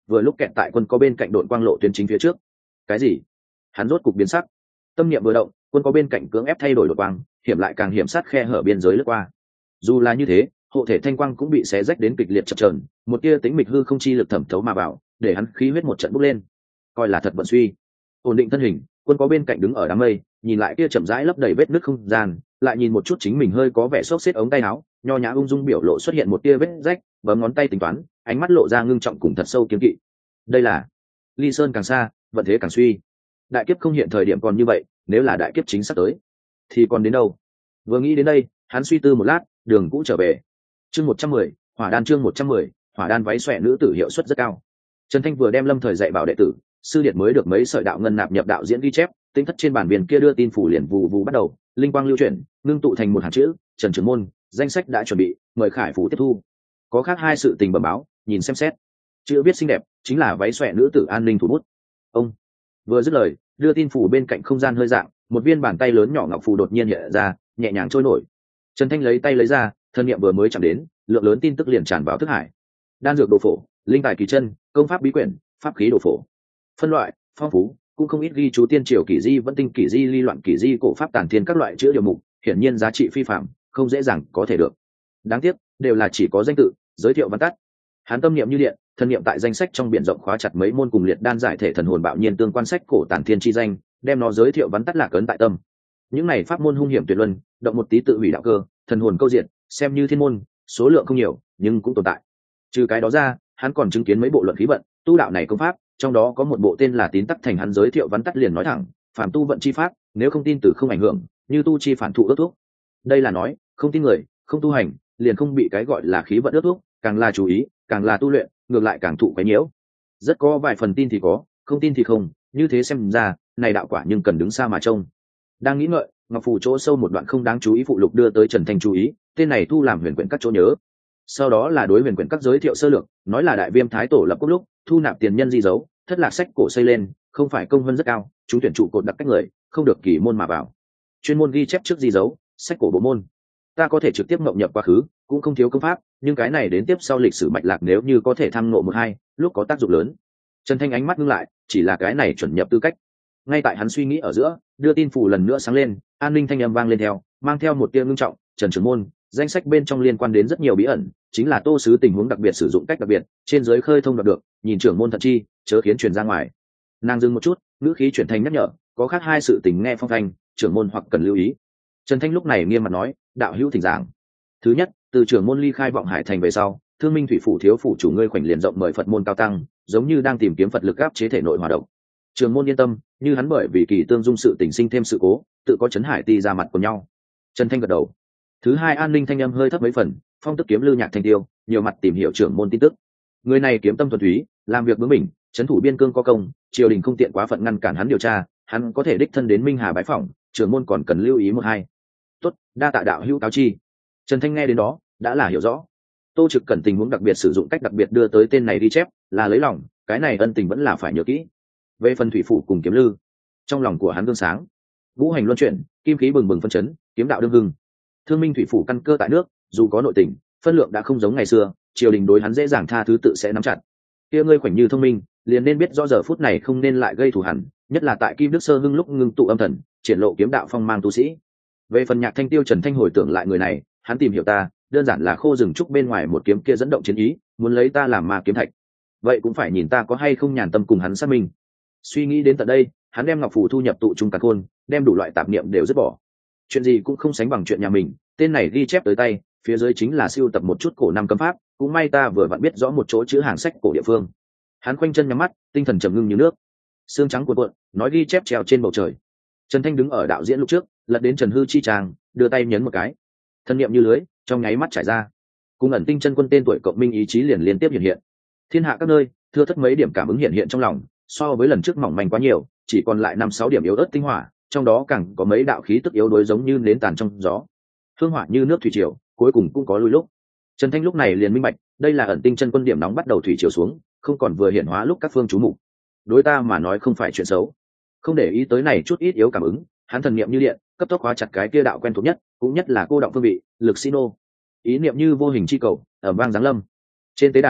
vừa lúc kẹt tại quân có bên cạnh đội quang lộ tuyến chính phía trước. Cái gì? Hắn rốt cục biến sắc, tâm niệm vừa động, quân có bên cạnh cưỡng ép thay đổi đội quang, hiểm lại càng hiểm sát khe hở biên giới lướt qua. Dù là như thế, hộ thể thanh quang cũng bị xé rách đến kịch liệt chập chờn, một tia tính mịch hư không chi lực thẩm thấu mà vào, để hắn khí huyết một trận bốc lên. Coi là thật vận suy. Ổn định thân hình, quân có bên cạnh đứng ở đám mây, nhìn lại kia chậm rãi lấp đầy vết nứt không gian, lại nhìn một chút chính mình hơi có vẻ xốc xếp ống tay áo, nho nhã ung dung biểu lộ xuất hiện một tia vết rách, bấm ngón tay tính toán, ánh mắt lộ ra ngưng trọng cùng thật sâu kiêng kỵ. Đây là ly sơn càng xa, vận thế càng suy. Đại kiếp không hiện thời điểm còn như vậy, nếu là đại kiếp chính sắp tới, thì còn đến đâu? Vừa nghĩ đến đây, hắn suy tư một lát, đường cũ trở về. Chương một trăm mười, hỏa đan chương một trăm mười, hỏa đan váy xòe nữ tử hiệu suất rất cao. Trần Thanh vừa đem Lâm Thời dạy bảo đệ tử, sư điệt mới được mấy sợi đạo ngân nạp nhập đạo diễn ghi chép, tính thất trên bản viền kia đưa tin phủ liền vù vù bắt đầu, linh quang lưu chuyển, ngưng tụ thành một hàng chữ, Trần Trường Môn, danh sách đã chuẩn bị, mời Khải phủ tiếp thu. Có khác hai sự tình bẩm báo, nhìn xem xét. Chữ viết xinh đẹp, chính là váy xòe nữ tử an ninh thủ bút. Ông vừa dứt lời, đưa tin phủ bên cạnh không gian hơi dạng, một viên bàn tay lớn nhỏ ngọc phù đột nhiên hiện ra, nhẹ nhàng trôi nổi. Trần Thanh lấy tay lấy ra, thân niệm vừa mới chạm đến, lượng lớn tin tức liền tràn vào thức hải. Đan dược đồ phổ, linh tài kỳ chân, công pháp bí quyển, pháp khí đồ phổ. Phân loại, phong phú, cũng không ít ghi chú tiên triều kỳ di, vẫn tinh kỳ di, ly loạn kỳ di, cổ pháp tản thiên các loại chữ điều mục, hiển nhiên giá trị phi phàm, không dễ dàng có thể được. Đáng tiếc, đều là chỉ có danh tự, giới thiệu văn tắt. Hắn tâm niệm như điện, thân niệm tại danh sách trong biển rộng khóa chặt mấy môn cùng liệt đan giải thể thần hồn bạo nhiên tương quan sách cổ tản thiên chi danh, đem nó giới thiệu văn tắt lạc ấn tại tâm. Những này pháp môn hung hiểm tuyệt luân, động một tí tự hủy đạo cơ, thần hồn câu diện, xem như thiên môn, số lượng không nhiều, nhưng cũng tồn tại. Trừ cái đó ra, hắn còn chứng kiến mấy bộ luận khí vận, tu đạo này công pháp, trong đó có một bộ tên là tín tắc thành, hắn giới thiệu vắn tắt liền nói thẳng, phàm tu vận chi pháp, nếu không tin tử không ảnh hưởng, như tu chi phản thụ ước thúc. Đây là nói, không tin người, không tu hành, liền không bị cái gọi là khí vận ước thúc, càng là chú ý, càng là tu luyện, ngược lại càng thụ quấy nhiễu. Rất có vài phần tin thì có, không tin thì không, như thế xem ra, này đạo quả nhưng cần đứng xa mà trông. Đang nghĩ ngợi, ngọc phù chỗ sâu một đoạn không đáng chú ý phụ lục đưa tới Trần Thanh chú ý, tên này thu làm huyền quyển các chỗ nhớ. Sau đó là đối huyền quyển các giới thiệu sơ lược, nói là đại viêm thái tổ lập quốc lúc thu nạp tiền nhân di dấu, thất lạc sách cổ xây lên, không phải công hơn rất cao, chúng tuyển trụ cột đặc cách người, không được kỳ môn mà vào. Chuyên môn ghi chép trước di dấu, sách cổ bộ môn. Ta có thể trực tiếp ngậm nhập quá khứ, cũng không thiếu công pháp, nhưng cái này đến tiếp sau lịch sử mạch lạc nếu như có thể tham ngộ một hai, lúc có tác dụng lớn. Trần Thanh ánh mắt ngưng lại, chỉ là cái này chuẩn nhập tư cách. Ngay tại hắn suy nghĩ ở giữa, đưa tin phủ lần nữa sáng lên, an ninh thanh âm vang lên theo, mang theo một tia ngưng trọng. Trần Trường Môn, danh sách bên trong liên quan đến rất nhiều bí ẩn, chính là tô sứ tình huống đặc biệt sử dụng cách đặc biệt, trên giới khơi thông đạt được, nhìn trưởng môn thận chi, chớ khiến truyền ra ngoài. Nàng dừng một chút, ngữ khí chuyển thành nhắc nhở, có khác hai sự tình nghe phong thanh, trưởng môn hoặc cần lưu ý. Trần Thanh lúc này nghiêm mặt nói, đạo hữu thỉnh giảng. Thứ nhất, từ trưởng môn ly khai vọng hải thành về sau, thương minh thủy phủ thiếu phủ chủ ngươi khoảnh liền rộng mời Phật môn cao tăng, giống như đang tìm kiếm Phật lực áp chế thể nội hoạt động. Trường môn yên tâm, như hắn bởi vì kỳ tương dung sự tình sinh thêm sự cố, tự có chấn hải ti ra mặt của nhau. Trần Thanh gật đầu. Thứ hai, an ninh thanh âm hơi thấp mấy phần, phong tức kiếm lưu nhạc thanh tiêu, nhiều mặt tìm hiểu trưởng môn tin tức. Người này kiếm tâm thuần túy, làm việc bướng bỉnh, trấn thủ biên cương có công, triều đình không tiện quá phận ngăn cản hắn điều tra, hắn có thể đích thân đến Minh Hà bái phỏng, trưởng môn còn cần lưu ý một hai. Tốt, đa tạ đạo hữu cáo chi. Trần Thanh nghe đến đó, đã là hiểu rõ. Tô Trực cần tình huống đặc biệt sử dụng cách đặc biệt đưa tới tên này đi chép, là lấy lòng, cái này ân tình vẫn là phải nhớ kỹ. Về phần thủy phủ cùng kiếm lư, trong lòng của hắn gương sáng, vũ hành luân chuyển, kim khí bừng bừng phân chấn, kiếm đạo đương hưng. Thương minh thủy phủ căn cơ tại nước, dù có nội tình, phân lượng đã không giống ngày xưa, triều đình đối hắn dễ dàng tha thứ tự sẽ nắm chặt. Kia ngươi khoảnh như thông minh, liền nên biết rõ giờ phút này không nên lại gây thù hằn, nhất là tại kim đức sơ hưng lúc ngưng tụ âm thần, triển lộ kiếm đạo phong mang tu sĩ. Về phần nhạc thanh tiêu, Trần Thanh hồi tưởng lại người này, hắn tìm hiểu ta, đơn giản là khô rừng trúc bên ngoài một kiếm kia dẫn động chiến ý, muốn lấy ta làm ma kiếm thạch. Vậy cũng phải nhìn ta có hay không nhàn tâm cùng hắn xác minh. Suy nghĩ đến tận đây, hắn đem ngọc phù thu nhập tụ trung cả khôn, đem đủ loại tạp niệm đều dứt bỏ. Chuyện gì cũng không sánh bằng chuyện nhà mình, tên này ghi chép tới tay, phía dưới chính là siêu tập một chút cổ năm cấm pháp, cũng may ta vừa vặn biết rõ một chỗ chữ hàng sách cổ địa phương. Hắn khoanh chân nhắm mắt, tinh thần trầm ngưng như nước. Sương trắng cuộn cuộn, nói ghi chép treo trên bầu trời. Trần Thanh đứng ở đạo diễn lúc trước, lật đến Trần Hư chi tràng, đưa tay nhấn một cái. Thân niệm như lưới, trong nháy mắt trải ra. Cùng ẩn tinh chân quân tên tuổi cộng minh ý chí liền liên tiếp hiện hiện. Thiên hạ các nơi, thưa thất mấy điểm cảm ứng hiện hiện trong lòng, so với lần trước mỏng manh quá nhiều, chỉ còn lại năm sáu điểm yếu ớt tinh hỏa, trong đó càng có mấy đạo khí tức yếu đuối giống như nến tàn trong gió. Hương hỏa như nước thủy triều, cuối cùng cũng có lui lúc. Trần Thanh lúc này liền minh bạch, đây là ẩn tinh chân quân điểm nóng bắt đầu thủy triều xuống, không còn vừa hiện hóa lúc các phương chú mục. Đối ta mà nói không phải chuyện xấu. Không để ý tới này chút ít yếu cảm ứng, hắn thần niệm như điện, cấp tốc hóa chặt cái kia đạo quen thuộc nhất, cũng nhất là cô động phương vị, lực sĩ nô. Ý niệm như vô hình chi cầu, ở vang giáng lâm. Trên tế đàn,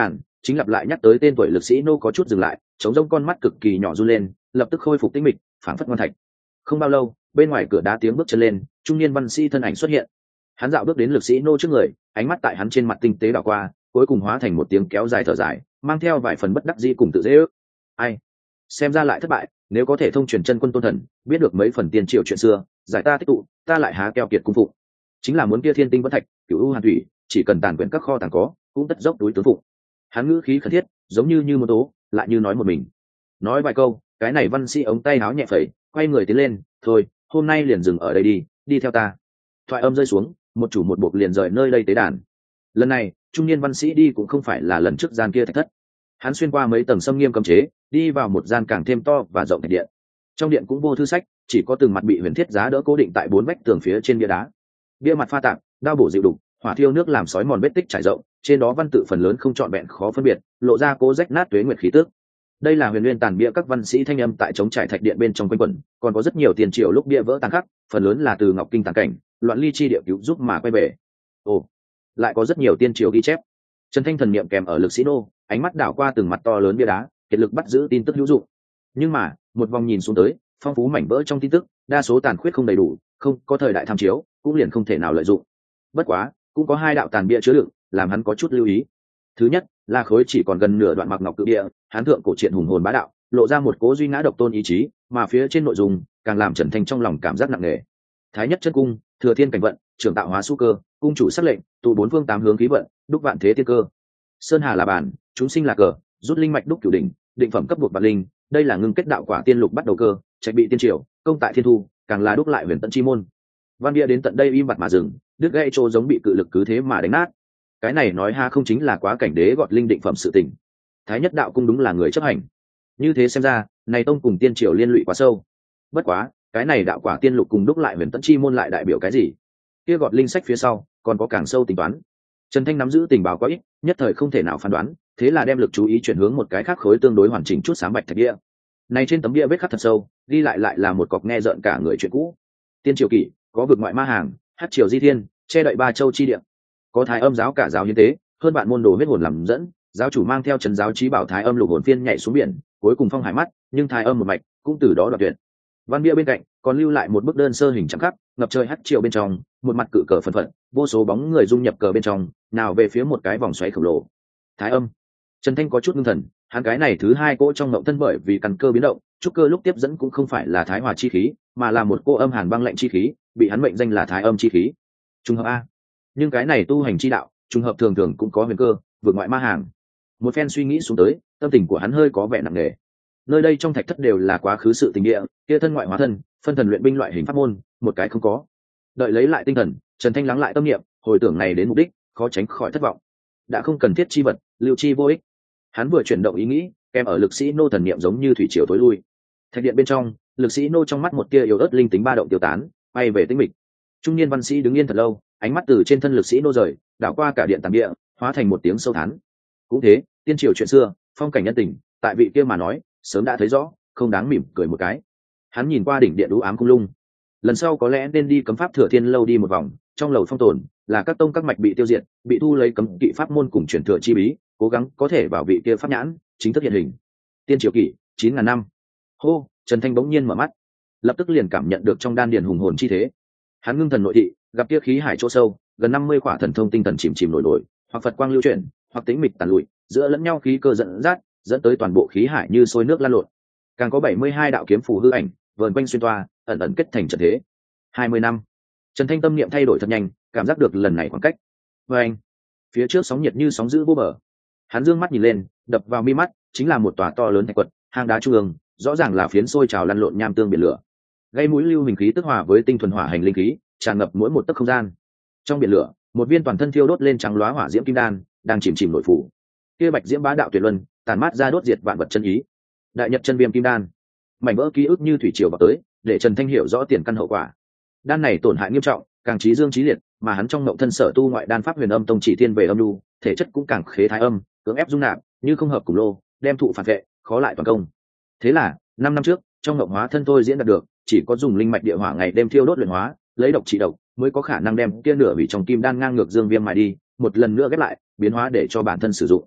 chính lặp lại nhắc tới tên tuổi lực sĩ nô có chút dừng lại, chống rông con mắt cực kỳ nhỏ run lên, lập tức khôi phục tĩnh mịch, phảng phất ngoan thạch. Không bao lâu, bên ngoài cửa đá tiếng bước chân lên, trung niên văn sĩ thân ảnh xuất hiện. Hắn dạo bước đến lực sĩ nô trước người, ánh mắt tại hắn trên mặt tinh tế đảo qua, cuối cùng hóa thành một tiếng kéo dài thở dài, mang theo vài phần bất đắc dĩ cùng tự dễ ước. Ai? Xem ra lại thất bại, nếu có thể thông truyền chân quân tôn thần, biết được mấy phần tiền triệu chuyện xưa, giải ta tích tụ, ta lại há keo kiệt cung phụ. Chính là muốn kia thiên tinh vẫn thạch, cửu u hàn thủy, chỉ cần tàn quyển các kho tàng có, cũng tất dốc túi tướng phụ. Hắn ngữ khí khẩn thiết, giống như như một tố, lại như nói một mình. Nói vài câu, cái này văn sĩ ống tay áo nhẹ phẩy, quay người tiến lên, thôi, hôm nay liền dừng ở đây đi, đi theo ta. Thoại âm rơi xuống, một chủ một buộc liền rời nơi đây tế đàn. Lần này, trung niên văn sĩ đi cũng không phải là lần trước gian kia thạch thất. Hắn xuyên qua mấy tầng xâm nghiêm cấm chế, đi vào một gian càng thêm to và rộng thạch điện. Trong điện cũng vô thư sách, chỉ có từng mặt bị huyền thiết giá đỡ cố định tại bốn vách tường phía trên bia đá. Bia mặt pha tạp, đao bổ dịu đục, hỏa thiêu nước làm sói mòn vết tích trải rộng, trên đó văn tự phần lớn không trọn vẹn khó phân biệt, lộ ra cố rách nát tuế nguyệt khí tức. Đây là huyền nguyên tàn bia các văn sĩ thanh âm tại chống trải thạch điện bên trong quanh quẩn, còn có rất nhiều tiền triệu lúc bia vỡ tàn khắc, phần lớn là từ ngọc kinh tàn cảnh, loạn ly chi địa cứu giúp mà quay về. Ồ, lại có rất nhiều tiên triều ghi chép. Trần Thanh thần niệm kèm ở lực sĩ nô, ánh mắt đảo qua từng mặt to lớn bia đá, kiệt lực bắt giữ tin tức hữu dụng. Nhưng mà, một vòng nhìn xuống tới, phong phú mảnh vỡ trong tin tức, đa số tàn khuyết không đầy đủ, không có thời đại tham chiếu, cũng liền không thể nào lợi dụng. Bất quá, cũng có hai đạo tàn bia chứa đựng, làm hắn có chút lưu ý. Thứ nhất, là khối chỉ còn gần nửa đoạn mặc ngọc cự địa, hán thượng cổ truyện hùng hồn bá đạo, lộ ra một cố duy ngã độc tôn ý chí, mà phía trên nội dung càng làm Trần Thanh trong lòng cảm giác nặng nề. Thái nhất chân cung, thừa thiên cảnh vận, trưởng tạo hóa su cơ, cung chủ sắc lệnh, tụ bốn phương tám hướng khí vận, đúc vạn thế tiên cơ. Sơn hà là bản, chúng sinh là cờ, rút linh mạch đúc cửu đỉnh, định phẩm cấp buộc vạn linh, đây là ngưng kết đạo quả tiên lục bắt đầu cơ, trạch bị tiên triều, công tại thiên thu, càng là đúc lại huyền tận chi môn. Văn bia đến tận đây im bặt mà dừng, đứt gãy trô giống bị cự lực cứ thế mà đánh nát. Cái này nói ha không chính là quá cảnh đế gọt linh định phẩm sự tình. Thái nhất đạo cung đúng là người chấp hành. Như thế xem ra, này tông cùng tiên triều liên lụy quá sâu. Bất quá, cái này đạo quả tiên lục cùng đúc lại huyền tận chi môn lại đại biểu cái gì? Kia gọt linh sách phía sau, còn có càng sâu tính toán. Trần Thanh nắm giữ tình báo quá ít, nhất thời không thể nào phán đoán, thế là đem lực chú ý chuyển hướng một cái khác khối tương đối hoàn chỉnh chút sáng bạch thạch địa. Này trên tấm bia vết khắc thật sâu, ghi lại lại là một cọc nghe rợn cả người chuyện cũ. Tiên triều kỷ, có vực ngoại ma hàng, hát triều di thiên, che đậy ba châu chi địa. Có thái âm giáo cả giáo hiến tế, hơn bạn môn đồ huyết hồn làm dẫn, giáo chủ mang theo trấn giáo chí bảo thái âm lục hồn phiên nhảy xuống biển, cuối cùng phong hải mắt, nhưng thái âm một mạch cũng từ đó đoạt tuyệt. Văn bia bên cạnh còn lưu lại một bức đơn sơ hình chạm khắc, ngập trời hát triều bên trong, một mặt cự cờ phần phận, vô số bóng người dung nhập cờ bên trong, nào về phía một cái vòng xoáy khổng lồ. Thái âm. Trần Thanh có chút ngưng thần, hắn cái này thứ hai cỗ trong ngộng thân bởi vì căn cơ biến động, trúc cơ lúc tiếp dẫn cũng không phải là thái hòa chi khí, mà là một cô âm hàn băng lạnh chi khí, bị hắn mệnh danh là thái âm chi khí. Trùng hợp a. Nhưng cái này tu hành chi đạo, trùng hợp thường thường cũng có huyền cơ, vượt ngoại ma hàng. Một phen suy nghĩ xuống tới, tâm tình của hắn hơi có vẻ nặng nề. Nơi đây trong thạch thất đều là quá khứ sự tình địa, kia thân ngoại hóa thân, phân thần luyện binh loại hình pháp môn, một cái không có. Đợi lấy lại tinh thần, Trần Thanh lắng lại tâm niệm, hồi tưởng này đến mục đích, khó tránh khỏi thất vọng. Đã không cần thiết chi vật, lưu chi vô ích. Hắn vừa chuyển động ý nghĩ, kèm ở lực sĩ nô thần niệm giống như thủy triều tối lui. Thạch điện bên trong, lực sĩ nô trong mắt một tia yếu ớt linh tính ba động tiêu tán, bay về tĩnh mịch. Trung niên văn sĩ đứng yên thật lâu, ánh mắt từ trên thân lực sĩ nô rời, đảo qua cả điện tàng địa, hóa thành một tiếng sâu thán. Cũng thế, tiên triều chuyện xưa, phong cảnh nhân tình, tại vị kia mà nói, sớm đã thấy rõ, không đáng mỉm cười một cái. Hắn nhìn qua đỉnh điện đũ ám cung lung, lần sau có lẽ nên đi cấm pháp thừa thiên lâu đi một vòng, trong lầu phong tồn là các tông các mạch bị tiêu diệt, bị thu lấy cấm kỵ pháp môn cùng truyền thừa chi bí, cố gắng có thể bảo vị kia pháp nhãn chính thức hiện hình. Tiên triều kỷ chín ngàn năm. Hô, Trần Thanh bỗng nhiên mở mắt, lập tức liền cảm nhận được trong đan điền hùng hồn chi thế. Hắn ngưng thần nội thị, gặp kia khí hải chỗ sâu, gần năm mươi khỏa thần thông tinh thần chìm chìm nổi nổi, hoặc Phật quang lưu chuyển, hoặc tĩnh mịch tàn lụi, giữa lẫn nhau khí cơ dẫn dắt, dẫn tới toàn bộ khí hải như sôi nước lan lộn. Càng có bảy mươi hai đạo kiếm phù hư ảnh, vờn quanh xuyên toa, ẩn ẩn kết thành trận thế. hai mươi năm. Trần Thanh tâm niệm thay đổi thật nhanh, cảm giác được lần này khoảng cách. Và anh, phía trước sóng nhiệt như sóng dữ vô bờ. Hắn dương mắt nhìn lên, đập vào mi mắt chính là một tòa to lớn thạch quật, hang đá trung ương, rõ ràng là phiến sôi trào lăn lộn nham tương biển lửa. Gây mũi lưu hình khí tức hòa với tinh thuần hỏa hành linh khí, tràn ngập mỗi một tấc không gian. Trong biển lửa, một viên toàn thân thiêu đốt lên trắng lóa hỏa diễm kim đan, đang chìm chìm nội phủ. Kia bạch diễm bá đạo tuyệt luân, tàn mát ra đốt diệt vạn vật chân ý. Đại nhật chân viêm kim đan, mảnh vỡ ký ức như thủy triều vào tới, để Trần Thanh hiểu rõ tiền căn hậu quả. Đan này tổn hại nghiêm trọng, càng trí dương trí liệt, mà hắn trong ngộ thân sở tu ngoại đan pháp huyền âm tông chỉ thiên về âm lưu, thể chất cũng càng khế thái âm, cưỡng ép dung nạp, như không hợp cùng lô, đem thụ phản vệ, khó lại toàn công. Thế là, năm năm trước, trong ngộ hóa thân tôi diễn đạt được, chỉ có dùng linh mạch địa hỏa ngày đêm thiêu đốt luyện hóa, lấy độc trị độc, mới có khả năng đem kia nửa vị trong kim đan ngang ngược dương viêm mài đi, một lần nữa ghép lại, biến hóa để cho bản thân sử dụng.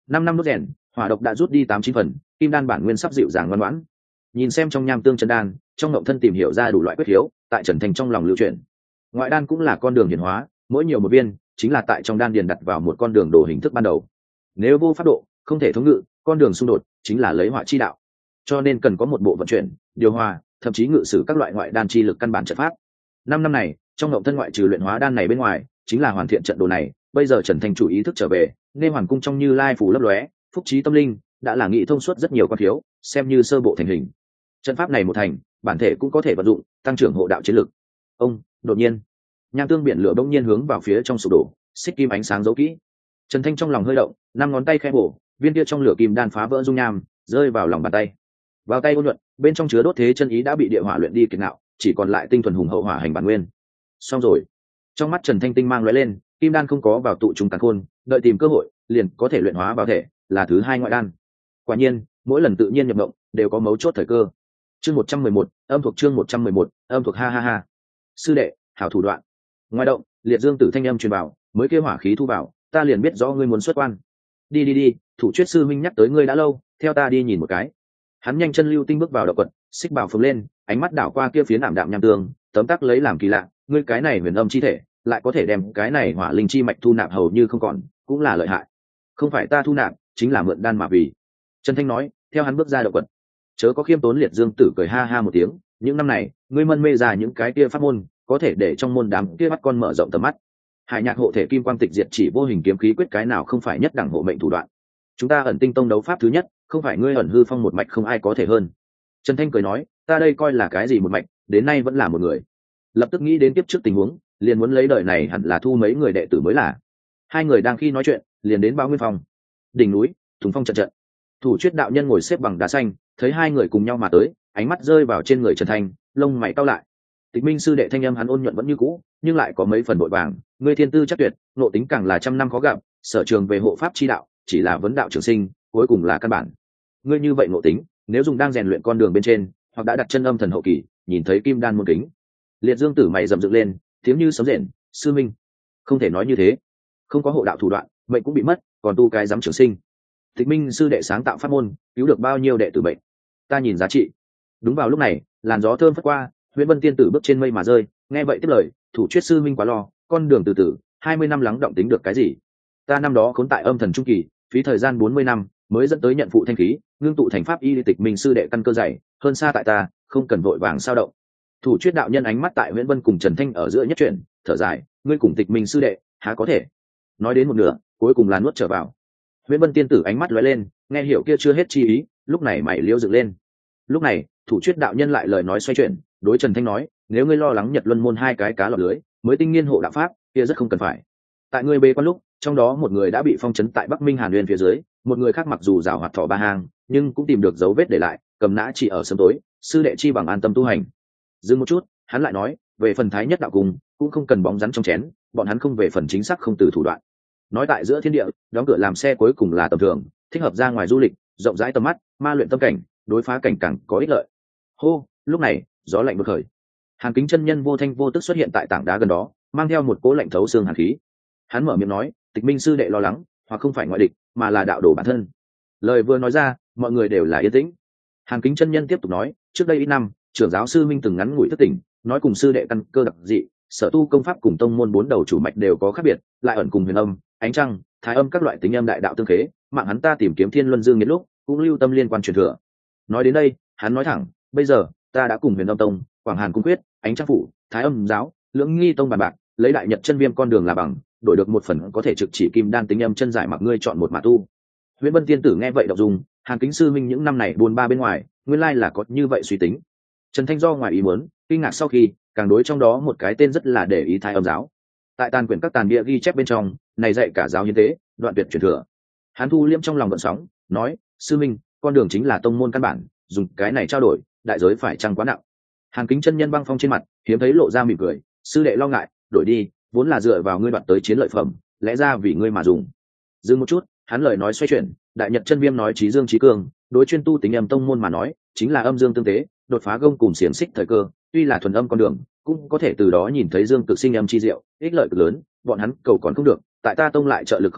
năm năm nốt rèn, hỏa độc đã rút đi tám chín phần, kim đan bản nguyên sắp dịu dàng ngoan ngoãn. Nhìn xem trong nham tương chân đan, trong ngộng thân tìm hiểu ra đủ loại quyết khiếu, tại Trần Thanh trong lòng lưu chuyển. Ngoại đan cũng là con đường hiển hóa, mỗi nhiều một viên chính là tại trong đan điền đặt vào một con đường đồ hình thức ban đầu. Nếu vô pháp độ, không thể thống ngự, con đường xung đột chính là lấy hỏa chi đạo. Cho nên cần có một bộ vận chuyển, điều hòa, thậm chí ngự sử các loại ngoại đan chi lực căn bản trận pháp. Năm năm này, trong ngộng thân ngoại trừ luyện hóa đan này bên ngoài, chính là hoàn thiện trận đồ này. Bây giờ Trần Thanh chủ ý thức trở về, nên hoàn cung trong Như Lai phủ lấp lóe, phúc trí tâm linh, đã là nghị thông suốt rất nhiều quan thiếu, xem như sơ bộ thành hình. Trận pháp này một thành, bản thể cũng có thể vận dụng, tăng trưởng hộ đạo chiến lực. Ông, đột nhiên, nham tương biển lửa bỗng nhiên hướng vào phía trong sụp đổ, xích kim ánh sáng giấu kỹ. Trần Thanh trong lòng hơi động, năm ngón tay khẽ bổ, viên kia trong lửa kim đan phá vỡ dung nham, rơi vào lòng bàn tay. Vào tay ôn nhuận, bên trong chứa đốt thế chân ý đã bị địa hỏa luyện đi kiệt ngạo, chỉ còn lại tinh thuần hùng hậu hỏa hành bản nguyên. Xong rồi. Trong mắt Trần Thanh tinh mang lóe lên, kim đan không có vào tụ trùng càn khôn, đợi tìm cơ hội, liền có thể luyện hóa vào thể, là thứ hai ngoại đan. Quả nhiên, mỗi lần tự nhiên nhập động, đều có mấu chốt thời cơ. Chương một trăm mười một, âm thuộc chương một trăm mười một, âm thuộc ha ha ha. Sư đệ, hảo thủ đoạn. Ngoài động, liệt dương tử thanh âm truyền vào, mới kêu hỏa khí thu vào, ta liền biết rõ ngươi muốn xuất quan. Đi đi đi, thủ chuyết sư minh nhắc tới ngươi đã lâu, theo ta đi nhìn một cái. Hắn nhanh chân lưu tinh bước vào động quật, xích bảo phồng lên, ánh mắt đảo qua kia phía ảm đạm nham tương, tấm tắc lấy làm kỳ lạ, ngươi cái này huyền âm chi thể, lại có thể đem cái này hỏa linh chi mạch thu nạp hầu như không còn, cũng là lợi hại. Không phải ta thu nạp, chính là mượn đan mà vì. Trần Thanh nói, theo hắn bước ra động quật. Chớ có khiêm tốn liệt dương tử cười ha ha một tiếng, những năm này, ngươi mân mê ra những cái kia pháp môn, có thể để trong môn đám kia bắt con mở rộng tầm mắt. Hải nhạc hộ thể kim quang tịch diệt chỉ vô hình kiếm khí quyết cái nào không phải nhất đẳng hộ mệnh thủ đoạn. Chúng ta ẩn tinh tông đấu pháp thứ nhất, không phải ngươi ẩn hư phong một mạch không ai có thể hơn. Trần Thanh cười nói, ta đây coi là cái gì một mạch, đến nay vẫn là một người. Lập tức nghĩ đến tiếp trước tình huống, liền muốn lấy đời này hẳn là thu mấy người đệ tử mới là. Hai người đang khi nói chuyện, liền đến Bao Nguyên Phong. Đỉnh núi, thùng phong trận trận. Thủ chuyết đạo nhân ngồi xếp bằng đá xanh, thấy hai người cùng nhau mà tới, ánh mắt rơi vào trên người Trần Thanh, lông mày cau lại. Tịch Minh sư đệ thanh âm hắn ôn nhuận vẫn như cũ, nhưng lại có mấy phần bội vàng, ngươi thiên tư chắc tuyệt, nộ tính càng là trăm năm khó gặp, sở trường về hộ pháp chi đạo, chỉ là vấn đạo trường sinh, cuối cùng là căn bản. Ngươi như vậy nộ tính, nếu dùng đang rèn luyện con đường bên trên, hoặc đã đặt chân âm thần hậu kỳ, nhìn thấy kim đan môn kính. Liệt Dương tử mày rậm dựng lên, tiếng như sấm rền, sư minh, không thể nói như thế, không có hộ đạo thủ đoạn, mệnh cũng bị mất, còn tu cái dám trường sinh. Tịch Minh sư đệ sáng tạo pháp môn, cứu được bao nhiêu đệ tử bệnh, ta nhìn giá trị. Đúng vào lúc này, làn gió thơm phất qua, Huyễn Vân tiên tử bước trên mây mà rơi, nghe vậy tiếp lời, thủ chuyết sư minh quá lo, con đường từ từ, hai mươi năm lắng động tính được cái gì? Ta năm đó khốn tại âm thần trung kỳ, phí thời gian bốn mươi năm, mới dẫn tới nhận phụ thanh khí, ngưng tụ thành pháp y Tịch Minh sư đệ căn cơ dày, hơn xa tại ta, không cần vội vàng sao động. Thủ chuyết đạo nhân ánh mắt tại Huyễn Vân cùng Trần Thanh ở giữa nhất chuyển, thở dài, ngươi cùng Tịch Minh sư đệ, há có thể? Nói đến một nửa, cuối cùng là nuốt trở vào. Huyễn Vân tiên tử ánh mắt lóe lên, nghe hiểu kia chưa hết chi ý, lúc này mày liêu dựng lên. Lúc này, thủ chuyết đạo nhân lại lời nói xoay chuyển, đối Trần Thanh nói, nếu ngươi lo lắng Nhật Luân môn hai cái cá lọt lưới, mới tinh nghiên hộ đạo pháp, kia rất không cần phải. Tại ngươi bê quan lúc, trong đó một người đã bị phong trấn tại Bắc Minh Hàn Uyên phía dưới, một người khác mặc dù rào hoạt thỏ ba hàng, nhưng cũng tìm được dấu vết để lại, cầm nã chỉ ở sớm tối, sư đệ chi bằng an tâm tu hành. Dừng một chút, hắn lại nói, về phần Thái Nhất đạo cùng, cũng không cần bóng rắn trong chén, bọn hắn không về phần chính xác không từ thủ đoạn. Nói tại giữa thiên địa, đóng cửa làm xe cuối cùng là tầm thường, thích hợp ra ngoài du lịch, rộng rãi tầm mắt, ma luyện tâm cảnh, đối phá cảnh càng có ích lợi. Hô, lúc này, gió lạnh bực khởi. Hàn Kính chân nhân vô thanh vô tức xuất hiện tại tảng đá gần đó, mang theo một cỗ lạnh thấu xương hàn khí. Hắn mở miệng nói, Tịch Minh sư đệ lo lắng, hoặc không phải ngoại địch, mà là đạo đồ bản thân. Lời vừa nói ra, mọi người đều là yên tĩnh. Hàn Kính chân nhân tiếp tục nói, trước đây ít năm, trưởng giáo sư Minh từng ngắn ngủi thức tỉnh, nói cùng sư đệ căn cơ đặc dị, sở tu công pháp cùng tông môn bốn đầu chủ mạch đều có khác biệt, lại ẩn cùng huyền âm, ánh trăng, thái âm các loại tính âm đại đạo tương khế, mạng hắn ta tìm kiếm thiên luân dương nghiệt lúc, cũng lưu tâm liên quan truyền thừa. Nói đến đây, hắn nói thẳng, bây giờ ta đã cùng huyền âm tông, quảng hàn cung quyết, ánh trăng phủ, thái âm giáo, lưỡng nghi tông bàn bạc, lấy đại nhật chân viêm con đường là bằng, đổi được một phần có thể trực chỉ kim đan tính âm chân giải mặc ngươi chọn một mà tu. Huyễn Vân tiên tử nghe vậy động dung, Hàn Kính sư minh những năm này buôn ba bên ngoài, nguyên lai là có như vậy suy tính. Trần Thanh do ngoài ý muốn, kinh ngạc sau khi, càng đối trong đó một cái tên rất là để ý thái âm giáo. Tại tàn quyển các tàn bia ghi chép bên trong, này dạy cả giáo hiến tế, đoạn tuyệt truyền thừa. Hắn thu liêm trong lòng gợn sóng, nói, sư minh, con đường chính là tông môn căn bản, dùng cái này trao đổi, đại giới phải chăng quá nặng. Hàn Kính chân nhân băng phong trên mặt, hiếm thấy lộ ra mỉm cười, sư đệ lo ngại, đổi đi, vốn là dựa vào ngươi đoạt tới chiến lợi phẩm, lẽ ra vì ngươi mà dùng. Dừng một chút, hắn lời nói xoay chuyển, đại nhật chân viêm nói trí dương trí cường, đối chuyên tu tính âm tông môn mà nói, chính là âm dương tương tế, đột phá gông cùng xiềng xích thời cơ, tuy là thuần âm con đường, cũng có thể từ đó nhìn thấy dương cực sinh âm chi diệu, ích lợi cực lớn, bọn hắn cầu còn không được, tại ta tông lại trợ lực không lớn,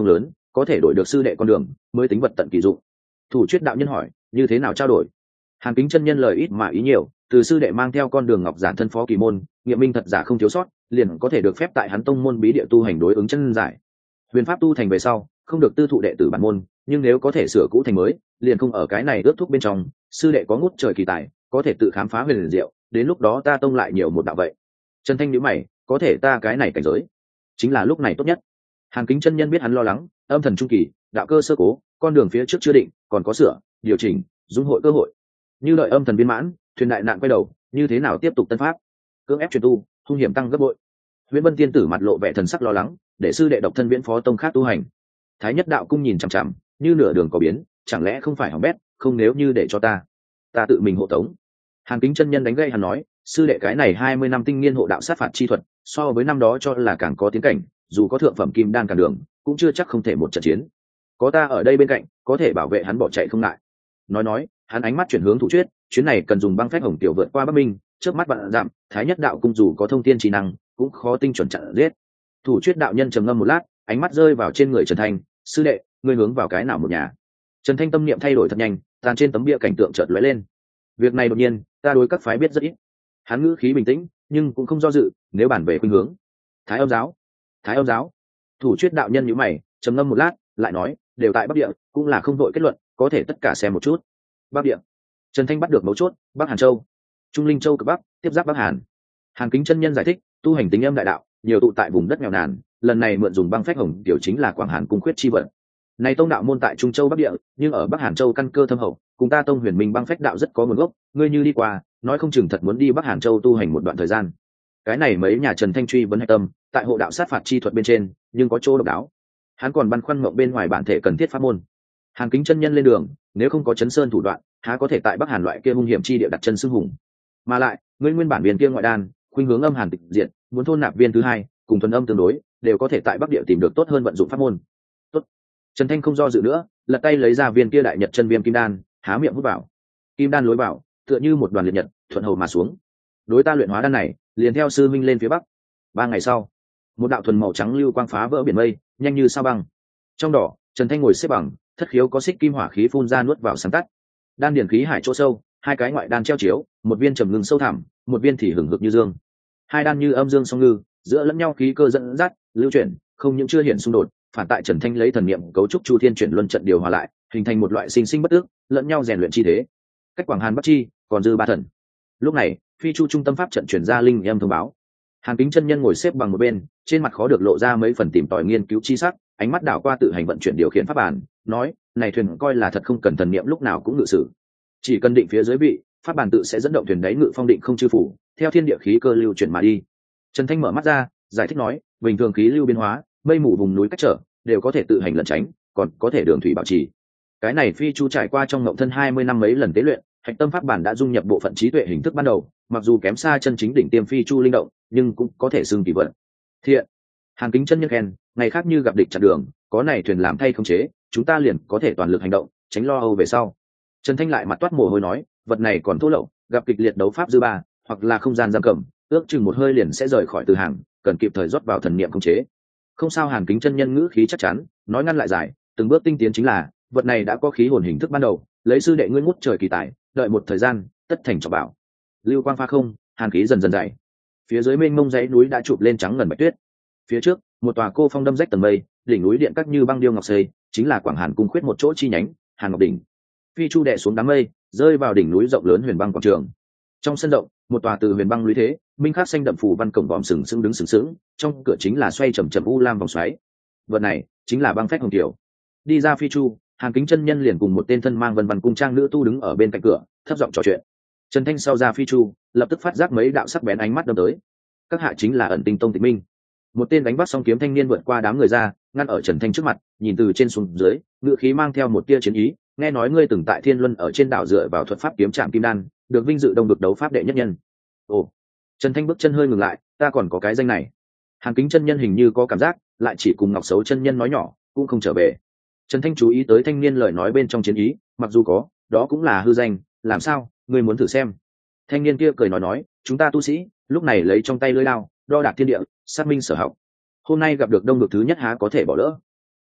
có thể đổi được sư đệ con đường mới tính vật tận kỳ dụng. Thủ Chuyết đạo nhân hỏi, như thế nào trao đổi? Hàn Kính chân nhân lời ít mà ý nhiều, từ sư đệ mang theo con đường ngọc giản thân phó kỳ môn, nghiệm minh thật giả không thiếu sót, liền có thể được phép tại hắn tông môn bí địa tu hành đối ứng chân giải. Huyền pháp tu thành về sau, không được tư thụ đệ tử bản môn, nhưng nếu có thể sửa cũ thành mới, liền không ở cái này ước thúc bên trong. Sư đệ có ngút trời kỳ tài, có thể tự khám phá huyền liền diệu, đến lúc đó ta tông lại nhiều một đạo vậy. Trần Thanh nhíu mày, có thể ta cái này cảnh giới, chính là lúc này tốt nhất. Hàn Kính chân nhân biết hắn lo lắng, âm thần trung kỳ, đạo cơ sơ cố, con đường phía trước chưa định, còn có sửa, điều chỉnh, dung hội cơ hội. Như đợi âm thần viên mãn, thuyền đại nạn quay đầu, như thế nào tiếp tục tân pháp? Cưỡng ép truyền tu, hung hiểm tăng gấp bội. Nguyễn Vân tiên tử mặt lộ vẻ thần sắc lo lắng, để sư đệ độc thân viễn phó tông khác tu hành. Thái Nhất đạo cung nhìn chằm chằm, như nửa đường có biến, chẳng lẽ không phải hỏng bét, không nếu như để cho ta, ta tự mình hộ tống. Hàn Kính chân nhân đánh gây hắn nói, sư đệ cái này hai mươi năm tinh nghiên hộ đạo sát phạt chi thuật, so với năm đó cho là càng có tiến cảnh, dù có thượng phẩm kim đan cản đường, cũng chưa chắc không thể một trận chiến. Có ta ở đây bên cạnh, có thể bảo vệ hắn bỏ chạy không ngại. Nói nói, hắn ánh mắt chuyển hướng Thủ Chuyết, chuyến này cần dùng băng phách hồng tiểu vượt qua Bắc Minh, trước mắt bạn giảm, Thái Nhất đạo cung dù có thông tiên trí năng, cũng khó tinh chuẩn chặn giết. Thủ Chuyết đạo nhân trầm ngâm một lát, ánh mắt rơi vào trên người Trần Thanh, sư đệ, ngươi hướng vào cái nào một nhà? Trần Thanh tâm niệm thay đổi thật nhanh, tàn trên tấm bia cảnh tượng chợt lóe lên. Việc này đột nhiên, ta đối các phái biết rất ít. Hắn ngữ khí bình tĩnh, nhưng cũng không do dự, nếu bản về khuynh hướng. Thái Âm giáo, Thái Âm giáo. Thủ Chuyết đạo nhân nhíu mày, trầm ngâm một lát, lại nói, đều tại Bắc Địa, cũng là không đội kết luận, có thể tất cả xem một chút. Bắc Địa. Trần Thanh bắt được mấu chốt, Bắc Hàn Châu, Trung Linh Châu cực Bắc, tiếp giáp Bắc Hàn. Hàn Kính chân nhân giải thích, tu hành tính âm đại đạo, nhiều tụ tại vùng đất nghèo nàn, lần này mượn dùng băng phách hồng tiểu chính là Quảng Hàn cung khuyết chi vận. Này tông đạo môn tại Trung Châu Bắc Địa, nhưng ở Bắc Hàn Châu căn cơ thâm hậu, cùng ta tông Huyền Minh băng phách đạo rất có nguồn gốc, ngươi như đi qua, nói không chừng thật muốn đi Bắc Hàn Châu tu hành một đoạn thời gian. Cái này mấy nhà Trần Thanh truy vấn hạch tâm, tại hộ đạo sát phạt chi thuật bên trên, nhưng có chỗ độc đáo. Hắn còn băn khoăn mộng bên ngoài bản thể cần thiết pháp môn. Hàn Kính chân nhân lên đường, nếu không có chấn sơn thủ đoạn, há có thể tại Bắc Hàn loại kia hung hiểm chi địa đặt chân xưng hùng. Mà lại, ngươi nguyên bản viên kia ngoại đan, khuynh hướng âm hàn tịch diện, muốn thôn nạp viên thứ hai, cùng thuần âm tương đối, đều có thể tại Bắc Địa tìm được tốt hơn vận dụng pháp môn. Tốt. Trần Thanh không do dự nữa, lật tay lấy ra viên kia đại nhật chân viêm kim đan, há miệng hút vào. Kim đan lối vào, tựa như một đoàn liệt nhật, thuận hầu mà xuống. Đối ta luyện hóa đan này, liền theo sư minh lên phía bắc. Ba ngày sau, một đạo thuần màu trắng lưu quang phá vỡ biển mây, nhanh như sao băng. Trong đỏ, Trần Thanh ngồi xếp bằng, thất khiếu có xích kim hỏa khí phun ra nuốt vào sáng tắt. Đan điển khí hải chỗ sâu, hai cái ngoại đan treo chiếu, một viên trầm ngưng sâu thẳm, một viên thì hừng hực như dương. Hai đan như âm dương song ngư, giữa lẫn nhau khí cơ dẫn dắt, lưu chuyển, không những chưa hiện xung đột, phản tại Trần Thanh lấy thần niệm cấu trúc chu thiên chuyển luân trận điều hòa lại, hình thành một loại sinh sinh bất ước, lẫn nhau rèn luyện chi thế. Cách Quảng Hàn Bắc chi, còn dư ba thần. Lúc này, phi chu trung tâm pháp trận chuyển ra linh âm thông báo. Hàn Kính chân nhân ngồi xếp bằng một bên, trên mặt khó được lộ ra mấy phần tìm tòi nghiên cứu chi sắc, ánh mắt đảo qua tự hành vận chuyển điều khiển pháp bản, nói, này thuyền coi là thật không cần thần niệm lúc nào cũng ngự sử, chỉ cần định phía dưới vị, pháp bản tự sẽ dẫn động thuyền đáy ngự phong định không chư phủ, theo thiên địa khí cơ lưu chuyển mà đi. Trần Thanh mở mắt ra, giải thích nói, bình thường khí lưu biến hóa, mây mù vùng núi cách trở, đều có thể tự hành lẩn tránh, còn có thể đường thủy bảo trì. Cái này phi chu trải qua trong ngộng thân hai mươi năm mấy lần tế luyện, hạch tâm pháp bản đã dung nhập bộ phận trí tuệ hình thức ban đầu, mặc dù kém xa chân chính đỉnh tiêm phi chu linh động, nhưng cũng có thể xưng kỳ vận. Thiện. Hàn Kính chân nhân khen, ngày khác như gặp địch chặn đường, có này thuyền làm thay không chế, chúng ta liền có thể toàn lực hành động, tránh lo âu về sau. Trần Thanh lại mặt toát mồ hôi nói, vật này còn thô lậu, gặp kịch liệt đấu pháp dư ba, hoặc là không gian giam cầm, ước chừng một hơi liền sẽ rời khỏi từ hàng, cần kịp thời rót vào thần niệm không chế. Không sao. Hàn Kính chân nhân ngữ khí chắc chắn, nói ngăn lại giải, từng bước tinh tiến chính là, vật này đã có khí hồn hình thức ban đầu, lấy sư đệ ngươi ngút trời kỳ tài, đợi một thời gian, tất thành trọng bảo. Lưu quang pha không, hàn khí dần dần dày. Phía dưới mênh mông dãy núi đã chụp lên trắng ngần bạch tuyết. Phía trước, một tòa cô phong đâm rách tầng mây, đỉnh núi điện các như băng điêu ngọc xây, chính là Quảng Hàn cung khuyết một chỗ chi nhánh, Hàn Ngọc đỉnh. Phi chu đè xuống đám mây, rơi vào đỉnh núi rộng lớn Huyền Băng quảng trường. Trong sân rộng, một tòa từ huyền băng lũy thế, minh khắc xanh đậm phủ văn cổng vòm sừng sững đứng sừng sững, trong cửa chính là xoay chậm chậm u lam vòng xoáy. Vật này chính là băng phách hồng tiểu. Đi ra phi chu, Hàn Kính chân nhân liền cùng một tên thân mang vân vân cung trang nữ tu đứng ở bên cạnh cửa, thấp giọng trò chuyện. Trần Thanh sau ra phi chu, lập tức phát giác mấy đạo sắc bén ánh mắt đâm tới. Các hạ chính là Ẩn Tinh tông Tịch Minh. Một tên đánh bắt song kiếm thanh niên vượt qua đám người ra, ngăn ở Trần Thanh trước mặt, nhìn từ trên xuống dưới, ngựa khí mang theo một tia chiến ý. Nghe nói ngươi từng tại Thiên Luân ở trên đảo dựa vào thuật pháp kiếm trạm kim đan, được vinh dự đông được đấu pháp đệ nhất nhân. Ồ, Trần Thanh bước chân hơi ngừng lại, ta còn có cái danh này. Hàn Kính chân nhân hình như có cảm giác, lại chỉ cùng Ngọc Sấu chân nhân nói nhỏ, cũng không trở về. Trần Thanh chú ý tới thanh niên lời nói bên trong chiến ý, mặc dù có, đó cũng là hư danh, làm sao, ngươi muốn thử xem? Thanh niên kia cười nói nói, chúng ta tu sĩ, lúc này lấy trong tay lưỡi đao, đo đạc thiên địa, xác minh sở học. Hôm nay gặp được đông được thứ nhất há có thể bỏ lỡ.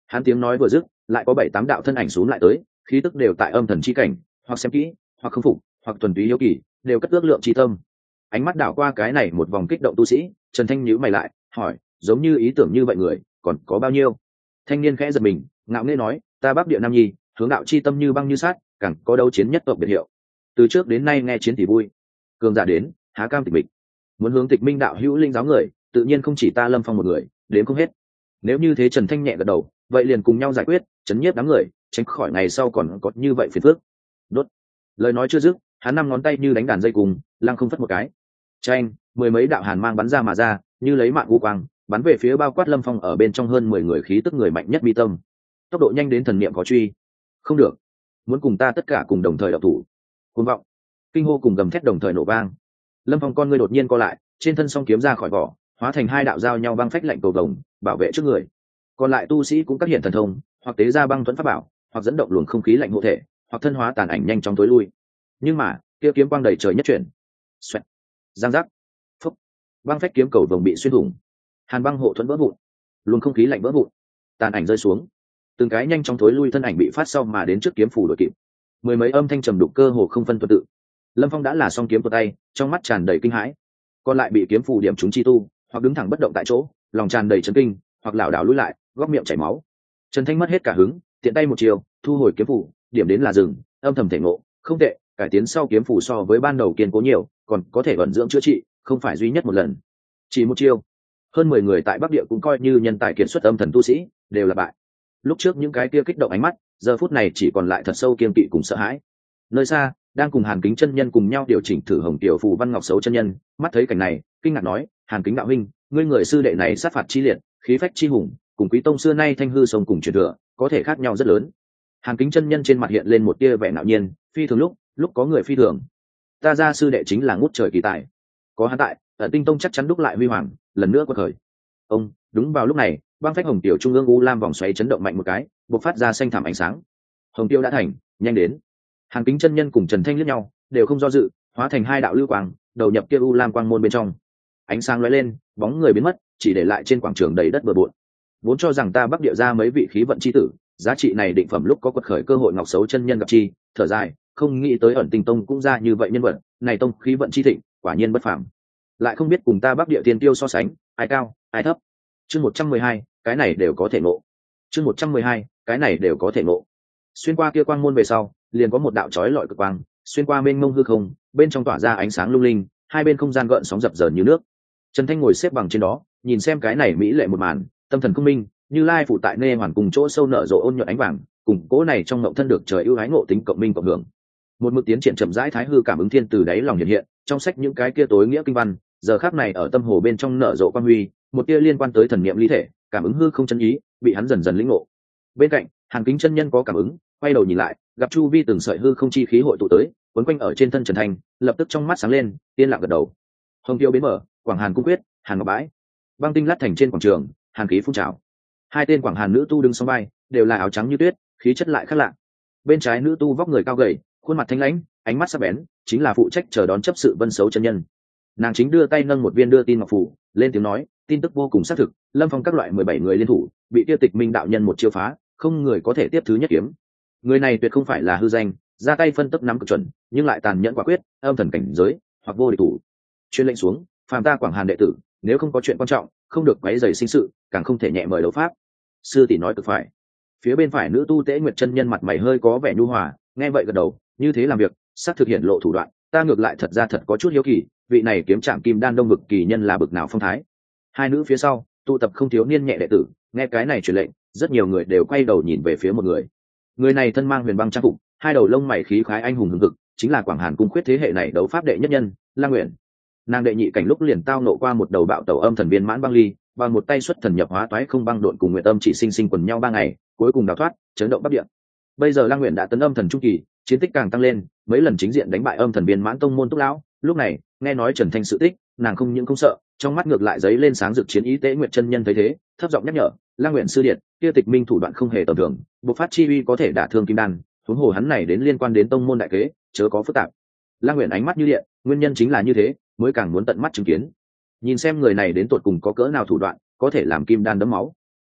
Hắn tiếng nói vừa dứt, lại có bảy tám đạo thân ảnh xuống lại tới, khí tức đều tại âm thần chi cảnh, hoặc xem kỹ, hoặc không phục, hoặc tuần túy hiếu kỳ, đều cất ước lượng chi tâm. Ánh mắt đảo qua cái này một vòng kích động tu sĩ, Trần Thanh nhíu mày lại, hỏi, giống như ý tưởng như vậy người, còn có bao nhiêu? Thanh niên khẽ giật mình, ngạo nghễ nói, ta Bắc Địa Nam Nhi, hướng đạo chi tâm như băng như sát, càng có đấu chiến nhất tộc biệt hiệu. Từ trước đến nay nghe chiến thì vui, cường giả đến, há cam tịch mịch. Muốn hướng tịch minh đạo hữu linh giáo người, tự nhiên không chỉ ta Lâm Phong một người, đến không hết. Nếu như thế, Trần Thanh nhẹ gật đầu, vậy liền cùng nhau giải quyết, chấn nhiếp đám người, tránh khỏi ngày sau còn có như vậy phiền phức. Đốt. Lời nói chưa dứt, hắn năm ngón tay như đánh đàn dây cùng, lăng không phất một cái. Chanh, mười mấy đạo hàn mang bắn ra mà ra, như lấy mạng u quang, bắn về phía bao quát Lâm Phong ở bên trong hơn mười người khí tức người mạnh nhất mi tâm. Tốc độ nhanh đến thần niệm có truy. Không được, muốn cùng ta tất cả cùng đồng thời độc thủ. Cuồng vọng, kinh hô cùng gầm thét đồng thời nổ vang. Lâm Phong con ngươi đột nhiên co lại, trên thân song kiếm ra khỏi vỏ, hóa thành hai đạo giao nhau băng phách lạnh cầu vồng, bảo vệ trước người. Còn lại tu sĩ cũng các hiện thần thông, hoặc tế ra băng thuẫn pháp bảo, hoặc dẫn động luồng không khí lạnh hộ thể, hoặc thân hóa tàn ảnh nhanh chóng tối lui. Nhưng mà kia kiếm quang đầy trời nhất chuyển, xoẹt, giang giác, phúc, băng phách kiếm cầu vồng bị xuyên thủng, hàn băng hộ thuẫn vỡ vụn, luồng không khí lạnh vỡ vụn, tàn ảnh rơi xuống, từng cái nhanh chóng thối lui thân ảnh bị phát sau mà đến trước kiếm phủ đội kịp. Mười mấy âm thanh trầm đục cơ hồ không phân tuần tự. Lâm Phong đã là song kiếm của tay, trong mắt tràn đầy kinh hãi. Còn lại bị kiếm phủ điểm trúng chi tu, hoặc đứng thẳng bất động tại chỗ, lòng tràn đầy chấn kinh, hoặc lảo đảo lùi lại, góc miệng chảy máu. Trần Thanh mất hết cả hứng, tiện tay một chiều, thu hồi kiếm phủ, điểm đến là dừng, âm thầm thể ngộ, không tệ, cải tiến sau kiếm phủ so với ban đầu kiên cố nhiều, còn có thể vận dưỡng chữa trị, không phải duy nhất một lần. Chỉ một chiêu, hơn mười người tại Bắc Địa cũng coi như nhân tài kiệt xuất âm thần tu sĩ, đều là bại. Lúc trước những cái kia kích động ánh mắt, giờ phút này chỉ còn lại thật sâu kiên kỵ cùng sợ hãi. Nơi xa, đang cùng Hàn Kính chân nhân cùng nhau điều chỉnh thử Hồng Tiểu Phù Văn Ngọc Xấu chân nhân, mắt thấy cảnh này, kinh ngạc nói, Hàn Kính đạo huynh, ngươi người sư đệ này sát phạt chi liệt, khí phách chi hùng, cùng Quý tông xưa nay thanh hư sông cùng truyền thừa, có thể khác nhau rất lớn. Hàn Kính chân nhân trên mặt hiện lên một tia vẻ ngạo nhiên, phi thường lúc, lúc có người phi thường. Ta ra sư đệ chính là ngút trời kỳ tài, có hắn tại, ở Tinh tông chắc chắn đúc lại huy hoàng, lần nữa quật khởi. Ông, đúng vào lúc này, băng phách Hồng Tiểu trung ương u lam vòng xoáy chấn động mạnh một cái, bộc phát ra xanh thảm ánh sáng. Hồng Tiêu đã thành, nhanh đến. Hàn Kính chân nhân cùng Trần Thanh liếc nhau, đều không do dự, hóa thành hai đạo lưu quang, đầu nhập kia u lam quang môn bên trong. Ánh sáng lóe lên, bóng người biến mất, chỉ để lại trên quảng trường đầy đất bừa bộn. Vốn cho rằng ta Bắc Địa ra mấy vị khí vận chi tử, giá trị này định phẩm lúc có quật khởi cơ hội Ngọc Xấu chân nhân gặp chi, thở dài, không nghĩ tới ẩn Tinh tông cũng ra như vậy nhân vật, này tông khí vận chi thịnh, quả nhiên bất phàm. Lại không biết cùng ta Bắc Địa tiên tiêu so sánh, ai cao, ai thấp. Chương một trăm mười hai, cái này đều có thể ngộ. Chương một trăm mười hai, cái này đều có thể ngộ. Xuyên qua kia quang môn về sau, liền có một đạo chói lọi cực quang, xuyên qua mênh mông hư không, bên trong tỏa ra ánh sáng lung linh, hai bên không gian gợn sóng dập dờn như nước. Trần Thanh ngồi xếp bằng trên đó, nhìn xem cái này mỹ lệ một màn, tâm thần không minh, như lai phụ tại nê hoàn cùng chỗ sâu nở rộ ôn nhuận ánh vàng, cùng cố này trong ngộng thân được trời ưu ái ngộ tính cộng minh cộng hưởng. Một mực tiến triển chậm rãi thái hư cảm ứng thiên từ đáy lòng hiện hiện, trong sách những cái kia tối nghĩa kinh văn, giờ khắc này ở tâm hồ bên trong nở rộ quang huy, một tia liên quan tới thần niệm lý thể, cảm ứng hư không chân ý, bị hắn dần dần lĩnh ngộ. Bên cạnh, Hàn Kính chân nhân có cảm ứng, quay đầu nhìn lại, gặp chu vi từng sợi hư không chi khí hội tụ tới, quấn quanh ở trên thân Trần Thanh, lập tức trong mắt sáng lên, tiên lặng gật đầu. Hồng Tiêu biến mở, Quảng Hàn cung quyết, Hàn Ngọc bãi, băng tinh lát thành trên quảng trường, hàn khí phun trào. Hai tên Quảng Hàn nữ tu đứng song vai, đều là áo trắng như tuyết, khí chất lại khác lạ. Bên trái nữ tu vóc người cao gầy, khuôn mặt thanh lãnh, ánh mắt sắc bén, chính là phụ trách chờ đón chấp sự Vân Xấu chân nhân. Nàng chính đưa tay nâng một viên đưa tin ngọc phù, lên tiếng nói, tin tức vô cùng xác thực, Lâm Phong các loại mười bảy người liên thủ, bị tiêu tịch minh đạo nhân một chiêu phá, không người có thể tiếp thứ nhất kiếm. Người này tuyệt không phải là hư danh, ra tay phân tấp nắm cực chuẩn, nhưng lại tàn nhẫn quả quyết, âm thần cảnh giới, hoặc vô địch thủ. Chuyên lệnh xuống, phàm ta Quảng Hàn đệ tử, nếu không có chuyện quan trọng, không được quấy rầy sinh sự, càng không thể nhẹ mời đấu pháp. Sư tỷ nói cực phải. Phía bên phải nữ tu Tế Nguyệt chân nhân mặt mày hơi có vẻ nhu hòa, nghe vậy gật đầu, như thế làm việc, sắp thực hiện lộ thủ đoạn, ta ngược lại thật ra thật có chút hiếu kỳ, vị này kiếm trạng kim đan đông vực kỳ nhân là bực nào phong thái. Hai nữ phía sau, tụ tập không thiếu niên nhẹ đệ tử, nghe cái này truyền lệnh, rất nhiều người đều quay đầu nhìn về phía một người. Người này thân mang huyền băng trang phục, hai đầu lông mày khí khái anh hùng hùng hực, chính là Quảng Hàn cung khuyết thế hệ này đấu pháp đệ nhất nhân, Lang Nguyện. Nàng đệ nhị cảnh lúc liền tao nộ qua một đầu bạo tẩu âm thần viên mãn băng ly, bằng một tay xuất thần nhập hóa toái không băng độn cùng Nguyệt Âm chỉ sinh sinh quần nhau ba ngày, cuối cùng đào thoát, chấn động Bắc Địa. Bây giờ Lang Nguyện đã tấn âm thần trung kỳ, chiến tích càng tăng lên, mấy lần chính diện đánh bại âm thần viên mãn tông môn túc lão. Lúc này, nghe nói Trần Thanh sự tích, nàng không những không sợ, trong mắt ngược lại giấy lên sáng rực chiến ý. Tế Nguyệt chân nhân thấy thế, thấp giọng nhắc nhở, Lang Nguyện sư điện, kia tịch minh thủ đoạn không hề tầm thường, bộc phát chi uy có thể đả thương kim đan, huống hồ hắn này đến liên quan đến tông môn đại kế, chớ có phức tạp. Lang Nguyện ánh mắt như điện, nguyên nhân chính là như thế, mới càng muốn tận mắt chứng kiến, nhìn xem người này đến tột cùng có cỡ nào thủ đoạn, có thể làm kim đan đấm máu.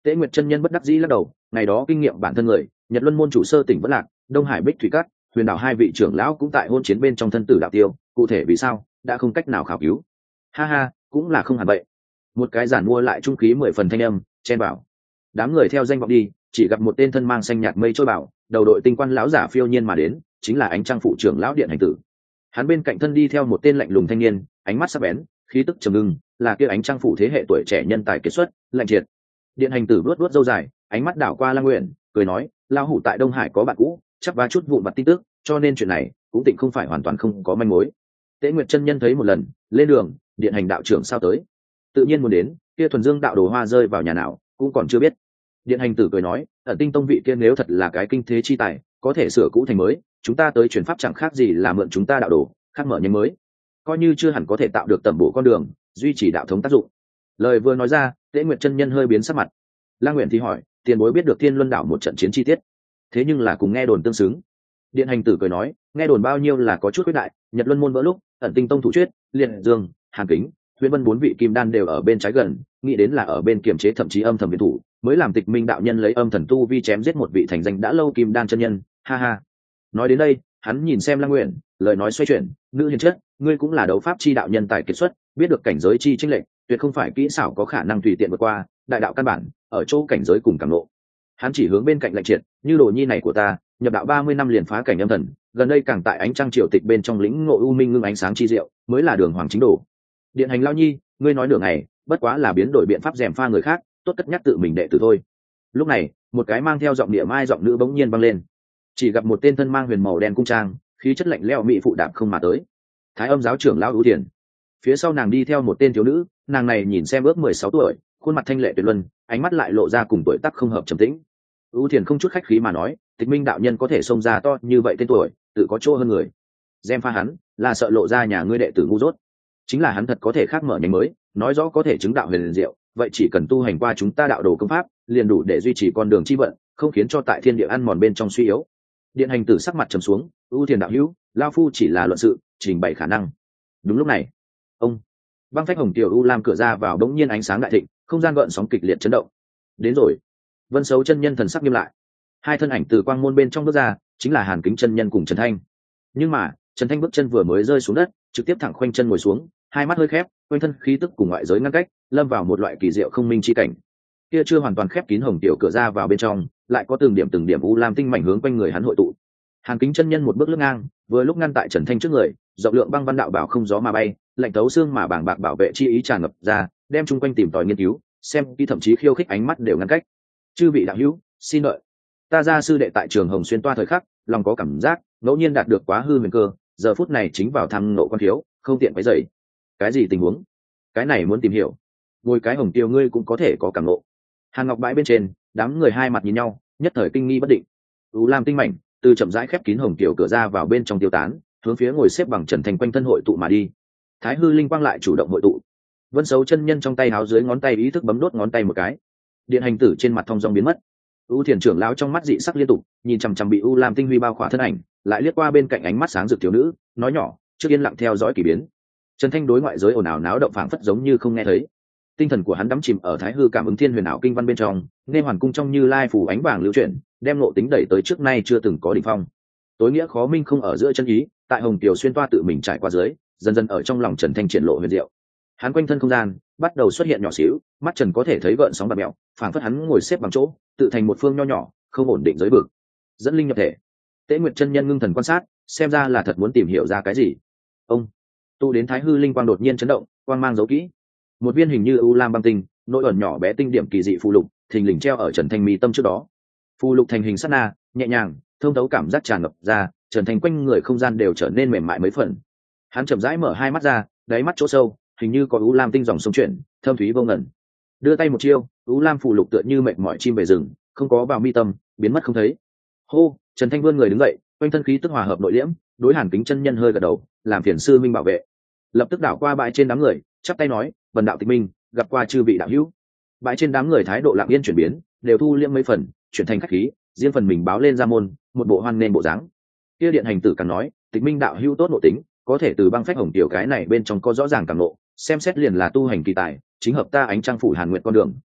Tế Nguyệt chân nhân bất đắc dĩ lắc đầu, ngày đó kinh nghiệm bản thân người, Nhật Luân môn chủ sơ tỉnh vẫn lạc, Đông Hải Bích Thủy Cát, Huyền Đảo hai vị trưởng lão cũng tại hôn chiến bên trong thân tử đạo tiêu, cụ thể vì sao, đã không cách nào khảo cứu. Ha ha, cũng là không hẳn vậy. Một cái giản mua lại trung khí mười phần thanh âm, chen vào. Đám người theo danh vọng đi, chỉ gặp một tên thân mang xanh nhạt mây trôi bảo, đầu đội tinh quan lão giả phiêu nhiên mà đến, chính là Ánh Trăng phụ trưởng lão điện hành tử. Hắn bên cạnh thân đi theo một tên lạnh lùng thanh niên, ánh mắt sắc bén, khí tức trầm ngưng, là kia Ánh Trăng phụ thế hệ tuổi trẻ nhân tài kiệt xuất, Lạnh Triệt. Điện hành tử vuốt vuốt râu dài, ánh mắt đảo qua Lăng Nguyện, cười nói, lão hủ tại Đông Hải có bạn cũ, chắc vá chút vụn vặt tin tức, cho nên chuyện này cũng tịnh không phải hoàn toàn không có manh mối. Tế Nguyệt chân nhân thấy một lần, lên đường, điện hành đạo trưởng sao tới? Tự nhiên muốn đến, kia thuần dương đạo đồ hoa rơi vào nhà nào, cũng còn chưa biết. Điện hành tử cười nói, ẩn tinh tông vị kia nếu thật là cái kinh thế chi tài, có thể sửa cũ thành mới, chúng ta tới chuyển pháp chẳng khác gì là mượn chúng ta đạo đồ, khác mở nhanh mới, coi như chưa hẳn có thể tạo được tầm bổ con đường, duy trì đạo thống tác dụng. Lời vừa nói ra, Tế Nguyệt chân nhân hơi biến sắc mặt. Lang Nguyện thì hỏi, tiền bối biết được Thiên Luân đảo một trận chiến chi tiết, thế nhưng là cùng nghe đồn tương xứng. Điện hành tử cười nói, nghe đồn bao nhiêu là có chút quyết đại, Nhật Luân môn vỡ lúc, ẩn tinh tông thủ chuyết, liệt dương, hàn kính, Huyền Vân bốn vị kim đan đều ở bên trái gần, nghĩ đến là ở bên kiềm chế thậm chí âm thầm viện thủ, mới làm Tịch Minh đạo nhân lấy âm thần tu vi chém giết một vị thành danh đã lâu kim đan chân nhân. Ha ha. Nói đến đây, hắn nhìn xem Lăng Nguyện, lời nói xoay chuyển, nữ hiền chất, ngươi cũng là đấu pháp chi đạo nhân tài kiệt xuất, biết được cảnh giới chi chênh lệch, tuyệt không phải kỹ xảo có khả năng tùy tiện vượt qua, đại đạo căn bản ở chỗ cảnh giới cùng cảm ngộ. Hắn chỉ hướng bên cạnh Lạnh Triệt, như đồ nhi này của ta, nhập đạo ba mươi năm liền phá cảnh âm thần, gần đây càng tại Ánh Trăng triều tịch bên trong lĩnh ngộ u minh ngưng ánh sáng chi diệu, mới là đường hoàng chính đồ. Điện hành lao nhi, ngươi nói nửa ngày, bất quá là biến đổi biện pháp rèm pha người khác, tốt cất nhắc tự mình đệ tử thôi. Lúc này, một cái mang theo giọng địa mai giọng nữ bỗng nhiên vang lên. Chỉ gặp một tên thân mang huyền màu đen cung trang, khí chất lạnh lẽo mỹ phụ đạp không mà tới. Thái Âm giáo trưởng lão ưu tiền. Phía sau nàng đi theo một tên thiếu nữ, nàng này nhìn xem ước mười sáu tuổi, khuôn mặt thanh lệ tuyệt luân, ánh mắt lại lộ ra cùng tuổi tác không hợp trầm tĩnh. Ưu tiền không chút khách khí mà nói, Tịch Minh đạo nhân có thể xông ra to như vậy tên tuổi, tự có chỗ hơn người. Gem pha hắn, là sợ lộ ra nhà ngươi đệ tử ngu dốt. Chính là hắn thật có thể khác mở nhánh mới, nói rõ có thể chứng đạo huyền diệu, vậy chỉ cần tu hành qua chúng ta đạo đồ công pháp, liền đủ để duy trì con đường chi vận, không khiến cho tại thiên địa ăn mòn bên trong suy yếu. Điện hành tử sắc mặt trầm xuống, ưu tiền đạo hữu, lao phu chỉ là luận sự, trình bày khả năng. Đúng lúc này, ông băng phách hồng tiểu u lam cửa ra vào đống nhiên ánh sáng đại thịnh, không gian gợn sóng kịch liệt chấn động. Đến rồi. Vân Sấu chân nhân thần sắc nghiêm lại, hai thân ảnh từ quang môn bên trong bước ra, chính là Hàn Kính chân nhân cùng Trần Thanh. Nhưng mà Trần Thanh bước chân vừa mới rơi xuống đất, trực tiếp thẳng khoanh chân ngồi xuống, hai mắt hơi khép, quanh thân khí tức cùng ngoại giới ngăn cách, lâm vào một loại kỳ diệu không minh chi cảnh. Kia chưa hoàn toàn khép kín hồng tiểu cửa ra vào bên trong, lại có từng điểm từng điểm u lam tinh mảnh hướng quanh người hắn hội tụ. Hàn Kính chân nhân một bước lướt ngang, vừa lúc ngăn tại Trần Thanh trước người, rộng lượng băng văn đạo bảo không gió mà bay, lạnh thấu xương mà bàng bạc bảo vệ chi ý tràn ngập ra, đem chung quanh tìm tòi nghiên cứu, xem kỹ thậm chí khiêu khích ánh mắt đều ngăn cách. Chư vị đạo hữu, xin đợi. Ta gia sư đệ tại trường Hồng Xuyên toa thời khắc, lòng có cảm giác, ngẫu nhiên đạt được quá hư huyền cơ, giờ phút này chính vào thăm nộ quan thiếu, không tiện quấy rầy. Cái gì tình huống? Cái này muốn tìm hiểu. Ngồi cái hồng tiêu ngươi cũng có thể có cảm ngộ. Hàn Ngọc bãi bên trên, đám người hai mặt nhìn nhau, nhất thời kinh nghi bất định. U lam tinh mảnh, từ chậm rãi khép kín hồng tiểu cửa ra vào bên trong tiêu tán, hướng phía ngồi xếp bằng Trần Thành quanh thân hội tụ mà đi. Thái hư linh quang lại chủ động hội tụ. Vân Sấu chân nhân trong tay háo dưới ngón tay ý thức bấm đốt ngón tay một cái. Điện hành tử trên mặt thông dong biến mất. U Thiền trưởng lão trong mắt dị sắc liên tục, nhìn chằm chằm bị u lam tinh huy bao khỏa thân ảnh, lại liếc qua bên cạnh ánh mắt sáng rực thiếu nữ, nói nhỏ, trước yên lặng theo dõi kỳ biến. Trần Thanh đối ngoại giới ồn ào náo động phảng phất giống như không nghe thấy. Tinh thần của hắn đắm chìm ở Thái hư cảm ứng thiên huyền ảo kinh văn bên trong, nên hoàn cung trong như lai phủ ánh vàng lưu chuyển, đem nộ tính đẩy tới trước nay chưa từng có đỉnh phong. Tối nghĩa khó minh không ở giữa chân ý, tại hồng tiểu xuyên toa tự mình trải qua dưới, dần dần ở trong lòng Trần Thanh triển lộ huyền diệu. Hắn quanh thân không gian bắt đầu xuất hiện nhỏ xíu, mắt Trần có thể thấy gợn sóng bạt mèo, phảng phất hắn ngồi xếp bằng chỗ, tự thành một phương nho nhỏ, không ổn định giới vực. Dẫn linh nhập thể. Tế Nguyệt chân nhân ngưng thần quan sát, xem ra là thật muốn tìm hiểu ra cái gì. Ông tu đến Thái hư linh quang đột nhiên chấn động, quang mang giấu kỹ. Một viên hình như u lam băng tinh, nội ẩn nhỏ bé tinh điểm kỳ dị phù lục, thình lình treo ở Trần Thanh mi tâm trước đó. Phù lục thành hình sát na, nhẹ nhàng, thông thấu cảm giác tràn ngập ra, Trần Thanh quanh người không gian đều trở nên mềm mại mấy phần. Hắn chậm rãi mở hai mắt ra, đáy mắt chỗ sâu, hình như có u lam tinh dòng sông chuyển, thâm thúy vô ngần. Đưa tay một chiêu, u lam phù lục tựa như mệt mỏi chim về rừng, không có vào mi tâm, biến mất không thấy. Hô, Trần Thanh vươn người đứng dậy, quanh thân khí tức hòa hợp nội liễm, đối Hàn Kính chân nhân hơi gật đầu, làm phiền sư minh bảo vệ. Lập tức đảo qua bãi trên đám người, chắp tay nói, "Vân đạo tịch minh, gặp qua chư vị đạo hữu." Bãi trên đám người thái độ lặng yên chuyển biến, đều thu liễm mấy phần, chuyển thành khách khí, riêng phần mình báo lên ra môn, một bộ hoan nên bộ dáng. Kia điện hành tử càng nói, "Tịch minh đạo hữu tốt nội tính, có thể từ băng phách hồng tiểu cái này bên trong có rõ ràng càng nộ, xem xét liền là tu hành kỳ tài, chính hợp ta ánh trăng phủ Hàn Nguyện con đường,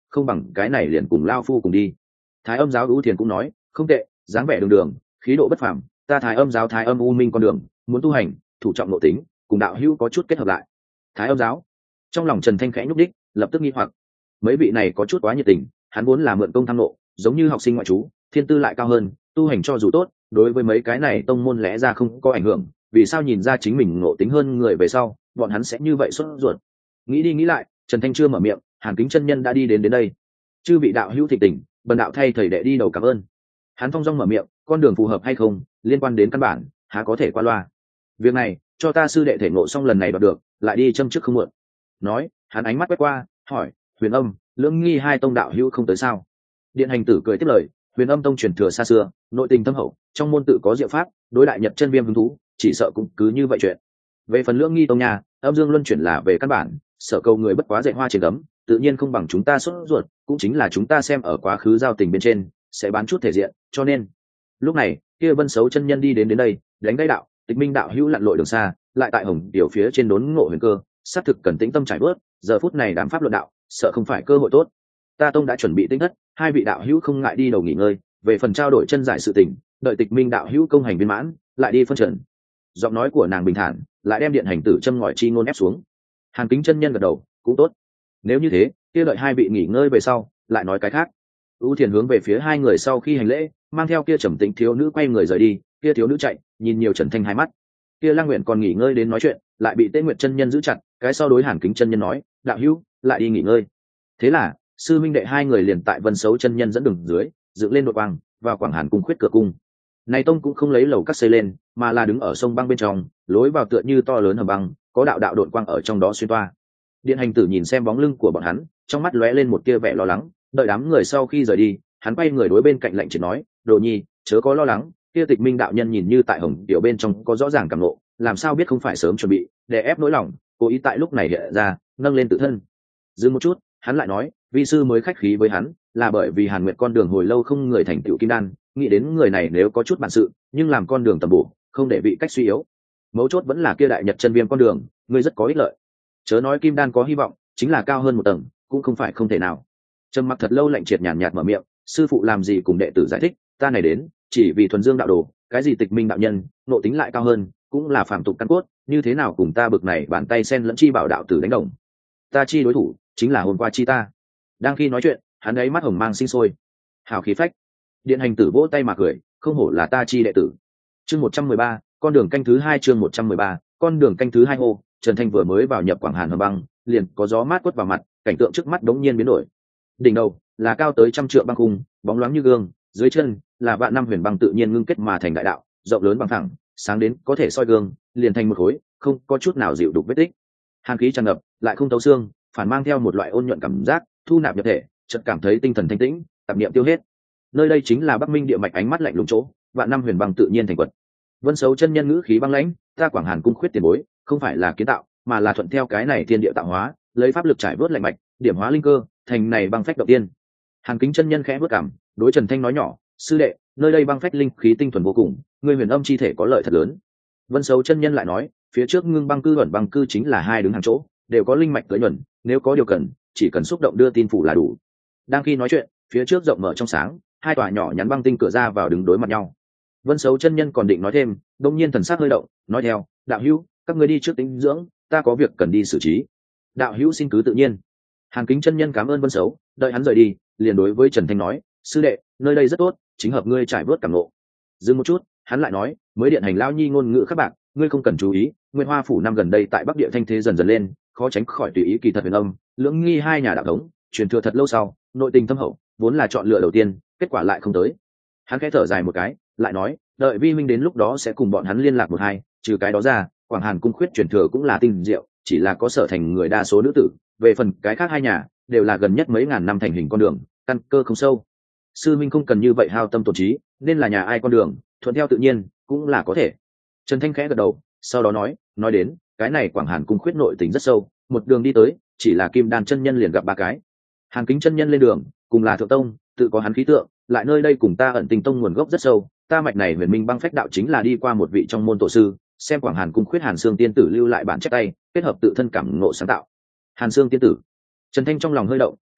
không bằng cái này liền cùng lao phu cùng đi. Thái Âm giáo ưu thiền cũng nói không tệ, dáng vẻ đường đường, khí độ bất phàm, ta Thái Âm giáo Thái Âm u minh con đường muốn tu hành, thủ trọng nội tính, cùng đạo hữu có chút kết hợp lại. Thái Âm giáo, trong lòng Trần Thanh khẽ nhúc đích, lập tức nghi hoặc, mấy vị này có chút quá nhiệt tình, hắn vốn là mượn công tham nộ, giống như học sinh ngoại trú, thiên tư lại cao hơn, tu hành cho dù tốt, đối với mấy cái này tông môn lẽ ra không có ảnh hưởng, vì sao nhìn ra chính mình ngộ tính hơn người về sau, bọn hắn sẽ như vậy sốt ruột. Nghĩ đi nghĩ lại, Trần Thanh chưa mở miệng, Hàn Kính chân nhân đã đi đến đến đây. Chư vị đạo hữu thịnh tình, bần đạo thay thầy đệ đi đầu cảm ơn. Hắn phong dong mở miệng, con đường phù hợp hay không, liên quan đến căn bản, há có thể qua loa. Việc này, cho ta sư đệ thể ngộ xong lần này đoạt được, lại đi châm trước không muộn. Nói, hắn ánh mắt quét qua, hỏi, Huyền Âm, Lưỡng Nghi hai tông đạo hữu không tới sao? Điện Hành Tử cười tiếp lời, Huyền Âm tông truyền thừa xa xưa, nội tình thâm hậu, trong môn tự có diệu pháp, đối đại Nhật chân viêm hứng thú, chỉ sợ cũng cứ như vậy chuyện. Về phần Lưỡng Nghi tông nhà, âm dương luân chuyển là về căn bản, sở cầu người bất quá dạy hoa trên gấm, tự nhiên không bằng chúng ta sốt ruột, cũng chính là chúng ta xem ở quá khứ giao tình bên trên, sẽ bán chút thể diện, cho nên lúc này kia Vân Sấu chân nhân đi đến đến đây, đánh đáy đạo, Tịch Minh đạo hữu lặn lội đường xa, lại tại Hồng Tiểu phía trên đốn ngộ huyền cơ, xác thực cần tĩnh tâm trải bớt, giờ phút này đám pháp luận đạo, sợ không phải cơ hội tốt. Ta tông đã chuẩn bị tinh thất, hai vị đạo hữu không ngại đi đầu nghỉ ngơi, về phần trao đổi chân giải sự tình, đợi Tịch Minh đạo hữu công hành viên mãn, lại đi phân trần. Giọng nói của nàng bình thản, lại đem Điện Hành Tử châm ngòi chi ngôn ép xuống. Hàn Kính chân nhân gật đầu, cũng tốt. Nếu như thế, kia đợi hai vị nghỉ ngơi về sau, lại nói cái khác. ưu thiền hướng về phía hai người sau khi hành lễ, mang theo kia trầm tĩnh thiếu nữ quay người rời đi. Kia thiếu nữ chạy, nhìn nhiều Trần Thanh hai mắt. Kia Lang Nguyện còn nghỉ ngơi đến nói chuyện, lại bị Tế Nguyệt chân nhân giữ chặt, cái sau đối Hàn Kính chân nhân nói, đạo hữu, lại đi nghỉ ngơi. Thế là sư minh đệ hai người liền tại Vân Sấu chân nhân dẫn đường dưới, dựng lên đội quang, vào Quảng Hàn cung khuyết cửa cung. Này tông cũng không lấy lầu các xây lên, mà là đứng ở sông băng bên trong, lối vào tựa như to lớn hầm băng, có đạo đạo đội quang ở trong đó xuyên toa. Điện Hành Tử nhìn xem bóng lưng của bọn hắn, trong mắt lóe lên một tia vẻ lo lắng, đợi đám người sau khi rời đi, hắn quay người đối bên cạnh lạnh chỉ nói, đồ nhi, chớ có lo lắng, kia Tịch Minh đạo nhân nhìn như tại Hồng Tiểu bên trong có rõ ràng cảm ngộ, làm sao biết không phải sớm chuẩn bị, để ép nỗi lòng, cố ý tại lúc này hiện ra, nâng lên tự thân. Dừng một chút, hắn lại nói, vi sư mới khách khí với hắn, là bởi vì Hàn Nguyệt con đường hồi lâu không người thành tựu kim đan, nghĩ đến người này nếu có chút bản sự, nhưng làm con đường tầm bổ, không để bị cách suy yếu. Mấu chốt vẫn là kia đại Nhật chân viêm con đường, ngươi rất có ích lợi. Chớ nói kim đan có hy vọng, chính là cao hơn một tầng, cũng không phải không thể nào. Trầm mặc thật lâu lạnh triệt nhàn nhạt mở miệng, sư phụ làm gì cùng đệ tử giải thích, ta này đến, chỉ vì thuần dương đạo đồ, cái gì Tịch Minh đạo nhân, nộ tính lại cao hơn, cũng là phàm tục căn cốt, như thế nào cùng ta bực này bàn tay sen lẫn chi bảo đạo tử đánh đồng. Ta chi đối thủ, chính là hôm qua chi ta. Đang khi nói chuyện, hắn ấy mắt hồng mang sinh sôi, hào khí phách. Điện Hành Tử vỗ tay mà cười, không hổ là ta chi đệ tử. Chương một trăm mười ba, con đường canh thứ hai chương một trăm mười ba, con đường canh thứ hai hô. Trần Thanh vừa mới vào nhập Quảng Hàn hầm băng, liền có gió mát quất vào mặt, cảnh tượng trước mắt đống nhiên biến đổi. Đỉnh đầu là cao tới trăm trượng băng khung, bóng loáng như gương, dưới chân là vạn năm huyền băng tự nhiên ngưng kết mà thành đại đạo, rộng lớn bằng thẳng, sáng đến có thể soi gương, liền thành một khối, không có chút nào dịu đục vết tích. Hàn khí tràn ngập, lại không thấu xương, phản mang theo một loại ôn nhuận cảm giác, thu nạp nhập thể, chợt cảm thấy tinh thần thanh tĩnh, tạp niệm tiêu hết. Nơi đây chính là Bắc Minh địa mạch ánh mắt lạnh lùng chỗ, vạn năm huyền băng tự nhiên thành quật. Vân Sấu chân nhân ngữ khí băng lãnh, ta Quảng Hàn cung khuyết tiền bối, không phải là kiến tạo, mà là thuận theo cái này thiên địa tạo hóa, lấy pháp lực trải vớt lạnh mạch, điểm hóa linh cơ, thành này băng phách động tiên. Hàn Kính chân nhân khẽ bước cảm, đối Trần Thanh nói nhỏ, sư đệ, nơi đây băng phách linh khí tinh thuần vô cùng, ngươi huyền âm chi thể có lợi thật lớn. Vân Sấu chân nhân lại nói, phía trước ngưng băng cư ẩn băng cư chính là hai đứng hàng chỗ, đều có linh mạch tới nhuần, nếu có điều cần, chỉ cần xúc động đưa tin phủ là đủ. Đang khi nói chuyện, phía trước rộng mở trong sáng, hai tòa nhỏ nhắn băng tinh cửa ra vào đứng đối mặt nhau. Vân Sấu chân nhân còn định nói thêm, đột nhiên thần sắc hơi động, nói theo, đạo hữu, các ngươi đi trước tĩnh dưỡng, ta có việc cần đi xử trí. Đạo hữu xin cứ tự nhiên. Hàn Kính chân nhân cảm ơn Vân Sấu, đợi hắn rời đi, liền đối với Trần Thanh nói, sư đệ, nơi đây rất tốt, chính hợp ngươi trải bớt cảm ngộ. Dừng một chút, hắn lại nói, mới điện hành lao nhi ngôn ngữ các bạn, ngươi không cần chú ý, Nguyên Hoa phủ năm gần đây tại Bắc Địa thanh thế dần dần lên, khó tránh khỏi tùy ý kỳ thật huyền âm, Lưỡng Nghi hai nhà đạo thống, truyền thừa thật lâu sau, nội tình thâm hậu, vốn là chọn lựa đầu tiên, kết quả lại không tới. Hắn khẽ thở dài một cái, lại nói, đợi vi minh đến lúc đó sẽ cùng bọn hắn liên lạc một hai, trừ cái đó ra, Quảng Hàn cung khuyết truyền thừa cũng là tinh diệu, chỉ là có sở thành người đa số nữ tử, về phần cái khác hai nhà, đều là gần nhất mấy ngàn năm thành hình con đường, căn cơ không sâu. Sư minh không cần như vậy hao tâm tổn trí, nên là nhà ai con đường, thuận theo tự nhiên, cũng là có thể. Trần Thanh khẽ gật đầu, sau đó nói, nói đến, cái này Quảng Hàn cung khuyết nội tình rất sâu, một đường đi tới, chỉ là Kim Đan chân nhân liền gặp ba cái. Hàn Kính chân nhân lên đường, cùng là thượng tông, tự có hắn khí tượng, lại nơi đây cùng ta ẩn tình tông nguồn gốc rất sâu, ta mạch này huyền minh băng phách đạo chính là đi qua một vị trong môn tổ sư, xem Quảng Hàn cung khuyết Hàn Xương tiên tử lưu lại bản chép tay, kết hợp tự thân cảm ngộ sáng tạo. Hàn Xương tiên tử. Trần Thanh trong lòng hơi động,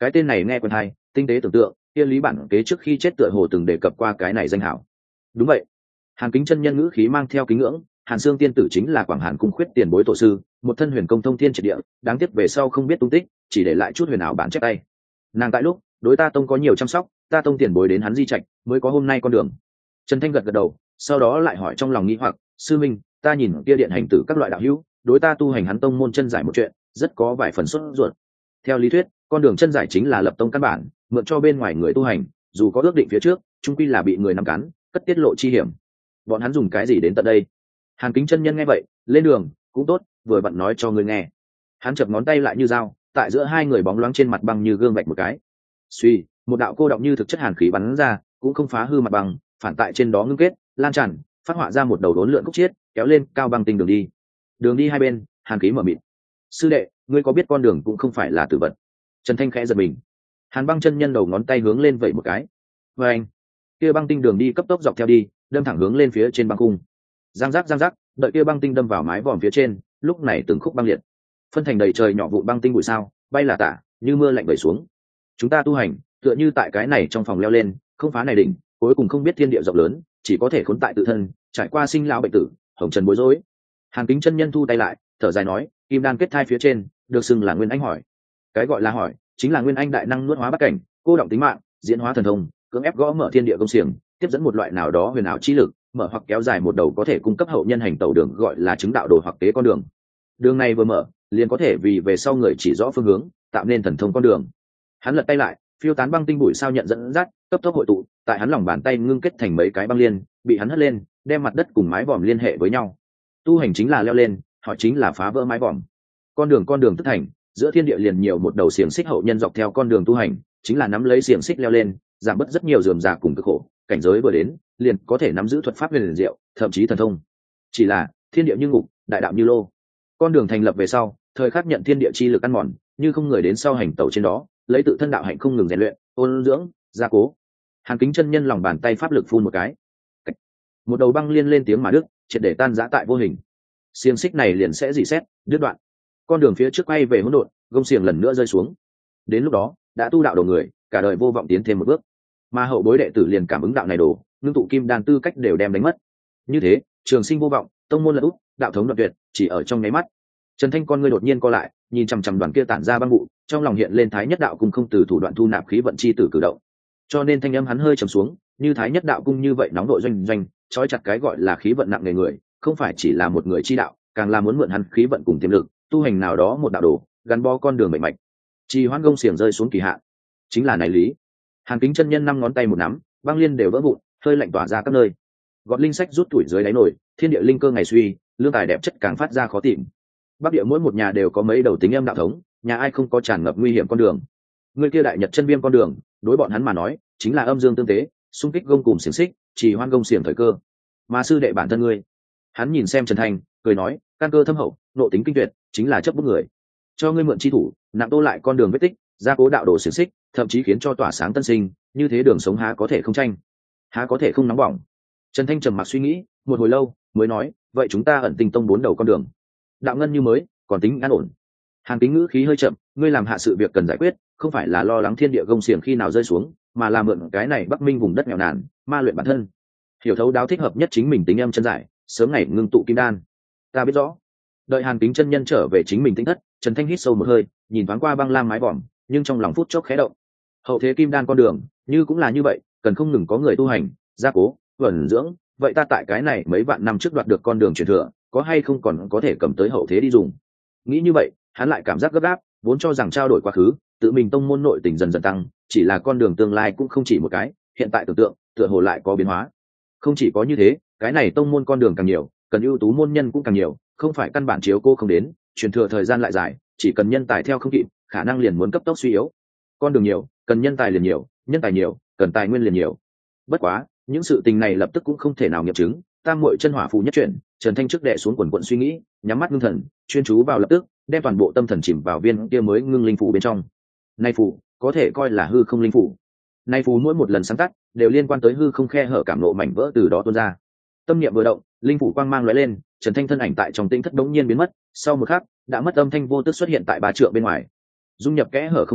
Cái tên này nghe quen hay, tinh tế tưởng tượng, kia Lý Bản Kế trước khi chết tựa hồ từng đề cập qua cái này danh hảo. Đúng vậy. Hàn Kính chân nhân ngữ khí mang theo kính ngưỡng, Hàn Xương tiên tử chính là Quảng Hàn cung khuyết tiền bối tổ sư, một thân huyền công thông thiên triệt địa, đáng tiếc về sau không biết tung tích, chỉ để lại chút huyền ảo bản chép tay. Nàng tại lúc, đối ta tông có nhiều chăm sóc, ta tông tiền bối đến hắn di trạch, mới có hôm nay con đường. Trần Thanh gật gật đầu, sau đó lại hỏi trong lòng nghi hoặc, sư minh, ta nhìn kia điện hành tử các loại đạo hữu, đối ta tu hành hắn tông môn chân giải một chuyện, rất có vài phần sốt ruột. Theo lý thuyết, con đường chân giải chính là lập tông căn bản, mượn cho bên ngoài người tu hành, dù có ước định phía trước, chung quy là bị người nắm cắn, cất tiết lộ chi hiểm. Bọn hắn dùng cái gì đến tận đây? Hàn Kính chân nhân nghe vậy, lên đường cũng tốt, vừa bận nói cho ngươi nghe. Hắn chập ngón tay lại như dao, tại giữa hai người bóng loáng trên mặt băng như gương vạch một cái. Suy, một đạo cô động như thực chất hàn khí bắn ra, cũng không phá hư mặt băng, phản tại trên đó ngưng kết, lan tràn, phát họa ra một đầu đốn lượn khúc chiết, kéo lên cao băng tinh đường đi. Đường đi hai bên, hàn khí mở mịt. Sư đệ, ngươi có biết con đường cũng không phải là tử vật? Trần Thanh khẽ giật mình. Hàn Băng chân nhân đầu ngón tay hướng lên vậy một cái. Và anh, kia băng tinh đường đi cấp tốc dọc theo đi, đâm thẳng hướng lên phía trên băng cung. Giang giác giang giác, đợi kia băng tinh đâm vào mái vòm phía trên, lúc này từng khúc băng liệt, phân thành đầy trời nhỏ vụ băng tinh bụi sao, bay là tả, như mưa lạnh vẩy xuống. Chúng ta tu hành, tựa như tại cái này trong phòng leo lên, không phá này đỉnh, cuối cùng không biết thiên địa rộng lớn, chỉ có thể khốn tại tự thân, trải qua sinh lão bệnh tử, hồng trần bối rối. Hàn Kính chân nhân thu tay lại, thở dài nói, kim đan kết thai phía trên, được xưng là Nguyên Anh hỏi. Cái gọi là hỏi, chính là Nguyên Anh đại năng nuốt hóa bát cảnh, cô động tính mạng, diễn hóa thần thông, cưỡng ép gõ mở thiên địa công xiềng, tiếp dẫn một loại nào đó huyền ảo chi lực, mở hoặc kéo dài một đầu có thể cung cấp hậu nhân hành tẩu đường, gọi là chứng đạo đồ hoặc tế con đường. Đường này vừa mở, liền có thể vì về sau người chỉ rõ phương hướng, tạo nên thần thông con đường. Hắn lật tay lại, phiêu tán băng tinh bụi sao nhận dẫn dắt, cấp tốc hội tụ, tại hắn lòng bàn tay ngưng kết thành mấy cái băng liên, bị hắn hất lên, đem mặt đất cùng mái vòm liên hệ với nhau. Tu hành chính là leo lên, họ chính là phá vỡ mái vòm. Con đường con đường tức thành, giữa thiên địa liền nhiều một đầu xiềng xích hậu nhân dọc theo con đường tu hành, chính là nắm lấy xiềng xích leo lên, giảm bớt rất nhiều rườm rà cùng cực khổ, cảnh giới vừa đến, liền có thể nắm giữ thuật pháp huyền diệu, thậm chí thần thông. Chỉ là thiên địa như ngục, đại đạo như lô. Con đường thành lập về sau, thời khắc nhận thiên địa chi lực ăn mòn, như không người đến sau hành tẩu trên đó, lấy tự thân đạo hạnh không ngừng rèn luyện, ôn dưỡng, gia cố. Hàn Kính chân nhân lòng bàn tay pháp lực phun một cái, một đầu băng liên lên tiếng mà đứt, triệt để tan rã tại vô hình. Xiềng xích này liền sẽ rỉ sét, đứt đoạn. Con đường phía trước quay về hỗn độn, gông xiềng lần nữa rơi xuống. Đến lúc đó, đã tu đạo đầu người, cả đời vô vọng tiến thêm một bước. Mà hậu bối đệ tử liền cảm ứng đạo này đồ, ngưng tụ kim đan tư cách đều đem đánh mất. Như thế, trường sinh vô vọng, tông môn lật úp, đạo thống đoạn tuyệt, chỉ ở trong nháy mắt. Trần Thanh con ngươi đột nhiên co lại, nhìn chằm chằm đoàn kia tản ra băng vụ, trong lòng hiện lên Thái Nhất đạo cung không từ thủ đoạn thu nạp khí vận chi tử cử động. Cho nên thanh âm hắn hơi trầm xuống, như Thái Nhất đạo cung như vậy nóng đội doanh doanh, trói chặt cái gọi là khí vận nặng nề người, không phải chỉ là một người chi đạo, càng là muốn mượn hắn khí vận cùng tiềm lực, tu hành nào đó một đạo đồ, gắn bó con đường mệnh mạch. Trì hoãn gông xiềng rơi xuống kỳ hạn, chính là này lý. Hàn Kính chân nhân năm ngón tay một nắm, băng liên đều vỡ vụn, hơi lạnh tỏa ra các nơi. Gọt linh sách rút tuổi dưới đáy nổi, thiên địa linh cơ ngày suy, lương tài đẹp chất càng phát ra khó tìm. Bắc địa mỗi một nhà đều có mấy đầu tính âm đạo thống, nhà ai không có tràn ngập nguy hiểm con đường. Người kia đại nhật chân viêm con đường, đối bọn hắn mà nói, chính là âm dương tương tế, xung kích gông cùng xiềng xích, chỉ hoan gông xiềng thời cơ. Mà sư đệ bản thân ngươi, hắn nhìn xem Trần Thành, cười nói, căn cơ thâm hậu, nộ tính kinh tuyệt, chính là chấp bức người. Cho ngươi mượn chi thủ, nặng tô lại con đường vết tích, gia cố đạo đồ xiềng xích, thậm chí khiến cho tỏa sáng tân sinh, như thế đường sống há có thể không tranh, há có thể không nóng bỏng. Trần Thanh trầm mặc suy nghĩ, một hồi lâu, mới nói, vậy chúng ta ẩn tinh tông bốn đầu con đường. Đạo ngân như mới, còn tính an ổn. Hàn Kính ngữ khí hơi chậm, ngươi làm hạ sự việc cần giải quyết, không phải là lo lắng thiên địa gông xiềng khi nào rơi xuống, mà là mượn cái này Bắc Minh vùng đất nghèo nàn, ma luyện bản thân. Hiểu thấu đáo thích hợp nhất chính mình tính âm chân giải, sớm ngày ngưng tụ kim đan. Ta biết rõ. Đợi Hàn Kính chân nhân trở về chính mình tĩnh thất, Trần Thanh hít sâu một hơi, nhìn thoáng qua băng lam mái vòm, nhưng trong lòng phút chốc khẽ động. Hậu thế kim đan con đường, như cũng là như vậy, cần không ngừng có người tu hành, gia cố, vẩn dưỡng, vậy ta tại cái này mấy vạn năm trước đoạt được con đường truyền thừa, có hay không còn có thể cầm tới hậu thế đi dùng. Nghĩ như vậy, hắn lại cảm giác gấp gáp, vốn cho rằng trao đổi quá khứ, tự mình tông môn nội tình dần dần tăng, chỉ là con đường tương lai cũng không chỉ một cái, hiện tại tưởng tượng, tựa hồ lại có biến hóa. Không chỉ có như thế, cái này tông môn con đường càng nhiều, cần ưu tú môn nhân cũng càng nhiều, không phải căn bản chiếu cô không đến, truyền thừa thời gian lại dài, chỉ cần nhân tài theo không kịp, khả năng liền muốn cấp tốc suy yếu. Con đường nhiều, cần nhân tài liền nhiều, nhân tài nhiều, cần tài nguyên liền nhiều. Bất quá, những sự tình này lập tức cũng không thể nào nghiệm chứng. Tam muội chân hỏa phù nhất chuyển, Trần Thanh trước đệ xuống quần quận suy nghĩ, nhắm mắt ngưng thần, chuyên chú vào lập tức, đem toàn bộ tâm thần chìm vào viên kia mới ngưng linh phù bên trong. Nay phù có thể coi là hư không linh phù. Nay phù mỗi một lần sáng tắt, đều liên quan tới hư không khe hở cảm nộ mảnh vỡ từ đó tuôn ra. Tâm niệm vừa động, linh phù quang mang lóe lên, Trần Thanh thân ảnh tại trong tĩnh thất đống nhiên biến mất, sau một khắc, đã mất âm thanh vô tức xuất hiện tại ba trượng bên ngoài. Dung nhập kẽ hở không gian,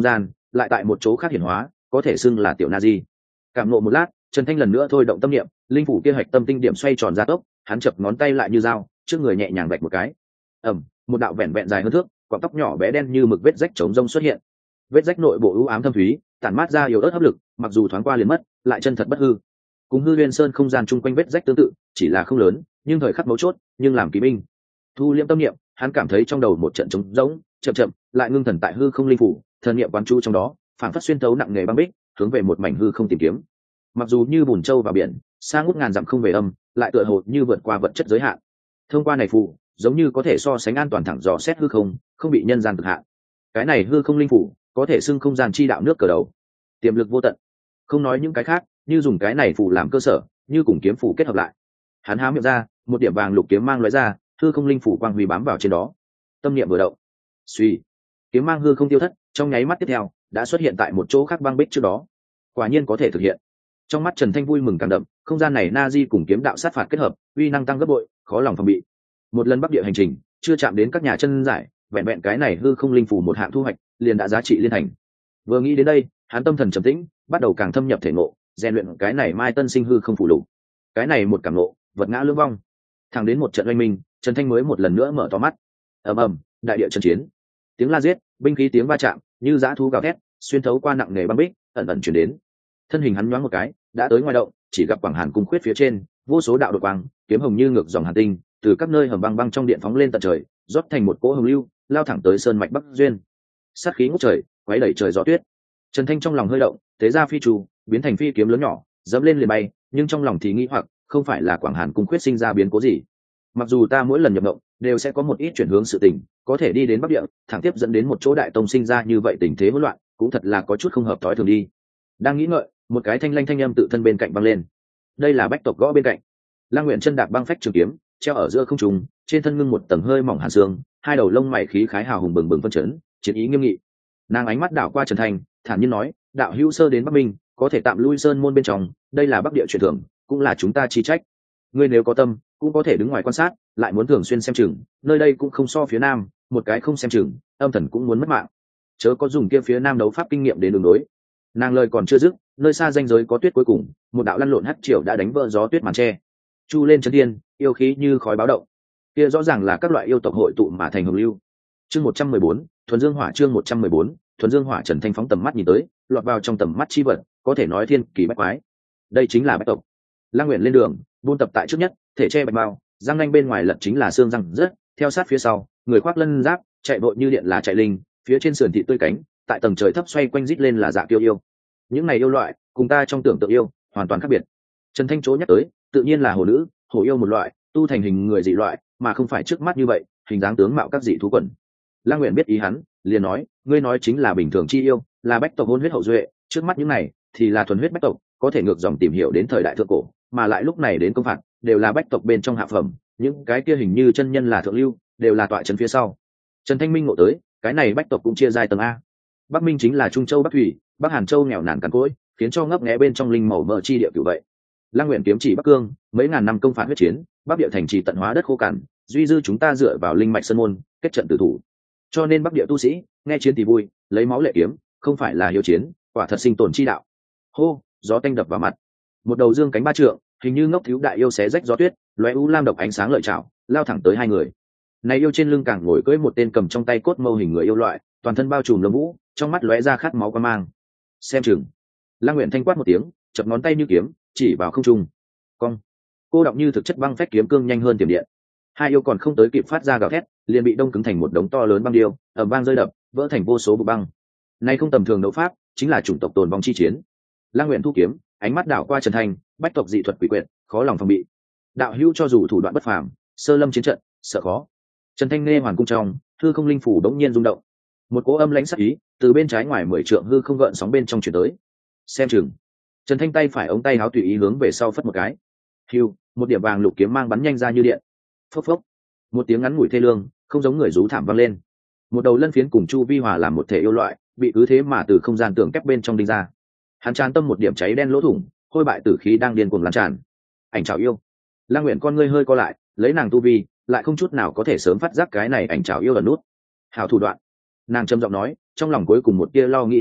lại tại một chỗ khác hiển hóa, có thể xưng là tiểu na di. Cảm ngộ một lát, Trần Thanh lần nữa thôi động tâm niệm, linh phủ kia hạch tâm tinh điểm xoay tròn ra tốc, hắn chập ngón tay lại như dao, trước người nhẹ nhàng vạch một cái. Ầm, một đạo vẹn vẹn dài hơn thước, quặp tóc nhỏ bé đen như mực vết rách trống rông xuất hiện. Vết rách nội bộ u ám thâm thúy, tản mát ra yếu ớt hấp lực, mặc dù thoáng qua liền mất, lại chân thật bất hư. Cùng hư Nguyên Sơn không gian chung quanh vết rách tương tự, chỉ là không lớn, nhưng thời khắc mấu chốt, nhưng làm kỳ binh. Thu liễm tâm niệm, hắn cảm thấy trong đầu một trận trống rỗng, chậm chậm, lại ngưng thần tại hư không linh phủ, thần niệm quán chú trong đó, phản phất xuyên thấu nặng nghề băng bích, hướng về một mảnh hư không tìm kiếm. Mặc dù như bùn trâu vào biển, xa ngút ngàn dặm không về âm, lại tựa hồ như vượt qua vật chất giới hạn. Thông qua này phù, giống như có thể so sánh an toàn thẳng dò xét hư không, không bị nhân gian cực hạn. Cái này hư không linh phủ, có thể xưng không gian chi đạo nước cờ đầu, tiềm lực vô tận. Không nói những cái khác, như dùng cái này phù làm cơ sở, như cùng kiếm phù kết hợp lại. Hắn há miệng ra, một điểm vàng lục kiếm mang lóe ra, hư không linh phủ quang huy bám vào trên đó. Tâm niệm vừa động, suy, kiếm mang hư không tiêu thất, trong nháy mắt tiếp theo đã xuất hiện tại một chỗ khác băng bích trước đó. Quả nhiên có thể thực hiện. Trong mắt Trần Thanh vui mừng càng đậm, không gian này na di cùng kiếm đạo sát phạt kết hợp, uy năng tăng gấp bội, khó lòng phòng bị. Một lần bắc địa hành trình, chưa chạm đến các nhà chân giải, vẹn vẹn cái này hư không linh phủ một hạng thu hoạch, liền đã giá trị liên thành. Vừa nghĩ đến đây, hắn tâm thần trầm tĩnh, bắt đầu càng thâm nhập thể ngộ, rèn luyện cái này mai tân sinh hư không phủ lục. Cái này một cảm ngộ, vật ngã lưỡng vong. Thẳng đến một trận oanh minh, Trần Thanh mới một lần nữa mở to mắt. Ầm ầm, đại địa trận chiến. Tiếng la giết, binh khí tiếng va chạm, như dã thú gào thét, xuyên thấu qua nặng nề băng bích, ẩn ẩn truyền đến. Thân hình hắn nhoáng một cái, đã tới ngoài động, chỉ gặp Quảng Hàn cung khuyết phía trên, vô số đạo đột quang, kiếm hồng như ngược dòng hàn tinh, từ các nơi hầm băng băng trong điện phóng lên tận trời, rót thành một cỗ hồng lưu, lao thẳng tới sơn mạch Bắc Duyên. Sát khí ngút trời, quấy đẩy trời gió tuyết. Trần Thanh trong lòng hơi động, thế ra phi trù, biến thành phi kiếm lớn nhỏ, dẫm lên liền bay, nhưng trong lòng thì nghĩ hoặc, không phải là Quảng Hàn cung khuyết sinh ra biến cố gì. Mặc dù ta mỗi lần nhập động đều sẽ có một ít chuyển hướng sự tình, có thể đi đến Bắc Địa, thẳng tiếp dẫn đến một chỗ đại tông sinh ra như vậy tình thế hỗn loạn, cũng thật là có chút không hợp thói thường đi. Đang nghĩ ngợi, một cái thanh lanh thanh âm tự thân bên cạnh vang lên. Đây là bách tộc gõ bên cạnh. Lang Nguyện chân đạp băng phách trường kiếm, treo ở giữa không trung, trên thân ngưng một tầng hơi mỏng hàn xương, hai đầu lông mày khí khái hào hùng bừng bừng phân chấn, chiến ý nghiêm nghị. Nàng ánh mắt đảo qua Trần Thành, thản nhiên nói, đạo hữu sơ đến Bắc Minh, có thể tạm lui sơn môn bên trong, đây là Bắc Địa truyền thưởng, cũng là chúng ta chi trách. Ngươi nếu có tâm, cũng có thể đứng ngoài quan sát, lại muốn thường xuyên xem chừng, nơi đây cũng không so phía nam, một cái không xem chừng, âm thần cũng muốn mất mạng. Chớ có dùng kia phía nam đấu pháp kinh nghiệm để đường đối. Nàng lời còn chưa dứt, nơi xa ranh giới có tuyết cuối cùng, một đạo lăn lộn hắt triều đã đánh vỡ gió tuyết màn tre. Chu lên chấn thiên, yêu khí như khói báo động. Kia rõ ràng là các loại yêu tộc hội tụ mà thành hồng lưu. Chương một trăm mười bốn, thuần dương hỏa chương một trăm mười bốn, thuần dương hỏa. Trần Thanh phóng tầm mắt nhìn tới, lọt vào trong tầm mắt chi vật, có thể nói thiên kỳ bách quái. Đây chính là bách tộc. Lang Nguyện lên đường, buôn tập tại trước nhất, thể che bạch bao, răng nanh bên ngoài lật chính là xương răng rớt, theo sát phía sau, người khoác lân giáp, chạy vội như điện là chạy linh, phía trên sườn thị tươi cánh, tại tầng trời thấp xoay quanh rít lên là dạ kiêu yêu. Những này yêu loại, cùng ta trong tưởng tượng yêu, hoàn toàn khác biệt. Trần Thanh chỗ nhắc tới, tự nhiên là hồ nữ, hồ yêu một loại, tu thành hình người dị loại, mà không phải trước mắt như vậy, hình dáng tướng mạo các dị thú quần. Lang Nguyện biết ý hắn, liền nói, ngươi nói chính là bình thường chi yêu, là bách tộc hôn huyết hậu duệ, trước mắt những này thì là thuần huyết bách tộc, có thể ngược dòng tìm hiểu đến thời đại thượng cổ, mà lại lúc này đến công phạt, đều là bách tộc bên trong hạ phẩm, những cái kia hình như chân nhân là thượng lưu, đều là tọa trấn phía sau. Trần Thanh Minh ngộ tới, cái này bách tộc cũng chia giai tầng a. Bắc Minh chính là Trung Châu Bắc Thủy, Bắc Hàn Châu nghèo nàn cằn cỗi, khiến cho ngấp nghé bên trong linh màu mỡ chi địa cửu vậy. Lang Nguyện kiếm chỉ Bắc Cương, mấy ngàn năm công phạt huyết chiến, Bắc Địa thành trì tận hóa đất khô cằn, duy dư chúng ta dựa vào linh mạch sơn môn, kết trận tử thủ. Cho nên Bắc Địa tu sĩ, nghe chiến thì vui, lấy máu lệ kiếm, không phải là hiếu chiến, quả thật sinh tồn chi đạo. Hô, gió tanh đập vào mặt. Một đầu dương cánh ba trượng, hình như ngốc thiếu đại yêu xé rách gió tuyết, lóe u lam độc ánh sáng lợi chảo, lao thẳng tới hai người. Này yêu trên lưng càng ngồi cưỡi một tên cầm trong tay cốt mâu hình người yêu loại, toàn thân bao trùm lông vũ, trong mắt lóe ra khát máu quan mang. Xem chừng. Lang Nguyện thanh quát một tiếng, chập ngón tay như kiếm, chỉ vào không trung. Cong. Cô động như thực chất băng phách kiếm cương nhanh hơn tiềm điện. Hai yêu còn không tới kịp phát ra gào thét, liền bị đông cứng thành một đống to lớn băng điêu, ầm vang rơi đập, vỡ thành vô số bụi băng. Này không tầm thường đấu pháp, chính là chủng tộc tồn vong chi chiến. Lang Nguyện thu kiếm, ánh mắt đảo qua Trần Thanh, bách tộc dị thuật quỷ quyệt, khó lòng phòng bị. Đạo hữu cho dù thủ đoạn bất phàm, sơ lâm chiến trận, sợ khó. Trần Thanh nghe hoàn cung trong, hư không linh phủ đống nhiên rung động. Một cỗ âm lãnh sắc ý từ bên trái ngoài mười trượng hư không gợn sóng bên trong chuyển tới. Xem chừng. Trần Thanh tay phải ống tay áo tùy ý hướng về sau phất một cái. Hưu, một điểm vàng lục kiếm mang bắn nhanh ra như điện. Phốc phốc. Một tiếng ngắn ngủi thê lương, không giống người rú thảm vang lên. Một đầu lân phiến cùng chu vi hòa làm một thể yêu loại, bị cứ thế mà từ không gian tường kép bên trong đinh ra. Hắn tràn tâm một điểm cháy đen lỗ thủng, hôi bại tử khí đang điên cuồng lan tràn. Ảnh trảo yêu. Lang Nguyện con ngươi hơi co lại, lấy nàng tu vi, lại không chút nào có thể sớm phát giác cái này ảnh trảo yêu ẩn nút. Hảo thủ đoạn. Nàng trầm giọng nói, trong lòng cuối cùng một tia lo nghĩ giết hết,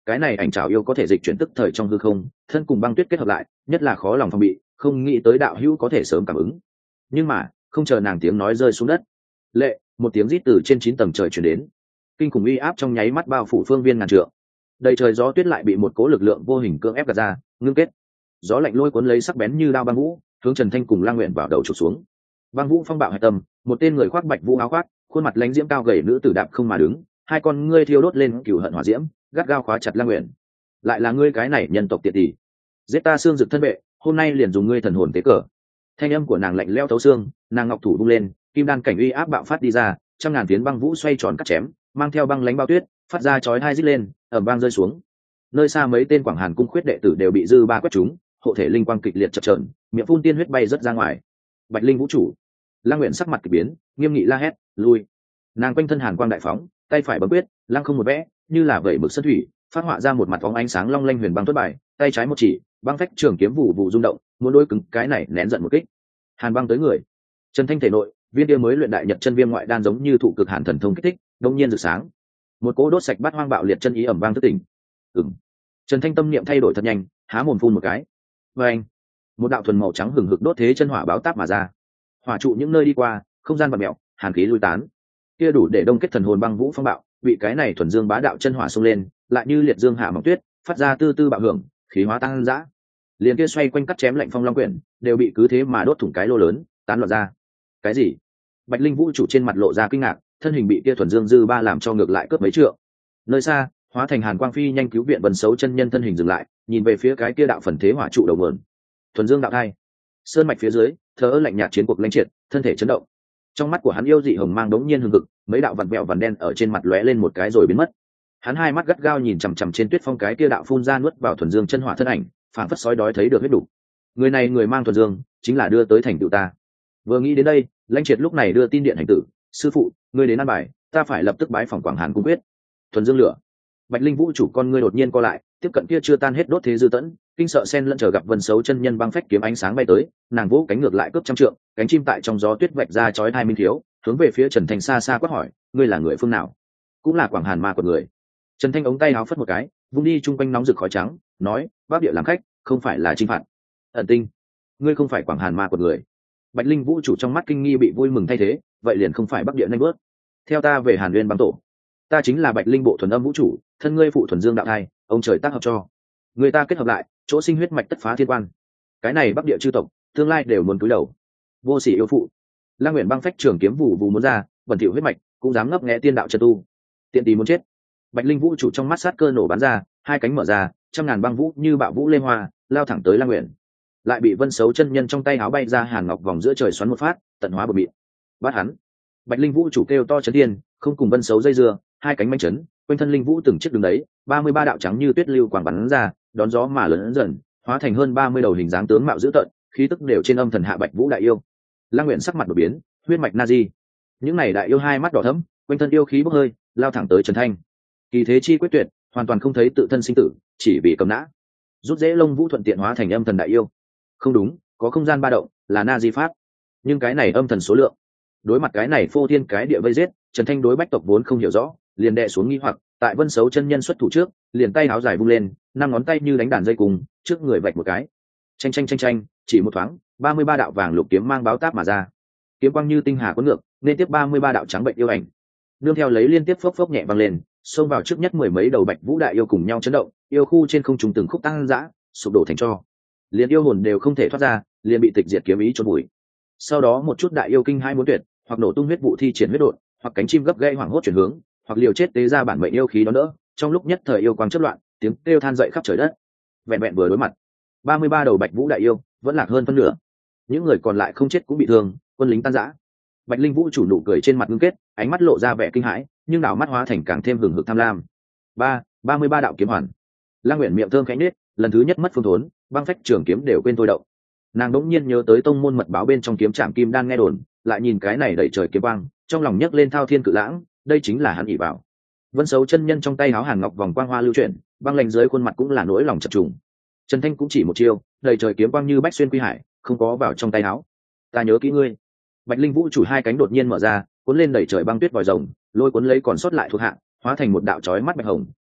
cái này ảnh trảo yêu có thể dịch chuyển tức thời trong hư không, thân cùng băng tuyết kết hợp lại, nhất là khó lòng phòng bị, không nghĩ tới đạo hữu có thể sớm cảm ứng. Nhưng mà không chờ nàng tiếng nói rơi xuống đất, lệ một tiếng rít từ trên chín tầng trời chuyển đến, kinh khủng uy áp trong nháy mắt bao phủ phương viên ngàn trượng. Đầy trời gió tuyết lại bị một cố lực lượng vô hình cưỡng ép gạt ra, ngưng kết. Gió lạnh lôi cuốn lấy sắc bén như đao băng vũ, hướng Trần Thanh cùng Lang Nguyện vào đầu chụp xuống. Băng vũ phong bạo hạch tâm, một tên người khoác bạch vũ áo khoác, khuôn mặt lãnh diễm cao gầy nữ tử đạp không mà đứng, hai con ngươi thiêu đốt lên cừu hận hỏa diễm, gắt gao khóa chặt Lang Nguyện. Lại là ngươi cái này nhân tộc tiệt tỷ, giết ta xương rực thân vệ, hôm nay liền dùng ngươi thần hồn tế cờ. Thanh âm của nàng lạnh lẽo thấu xương, nàng ngọc thủ vung lên, kim đan cảnh uy áp bạo phát đi ra, trăm ngàn phiến băng vũ xoay tròn cắt chém, mang theo băng lãnh bao tuyết, phát ra chói tai rít lên, ầm vang rơi xuống. Nơi xa mấy tên Quảng Hàn cung khuyết đệ tử đều bị dư ba quét trúng, hộ thể linh quang kịch liệt chập chờn, miệng phun tiên huyết bay rất ra ngoài. Bạch Linh vũ chủ, Lang Nguyện sắc mặt kỳ biến, nghiêm nghị la hét, lui. Nàng quanh thân hàn quang đại phóng, tay phải bấm quyết, lăng không một vẽ, như là vẩy mực sơn thủy, phát họa ra một mặt bóng ánh sáng long lanh huyền băng tuất bài, tay trái một chỉ, băng phách trường kiếm vụ vụ rung động, muốn đối cứng cái này nén giận một kích. Hàn băng tới người. Trần Thanh thể nội, viên kia mới luyện đại nhật chân viêm ngoại đan giống như thụ cực hàn thần thông kích thích, đột nhiên rực sáng. Một cỗ đốt sạch bát hoang bạo liệt chân ý ẩm vang thức tỉnh. Ừm. Trần Thanh tâm niệm thay đổi thật nhanh, há mồm phun một cái. Và anh, một đạo thuần màu trắng hừng hực đốt thế chân hỏa báo táp mà ra. Hỏa trụ những nơi đi qua, không gian vặn mèo, hàn khí lui tán. Kia đủ để đông kết thần hồn băng vũ phong bạo, bị cái này thuần dương bá đạo chân hỏa xông lên, lại như liệt dương hạ mỏng tuyết, phát ra tư tư bạo hưởng, khí hóa tăng dã. Liền kia xoay quanh cắt chém lạnh phong long quyển, đều bị cứ thế mà đốt thủng cái lô lớn, tán loạn ra. Cái gì? Bạch Linh vũ chủ trên mặt lộ ra kinh ngạc, thân hình bị kia thuần dương dư ba làm cho ngược lại cướp mấy trượng. Nơi xa, hóa thành hàn quang phi nhanh cứu viện Vân Sấu chân nhân thân hình dừng lại, nhìn về phía cái kia đạo phần thế hỏa trụ đầu nguồn. Thuần dương đạo thai, sơn mạch phía dưới, thở lạnh nhạt chiến cuộc lãnh triệt, thân thể chấn động. Trong mắt của hắn yêu dị hồng mang đống nhiên hừng hực, mấy đạo vằn vẹo vằn đen ở trên mặt lóe lên một cái rồi biến mất. Hắn hai mắt gắt gao nhìn chằm chằm trên tuyết phong cái kia đạo phun ra nuốt vào thuần dương chân hỏa thân ảnh, phảng phất sói đói thấy được huyết đủ. Người này người mang thuần dương, chính là đưa tới thành tựu ta. Vừa nghĩ đến đây, lãnh triệt lúc này đưa tin điện hành tử, sư phụ, ngươi đến an bài, ta phải lập tức bái phòng Quảng Hàn cung quyết. Thuần dương lửa. Bạch Linh vũ chủ con ngươi đột nhiên co lại, tiếp cận kia chưa tan hết đốt thế dư tẫn, kinh sợ sen lẫn chờ gặp Vân Sấu chân nhân băng phách kiếm ánh sáng bay tới, nàng vỗ cánh ngược lại cướp trăm trượng, cánh chim tại trong gió tuyết vạch ra chói tai minh thiếu, hướng về phía Trần Thanh xa xa quát hỏi, ngươi là người phương nào? Cũng là Quảng Hàn ma của người. Trần Thanh ống tay áo phất một cái, vung đi chung quanh nóng rực khói trắng, nói, Bắc địa làm khách, không phải là chinh phạt. Ẩn Tinh, ngươi không phải Quảng Hàn ma của người. Bạch Linh vũ chủ trong mắt kinh nghi bị vui mừng thay thế, vậy liền không phải Bắc địa nhanh bước. Theo ta về Hàn Nguyên băng tổ, ta chính là Bạch Linh bộ thuần âm vũ chủ, thân ngươi phụ thuần dương đạo thai, ông trời tác hợp cho người ta kết hợp lại, chỗ sinh huyết mạch tất phá thiên quan. Cái này Bắc địa chư tộc, tương lai đều muốn cúi đầu. Vô sỉ yêu phụ. Lang Nguyện băng phách trường kiếm vụ vụ muốn ra, bẩn thỉu huyết mạch, cũng dám ngấp nghé tiên đạo chân tu. Tiện tí muốn chết. Bạch Linh vũ chủ trong mắt sát cơ nổ bắn ra, hai cánh mở ra, trăm ngàn băng vũ như bạo vũ lê hoa, lao thẳng tới Lang Nguyện. Lại bị Vân Sấu chân nhân trong tay áo bay ra hàn ngọc vòng giữa trời xoắn một phát, tận hóa bờ mịn. Bắt hắn. Bạch Linh vũ chủ kêu to chấn thiên, không cùng Vân Sấu dây dưa, hai cánh manh chấn, quanh thân linh vũ từng chiếc đường đấy, ba mươi ba đạo trắng như tuyết lưu quang bắn ra, đón gió mà lớn dần, hóa thành hơn ba mươi đầu hình dáng tướng mạo dữ tợn, khí tức đều trên âm thần hạ Bạch Vũ đại yêu. Lang Nguyện sắc mặt đột biến, huyết mạch na di. Những này đại yêu hai mắt đỏ thẫm, quanh thân yêu khí bốc hơi, lao thẳng tới Trần Thanh. Kỳ thế chi quyết tuyệt, hoàn toàn không thấy tự thân sinh tử, chỉ vì cầm nã. Rút dễ lông vũ thuận tiện hóa thành âm thần đại yêu. Không đúng, có không gian ba động, là na di pháp. Nhưng cái này âm thần số lượng. Đối mặt cái này phô thiên cái địa vây giết, Trần Thanh đối bách tộc vốn không hiểu rõ, liền đè xuống nghi hoặc, tại Vân Sấu chân nhân xuất thủ trước, liền tay áo dài vung lên, năm ngón tay như đánh đàn dây cùng, trước người vạch một cái. Chanh chanh chanh chanh, chỉ một thoáng, ba mươi ba đạo vàng lục kiếm mang báo táp mà ra. Kiếm quang như tinh hà cuốn ngược, nên tiếp ba mươi ba đạo trắng bệnh yêu ảnh. Nương theo lấy liên tiếp phốc phốc nhẹ vang lên, xông vào trước nhất mười mấy đầu Bạch Vũ đại yêu cùng nhau chấn động, yêu khu trên không trung từng khúc tăng dã, sụp đổ thành tro. Liền yêu hồn đều không thể thoát ra, liền bị tịch diệt kiếm ý chôn bụi. Sau đó một chút đại yêu kinh hai muốn tuyệt, hoặc nổ tung huyết vụ thi triển huyết đột, hoặc cánh chim gấp gãy hoảng hốt chuyển hướng, hoặc liều chết tế ra bản mệnh yêu khí đó nữa. Trong lúc nhất thời yêu quang chớp loạn, tiếng kêu than dậy khắp trời đất. Vẹn vẹn vừa đối mặt, ba mươi ba đầu Bạch Vũ đại yêu vẫn lạc hơn phân nửa. Những người còn lại không chết cũng bị thương, quân lính tan rã. Bạch Linh vũ chủ nụ cười trên mặt ngưng kết, ánh mắt lộ ra vẻ kinh hãi, nhưng đảo mắt hóa thành càng thêm hừng hực tham lam. Ba, ba mươi ba đạo kiếm hoàn. Lang Nguyện miệng thơm khẽ nết, lần thứ nhất mất phương thốn, băng phách trường kiếm đều quên thôi động. Nàng đỗng nhiên nhớ tới tông môn mật báo bên trong kiếm trạm kim đan nghe đồn, lại nhìn cái này đẩy trời kiếm quang, trong lòng nhấc lên thao thiên cự lãng, đây chính là hắn ỷ vào. Vân Sấu chân nhân trong tay háo hàn ngọc vòng quang hoa lưu chuyển, băng lạnh dưới khuôn mặt cũng là nỗi lòng chập trùng. Trần Thanh cũng chỉ một chiêu, đầy trời kiếm quang như bách xuyên quy hải, không có vào trong tay háo. Ta nhớ kỹ ngươi. Bạch Linh vũ chủ hai cánh đột nhiên mở ra, cuốn lên đẩy trời băng tuyết vòi rồng, lôi cuốn lấy còn sót lại thuộc hạ, hóa thành một đạo chói mắt bạch hồng,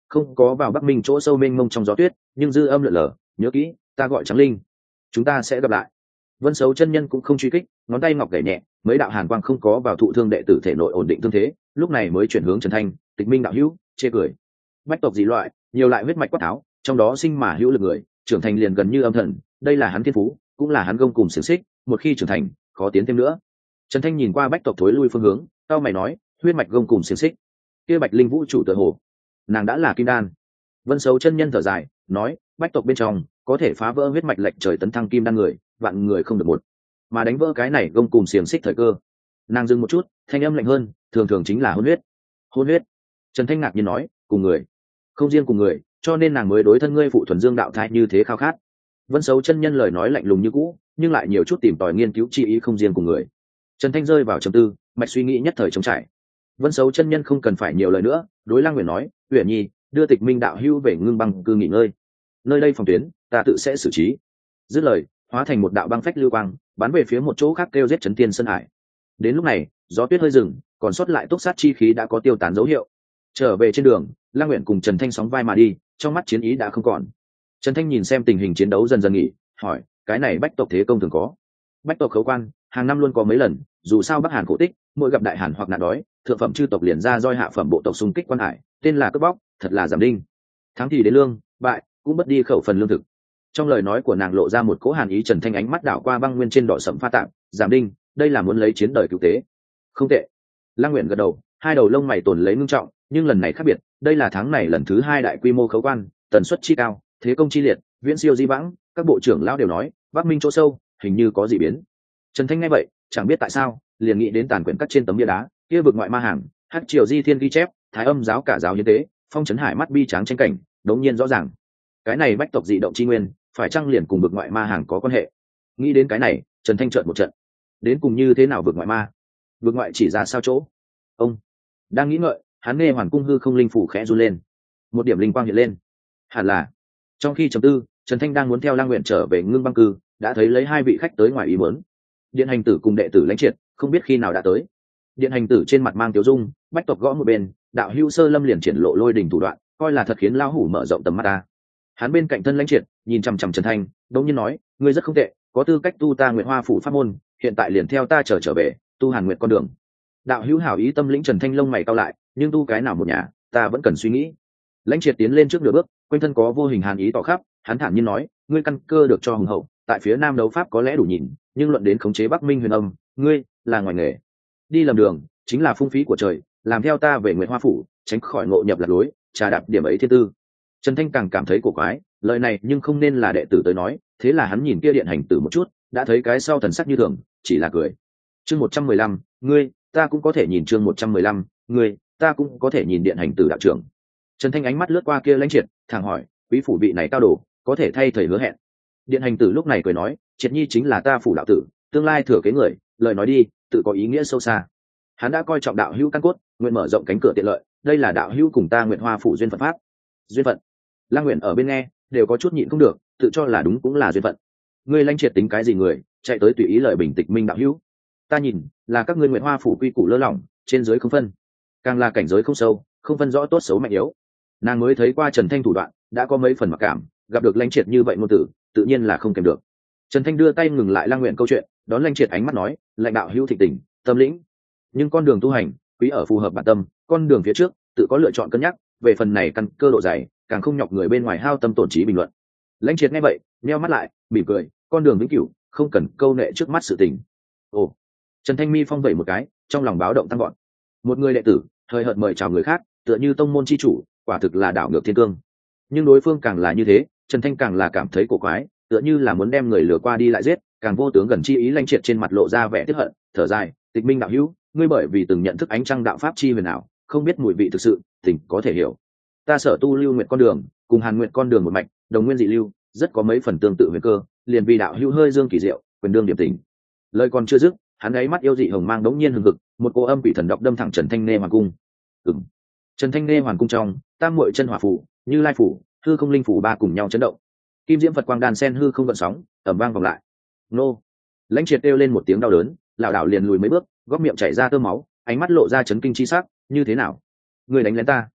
không có vào Bắc Minh chỗ sâu mênh mông trong gió tuyết, nhưng dư âm lượn lờ, nhớ kỹ, ta gọi Trắng Linh, chúng ta sẽ gặp lại. Vân Sấu chân nhân cũng không truy kích, ngón tay ngọc gảy nhẹ, mấy đạo hàn quang không có vào thụ thương đệ tử thể nội ổn định thương thế, lúc này mới chuyển hướng Trần Thanh, Tịch Minh đạo hữu, chê cười. Bách tộc dị loại, nhiều lại huyết mạch quát tháo, trong đó sinh mà hữu lực người, trưởng thành liền gần như âm thần, đây là hắn thiên phú, cũng là hắn gông cùng xiềng xích, một khi trưởng thành, khó tiến thêm nữa. Trần Thanh nhìn qua bách tộc thối lui phương hướng, cao mày nói, huyết mạch gông cùng xiềng xích. Kia Bạch Linh Vũ chủ tự hồ, nàng đã là kim đan. Vân Sấu chân nhân thở dài, nói, bách tộc bên trong có thể phá vỡ huyết mạch lệch trời tấn thăng kim đan người, vạn người không được một, mà đánh vỡ cái này gông cùng xiềng xích thời cơ. Nàng dừng một chút, thanh âm lạnh hơn, thường thường chính là hôn huyết. Hôn huyết. Trần Thanh ngạc nhiên nói, cùng người, không riêng cùng người, cho nên nàng mới đối thân ngươi phụ thuần dương đạo thai như thế khao khát. Vân Sấu chân nhân lời nói lạnh lùng như cũ, nhưng lại nhiều chút tìm tòi nghiên cứu chi ý không riêng cùng người. Trần Thanh rơi vào trầm tư, mạch suy nghĩ nhất thời trống trải. Vân Sấu chân nhân không cần phải nhiều lời nữa, đối Lăng Uyển nói, Uyển Nhi, đưa Tịch Minh đạo hữu về Ngưng Băng cư nghỉ ngơi. Nơi đây phòng tuyến, ta tự sẽ xử trí. Dứt lời, hóa thành một đạo băng phách lưu quang, bắn về phía một chỗ khác kêu giết Trấn Tiên Sơn Hải. Đến lúc này, gió tuyết hơi dừng, còn sót lại túc sát chi khí đã có tiêu tán dấu hiệu. Trở về trên đường, Lăng Uyển cùng Trần Thanh sóng vai mà đi, trong mắt chiến ý đã không còn. Trần Thanh nhìn xem tình hình chiến đấu dần dần nghỉ, hỏi, cái này bách tộc thế công thường có? Bách tộc khấu quan, hàng năm luôn có mấy lần, dù sao Bắc Hàn khổ tích, mỗi gặp đại hàn hoặc nạn đói, thượng phẩm chư tộc liền ra roi hạ phẩm bộ tộc xung kích quan hải, tên là cướp bóc, thật là giảm đinh. Thắng thì đến lương, bại cũng mất đi khẩu phần lương thực. Trong lời nói của nàng lộ ra một cỗ hàn ý. Trần Thanh ánh mắt đảo qua băng nguyên trên đỏ sẫm pha tạm, giảm đinh, đây là muốn lấy chiến đời cứu tế. Không tệ. Lăng Uyển gật đầu, hai đầu lông mày tồn lấy ngưng trọng, nhưng lần này khác biệt, đây là tháng này lần thứ hai đại quy mô khấu quan, tần suất chi cao, thế công chi liệt, viễn siêu di vãng, các bộ trưởng lão đều nói, Bắc Minh chỗ sâu, hình như có dị biến. Trần Thanh nghe vậy, chẳng biết tại sao, liền nghĩ đến tàn quyển cắt trên tấm bia đá, kia vực ngoại ma hàng, hắc triều di thiên ghi chép, thái âm giáo cả giáo hiến tế, phong trấn hải mắt bi tráng tranh cảnh, đống nhiên rõ ràng. Cái này bách tộc dị động chi nguyên, phải chăng liền cùng vực ngoại ma hàng có quan hệ? Nghĩ đến cái này, Trần Thanh trợn một trận. Đến cùng như thế nào vực ngoại ma? Vực ngoại chỉ ra sao chỗ? Ông đang nghĩ ngợi, hắn nghe hoàn cung hư không linh phủ khẽ run lên, một điểm linh quang hiện lên. Hẳn là trong khi trầm tư, Trần Thanh đang muốn theo Lang Nguyện trở về Ngưng Băng cư, đã thấy lấy hai vị khách tới ngoài ý muốn. Điện hành tử cùng đệ tử Lãnh Triệt, không biết khi nào đã tới. Điện hành tử trên mặt mang tiểu dung, bách tộc gõ một bên, đạo hữu Sơ Lâm liền triển lộ lôi đỉnh thủ đoạn, coi là thật khiến lao hủ mở rộng tầm mắt ta. Hắn bên cạnh thân Lãnh Triệt, nhìn chằm chằm Trần Thanh, đống nhiên nói, ngươi rất không tệ, có tư cách tu ta Nguyệt Hoa phủ pháp môn, hiện tại liền theo ta trở trở về, tu Hàn Nguyệt con đường. Đạo hữu hảo ý tâm lĩnh. Trần Thanh lông mày cau lại, nhưng tu cái nào một nhà, ta vẫn cần suy nghĩ. Lãnh Triệt tiến lên trước nửa bước, quanh thân có vô hình hàn ý tỏ khắp, hắn thản nhiên nói, ngươi căn cơ được cho hùng hậu, tại phía nam đấu pháp có lẽ đủ nhìn, nhưng luận đến khống chế Bắc Minh huyền âm, ngươi là ngoài nghề. Đi lầm đường chính là phung phí của trời, làm theo ta về Nguyệt Hoa phủ, tránh khỏi ngộ nhập lạc lối, trà đạp điểm ấy thiên tư. Trần Thanh càng cảm thấy cổ quái, lời này nhưng không nên là đệ tử tới nói, thế là hắn nhìn kia điện hành tử một chút, đã thấy cái sau thần sắc như thường, chỉ là cười. Chương một trăm mười lăm, ngươi, ta cũng có thể nhìn. Chương một trăm mười lăm, ngươi, ta cũng có thể nhìn điện hành tử đạo trưởng. Trần Thanh ánh mắt lướt qua kia Lãnh Triệt, thẳng hỏi, quý phủ vị này cao đồ, có thể thay thầy hứa hẹn. Điện hành tử lúc này cười nói, Triệt Nhi chính là ta phủ đạo tử, tương lai thừa kế người, lời nói đi, tự có ý nghĩa sâu xa. Hắn đã coi trọng đạo hữu căn cốt, nguyện mở rộng cánh cửa tiện lợi, đây là đạo hữu cùng ta Nguyệt Hoa phủ duyên phận pháp. Duyên phận? Lăng Nguyện ở bên nghe, đều có chút nhịn không được, tự cho là đúng cũng là duyên phận. Ngươi Lãnh Triệt tính cái gì người, chạy tới tùy ý lời bình Tịch Minh đạo hữu? Ta nhìn, là các ngươi Nguyệt Hoa phủ quy củ lơ lỏng, trên dưới không phân, càng là cảnh giới không sâu, không phân rõ tốt xấu mạnh yếu. Nàng mới thấy qua Trần Thanh thủ đoạn, đã có mấy phần mặc cảm, gặp được Lãnh Triệt như vậy ngôn tử, tự nhiên là không kèm được. Trần Thanh đưa tay ngừng lại Lăng Nguyện câu chuyện, đón Lãnh Triệt ánh mắt nói, lãnh đạo hữu thịnh tình, tâm lĩnh, nhưng con đường tu hành, quý ở phù hợp bản tâm, con đường phía trước, tự có lựa chọn cân nhắc, về phần này căn cơ độ dày, càng không nhọc người bên ngoài hao tâm tổn trí bình luận. Lãnh Triệt nghe vậy, nheo mắt lại, mỉm cười, con đường vĩnh cửu, không cần câu nệ trước mắt sự tình. Ồ. Trần Thanh mi phong vẩy một cái, trong lòng báo động tăng gọn. Một người đệ tử, thời hợt mời chào người khác, tựa như tông môn chi chủ, quả thực là đảo ngược thiên cương. Nhưng đối phương càng là như thế, Trần Thanh càng là cảm thấy cổ quái, tựa như là muốn đem người lừa qua đi lại giết, càng vô tướng gần chi ý. Lãnh Triệt trên mặt lộ ra vẻ tiếc hận, thở dài, Tịch Minh đạo hữu, ngươi bởi vì từng nhận thức ánh trăng đạo pháp chi huyền ảo, không biết mùi vị thực sự, tình có thể hiểu. Ta sở tu lưu nguyện con đường, cùng Hàn Nguyện con đường một mạch, đồng nguyên dị lưu, rất có mấy phần tương tự huyền cơ, liền vì đạo hữu hơi dương kỳ diệu, quyền đương điểm tình. Lời còn chưa dứt, hắn ấy mắt yêu dị hồng mang đống nhiên hừng hực, một cô âm quỷ thần độc đâm thẳng Trần Thanh Nê hoàng cung. Ừm. Trần Thanh Nê hoàng cung trong, tam muội chân hỏa phủ, Như Lai phủ, hư không linh phủ ba cùng nhau chấn động. Kim diễm Phật quang đàn sen hư không gợn sóng, ầm vang vòng lại. Nô. Lãnh Triệt kêu lên một tiếng đau đớn, lảo đảo liền lùi mấy bước, góc miệng chảy ra tơ máu, ánh mắt lộ ra chấn kinh chi sắc, như thế nào? Ngươi đánh lén ta?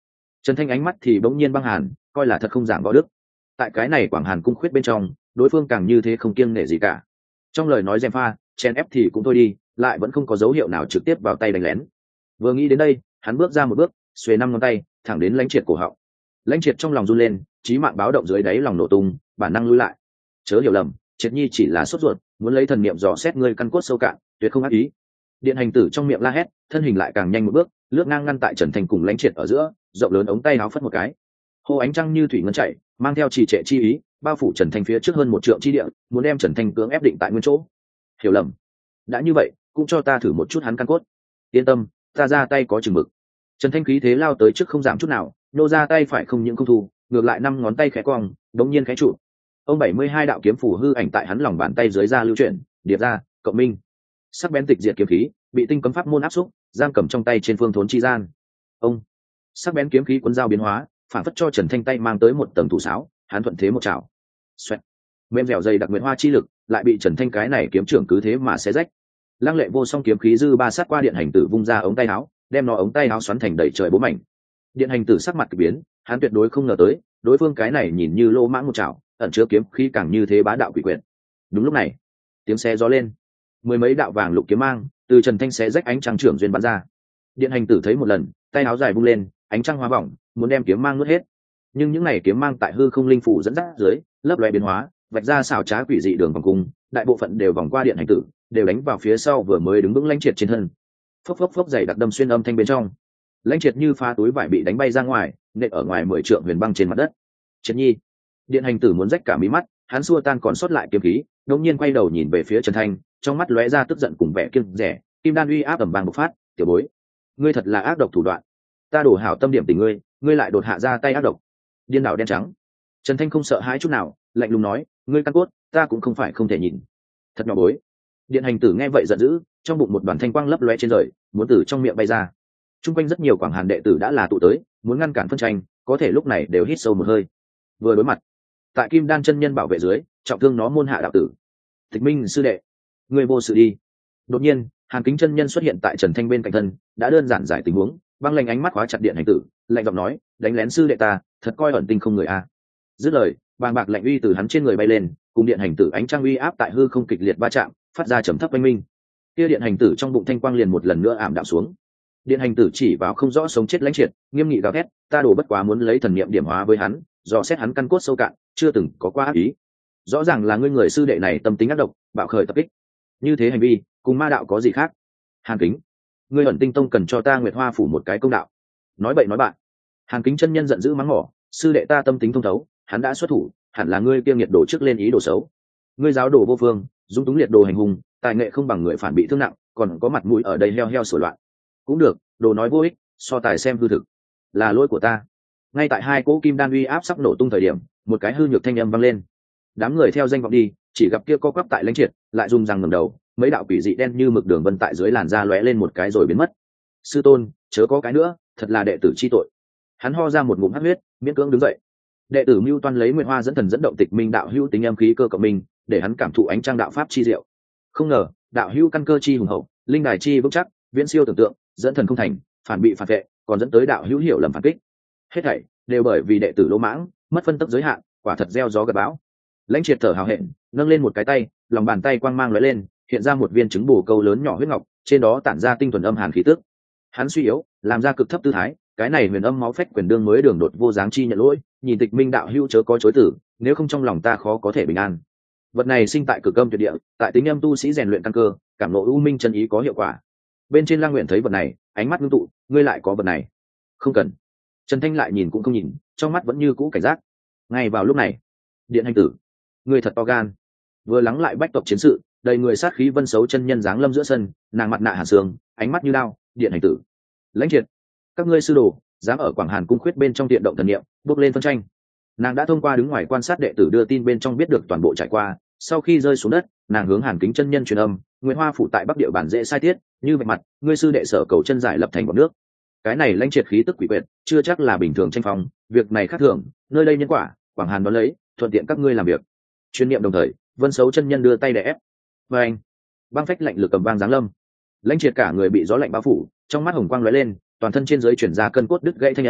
Trần Thanh ánh mắt thì bỗng nhiên băng hàn, coi là thật không giảng võ đức. Tại cái này Quảng Hàn cung khuyết bên trong, đối phương càng như thế không kiêng nể gì cả. Trong lời nói gièm pha, chen ép thì cũng thôi đi, lại vẫn không có dấu hiệu nào trực tiếp vào tay đánh lén. Vừa nghĩ đến đây, hắn bước ra một bước, xuề năm ngón tay, thẳng đến Lãnh Triệt cổ họng. Lãnh Triệt trong lòng run lên, chí mạng báo động dưới đáy lòng nổ tung, bản năng lùi lại. Chớ hiểu lầm, Triệt Nhi chỉ là sốt ruột, muốn lấy thần niệm dò xét ngươi căn cốt sâu cạn, tuyệt không ác ý. Điện hành tử trong miệng la hét, thân hình lại càng nhanh một bước, lướt ngang ngăn tại Trần Thành cùng Lãnh Triệt ở giữa, rộng lớn ống tay áo phất một cái. Hô ánh trăng như thủy ngân chảy, mang theo trì trệ chi ý, bao phủ Trần Thành phía trước hơn một trượng chi địa, muốn đem Trần Thành cưỡng ép định tại nguyên chỗ. Hiểu lầm. Đã như vậy, cũng cho ta thử một chút hắn căn cốt. Yên tâm, ta ra tay có chừng mực. Trần Thanh khí thế lao tới trước không giảm chút nào, nô ra tay phải không những không thu, ngược lại năm ngón tay khẽ cong, đống nhiên khẽ trụ. Ông bảy mươi hai đạo kiếm phủ hư ảnh tại hắn lòng bàn tay dưới ra lưu chuyển, điệp ra, cộng minh. Sắc bén tịch diệt kiếm khí, bị tinh cấm pháp môn áp xúc, giam cầm trong tay trên phương thốn chi gian. Ông sắc bén kiếm khí cuốn dao biến hóa, phản phất cho Trần Thanh tay mang tới một tầng thủ sáo, hắn thuận thế một chảo. Xoẹt. Mềm dẻo dày đặc nguyện hoa chi lực, lại bị Trần Thanh cái này kiếm trưởng cứ thế mà xé rách. Lăng lệ vô song kiếm khí dư ba sát qua điện hành tử vung ra ống tay áo, đem nó ống tay áo xoắn thành đầy trời bố mảnh. Điện hành tử sắc mặt kỳ biến, hắn tuyệt đối không ngờ tới, đối phương cái này nhìn như lô mãng một chảo, ẩn chứa kiếm khí càng như thế bá đạo quỷ quyệt. Đúng lúc này, tiếng xe gió lên, mười mấy đạo vàng lục kiếm mang từ Trần Thanh xé rách ánh trăng trưởng duyên bắn ra. Điện hành tử thấy một lần, tay áo dài vung lên, ánh trăng hóa vòng, muốn đem kiếm mang nuốt hết. Nhưng những này kiếm mang tại hư không linh phủ dẫn dắt dưới, lấp lóe biến hóa, vạch ra xảo trá quỷ dị đường vòng cung, đại bộ phận đều vòng qua điện hành tử, đều đánh vào phía sau vừa mới đứng vững Lãnh Triệt trên thân. Phốc phốc phốc dày đặc đâm xuyên âm thanh bên trong. Lãnh Triệt như phá túi vải bị đánh bay ra ngoài, nện ở ngoài mười trượng huyền băng trên mặt đất. Triệt Nhi, điện hành tử muốn rách cả mí mắt, hắn xua tan còn sót lại kiếm khí, đột nhiên quay đầu nhìn về phía Trần Thanh, trong mắt lóe ra tức giận cùng vẻ kiêng dè, kim đan uy áp ầm vang bộc phát, tiểu bối, ngươi thật là ác độc thủ đoạn. Ta đổ hảo tâm điểm tình ngươi, ngươi lại đột hạ ra tay ác độc. Điên đảo đen trắng. Trần Thanh không sợ hãi chút nào, lạnh lùng nói, ngươi căn cốt, ta cũng không phải không thể nhìn. Thật nhỏ bối. Điện hành tử nghe vậy giận dữ, trong bụng một đoàn thanh quang lấp lóe trên trời, muốn từ trong miệng bay ra. Trung quanh rất nhiều Quảng Hàn đệ tử đã là tụ tới, muốn ngăn cản phân tranh, có thể lúc này đều hít sâu một hơi. Vừa đối mặt, tại Kim Đan chân nhân bảo vệ dưới, trọng thương nó môn hạ đạo tử. Tịch Minh sư đệ, ngươi vô sự đi. Đột nhiên, Hàn Kính chân nhân xuất hiện tại Trần Thanh bên cạnh thân, đã đơn giản giải tình huống, băng lạnh ánh mắt khóa chặt điện hành tử, lạnh giọng nói, đánh lén sư đệ ta, thật coi ẩn tinh không người a. Dứt lời, bàng bạc lạnh uy từ hắn trên người bay lên, cùng điện hành tử ánh trăng uy áp tại hư không kịch liệt va chạm, phát ra trầm thấp oanh minh. Kia điện hành tử trong bụng thanh quang liền một lần nữa ảm đạm xuống. Điện hành tử chỉ vào không rõ sống chết Lãnh Triệt, nghiêm nghị gào thét, ta đổ bất quá muốn lấy thần niệm điểm hóa với hắn, dò xét hắn căn cốt sâu cạn, chưa từng có qua ác ý. Rõ ràng là ngươi người sư đệ này tâm tính ác độc, bạo khởi tập kích. Như thế hành vi, cùng ma đạo có gì khác? Hàn Kính, ngươi ẩn tinh tông cần cho ta Nguyệt Hoa phủ một cái công đạo. Nói bậy nói bạn. Hàn Kính chân nhân giận dữ mắng mỏ, sư đệ ta tâm tính thông thấu, hắn đã xuất thủ, hẳn là ngươi kiêng nhiệt đổ trước lên ý đồ xấu. Ngươi giáo đồ vô phương, dung túng liệt đồ hành hung, tài nghệ không bằng người phản bị thương nặng, còn có mặt mũi ở đây heo heo sửa loạn. Cũng được, đồ nói vô ích, so tài xem hư thực. Là lỗi của ta. Ngay tại hai cỗ kim đan uy áp sắp nổ tung thời điểm, một cái hư nhược thanh âm vang lên. Đám người theo danh vọng đi, chỉ gặp kia co quắp tại Lãnh Triệt, lại dùng răng ngẩng đầu, mấy đạo quỷ dị đen như mực đường vân tại dưới làn da lóe lên một cái rồi biến mất. Sư tôn, chớ có cái nữa, thật là đệ tử chi tội. Hắn ho ra một ngụm hắc huyết, miễn cưỡng đứng dậy. Đệ tử Mưu Toan lấy Nguyệt Hoa dẫn thần dẫn động Tịch Minh đạo hữu tính âm khí cơ cộng minh, để hắn cảm thụ ánh trăng đạo pháp chi diệu. Không ngờ, đạo hữu căn cơ chi hùng hậu, linh đài chi vững chắc, viễn siêu tưởng tượng, dẫn thần không thành, phản bị phản vệ, còn dẫn tới đạo hữu hiểu lầm phản kích. Hết thảy đều bởi vì đệ tử lỗ mãng, mất phân tốc giới hạn, quả thật gieo gió gặt bão. Lãnh Triệt thở hào hẹn, nâng lên một cái tay, lòng bàn tay quang mang lóe lên, hiện ra một viên trứng bổ câu lớn nhỏ huyết ngọc, trên đó tản ra tinh thuần âm hàn khí tức. Hắn suy yếu, làm ra cực thấp tư thái, cái này huyền âm máu phách quyền đương mới đường đột vô dáng chi nhận lỗi, nhìn Tịch Minh đạo hữu chớ có chối tử, nếu không trong lòng ta khó có thể bình an. Vật này sinh tại cực âm tuyệt địa, tại tính âm tu sĩ rèn luyện căn cơ, cảm ngộ u minh chân ý có hiệu quả. Bên trên Lang Nguyện thấy vật này, ánh mắt ngưng tụ, ngươi lại có vật này? Không cần. Trần Thanh lại nhìn cũng không nhìn, trong mắt vẫn như cũ cảnh giác. Ngay vào lúc này, điện hành tử, ngươi thật to gan. Vừa lắng lại bách tộc chiến sự, đầy người sát khí vân xấu chân nhân dáng lâm giữa sân, nàng mặt nạ hàn sương, ánh mắt như đao, điện hành tử, Lãnh Triệt, các ngươi sư đồ dám ở Quảng Hàn cung khuyết bên trong tiện động thần niệm, bước lên phân tranh. Nàng đã thông qua đứng ngoài quan sát đệ tử đưa tin bên trong biết được toàn bộ trải qua, sau khi rơi xuống đất, nàng hướng Hàn Kính chân nhân truyền âm, Nguyệt Hoa phủ tại Bắc địa bản dễ sai tiết, như vạch mặt, ngươi sư đệ sở cầu chân giải lập thành bọt nước. Cái này Lãnh Triệt khí tức quỷ quyệt, chưa chắc là bình thường tranh phong, việc này khác thường, nơi đây nhân quả, Quảng Hàn đón lấy, thuận tiện các ngươi làm việc. Chuyên niệm đồng thời, Vân Sấu chân nhân đưa tay để ép. Và anh, băng phách lạnh lực cầm vang giáng lâm. Lãnh Triệt cả người bị gió lạnh bao phủ, trong mắt hồng quang lóe lên, toàn thân trên dưới chuyển ra cân cốt đứt gãy thanh âm,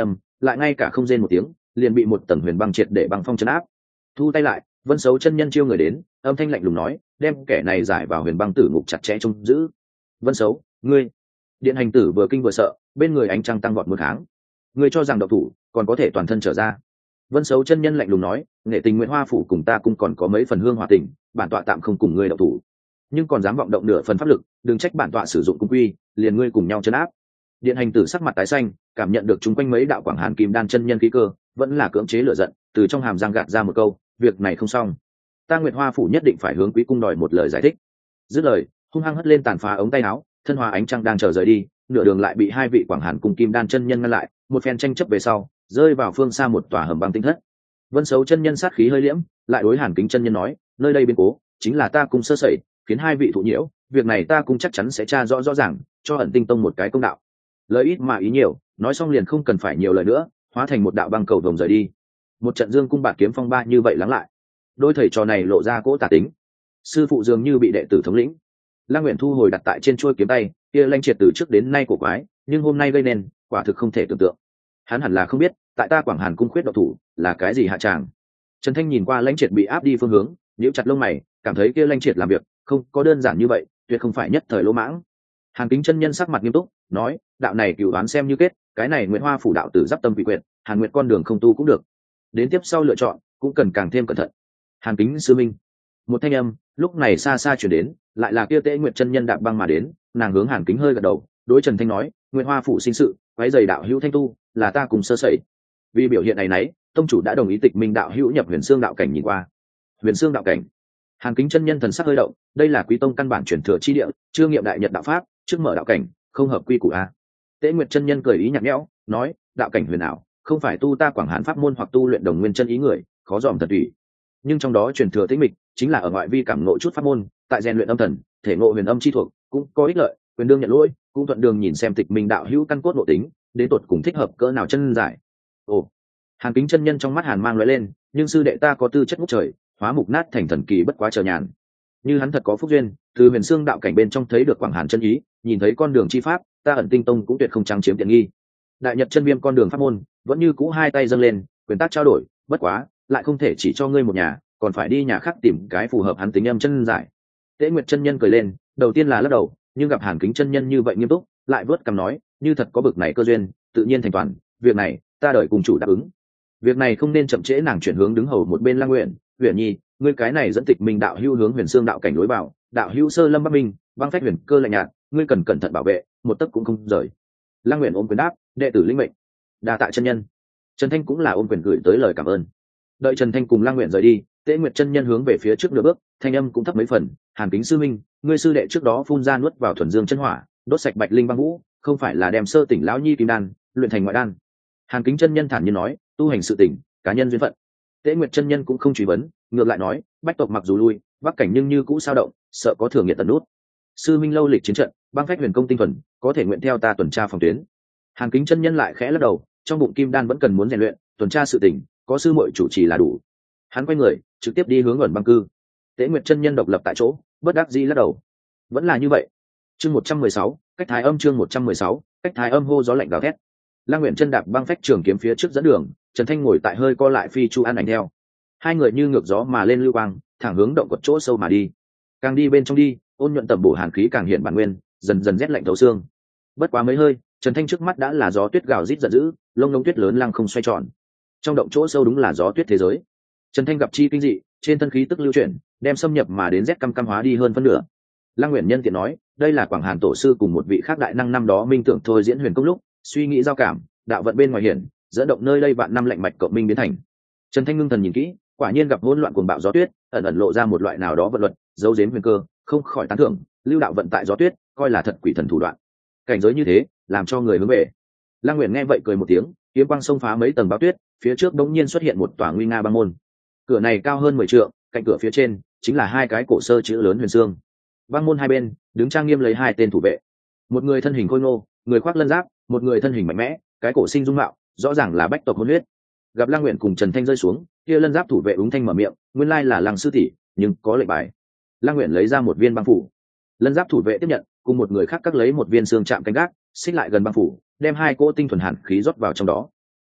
lại ngay cả không rên một tiếng liền bị một tầng huyền băng triệt để băng phong chấn áp. Thu tay lại, Vân Sấu chân nhân chiêu người đến, âm thanh lạnh lùng nói, đem kẻ này giải vào huyền băng tử ngục chặt chẽ trông giữ. Vân Sấu, ngươi. Điện hành tử vừa kinh vừa sợ, bên người ánh trăng tăng vọt một tháng. Ngươi cho rằng độc thủ còn có thể toàn thân trở ra? Vân Sấu chân nhân lạnh lùng nói, nghệ tình Nguyễn Hoa phủ cùng ta cũng còn có mấy phần hương hòa tình, bản tọa tạm không cùng ngươi độc thủ, nhưng còn dám vọng động nửa phần pháp lực, đừng trách bản tọa sử dụng cung quy, liền ngươi cùng nhau chấn áp. Điện hành tử sắc mặt tái xanh, cảm nhận được chúng quanh mấy đạo quảng hàn kim đan chân nhân khí cơ, vẫn là cưỡng chế lửa giận, từ trong hàm răng gạt ra một câu, việc này không xong, ta Nguyệt Hoa phủ nhất định phải hướng quý cung đòi một lời giải thích. Dứt lời, hung hăng hất lên tàn phá ống tay áo, thân hòa ánh trăng đang chờ rời đi, nửa đường lại bị hai vị quảng hàn cùng kim đan chân nhân ngăn lại, một phen tranh chấp về sau, rơi vào phương xa một tòa hầm băng tinh thất. Vân Sấu chân nhân sát khí hơi liễm, lại đối Hàn Kính chân nhân nói, nơi đây biến cố chính là ta cung sơ sẩy, khiến hai vị thụ nhiễu, việc này ta cung chắc chắn sẽ tra rõ rõ ràng, cho Ẩn Tinh tông một cái công đạo. Lời ít mà ý nhiều, nói xong liền không cần phải nhiều lời nữa, hóa thành một đạo băng cầu vồng rời đi. Một trận dương cung bạt kiếm phong ba như vậy lắng lại, đôi thầy trò này lộ ra cỗ tà tính. Sư phụ dường như bị đệ tử thống lĩnh. Lăng Nguyện thu hồi đặt tại trên chuôi kiếm tay, kia lanh triệt từ trước đến nay của quái, nhưng hôm nay gây nên, quả thực không thể tưởng tượng. Hắn hẳn là không biết, tại ta Quảng Hàn cung khuyết độc thủ là cái gì hạ tràng. Trần Thanh nhìn qua lãnh triệt bị áp đi phương hướng, nhíu chặt lông mày, cảm thấy kia lãnh triệt làm việc không có đơn giản như vậy, tuyệt không phải nhất thời lỗ mãng. Hàn Kính chân nhân sắc mặt nghiêm túc, nói, đạo này cửu đoán xem như kết, cái này Nguyễn Hoa phủ đạo tử giáp tâm vị quyệt, Hàn Nguyệt con đường không tu cũng được. Đến tiếp sau lựa chọn, cũng cần càng thêm cẩn thận. Hàn Kính sư minh. Một thanh âm lúc này xa xa chuyển đến, lại là kia Tế Nguyệt chân nhân đạp băng mà đến, nàng hướng Hàn Kính hơi gật đầu, đối Trần Thanh nói, Nguyễn Hoa phủ sinh sự, váy giày đạo hữu thanh tu, là ta cùng sơ sẩy. Vì biểu hiện này nấy, tông chủ đã đồng ý tịch minh đạo hữu nhập Huyền Xương đạo cảnh nhìn qua. Huyền Xương đạo cảnh. Hàn Kính chân nhân thần sắc hơi động, đây là quý tông căn bản truyền thừa chi địa, chưa nghiệm đại nhật đạo pháp, trước mở đạo cảnh, không hợp quy củ a. Tế Nguyệt chân nhân cười ý nhạt nhẽo, nói, đạo cảnh huyền ảo, không phải tu ta Quảng Hàn pháp môn hoặc tu luyện đồng nguyên chân ý người, khó dòm thật tùy. Nhưng trong đó truyền thừa tĩnh mịch, chính là ở ngoại vi cảm ngộ chút pháp môn, tại rèn luyện âm thần, thể ngộ huyền âm chi thuộc, cũng có ích lợi, quyền đương nhận lỗi, cũng thuận đường nhìn xem tịch minh đạo hữu căn cốt nội tính, đến tột cùng thích hợp cỡ nào chân giải. Ồ. Hàn Kính chân nhân trong mắt hàn mang lóe lên, nhưng sư đệ ta có tư chất ngút trời, hóa mục nát thành thần kỳ bất quá chờ nhàn. Như hắn thật có phúc duyên, từ Huyền Xương đạo cảnh bên trong thấy được Quảng Hàn chân ý, nhìn thấy con đường chi pháp, ta Ẩn Tinh tông cũng tuyệt không trắng chiếm tiện nghi. Đại Nhật chân viêm con đường pháp môn, vẫn như cũ hai tay dâng lên, quyền tác trao đổi, bất quá, lại không thể chỉ cho ngươi một nhà, còn phải đi nhà khác tìm cái phù hợp hắn tính âm chân giải. Tế Nguyệt chân nhân cười lên, đầu tiên là lắc đầu, nhưng gặp Hàn Kính chân nhân như vậy nghiêm túc, lại vớt cằm nói, như thật có bực này cơ duyên, tự nhiên thành toàn, việc này, ta đợi cùng chủ đáp ứng. Việc này không nên chậm trễ, nàng chuyển hướng đứng hầu một bên Lăng Nguyện, Huyền Nhi, ngươi cái này dẫn tịch minh đạo hữu hướng Huyền Xương đạo cảnh lối vào, đạo hữu sơ lâm bắc minh, băng phách huyền cơ lạnh nhạt, ngươi cần cẩn thận bảo vệ, một tấc cũng không rời. Lăng Nguyện ôm quyền đáp, đệ tử linh mệnh. Đa tạ chân nhân. Trần Thanh cũng là ôm quyền gửi tới lời cảm ơn. Đợi Trần Thanh cùng Lăng Nguyện rời đi, Tế Nguyệt chân nhân hướng về phía trước nửa bước, thanh âm cũng thấp mấy phần, Hàn Kính sư minh, ngươi sư đệ trước đó phun ra nuốt vào thuần dương chân hỏa, đốt sạch bạch linh băng vũ, không phải là đem sơ tỉnh lão nhi kim đan luyện thành ngoại đan. Hàn Kính chân nhân thản nhiên nói, tu hành sự tỉnh, cá nhân duyên phận. Tế Nguyệt chân nhân cũng không truy vấn, ngược lại nói, bách tộc mặc dù lui, bắc cảnh nhưng như cũ sao động, sợ có thường nghiệt tận nút. Sư minh lâu lịch chiến trận, băng phách huyền công tinh thuần, có thể nguyện theo ta tuần tra phòng tuyến. Hàn Kính chân nhân lại khẽ lắc đầu, trong bụng kim đan vẫn cần muốn rèn luyện, tuần tra sự tỉnh, có sư muội chủ trì là đủ. Hắn quay người, trực tiếp đi hướng ẩn băng cư. Tế Nguyệt chân nhân độc lập tại chỗ, bất đắc dĩ lắc đầu. Vẫn là như vậy. Chương một trăm mười sáu, cách thái âm chương một trăm mười sáu, cách thái âm hô gió lạnh gào thét. Lăng Nguyện chân đạp băng phách trường kiếm phía trước dẫn đường, Trần Thanh ngồi tại hơi co lại phi chu an ảnh theo. Hai người như ngược gió mà lên lưu quang, thẳng hướng động quật chỗ sâu mà đi. Càng đi bên trong đi, ôn nhuận tẩm bổ hàn khí càng hiện bản nguyên, dần dần rét lạnh thấu xương. Bất quá mấy hơi, Trần Thanh trước mắt đã là gió tuyết gào rít giận dữ, lông lông tuyết lớn lăng không xoay tròn. Trong động chỗ sâu đúng là gió tuyết thế giới. Trần Thanh gặp chi kinh dị, trên thân khí tức lưu chuyển, đem xâm nhập mà đến rét căm căm hóa đi hơn phân nửa. Lăng Nguyện nhân tiện nói, đây là Quảng Hàn tổ sư cùng một vị khác đại năng năm đó minh tưởng thôi diễn huyền công lúc, suy nghĩ giao cảm, đạo vận bên ngoài hiển, dẫn động nơi đây vạn năm lạnh mạch cộng minh biến thành. Trần Thanh ngưng thần nhìn kỹ, quả nhiên gặp hỗn loạn cuồng bạo gió tuyết, ẩn ẩn lộ ra một loại nào đó vận luật, dấu giếm huyền cơ, không khỏi tán thưởng, lưu đạo vận tại gió tuyết, coi là thật quỷ thần thủ đoạn. Cảnh giới như thế, làm cho người hướng về. Lăng Nguyện nghe vậy cười một tiếng, kiếm quang xông phá mấy tầng bao tuyết, phía trước đống nhiên xuất hiện một tòa nguy nga băng môn. Cửa này cao hơn mười trượng, cạnh cửa phía trên chính là hai cái cổ sơ chữ lớn Huyền Xương. Băng môn hai bên đứng trang nghiêm lấy hai tên thủ vệ, một người thân hình khôi ngô, người khoác lân giáp, một người thân hình mạnh mẽ, cái cổ sinh dung mạo, rõ ràng là bách tộc hôn huyết. Gặp Lăng Nguyện cùng Trần Thanh rơi xuống, kia lân giáp thủ vệ úng thanh mở miệng, nguyên lai là Lăng sư tỷ, nhưng có lệnh bài. Lăng Nguyện lấy ra một viên băng phủ, lân giáp thủ vệ tiếp nhận, cùng một người khác cắt lấy một viên xương chạm canh gác, xích lại gần băng phủ, đem hai cỗ tinh thuần hàn khí rót vào trong đó.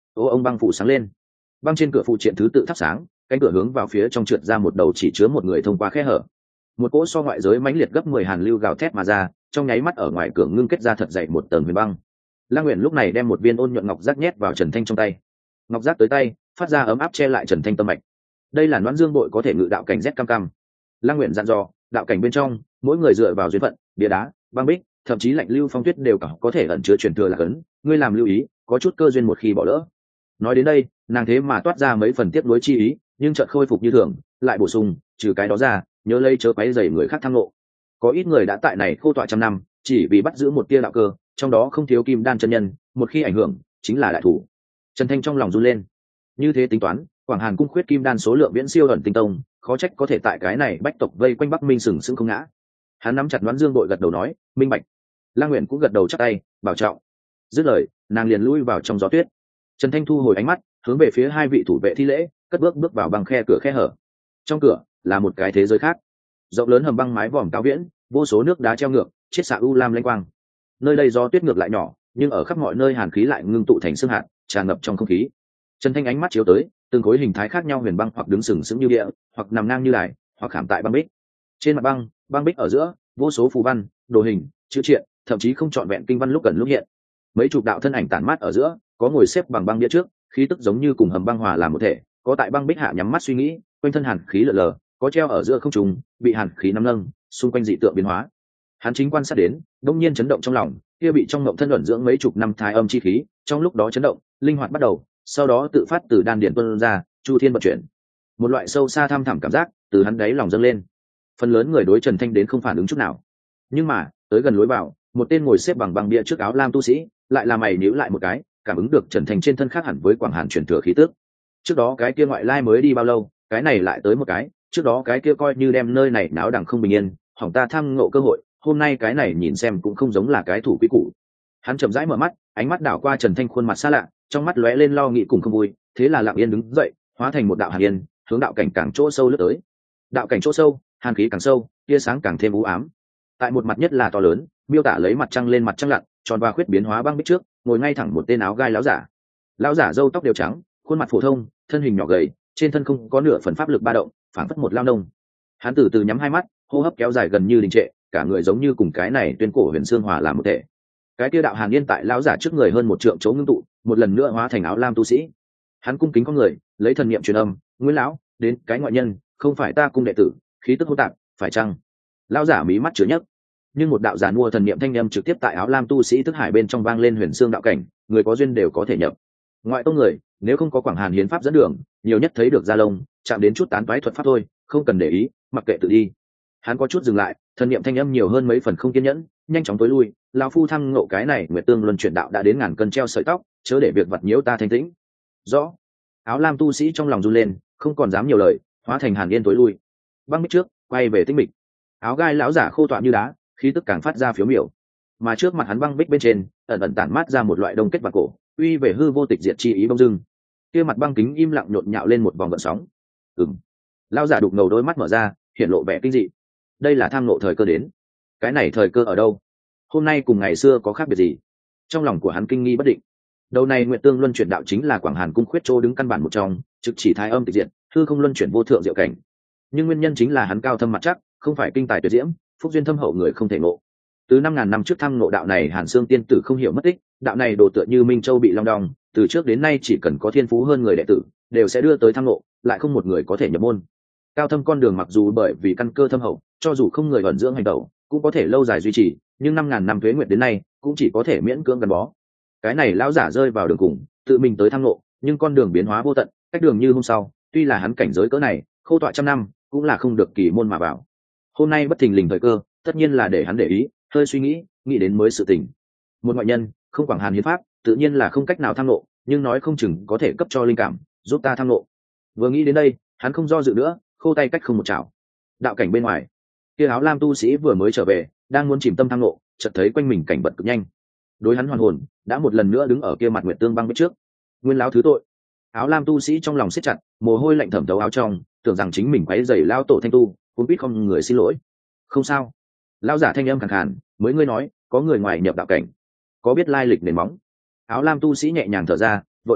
ô ông băng phủ sáng lên, băng trên cửa phụ triện thứ tự thắp sáng, cánh cửa hướng vào phía trong trượt ra một đầu chỉ chứa một người thông qua khe hở. Một cỗ so ngoại giới mãnh liệt gấp mười hàn lưu gào thét mà ra, trong nháy mắt ở ngoài cửa ngưng kết ra thật dày một tầng huyền băng. Lang Uyển lúc này đem một viên ôn nhuận ngọc giác nhét vào Trần Thanh trong tay. Ngọc giác tới tay, phát ra ấm áp che lại Trần Thanh tâm mạch. Đây là Noãn Dương bội có thể ngự đạo cảnh rét cam cam. Lang Uyển dặn dò, đạo cảnh bên trong, mỗi người dựa vào duyên phận, bia đá, băng bích, thậm chí lạnh lưu phong tuyết đều cả có thể ẩn chứa truyền thừa là cấn, ngươi làm lưu ý, có chút cơ duyên một khi bỏ lỡ. Nói đến đây, nàng thế mà toát ra mấy phần tiếc nuối chi ý, nhưng chợt khôi phục như thường, lại bổ sung, trừ cái đó ra, nhớ lấy chớ quấy rầy người khác tham ngộ. Có ít người đã tại này khô tọa trăm năm, chỉ vì bắt giữ một tia đạo cơ, trong đó không thiếu kim đan chân nhân, một khi ảnh hưởng, chính là đại thủ. Trần Thanh trong lòng run lên. Như thế tính toán, Quảng Hàn cung khuyết kim đan số lượng viễn siêu ẩn tinh tông, khó trách có thể tại cái này bách tộc vây quanh Bắc Minh sừng sững không ngã. Hắn nắm chặt Noãn Dương bội gật đầu nói, minh bạch. Lang Uyển cũng gật đầu chắp tay, bảo trọng. Dứt lời, nàng liền lui vào trong gió tuyết. Trần Thanh thu hồi ánh mắt, hướng về phía hai vị thủ vệ thi lễ, cất bước bước vào băng khe cửa khe hở. Trong cửa là một cái thế giới khác, rộng lớn hầm băng mái vòm cao viễn, vô số nước đá treo ngược, chiết xạ u lam lanh quang. Nơi đây gió tuyết ngược lại nhỏ, nhưng ở khắp mọi nơi hàn khí lại ngưng tụ thành sương hạt, tràn ngập trong không khí. Trần Thanh ánh mắt chiếu tới, từng khối hình thái khác nhau huyền băng hoặc đứng sừng sững như địa, hoặc nằm ngang như đài, hoặc khảm tại băng bích. Trên mặt băng, băng bích ở giữa, vô số phù văn, đồ hình, chữ triện, thậm chí không trọn vẹn kinh văn lúc gần lúc hiện. Mấy chục đạo thân ảnh tản mát ở giữa, có ngồi xếp bằng băng bia trước, khí tức giống như cùng hầm băng hòa làm một thể, có tại băng bích hạ nhắm mắt suy nghĩ, quanh thân hàn khí lờ lờ, có treo ở giữa không trung, bị hàn khí nắm nâng, xung quanh dị tượng biến hóa. Hắn chính quan sát đến, đông nhiên chấn động trong lòng, kia bị trong ngộng thân ẩn dưỡng mấy chục năm thái âm chi khí, trong lúc đó chấn động, linh hoạt bắt đầu, sau đó tự phát từ đan điền tuôn ra, chu thiên vận chuyển. Một loại sâu xa thăm thẳm cảm giác từ hắn đáy lòng dâng lên. Phần lớn người đối Trần Thanh đến không phản ứng chút nào, nhưng mà tới gần lối vào, một tên ngồi xếp bằng băng bia trước áo lam tu sĩ, lại là mày nhíu lại một cái, cảm ứng được Trần Thanh trên thân khác hẳn với Quảng Hàn truyền thừa khí tức. Trước đó cái kia ngoại lai mới đi bao lâu, cái này lại tới một cái, trước đó cái kia coi như đem nơi này náo đằng không bình yên, hỏng ta tham ngộ cơ hội, hôm nay cái này nhìn xem cũng không giống là cái thủ quý cũ. Hắn chậm rãi mở mắt, ánh mắt đảo qua Trần Thanh khuôn mặt xa lạ, trong mắt lóe lên lo nghĩ cùng không vui, thế là lặng yên đứng dậy, hóa thành một đạo hàn yên, hướng đạo cảnh càng chỗ sâu lướt tới. Đạo cảnh chỗ sâu, hàn khí càng sâu, tia sáng càng thêm u ám. Tại một mặt nhất là to lớn, miêu tả lấy mặt trăng lên mặt trăng lặn, tròn và khuyết biến hóa băng bích trước, ngồi ngay thẳng một tên áo gai lão giả. Lão giả râu tóc đều trắng, khuôn mặt phổ thông, thân hình nhỏ gầy, trên thân không có nửa phần pháp lực ba động, phảng phất một lao nông. Hắn từ từ nhắm hai mắt, hô hấp kéo dài gần như đình trệ, cả người giống như cùng cái này tuyên cổ huyền xương hòa làm một thể. Cái kia đạo hàn yên tại lão giả trước người hơn một trượng chỗ ngưng tụ, một lần nữa hóa thành áo lam tu sĩ. Hắn cung kính con người, lấy thần niệm truyền âm, "Nguyễn lão, đến cái ngoại nhân, không phải ta cung đệ tử, khí tức hỗn tạp, phải chăng?" Lão giả mí mắt chứa nhấc, nhưng một đạo giàn mua thần niệm thanh âm trực tiếp tại áo lam tu sĩ thức hải bên trong vang lên huyền xương đạo cảnh, người có duyên đều có thể nhập. Ngoại tông người, nếu không có Quảng Hàn hiến pháp dẫn đường, nhiều nhất thấy được gia lông, chạm đến chút tán toái thuật pháp thôi, không cần để ý, mặc kệ tự đi. Hắn có chút dừng lại, thần niệm thanh âm nhiều hơn mấy phần không kiên nhẫn, nhanh chóng tối lui, lão phu thăng ngộ cái này nguyệt tương luân chuyển đạo đã đến ngàn cân treo sợi tóc, chớ để việc vật nhiễu ta thanh tĩnh. Rõ. Áo lam tu sĩ trong lòng run lên, không còn dám nhiều lời, hóa thành hàn yên tối lui. Băng bích trước, quay về tĩnh mịch. Áo gai lão giả khô tọa như đá, khí tức càng phát ra phiếu miểu. Mà trước mặt hắn băng bích bên trên, ẩn ẩn tản mát ra một loại đông kết và cổ, uy về hư vô tịch diệt chi ý bông dưng. Kia mặt băng kính im lặng nhộn nhạo lên một vòng gợn sóng. Ừm. Lão giả đục ngầu đôi mắt mở ra, hiện lộ vẻ kinh dị. Đây là tham ngộ thời cơ đến. Cái này thời cơ ở đâu? Hôm nay cùng ngày xưa có khác biệt gì? Trong lòng của hắn kinh nghi bất định. Đầu này nguyện tương luân chuyển đạo chính là Quảng Hàn cung khuyết chỗ đứng căn bản một trong, trực chỉ thái âm tịch diệt, hư không luân chuyển vô thượng diệu cảnh. Nhưng nguyên nhân chính là hắn cao thâm mặt chắc, không phải kinh tài tuyệt diễm, phúc duyên thâm hậu người không thể ngộ. Từ năm ngàn năm trước thăm ngộ đạo này, Hàn Xương tiên tử không hiểu mất tích, đạo này đồ tựa như Minh Châu bị long đong, từ trước đến nay chỉ cần có thiên phú hơn người đệ tử, đều sẽ đưa tới thăm ngộ, lại không một người có thể nhập môn. Cao thâm con đường mặc dù bởi vì căn cơ thâm hậu, cho dù không người ẩn dưỡng hành tẩu, cũng có thể lâu dài duy trì, nhưng năm ngàn năm tuế nguyệt đến nay, cũng chỉ có thể miễn cưỡng gắn bó. Cái này lão giả rơi vào đường cùng, tự mình tới thăm ngộ, nhưng con đường biến hóa vô tận, cách đường như hôm sau, tuy là hắn cảnh giới cỡ này, khô tọa trăm năm, cũng là không được kỳ môn mà vào. Hôm nay bất thình lình thời cơ, tất nhiên là để hắn để ý, hơi suy nghĩ, nghĩ đến mới sự tình. Một ngoại nhân, không Quảng Hàn hiến pháp, tự nhiên là không cách nào thăm ngộ, nhưng nói không chừng có thể cấp cho linh cảm, giúp ta thăm ngộ. Vừa nghĩ đến đây, hắn không do dự nữa, khô tay cách không một chảo. Đạo cảnh bên ngoài, kia áo lam tu sĩ vừa mới trở về, đang muốn chìm tâm thăm ngộ, chợt thấy quanh mình cảnh vật cực nhanh. Đối hắn hoàn hồn, đã một lần nữa đứng ở kia mặt nguyệt tương băng bên trước. Nguyên lão thứ tội. Áo lam tu sĩ trong lòng siết chặt, mồ hôi lạnh thẩm thấu áo trong, tưởng rằng chính mình quấy rầy lao tổ thanh tu, cũng biết không người xin lỗi. Không sao. Lão giả thanh âm khàn khàn, mới ngươi nói, có người ngoài nhập đạo cảnh, có biết lai lịch nền móng. Áo lam tu sĩ nhẹ nhàng thở ra, vội nói,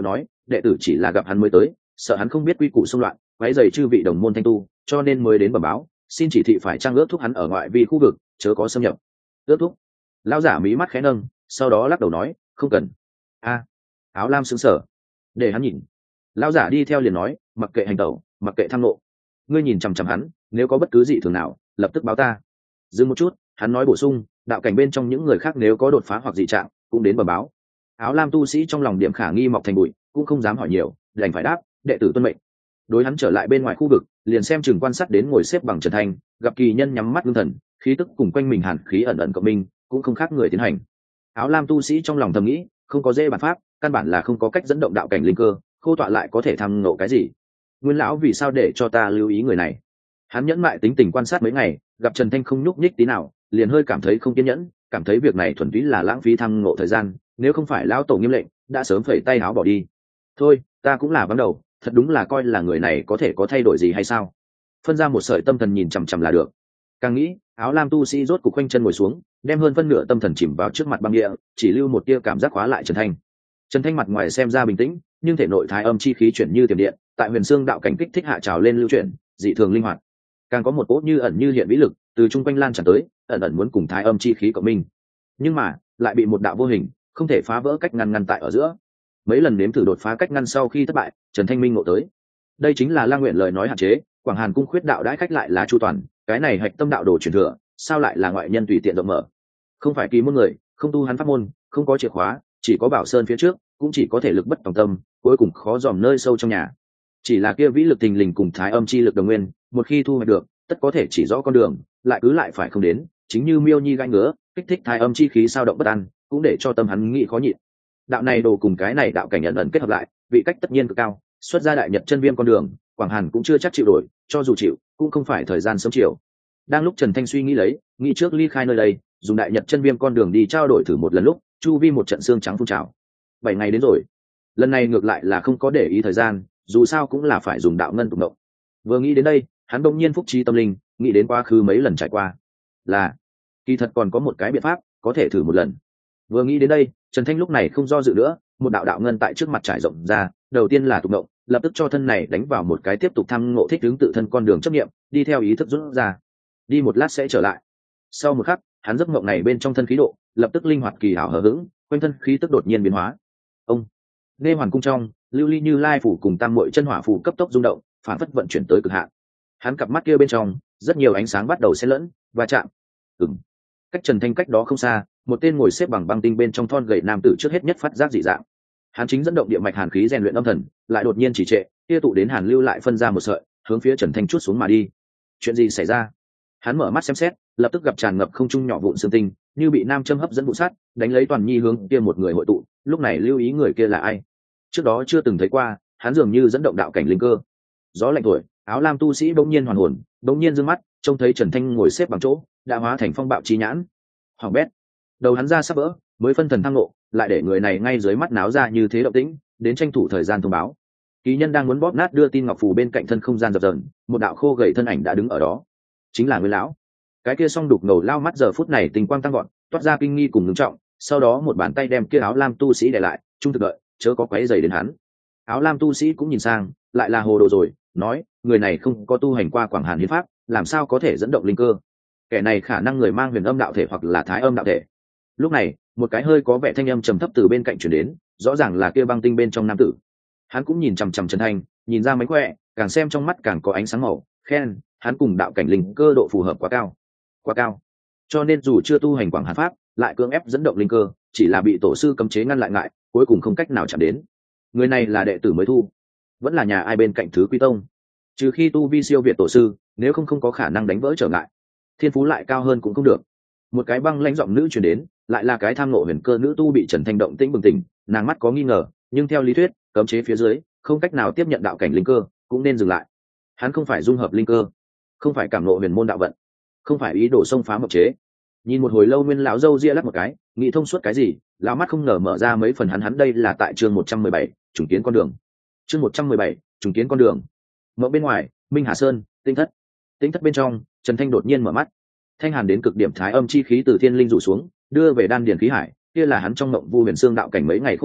đệ tử chỉ là gặp hắn mới tới, sợ hắn không biết quy củ xung loạn, quấy rầy chư vị đồng môn thanh tu, cho nên mới đến bẩm báo, xin chỉ thị phải trang ước thúc hắn ở ngoại vi khu vực, chớ có xâm nhập. Ước thúc? Lão giả mí mắt khẽ nâng, sau đó lắc đầu nói, không cần. A. Áo lam sững sờ, để hắn nhìn. Lão giả đi theo liền nói, mặc kệ hành tẩu, mặc kệ tham nộ, ngươi nhìn chằm chằm hắn, nếu có bất cứ gì thường nào, lập tức báo ta. Dừng một chút, hắn nói bổ sung, đạo cảnh bên trong những người khác nếu có đột phá hoặc dị trạng, cũng đến bẩm báo. Áo lam tu sĩ trong lòng điểm khả nghi mọc thành bụi, cũng không dám hỏi nhiều, đành phải đáp, đệ tử tuân mệnh. Đối hắn trở lại bên ngoài khu vực, liền xem chừng quan sát đến ngồi xếp bằng Trần Thanh, gặp kỳ nhân nhắm mắt ngưng thần, khí tức cùng quanh mình hàn khí ẩn ẩn cộng minh, cũng không khác người tiến hành. Áo lam tu sĩ trong lòng thầm nghĩ, không có dễ bản pháp, căn bản là không có cách dẫn động đạo cảnh linh cơ, khô tọa lại có thể tham ngộ cái gì. Nguyên lão vì sao để cho ta lưu ý người này? Hắn nhẫn mại tính tình quan sát mấy ngày, gặp Trần Thanh không nhúc nhích tí nào, liền hơi cảm thấy không kiên nhẫn, cảm thấy việc này thuần túy là lãng phí tham ngộ thời gian, nếu không phải lão tổ nghiêm lệnh, đã sớm phẩy tay áo bỏ đi. Thôi, ta cũng là vắng đầu, thật đúng là coi là người này có thể có thay đổi gì hay sao? Phân ra một sợi tâm thần nhìn chằm chằm là được. Càng nghĩ, áo lam tu sĩ rốt cục quanh chân ngồi xuống, đem hơn phân nửa tâm thần chìm vào trước mặt băng địa, chỉ lưu một tia cảm giác khóa lại Trần Thanh. Trần Thanh mặt ngoài xem ra bình tĩnh, nhưng thể nội thái âm chi khí chuyển như tiềm điện, tại huyền xương đạo cảnh kích thích hạ trào lên lưu chuyển, dị thường linh hoạt. Càng có một cỗ như ẩn như hiện vĩ lực từ trung quanh lan tràn tới, ẩn ẩn muốn cùng thái âm chi khí cộng minh, nhưng mà lại bị một đạo vô hình không thể phá vỡ cách ngăn ngăn tại ở giữa. Mấy lần nếm thử đột phá cách ngăn sau khi thất bại, Trần Thanh minh ngộ tới, đây chính là Lang Nguyện lời nói hạn chế, Quảng Hàn cung khuyết đạo đãi khách lại là chu toàn, cái này hạch tâm đạo đồ truyền thừa, sao lại là ngoại nhân tùy tiện rộng mở? Không phải kỳ môn người, không tu hắn pháp môn, không có chìa khóa, chỉ có bảo sơn phía trước, cũng chỉ có thể lực bất tòng tâm, cuối cùng khó dòm nơi sâu trong nhà. Chỉ là kia vĩ lực tình lình cùng thái âm chi lực đồng nguyên, một khi thu hoạch được, tất có thể chỉ rõ con đường, lại cứ lại phải không đến, chính như miêu nhi gai ngứa, kích thích thái âm chi khí sao động bất an, cũng để cho tâm hắn nghĩ khó nhịn. Đạo này đồ cùng cái này đạo cảnh ẩn ẩn kết hợp lại, vị cách tất nhiên cực cao, xuất ra đại nhật chân viêm con đường, Quảng Hàn cũng chưa chắc chịu đổi, cho dù chịu, cũng không phải thời gian sớm chiều. Đang lúc Trần Thanh suy nghĩ lấy, nghĩ trước ly khai nơi đây, dùng đại nhật chân viêm con đường đi trao đổi thử một lần lúc, chu vi một trận xương trắng phun trào. Bảy ngày đến rồi, lần này ngược lại là không có để ý thời gian, dù sao cũng là phải dùng đạo ngân tụng động. Vừa nghĩ đến đây, hắn đông nhiên phúc trí tâm linh, nghĩ đến quá khứ mấy lần trải qua, là kỳ thật còn có một cái biện pháp có thể thử một lần. Vừa nghĩ đến đây, Trần Thanh lúc này không do dự nữa, một đạo đạo ngân tại trước mặt trải rộng ra, đầu tiên là tụng động, lập tức cho thân này đánh vào một cái tiếp tục thăm ngộ thích ứng tự thân con đường chấp nghiệm, đi theo ý thức rút ra, đi một lát sẽ trở lại. Sau một khắc, hắn giấc mộng này bên trong thân khí độ lập tức linh hoạt kỳ hảo hờ hững, quanh thân khí tức đột nhiên biến hóa. Ông nghe hoàn cung trong, lưu ly như lai phủ cùng tam muội chân hỏa phủ cấp tốc rung động, phản phất vận chuyển tới cực hạn. Hắn cặp mắt kia bên trong, rất nhiều ánh sáng bắt đầu xen lẫn và chạm. Ừm. Cách Trần Thanh cách đó không xa, một tên ngồi xếp bằng băng tinh bên trong thon gầy nam tử trước hết nhất phát giác dị dạng. Hắn chính dẫn động địa mạch hàn khí rèn luyện âm thần, lại đột nhiên chỉ trệ, kia tụ đến hàn lưu lại phân ra một sợi, hướng phía Trần Thanh chút xuống mà đi. Chuyện gì xảy ra? Hắn mở mắt xem xét, lập tức gặp tràn ngập không trung nhỏ vụn xương tinh, như bị nam châm hấp dẫn vụ sát, đánh lấy toàn nhi hướng kia một người hội tụ. Lúc này lưu ý người kia là ai? Trước đó chưa từng thấy qua, hắn dường như dẫn động đạo cảnh linh cơ. Gió lạnh thổi, áo lam tu sĩ bỗng nhiên hoàn hồn, bỗng nhiên dương mắt, trông thấy Trần Thanh ngồi xếp bằng chỗ, đã hóa thành phong bạo chi nhãn. Hoàng bét, đầu hắn ra sắp vỡ, mới phân thần thăng lộ, lại để người này ngay dưới mắt náo ra như thế động tĩnh, đến tranh thủ thời gian thông báo. Ký nhân đang muốn bóp nát đưa tin ngọc phù bên cạnh thân không gian dập dờn, một đạo khô gầy thân ảnh đã đứng ở đó, chính là Nguyên lão. Cái kia song đục ngầu lao mắt giờ phút này tình quang tăng gọn, toát ra kinh nghi cùng ngưng trọng, sau đó một bàn tay đem kia áo lam tu sĩ để lại, trung thực đợi, chớ có quấy rầy đến hắn. Áo lam tu sĩ cũng nhìn sang, lại là hồ đồ rồi, nói, người này không có tu hành qua Quảng Hàn hiến pháp, làm sao có thể dẫn động linh cơ? Kẻ này khả năng người mang huyền âm đạo thể hoặc là thái âm đạo thể. Lúc này, một cái hơi có vẻ thanh âm trầm thấp từ bên cạnh truyền đến, rõ ràng là kia băng tinh bên trong nam tử. Hắn cũng nhìn chằm chằm Trần Thanh, nhìn ra mánh khỏe, càng xem trong mắt càng có ánh sáng màu, khen, hắn cùng đạo cảnh linh cơ độ phù hợp quá cao, quá cao. Cho nên dù chưa tu hành Quảng Hàn pháp, lại cưỡng ép dẫn động linh cơ, chỉ là bị tổ sư cấm chế ngăn lại ngại, cuối cùng không cách nào chạm đến. Người này là đệ tử mới thu, vẫn là nhà ai bên cạnh thứ quy tông, trừ khi tu vi siêu việt tổ sư, nếu không không có khả năng đánh vỡ trở ngại. Thiên phú lại cao hơn cũng không được. Một cái băng lãnh giọng nữ truyền đến, lại là cái tham nộ huyền cơ nữ tu bị Trần Thanh động tĩnh bừng tỉnh, nàng mắt có nghi ngờ, nhưng theo lý thuyết, cấm chế phía dưới không cách nào tiếp nhận đạo cảnh linh cơ, cũng nên dừng lại. Hắn không phải dung hợp linh cơ, không phải cảm nộ huyền môn đạo vận, không phải ý đồ xông phá mộng chế. Nhìn một hồi lâu Nguyên lão râu ria lắc một cái, nghĩ thông suốt cái gì, lão mắt không ngờ mở ra mấy phần hắn hắn đây là tại chương một trăm mười bảy, trùng kiến con đường. Chương một trăm mười bảy, trùng kiến con đường. Mộng bên ngoài, Minh Hà Sơn, tinh thất. Tinh thất bên trong, Trần Thanh đột nhiên mở mắt. Thanh hàn đến cực điểm thái âm chi khí từ thiên linh rủ xuống, đưa về đan điền khí hải, kia là hắn trong mộng vu huyền xương đạo cảnh mấy ngày khô tọa,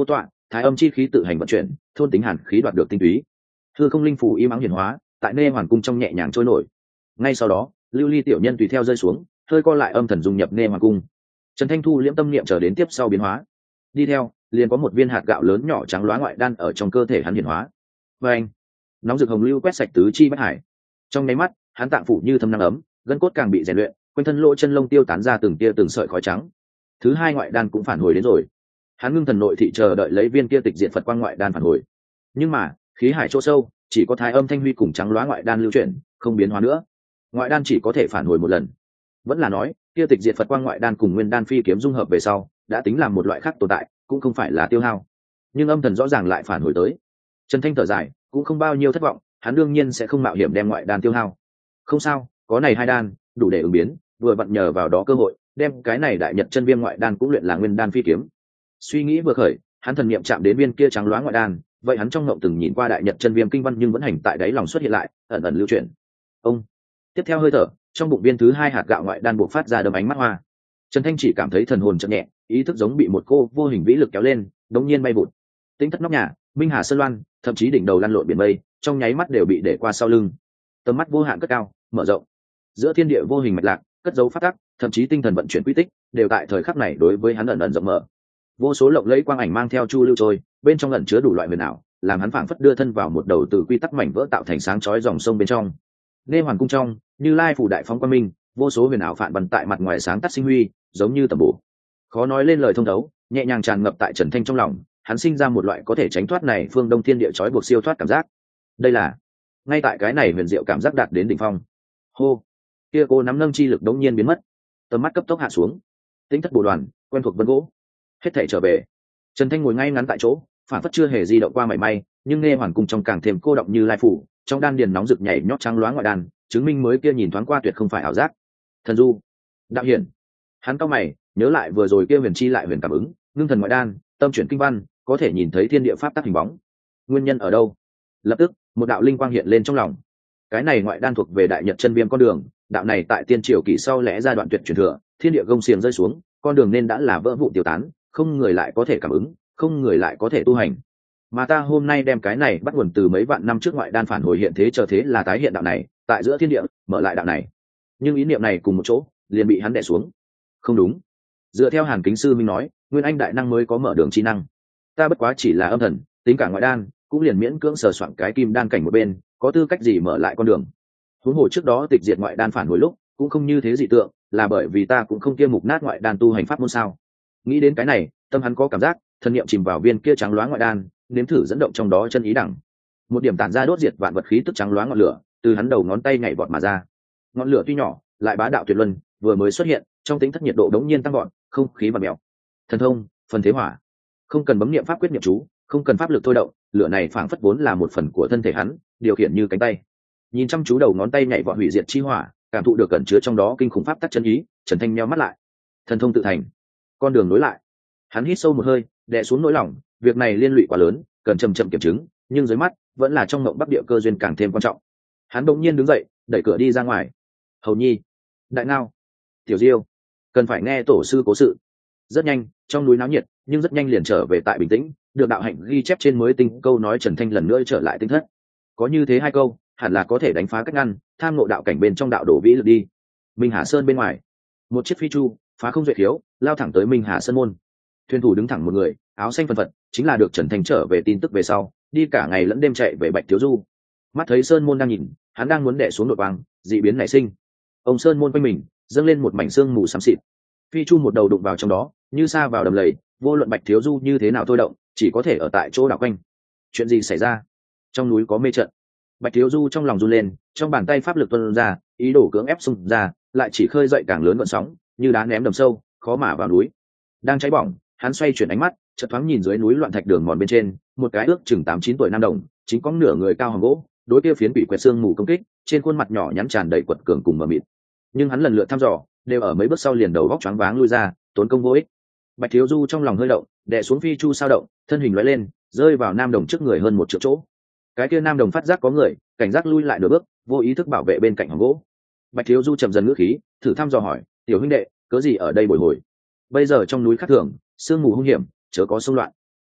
thái âm chi khí tự hành vận chuyển, thôn tính hàn khí đoạt được tinh túy. Hư không linh phủ im ắng hiển hóa, tại nê hoàn cung trong nhẹ nhàng trôi nổi. Ngay sau đó, lưu ly tiểu nhân tùy theo rơi xuống, hơi co lại âm thần dung nhập nê hoàn cung. Trần Thanh Thu liễm tâm niệm chờ đến tiếp sau biến hóa. Đi theo, liền có một viên hạt gạo lớn nhỏ trắng loá ngoại đan ở trong cơ thể hắn hiển hóa. Và anh, nóng rực hồng lưu quét sạch tứ chi bách hải. Trong nháy mắt, hắn tạng phủ như thâm năng ấm, gân cốt càng bị rèn luyện, quanh thân lỗ chân lông tiêu tán ra từng tia từng sợi khói trắng. Thứ hai ngoại đan cũng phản hồi đến rồi. Hắn ngưng thần nội thị chờ đợi lấy viên kia tịch diệt Phật quang ngoại đan phản hồi. Nhưng mà, khí hải chỗ sâu, chỉ có thái âm thanh huy cùng trắng loá ngoại đan lưu chuyển, không biến hóa nữa. Ngoại đan chỉ có thể phản hồi một lần. Vẫn là nói, kia tịch diệt Phật quang ngoại đan cùng nguyên đan phi kiếm dung hợp về sau, đã tính làm một loại khác tồn tại, cũng không phải là tiêu hao. Nhưng âm thần rõ ràng lại phản hồi tới. Trần Thanh thở dài, cũng không bao nhiêu thất vọng, hắn đương nhiên sẽ không mạo hiểm đem ngoại đan tiêu hao. Không sao, có này hai đan, đủ để ứng biến, vừa vặn nhờ vào đó cơ hội, đem cái này đại nhật chân viêm ngoại đan cũng luyện là nguyên đan phi kiếm. Suy nghĩ vừa khởi, hắn thần niệm chạm đến viên kia trắng loáng ngoại đan, vậy hắn trong ngộng từng nhìn qua đại nhật chân viêm kinh văn nhưng vẫn hành tại đáy lòng xuất hiện lại, ẩn ẩn lưu chuyển. Ông, tiếp theo hơi thở, trong bụng viên thứ hai hạt gạo ngoại đan buộc phát ra đâm ánh mắt hoa. Trần Thanh chỉ cảm thấy thần hồn chậm nhẹ, ý thức giống bị một cô vô hình vĩ lực kéo lên, đống nhiên bay vụt. Tính thất nóc nhà, minh hà sơn loan, thậm chí đỉnh đầu lăn lộn biển mây, trong nháy mắt đều bị để qua sau lưng. Tầm mắt vô hạn cất cao, mở rộng. Giữa thiên địa vô hình mạch lạc, cất dấu phát tắc, thậm chí tinh thần vận chuyển quy tích, đều tại thời khắc này đối với hắn ẩn ẩn rộng mở. Vô số lộng lẫy quang ảnh mang theo chu lưu trôi, bên trong ẩn chứa đủ loại huyền ảo, làm hắn phảng phất đưa thân vào một đầu từ quy tắc mảnh vỡ tạo thành sáng chói dòng sông bên trong. Nê hoàn cung trong, Như Lai phủ đại phóng quang minh, vô số huyền ảo phản bần tại mặt ngoài sáng tắt sinh huy, giống như tầm bổ. Khó nói lên lời thông thấu, nhẹ nhàng tràn ngập tại Trần Thanh trong lòng, hắn sinh ra một loại có thể tránh thoát này phương đông thiên địa trói buộc siêu thoát cảm giác. Đây là, ngay tại cái này huyền diệu cảm giác đạt đến đỉnh phong. Hô, kia cô nắm nâng chi lực đống nhiên biến mất, tầm mắt cấp tốc hạ xuống. Tính thất bổ đoàn, quen thuộc vân gỗ, hết thảy trở về. Trần Thanh ngồi ngay ngắn tại chỗ, phản phất chưa hề di động qua mảy may, nhưng nghe hoàn cung trong càng thêm cô động Như Lai phủ, trong đan điền nóng rực nhảy nhót trắng loáng ngoại đan, chứng minh mới kia nhìn thoáng qua tuyệt không phải ảo giác. Thần du, đạo hiển, hắn cao mày, nhớ lại vừa rồi kia huyền chi lại huyền cảm ứng, ngưng thần ngoại đan, tâm chuyển kinh văn, có thể nhìn thấy thiên địa pháp tắc hình bóng. Nguyên nhân ở đâu? Lập tức, một đạo linh quang hiện lên trong lòng. Cái này ngoại đan thuộc về đại nhật chân viêm con đường, đạo này tại tiên triều kỳ sau lẽ ra đoạn tuyệt truyền thừa, thiên địa gông xiềng rơi xuống, con đường nên đã là vỡ vụ tiêu tán, không người lại có thể cảm ứng, không người lại có thể tu hành. Mà ta hôm nay đem cái này bắt nguồn từ mấy vạn năm trước ngoại đan phản hồi hiện thế, chờ thế là tái hiện đạo này, tại giữa thiên địa, mở lại đạo này. Nhưng ý niệm này cùng một chỗ, liền bị hắn đè xuống. Không đúng. Dựa theo Hàn Kính sư minh nói, nguyên anh đại năng mới có mở đường chi năng. Ta bất quá chỉ là âm thần, tính cả ngoại đan, cũng liền miễn cưỡng sờ soạn cái kim đan cảnh một bên, có tư cách gì mở lại con đường. Huống hồ trước đó tịch diệt ngoại đan phản hồi lúc, cũng không như thế dị tượng, là bởi vì ta cũng không kia mục nát ngoại đan tu hành pháp môn sao. Nghĩ đến cái này, tâm hắn có cảm giác, thân niệm chìm vào viên kia trắng loáng ngoại đan, nếm thử dẫn động trong đó chân ý đẳng. Một điểm tản ra đốt diệt vạn vật khí tức trắng loáng ngọn lửa, từ hắn đầu ngón tay nhảy vọt mà ra. Ngọn lửa tuy nhỏ, lại bá đạo tuyệt luân, vừa mới xuất hiện, trong tính thất nhiệt độ đống nhiên tăng vọt, không khí bạt mèo. Thần thông, phần thế hỏa. Không cần bấm niệm pháp quyết niệm chú, không cần pháp lực thôi động, lửa này phảng phất vốn là một phần của thân thể hắn, điều khiển như cánh tay. Nhìn chăm chú đầu ngón tay nhảy vọt hủy diệt chi hỏa, cảm thụ được cẩn chứa trong đó kinh khủng pháp tắc chân ý, Trần Thanh nheo mắt lại. Thần thông tự thành, con đường nối lại. Hắn hít sâu một hơi, đè xuống nỗi lòng, việc này liên lụy quá lớn, cần chậm chậm kiểm chứng, nhưng dưới mắt vẫn là trong ngộng bắc địa cơ duyên càng thêm quan trọng. Hắn đột nhiên đứng dậy, đẩy cửa đi ra ngoài. Hầu nhi, đại ngao, tiểu diêu, cần phải nghe tổ sư cố sự. Rất nhanh, trong núi náo nhiệt, nhưng rất nhanh liền trở về tại bình tĩnh, được đạo hạnh ghi chép trên mới tinh câu nói Trần Thanh lần nữa trở lại tinh thất. Có như thế hai câu, hẳn là có thể đánh phá cách ngăn, tham ngộ đạo cảnh bên trong đạo đổ vĩ lực đi. Minh Hà Sơn bên ngoài, một chiếc phi chu phá không duệ khiếu, lao thẳng tới Minh Hà Sơn môn. Thuyền thủ đứng thẳng một người, áo xanh phần phật, chính là được Trần Thanh trở về tin tức về sau, đi cả ngày lẫn đêm chạy về Bạch Thiếu Du. Mắt thấy Sơn môn đang nhìn, hắn đang muốn đè xuống nội quang, dị biến nảy sinh. Ông Sơn môn quanh mình dâng lên một mảnh xương mù xám xịt. Phi chu một đầu đụng vào trong đó, như sa vào đầm lầy, vô luận Bạch Thiếu Du như thế nào thôi động, chỉ có thể ở tại chỗ đảo quanh. Chuyện gì xảy ra? Trong núi có mê trận. Bạch Thiếu Du trong lòng run lên, trong bàn tay pháp lực tuôn ra, ý đồ cưỡng ép xung ra, lại chỉ khơi dậy càng lớn gợn sóng, như đá ném đầm sâu, khó mà vào núi. Đang cháy bỏng, hắn xoay chuyển ánh mắt, chợt thoáng nhìn dưới núi loạn thạch đường mòn bên trên, một cái ước chừng tám chín tuổi nam đồng, chính có nửa người cao hòn gỗ, đối tiêu phiến bị quẹt xương mù công kích, trên khuôn mặt nhỏ nhắn tràn đầy quật cường cùng mờ mịt. Nhưng hắn lần lượt thăm dò, đều ở mấy bước sau liền đầu góc choáng váng lui ra, tốn công vô ích. Bạch Thiếu Du trong lòng hơi động, đè xuống phi chu sao động, thân hình lóe lên, rơi vào nam đồng trước người hơn một triệu chỗ. Cái kia nam đồng phát giác có người, cảnh giác lui lại nửa bước, vô ý thức bảo vệ bên cạnh hòn gỗ. Bạch Thiếu Du chậm dần ngữ khí, thử thăm dò hỏi, tiểu huynh đệ, cớ gì ở đây bồi hồi? Bây giờ trong núi khác thường, sương mù hung hiểm, chớ có xung loạn.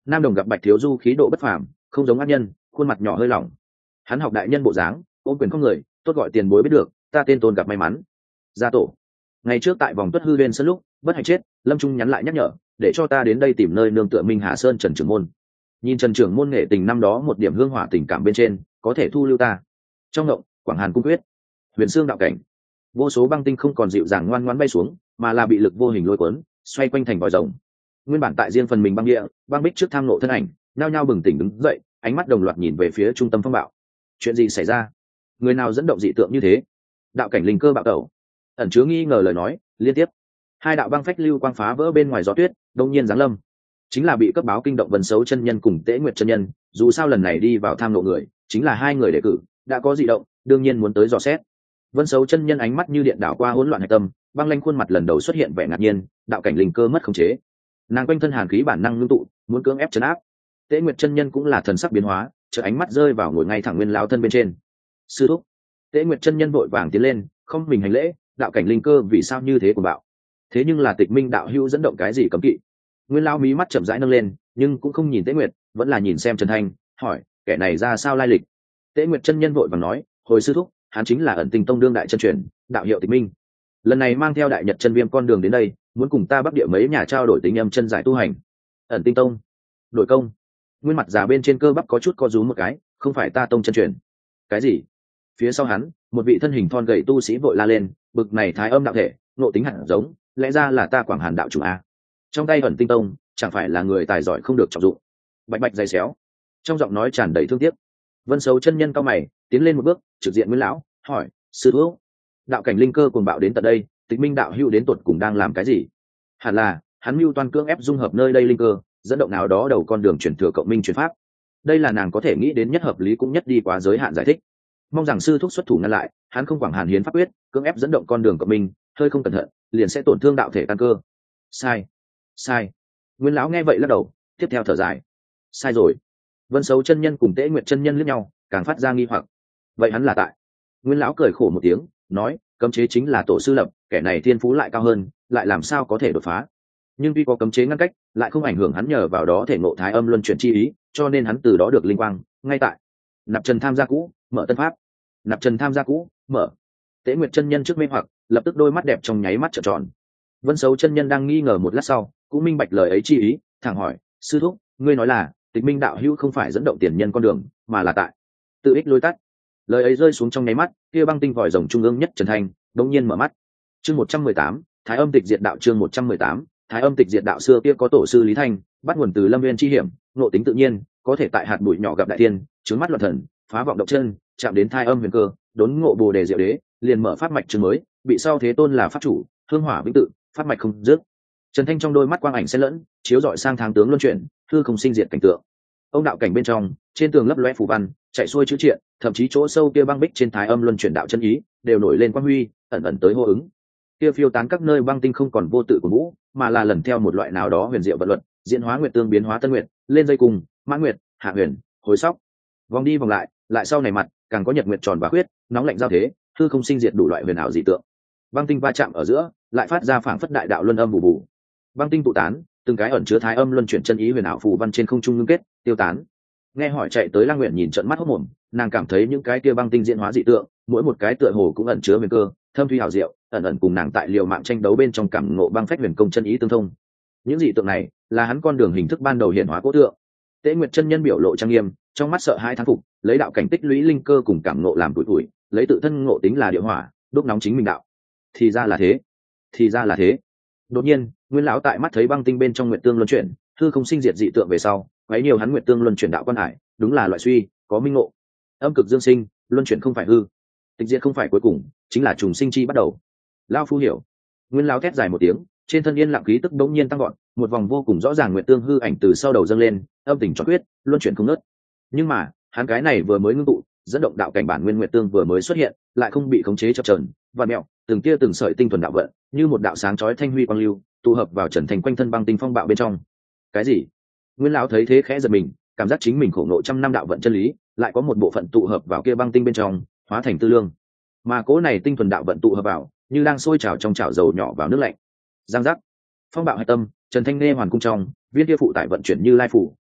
Nam đồng gặp Bạch Thiếu Du khí độ bất phàm, không giống ác nhân, khuôn mặt nhỏ hơi lỏng. Hắn học đại nhân bộ dáng, ôm quyền không người, tốt gọi tiền bối biết được, ta tên Tôn gặp may mắn. Gia tổ. Ngày trước tại vòng tuất hư bên sân lúc, bất hạnh chết, Lâm Trung nhắn lại nhắc nhở, để cho ta đến đây tìm nơi nương tựa Minh Hà Sơn Trần trưởng môn. Nhìn Trần trưởng môn nghệ tình năm đó một điểm hương hỏa tình cảm bên trên, có thể thu lưu ta. Trong ngộng, Quảng Hàn cung quyết, Huyền Xương đạo cảnh, vô số băng tinh không còn dịu dàng ngoan ngoãn bay xuống, mà là bị lực vô hình lôi cuốn, xoay quanh thành vòi rồng. Nguyên bản tại riêng phần mình băng địa, băng bích trước tham nộ thân ảnh, nhao nhao bừng tỉnh đứng dậy, ánh mắt đồng loạt nhìn về phía trung tâm phong bạo. Chuyện gì xảy ra? Người nào dẫn động dị tượng như thế? Đạo cảnh linh cơ bạo tẩu, ẩn chứa nghi ngờ lời nói liên tiếp. Hai đạo băng phách lưu quang phá vỡ bên ngoài gió tuyết, đông nhiên giáng lâm. Chính là bị cấp báo kinh động Vân Sấu chân nhân cùng Tế Nguyệt chân nhân, dù sao lần này đi vào tham nộ người, chính là hai người đề cử, đã có dị động, đương nhiên muốn tới dò xét. Vân Sấu chân nhân ánh mắt như điện đảo qua hỗn loạn hạch tâm, băng lanh khuôn mặt lần đầu xuất hiện vẻ ngạc nhiên, đạo cảnh linh cơ mất khống chế. Nàng quanh thân hàn khí bản năng ngưng tụ, muốn cưỡng ép trấn áp. Tế Nguyệt chân nhân cũng là thần sắc biến hóa, chợ ánh mắt rơi vào ngồi ngay thẳng Nguyên lão thân bên trên. Sư thúc. Tế Nguyệt chân nhân vội vàng tiến lên, không mình hành lễ, đạo cảnh linh cơ vì sao như thế của bạo? Thế nhưng là Tịch Minh đạo hữu dẫn động cái gì cấm kỵ? Nguyên lão mí mắt chậm rãi nâng lên, nhưng cũng không nhìn Tế Nguyệt, vẫn là nhìn xem Trần Thanh, hỏi, kẻ này ra sao lai lịch? Tế Nguyệt chân nhân vội vàng nói, hồi sư thúc, hắn chính là Ẩn Tinh tông đương đại chân truyền, đạo hiệu Tịch Minh. Lần này mang theo đại nhật chân viêm con đường đến đây, muốn cùng ta bắc địa mấy nhà trao đổi tính âm chân giải tu hành. Ẩn Tinh tông, đổi công. Nguyên mặt già bên trên cơ bắp có chút co rúm một cái, không phải ta tông chân truyền. Cái gì? Phía sau hắn, một vị thân hình thon gầy tu sĩ vội la lên, bực này thái âm đạo thể, nộ tính hẳn giống, lẽ ra là ta Quảng Hàn đạo chủ a. Trong tay Ẩn Tinh tông, chẳng phải là người tài giỏi không được trọng dụng. Bạch bạch dày xéo, trong giọng nói tràn đầy thương tiếc. Vân Sấu chân nhân cao mày, tiến lên một bước, trực diện Nguyên lão, hỏi, sư thúc, đạo cảnh linh cơ cuồng bạo đến tận đây, Tịch Minh đạo hữu đến tột cùng đang làm cái gì? Hẳn là hắn mưu toan cưỡng ép dung hợp nơi đây linh cơ, dẫn động nào đó đầu con đường chuyển thừa cộng minh chuyển pháp. Đây là nàng có thể nghĩ đến nhất hợp lý cũng nhất đi quá giới hạn giải thích. Mong rằng sư thúc xuất thủ ngăn lại, hắn không Quảng Hàn hiến pháp quyết, cưỡng ép dẫn động con đường cộng minh, hơi không cẩn thận, liền sẽ tổn thương đạo thể căn cơ. Sai, sai. Nguyên lão nghe vậy lắc đầu, tiếp theo thở dài. Sai rồi. Vân Sấu chân nhân cùng Tế Nguyệt chân nhân liếc nhau, càng phát ra nghi hoặc. Vậy hắn là tại? Nguyên lão cười khổ một tiếng, nói, cấm chế chính là tổ sư lập, kẻ này thiên phú lại cao hơn, lại làm sao có thể đột phá? Nhưng tuy có cấm chế ngăn cách, lại không ảnh hưởng hắn nhờ vào đó thể ngộ thái âm luân chuyển chi ý, cho nên hắn từ đó được linh quang. Ngay tại nạp trần tham gia cũ, mở tân pháp. Nạp trần tham gia cũ, mở. Tế Nguyệt chân nhân trước mê hoặc, lập tức đôi mắt đẹp trong nháy mắt trợn tròn. Vân Sấu chân nhân đang nghi ngờ một lát sau, cũng minh bạch lời ấy chi ý, thẳng hỏi, sư thúc, ngươi nói là Tịch Minh đạo hữu không phải dẫn động tiền nhân con đường, mà là tại tự ích lối tắt. Lời ấy rơi xuống trong nháy mắt, kia băng tinh vòi rồng trung ương nhất Trần Thanh đột nhiên mở mắt. Chương một trăm mười tám, Thái Âm Tịch Diệt Đạo. Chương một trăm mười tám, Thái Âm Tịch Diệt Đạo. Xưa kia có tổ sư Lý Thanh, bắt nguồn từ Lâm Nguyên chi hiểm, ngộ tính tự nhiên, có thể tại hạt bụi nhỏ gặp đại tiên, trướng mắt loạn thần, phá vọng động chân, chạm đến Thái Âm huyền cơ, đốn ngộ Bồ đề diệu đế, liền mở pháp mạch chương mới, bị sau thế tôn là pháp chủ, hương hỏa vĩnh tự, pháp mạch không dứt. Trần Thanh trong đôi mắt quang ảnh xen lẫn, chiếu rọi sang tháng tướng luân chuyển, hư không sinh diệt cảnh tượng. Ông đạo cảnh bên trong, trên tường lấp lóe phù văn, chạy xuôi chữ triện, thậm chí chỗ sâu kia băng bích trên Thái Âm luân chuyển đạo chân ý, đều nổi lên quang huy, ẩn ẩn tới hô ứng. Kia phiêu tán các nơi băng tinh không còn vô tự của vũ, mà là lần theo một loại nào đó huyền diệu vận luật, diễn hóa nguyệt tương biến hóa tân nguyệt, lên dây cùng, mãn nguyệt, hạ huyền, hồi sóc. Vòng đi vòng lại, lại sau này mặt, càng có nhật nguyệt tròn và khuyết, nóng lạnh giao thế, hư không sinh diệt đủ loại huyền ảo dị tượng. Băng tinh va chạm ở giữa, lại phát ra phảng phất đại đạo luân âm bù bù. Băng tinh tụ tán, từng cái ẩn chứa Thái Âm luân chuyển chân ý huyền ảo phù văn trên không trung ngưng kết, tiêu tán. Nghe hỏi chạy tới Lang Nguyện nhìn trợn mắt hốt mồm, nàng cảm thấy những cái kia băng tinh diễn hóa dị tượng, mỗi một cái tựa hồ cũng ẩn chứa huyền cơ, thâm thúy hảo diệu, ẩn ẩn cùng nàng tại liều mạng tranh đấu bên trong cảm ngộ băng phách huyền công chân ý tương thông. Những dị tượng này là hắn con đường hình thức ban đầu hiện hóa cố tượng. Tế Nguyệt chân nhân biểu lộ trang nghiêm, trong mắt sợ hãi thán phục, lấy đạo cảnh tích lũy linh cơ cùng cảm ngộ làm tuổi tuổi, lấy tự thân ngộ tính là địa hỏa, đốt nóng chính mình đạo. Thì ra là thế, thì ra là thế. Đột nhiên, Nguyên lão tại mắt thấy băng tinh bên trong nguyệt tương luân chuyển, hư không sinh diệt dị tượng về sau, quấy nhiều hắn nguyệt tương luân chuyển đạo quan hải, đúng là loại suy, có minh ngộ. Âm cực dương sinh, luân chuyển không phải hư, tịch diệt không phải cuối cùng, chính là trùng sinh chi bắt đầu. Lão phu hiểu. Nguyên lão thét dài một tiếng, trên thân yên lặng khí tức bỗng nhiên tăng gọn, một vòng vô cùng rõ ràng nguyệt tương hư ảnh từ sau đầu dâng lên, âm tình cho quyết, luân chuyển không ngớt. Nhưng mà, hắn cái này vừa mới ngưng tụ, dẫn động đạo cảnh bản nguyên nguyệt tương vừa mới xuất hiện, lại không bị khống chế chập chờn, và mẹo, từng tia từng sợi tinh thuần đạo vận, như một đạo sáng chói thanh huy quang lưu, tụ hợp vào Trần Thành quanh thân băng tinh phong bạo bên trong. Cái gì? Nguyên lão thấy thế khẽ giật mình, cảm giác chính mình khổ ngộ trăm năm đạo vận chân lý, lại có một bộ phận tụ hợp vào kia băng tinh bên trong, hóa thành tư lương. Mà cố này tinh thuần đạo vận tụ hợp vào, như đang sôi trào trong chảo dầu nhỏ vào nước lạnh. Giang giác. Phong bạo hạch tâm, Trần Thanh nghe hoàn cung trong, viên kia phụ tại vận chuyển như lai phủ,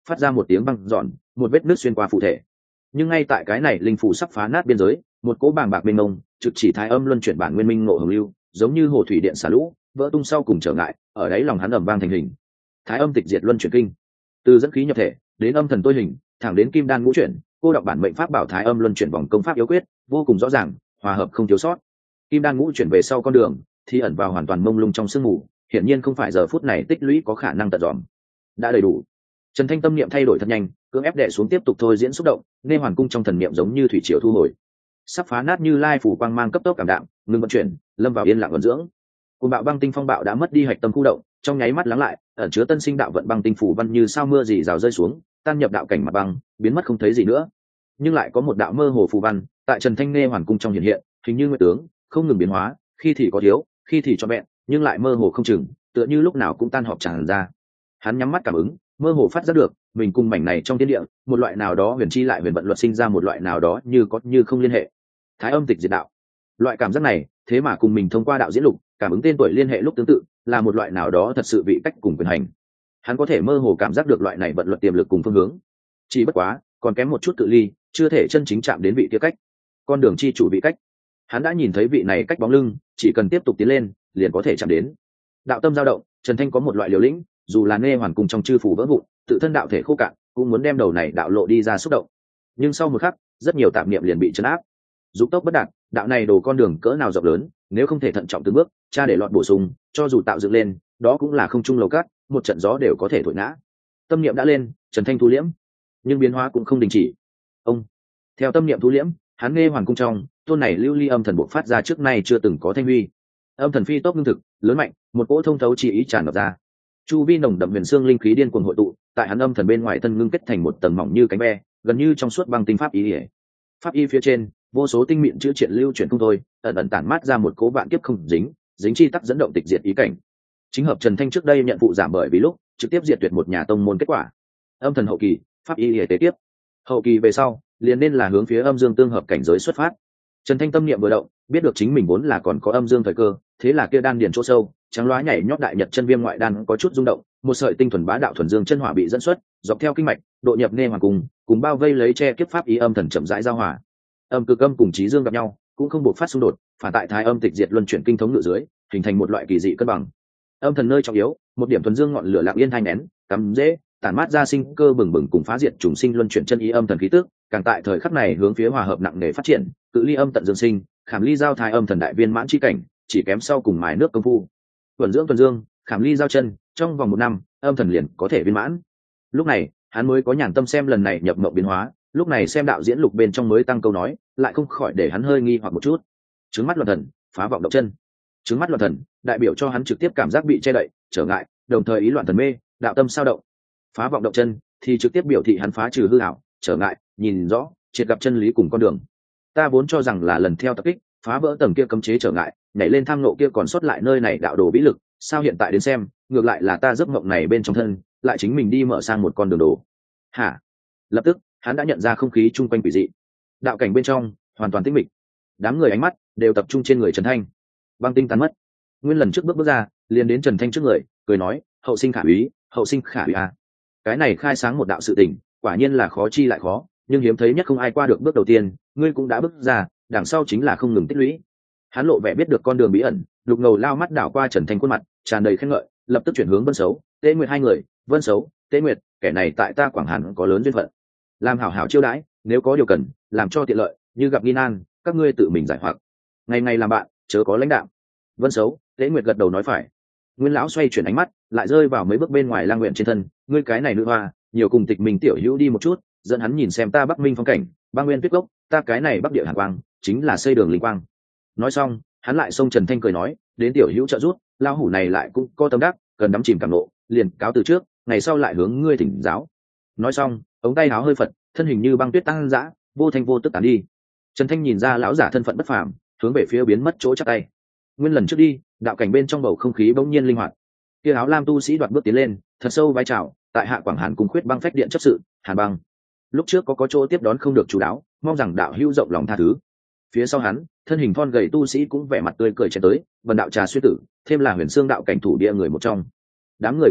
phát ra một tiếng băng giòn, một vết nứt xuyên qua phù thể. Nhưng ngay tại cái này linh phù sắp phá nát biên giới, một cỗ bàng bạc mênh mông trực chỉ thái âm luân chuyển bản nguyên minh ngộ hồng lưu, giống như hồ thủy điện xả lũ vỡ tung sau cùng trở ngại, ở đáy lòng hắn ầm vang thành hình. Thái âm tịch diệt luân chuyển kinh, từ dẫn khí nhập thể đến âm thần tôi hình, thẳng đến kim đan ngũ chuyển, cô đọc bản mệnh pháp bảo thái âm luân chuyển vòng công pháp yếu quyết, vô cùng rõ ràng, hòa hợp không thiếu sót. Kim đan ngũ chuyển về sau con đường thì ẩn vào hoàn toàn mông lung trong sương mù, hiển nhiên không phải giờ phút này tích lũy có khả năng tận dòm. Đã đầy đủ. Trần Thanh tâm niệm thay đổi thật nhanh, cưỡng ép đè xuống tiếp tục thôi diễn xúc động, nghe hoàn cung trong thần niệm giống như thủy triều thu hồi. Sắp phá nát như lai phủ quang mang cấp tốc cảm đạm, ngừng vận chuyển, lâm vào yên lặng vận dưỡng. Cùng bạo băng tinh phong bạo đã mất đi hạch tâm khu động, trong nháy mắt lắng lại, ẩn chứa tân sinh đạo vận băng tinh phủ văn như sao mưa rỉ rào rơi xuống, tan nhập đạo cảnh mặt băng, biến mất không thấy gì nữa. Nhưng lại có một đạo mơ hồ phù văn tại Trần Thanh nghe hoàn cung trong hiện hiện, hình như nguyệt tướng, không ngừng biến hóa, khi thì có thiếu, khi thì cho vẹn, nhưng lại mơ hồ không chừng, tựa như lúc nào cũng tan họp tràn ra. Hắn nhắm mắt cảm ứng, mơ hồ phát giác được mình cùng mảnh này trong thiên địa, một loại nào đó huyền chi lại huyền vận luật sinh ra một loại nào đó như có như không liên hệ. Thái âm tịch diệt đạo, loại cảm giác này thế mà cùng mình thông qua đạo diễn lục cảm ứng tên tuổi liên hệ lúc tương tự, là một loại nào đó thật sự vị cách cùng quyền hành. Hắn có thể mơ hồ cảm giác được loại này vận luật tiềm lực cùng phương hướng, chỉ bất quá còn kém một chút cự ly, chưa thể chân chính chạm đến vị kia cách, con đường chi chủ vị cách. Hắn đã nhìn thấy vị này cách bóng lưng, chỉ cần tiếp tục tiến lên liền có thể chạm đến. Đạo tâm dao động, Trần Thanh có một loại liều lĩnh, dù là nghe hoàn cùng trong chư phủ vỡ vụn, tự thân đạo thể khô cạn, cũng muốn đem đầu này đạo lộ đi ra xúc động. Nhưng sau một khắc, rất nhiều tạp niệm liền bị chấn áp. Dục tốc bất đạt, đạo này đồ con đường cỡ nào rộng lớn, nếu không thể thận trọng từng bước, cha để lọt bổ sung, cho dù tạo dựng lên, đó cũng là không trung lầu cát, một trận gió đều có thể thổi ngã. Tâm niệm đã lên, Trần Thanh thu liễm, nhưng biến hóa cũng không đình chỉ. Ông, theo tâm niệm thu liễm, hắn nghe hoàn cung trong, tôn này lưu ly âm thần bộc phát ra trước nay chưa từng có thanh huy. Âm thần phi tốc ngưng thực, lớn mạnh, một cỗ thông thấu chi ý tràn ngập ra. Chu vi nồng đậm huyền xương linh khí điên cuồng hội tụ, tại hắn âm thần bên ngoài thân ngưng kết thành một tầng mỏng như cánh ve, gần như trong suốt băng tinh pháp ý. Pháp y phía trên, vô số tinh mịn chữ triện lưu chuyển không thôi, ẩn ẩn tản mát ra một cố vạn kiếp không dính, dính chi tắc dẫn động tịch diệt ý cảnh. Chính hợp Trần Thanh trước đây nhận phụ giảm bởi vì lúc trực tiếp diệt tuyệt một nhà tông môn kết quả. Âm thần hậu kỳ, pháp y hệ tế tiếp. Hậu kỳ về sau, liền nên là hướng phía âm dương tương hợp cảnh giới xuất phát. Trần Thanh tâm niệm vừa động, biết được chính mình vốn là còn có âm dương thời cơ, thế là kia đan điền chỗ sâu, trắng loá nhảy nhót đại nhật chân viêm ngoại đan có chút rung động, một sợi tinh thuần bá đạo thuần dương chân hỏa bị dẫn xuất, dọc theo kinh mạch, độ nhập nghe hoàng cùng, cùng bao vây lấy che kiếp pháp ý âm thần chậm rãi giao hòa. Âm cực âm cùng trí dương gặp nhau, cũng không buộc phát xung đột, phản tại thái âm tịch diệt luân chuyển kinh thống ngự dưới, hình thành một loại kỳ dị cân bằng. Âm thần nơi trọng yếu, một điểm thuần dương ngọn lửa lặng yên thanh nén, cắm dễ, tản mát ra sinh cơ bừng bừng cùng phá diệt trùng sinh luân chuyển chân ý âm thần khí tức, càng tại thời khắc này hướng phía hòa hợp nặng nề phát triển, cự ly âm tận dương sinh, khảm ly giao thái âm thần đại viên mãn chi cảnh, chỉ kém sau cùng mài nước công phu. Thuần dưỡng thuần dương, khảm ly giao chân, trong vòng một năm, âm thần liền có thể viên mãn. Lúc này, hắn mới có nhàn tâm xem lần này nhập mộng biến hóa, lúc này xem đạo diễn lục bên trong mới tăng câu nói, lại không khỏi để hắn hơi nghi hoặc một chút. Trứng mắt loạn thần, phá vọng động chân. Trứng mắt loạn thần, đại biểu cho hắn trực tiếp cảm giác bị che đậy, trở ngại, đồng thời ý loạn thần mê, đạo tâm sao động. Phá vọng động chân thì trực tiếp biểu thị hắn phá trừ hư ảo, trở ngại, nhìn rõ, triệt gặp chân lý cùng con đường. Ta vốn cho rằng là lần theo tập kích, phá vỡ tầng kia cấm chế trở ngại, nhảy lên tham nộ kia còn sót lại nơi này đạo đồ vĩ lực, sao hiện tại đến xem, ngược lại là ta giấc mộng này bên trong thân, lại chính mình đi mở sang một con đường đồ. Hả? Lập tức, hắn đã nhận ra không khí chung quanh quỷ dị. Đạo cảnh bên trong, hoàn toàn tĩnh mịch. Đám người ánh mắt đều tập trung trên người Trần Thanh. Băng tinh tán mất. Nguyên lần trước bước bước ra, liền đến Trần Thanh trước người, cười nói, hậu sinh khả úy, hậu sinh khả úy à. Cái này khai sáng một đạo sự tình, quả nhiên là khó chi lại khó, nhưng hiếm thấy nhất không ai qua được bước đầu tiên, ngươi cũng đã bước ra, đằng sau chính là không ngừng tích lũy. Hắn lộ vẻ biết được con đường bí ẩn, lục ngầu lao mắt đảo qua Trần Thanh khuôn mặt, tràn đầy khen ngợi, lập tức chuyển hướng Vân Sấu, Tế Nguyệt hai người, Vân Sấu, Tế Nguyệt, kẻ này tại ta Quảng Hàn có lớn duyên phận, làm hảo hảo chiêu đãi, nếu có điều cần, làm cho tiện lợi, như gặp nghi nan, các ngươi tự mình giải hoặc. Ngày ngày làm bạn, chớ có lãnh đạm. Vân Sấu, Tế Nguyệt gật đầu nói phải. Nguyên lão xoay chuyển ánh mắt, lại rơi vào mấy bước bên ngoài Lang Nguyện trên thân, ngươi cái này nữ hoa, nhiều cùng Tịch Minh tiểu hữu đi một chút, dẫn hắn nhìn xem ta Bắc Minh phong cảnh, Băng Nguyên tuyết gốc, ta cái này Bắc địa hàn quang, chính là xây đường linh quang. Nói xong, hắn lại xông Trần Thanh cười nói, đến tiểu hữu trợ giúp, lao hủ này lại cũng có tâm đắc, cần đắm chìm cảm nộ, liền cáo từ trước, ngày sau lại hướng ngươi thỉnh giáo. Nói xong, ống tay áo hơi phật, thân hình như băng tuyết tăng dã, vô thanh vô tức tán đi. Trần Thanh nhìn ra lão giả thân phận bất phàm, hướng về phía biến mất chỗ chắc tay. Nguyên lần trước đi, đạo cảnh bên trong bầu không khí bỗng nhiên linh hoạt. Kia áo lam tu sĩ đoạt bước tiến lên, thật sâu vai chào, tại hạ Quảng Hàn cung khuyết băng phách điện chấp sự, Hàn Băng. Lúc trước có có chỗ tiếp đón không được chú đáo, mong rằng đạo hữu rộng lòng tha thứ. Phía sau hắn, thân hình thon gầy tu sĩ cũng vẻ mặt tươi cười chạy tới, vần đạo trà xuyên tử, thêm là huyền xương đạo cảnh thủ địa người một trong. Đám người còn lại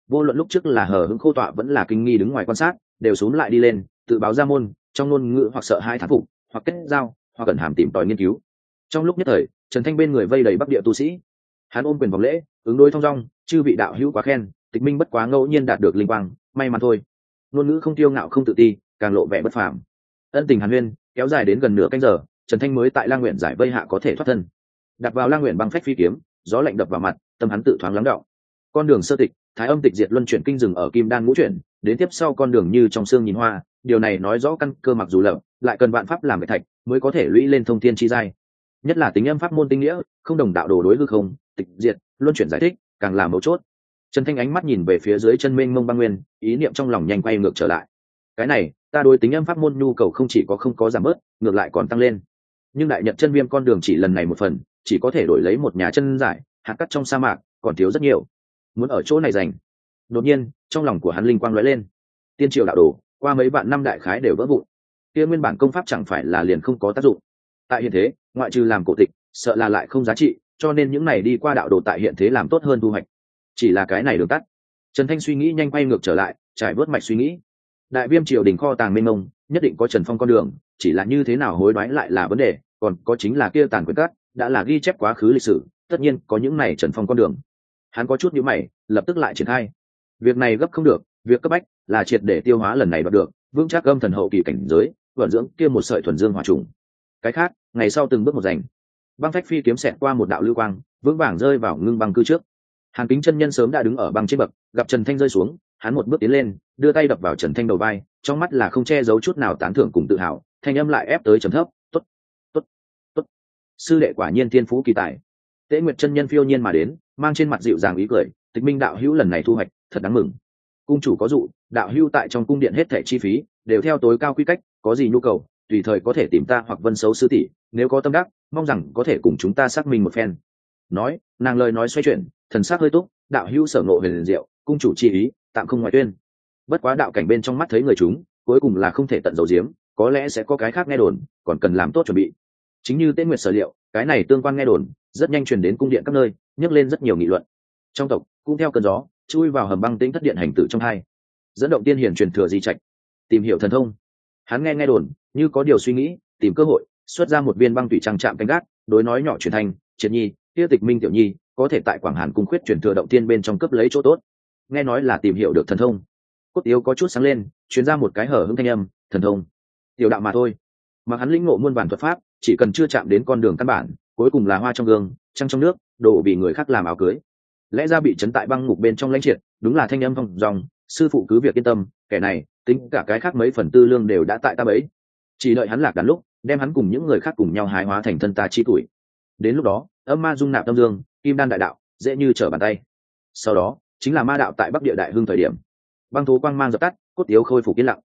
vô luận lúc trước là hờ hững khô tọa vẫn là kinh nghi đứng ngoài quan sát đều xuống lại đi lên tự báo ra môn, trong ngôn ngữ hoặc sợ hai thán phục, hoặc kết giao, hoặc cần hàm tìm tòi nghiên cứu. Trong lúc nhất thời Trần Thanh bên người vây đầy bắc địa tu sĩ, hắn ôm quyền vòng lễ ứng đối thong dong, chư vị đạo hữu quá khen, tịch minh bất quá ngẫu nhiên đạt được linh quang, may mắn thôi. Ngôn ngữ không tiêu ngạo không tự ti, càng lộ vẻ bất phàm. Ân tình hàn huyên kéo dài đến gần nửa canh giờ, Trần Thanh mới tại Lang Nguyện giải vây hạ có thể thoát thân. Đặt vào Lang Nguyện băng phách phi kiếm, gió lạnh đập vào mặt, tâm hắn tự thoáng lắng đọng. Con đường sơ tịch, thái âm tịch diệt luân chuyển kinh dừng ở kim đan ngũ chuyển, đến tiếp sau con đường như trong xương nhìn hoa, điều này nói rõ căn cơ mặc dù lợm, lại cần vạn pháp làm cái thạch mới có thể lũy lên thông thiên chi giai. Nhất là tính âm pháp môn tinh nghĩa, không đồng đạo đồ đối hư không, tịch diệt, luân chuyển giải thích, càng là mấu chốt. Trần Thanh ánh mắt nhìn về phía dưới chân mênh mông băng nguyên, ý niệm trong lòng nhanh quay ngược trở lại. Cái này, ta đối tính âm pháp môn nhu cầu không chỉ có không có giảm bớt, ngược lại còn tăng lên. Nhưng đại nhật chân viêm con đường chỉ lần này một phần, chỉ có thể đổi lấy một nhà chân giải, hạt cát trong sa mạc còn thiếu rất nhiều. Muốn ở chỗ này giành. Đột nhiên, trong lòng của hắn linh quang lóe lên. Tiên triều đạo đồ, qua mấy vạn năm đại khái đều vỡ vụn. Kia nguyên bản công pháp chẳng phải là liền không có tác dụng. Tại hiện thế, ngoại trừ làm cổ tịch, sợ là lại không giá trị, cho nên những này đi qua đạo đồ tại hiện thế làm tốt hơn thu hoạch. Chỉ là cái này đường tắt. Trần Thanh suy nghĩ nhanh quay ngược trở lại, trải vớt mạch suy nghĩ. Đại viêm triều đình kho tàng mênh mông, nhất định có Trần Phong con đường, chỉ là như thế nào hối đoái lại là vấn đề, còn có chính là kia tàn quyển cát, đã là ghi chép quá khứ lịch sử, tất nhiên có những này Trần Phong con đường. Hắn có chút nhíu mày, lập tức lại triển khai. Việc này gấp không được, việc cấp bách là triệt để tiêu hóa lần này đoạt được, vững chắc âm thần hậu kỳ cảnh giới, vận dưỡng kia một sợi thuần dương hỏa trùng. Cái khác, ngày sau từng bước một giành. Băng phách phi kiếm xẹt qua một đạo lưu quang, vững vàng rơi vào ngưng băng cư trước. Hàn Kính chân nhân sớm đã đứng ở băng trên bậc, gặp Trần Thanh rơi xuống, hắn một bước tiến lên, đưa tay đập vào Trần Thanh đầu vai, trong mắt là không che giấu chút nào tán thưởng cùng tự hào, thanh âm lại ép tới trầm thấp, "Tốt, tốt, tốt. Sư đệ quả nhiên thiên phú kỳ tài." Tế Nguyệt chân nhân phiêu nhiên mà đến, mang trên mặt dịu dàng ý cười, "Tịch Minh đạo hữu lần này thu hoạch, thật đáng mừng. Cung chủ có dụ, đạo hữu tại trong cung điện hết thảy chi phí đều theo tối cao quy cách, có gì nhu cầu, tùy thời có thể tìm ta hoặc Vân Sấu sư tỷ, nếu có tâm đắc, mong rằng có thể cùng chúng ta xác minh một phen." Nói, nàng lời nói xoay chuyển, thần sắc hơi túc, "Đạo hữu sở ngộ huyền diệu, cung chủ chi ý, tạm không ngoại tuyên. Bất quá đạo cảnh bên trong mắt thấy người chúng, cuối cùng là không thể tận dấu diếm, có lẽ sẽ có cái khác nghe đồn, còn cần làm tốt chuẩn bị." Chính như Tế Nguyệt sở liệu, cái này tương quan nghe đồn rất nhanh truyền đến cung điện các nơi, nhấc lên rất nhiều nghị luận. Trong tộc cũng theo cơn gió chui vào hầm băng tĩnh thất điện hành tử trong hai, dẫn động tiên hiển truyền thừa di trạch, tìm hiểu thần thông. Hắn nghe nghe đồn, như có điều suy nghĩ, tìm cơ hội xuất ra một viên băng thủy trang chạm canh gác, đối nói nhỏ truyền thành, "Triệt nhi, kia Tịch Minh tiểu nhi, có thể tại Quảng Hàn cung khuyết truyền thừa động tiên bên trong cấp lấy chỗ tốt." Nghe nói là tìm hiểu được thần thông. Cốt Tiếu có chút sáng lên, truyền ra một cái hở hững thanh âm, "Thần thông, tiểu đạo mà thôi." Mà hắn lĩnh ngộ muôn bản thuật pháp, chỉ cần chưa chạm đến con đường căn bản, cuối cùng là hoa trong gương, trăng trong nước, đổ vì người khác làm áo cưới. Lẽ ra bị chấn tại băng ngục bên trong lãnh triệt, đúng là thanh âm thông dòng, "Sư phụ cứ việc yên tâm, kẻ này, tính cả cái khác mấy phần tư lương đều đã tại ta bấy. Chỉ đợi hắn lạc đàn lúc, đem hắn cùng những người khác cùng nhau hái hóa thành thân ta chi tuổi. Đến lúc đó, âm ma dung nạp tâm dương, kim đan đại đạo, dễ như trở bàn tay." Sau đó, chính là ma đạo tại Bắc Địa đại hưng thời điểm. Băng thố quang mang dập tắt, Cốt Tiếu khôi phục yên lặng.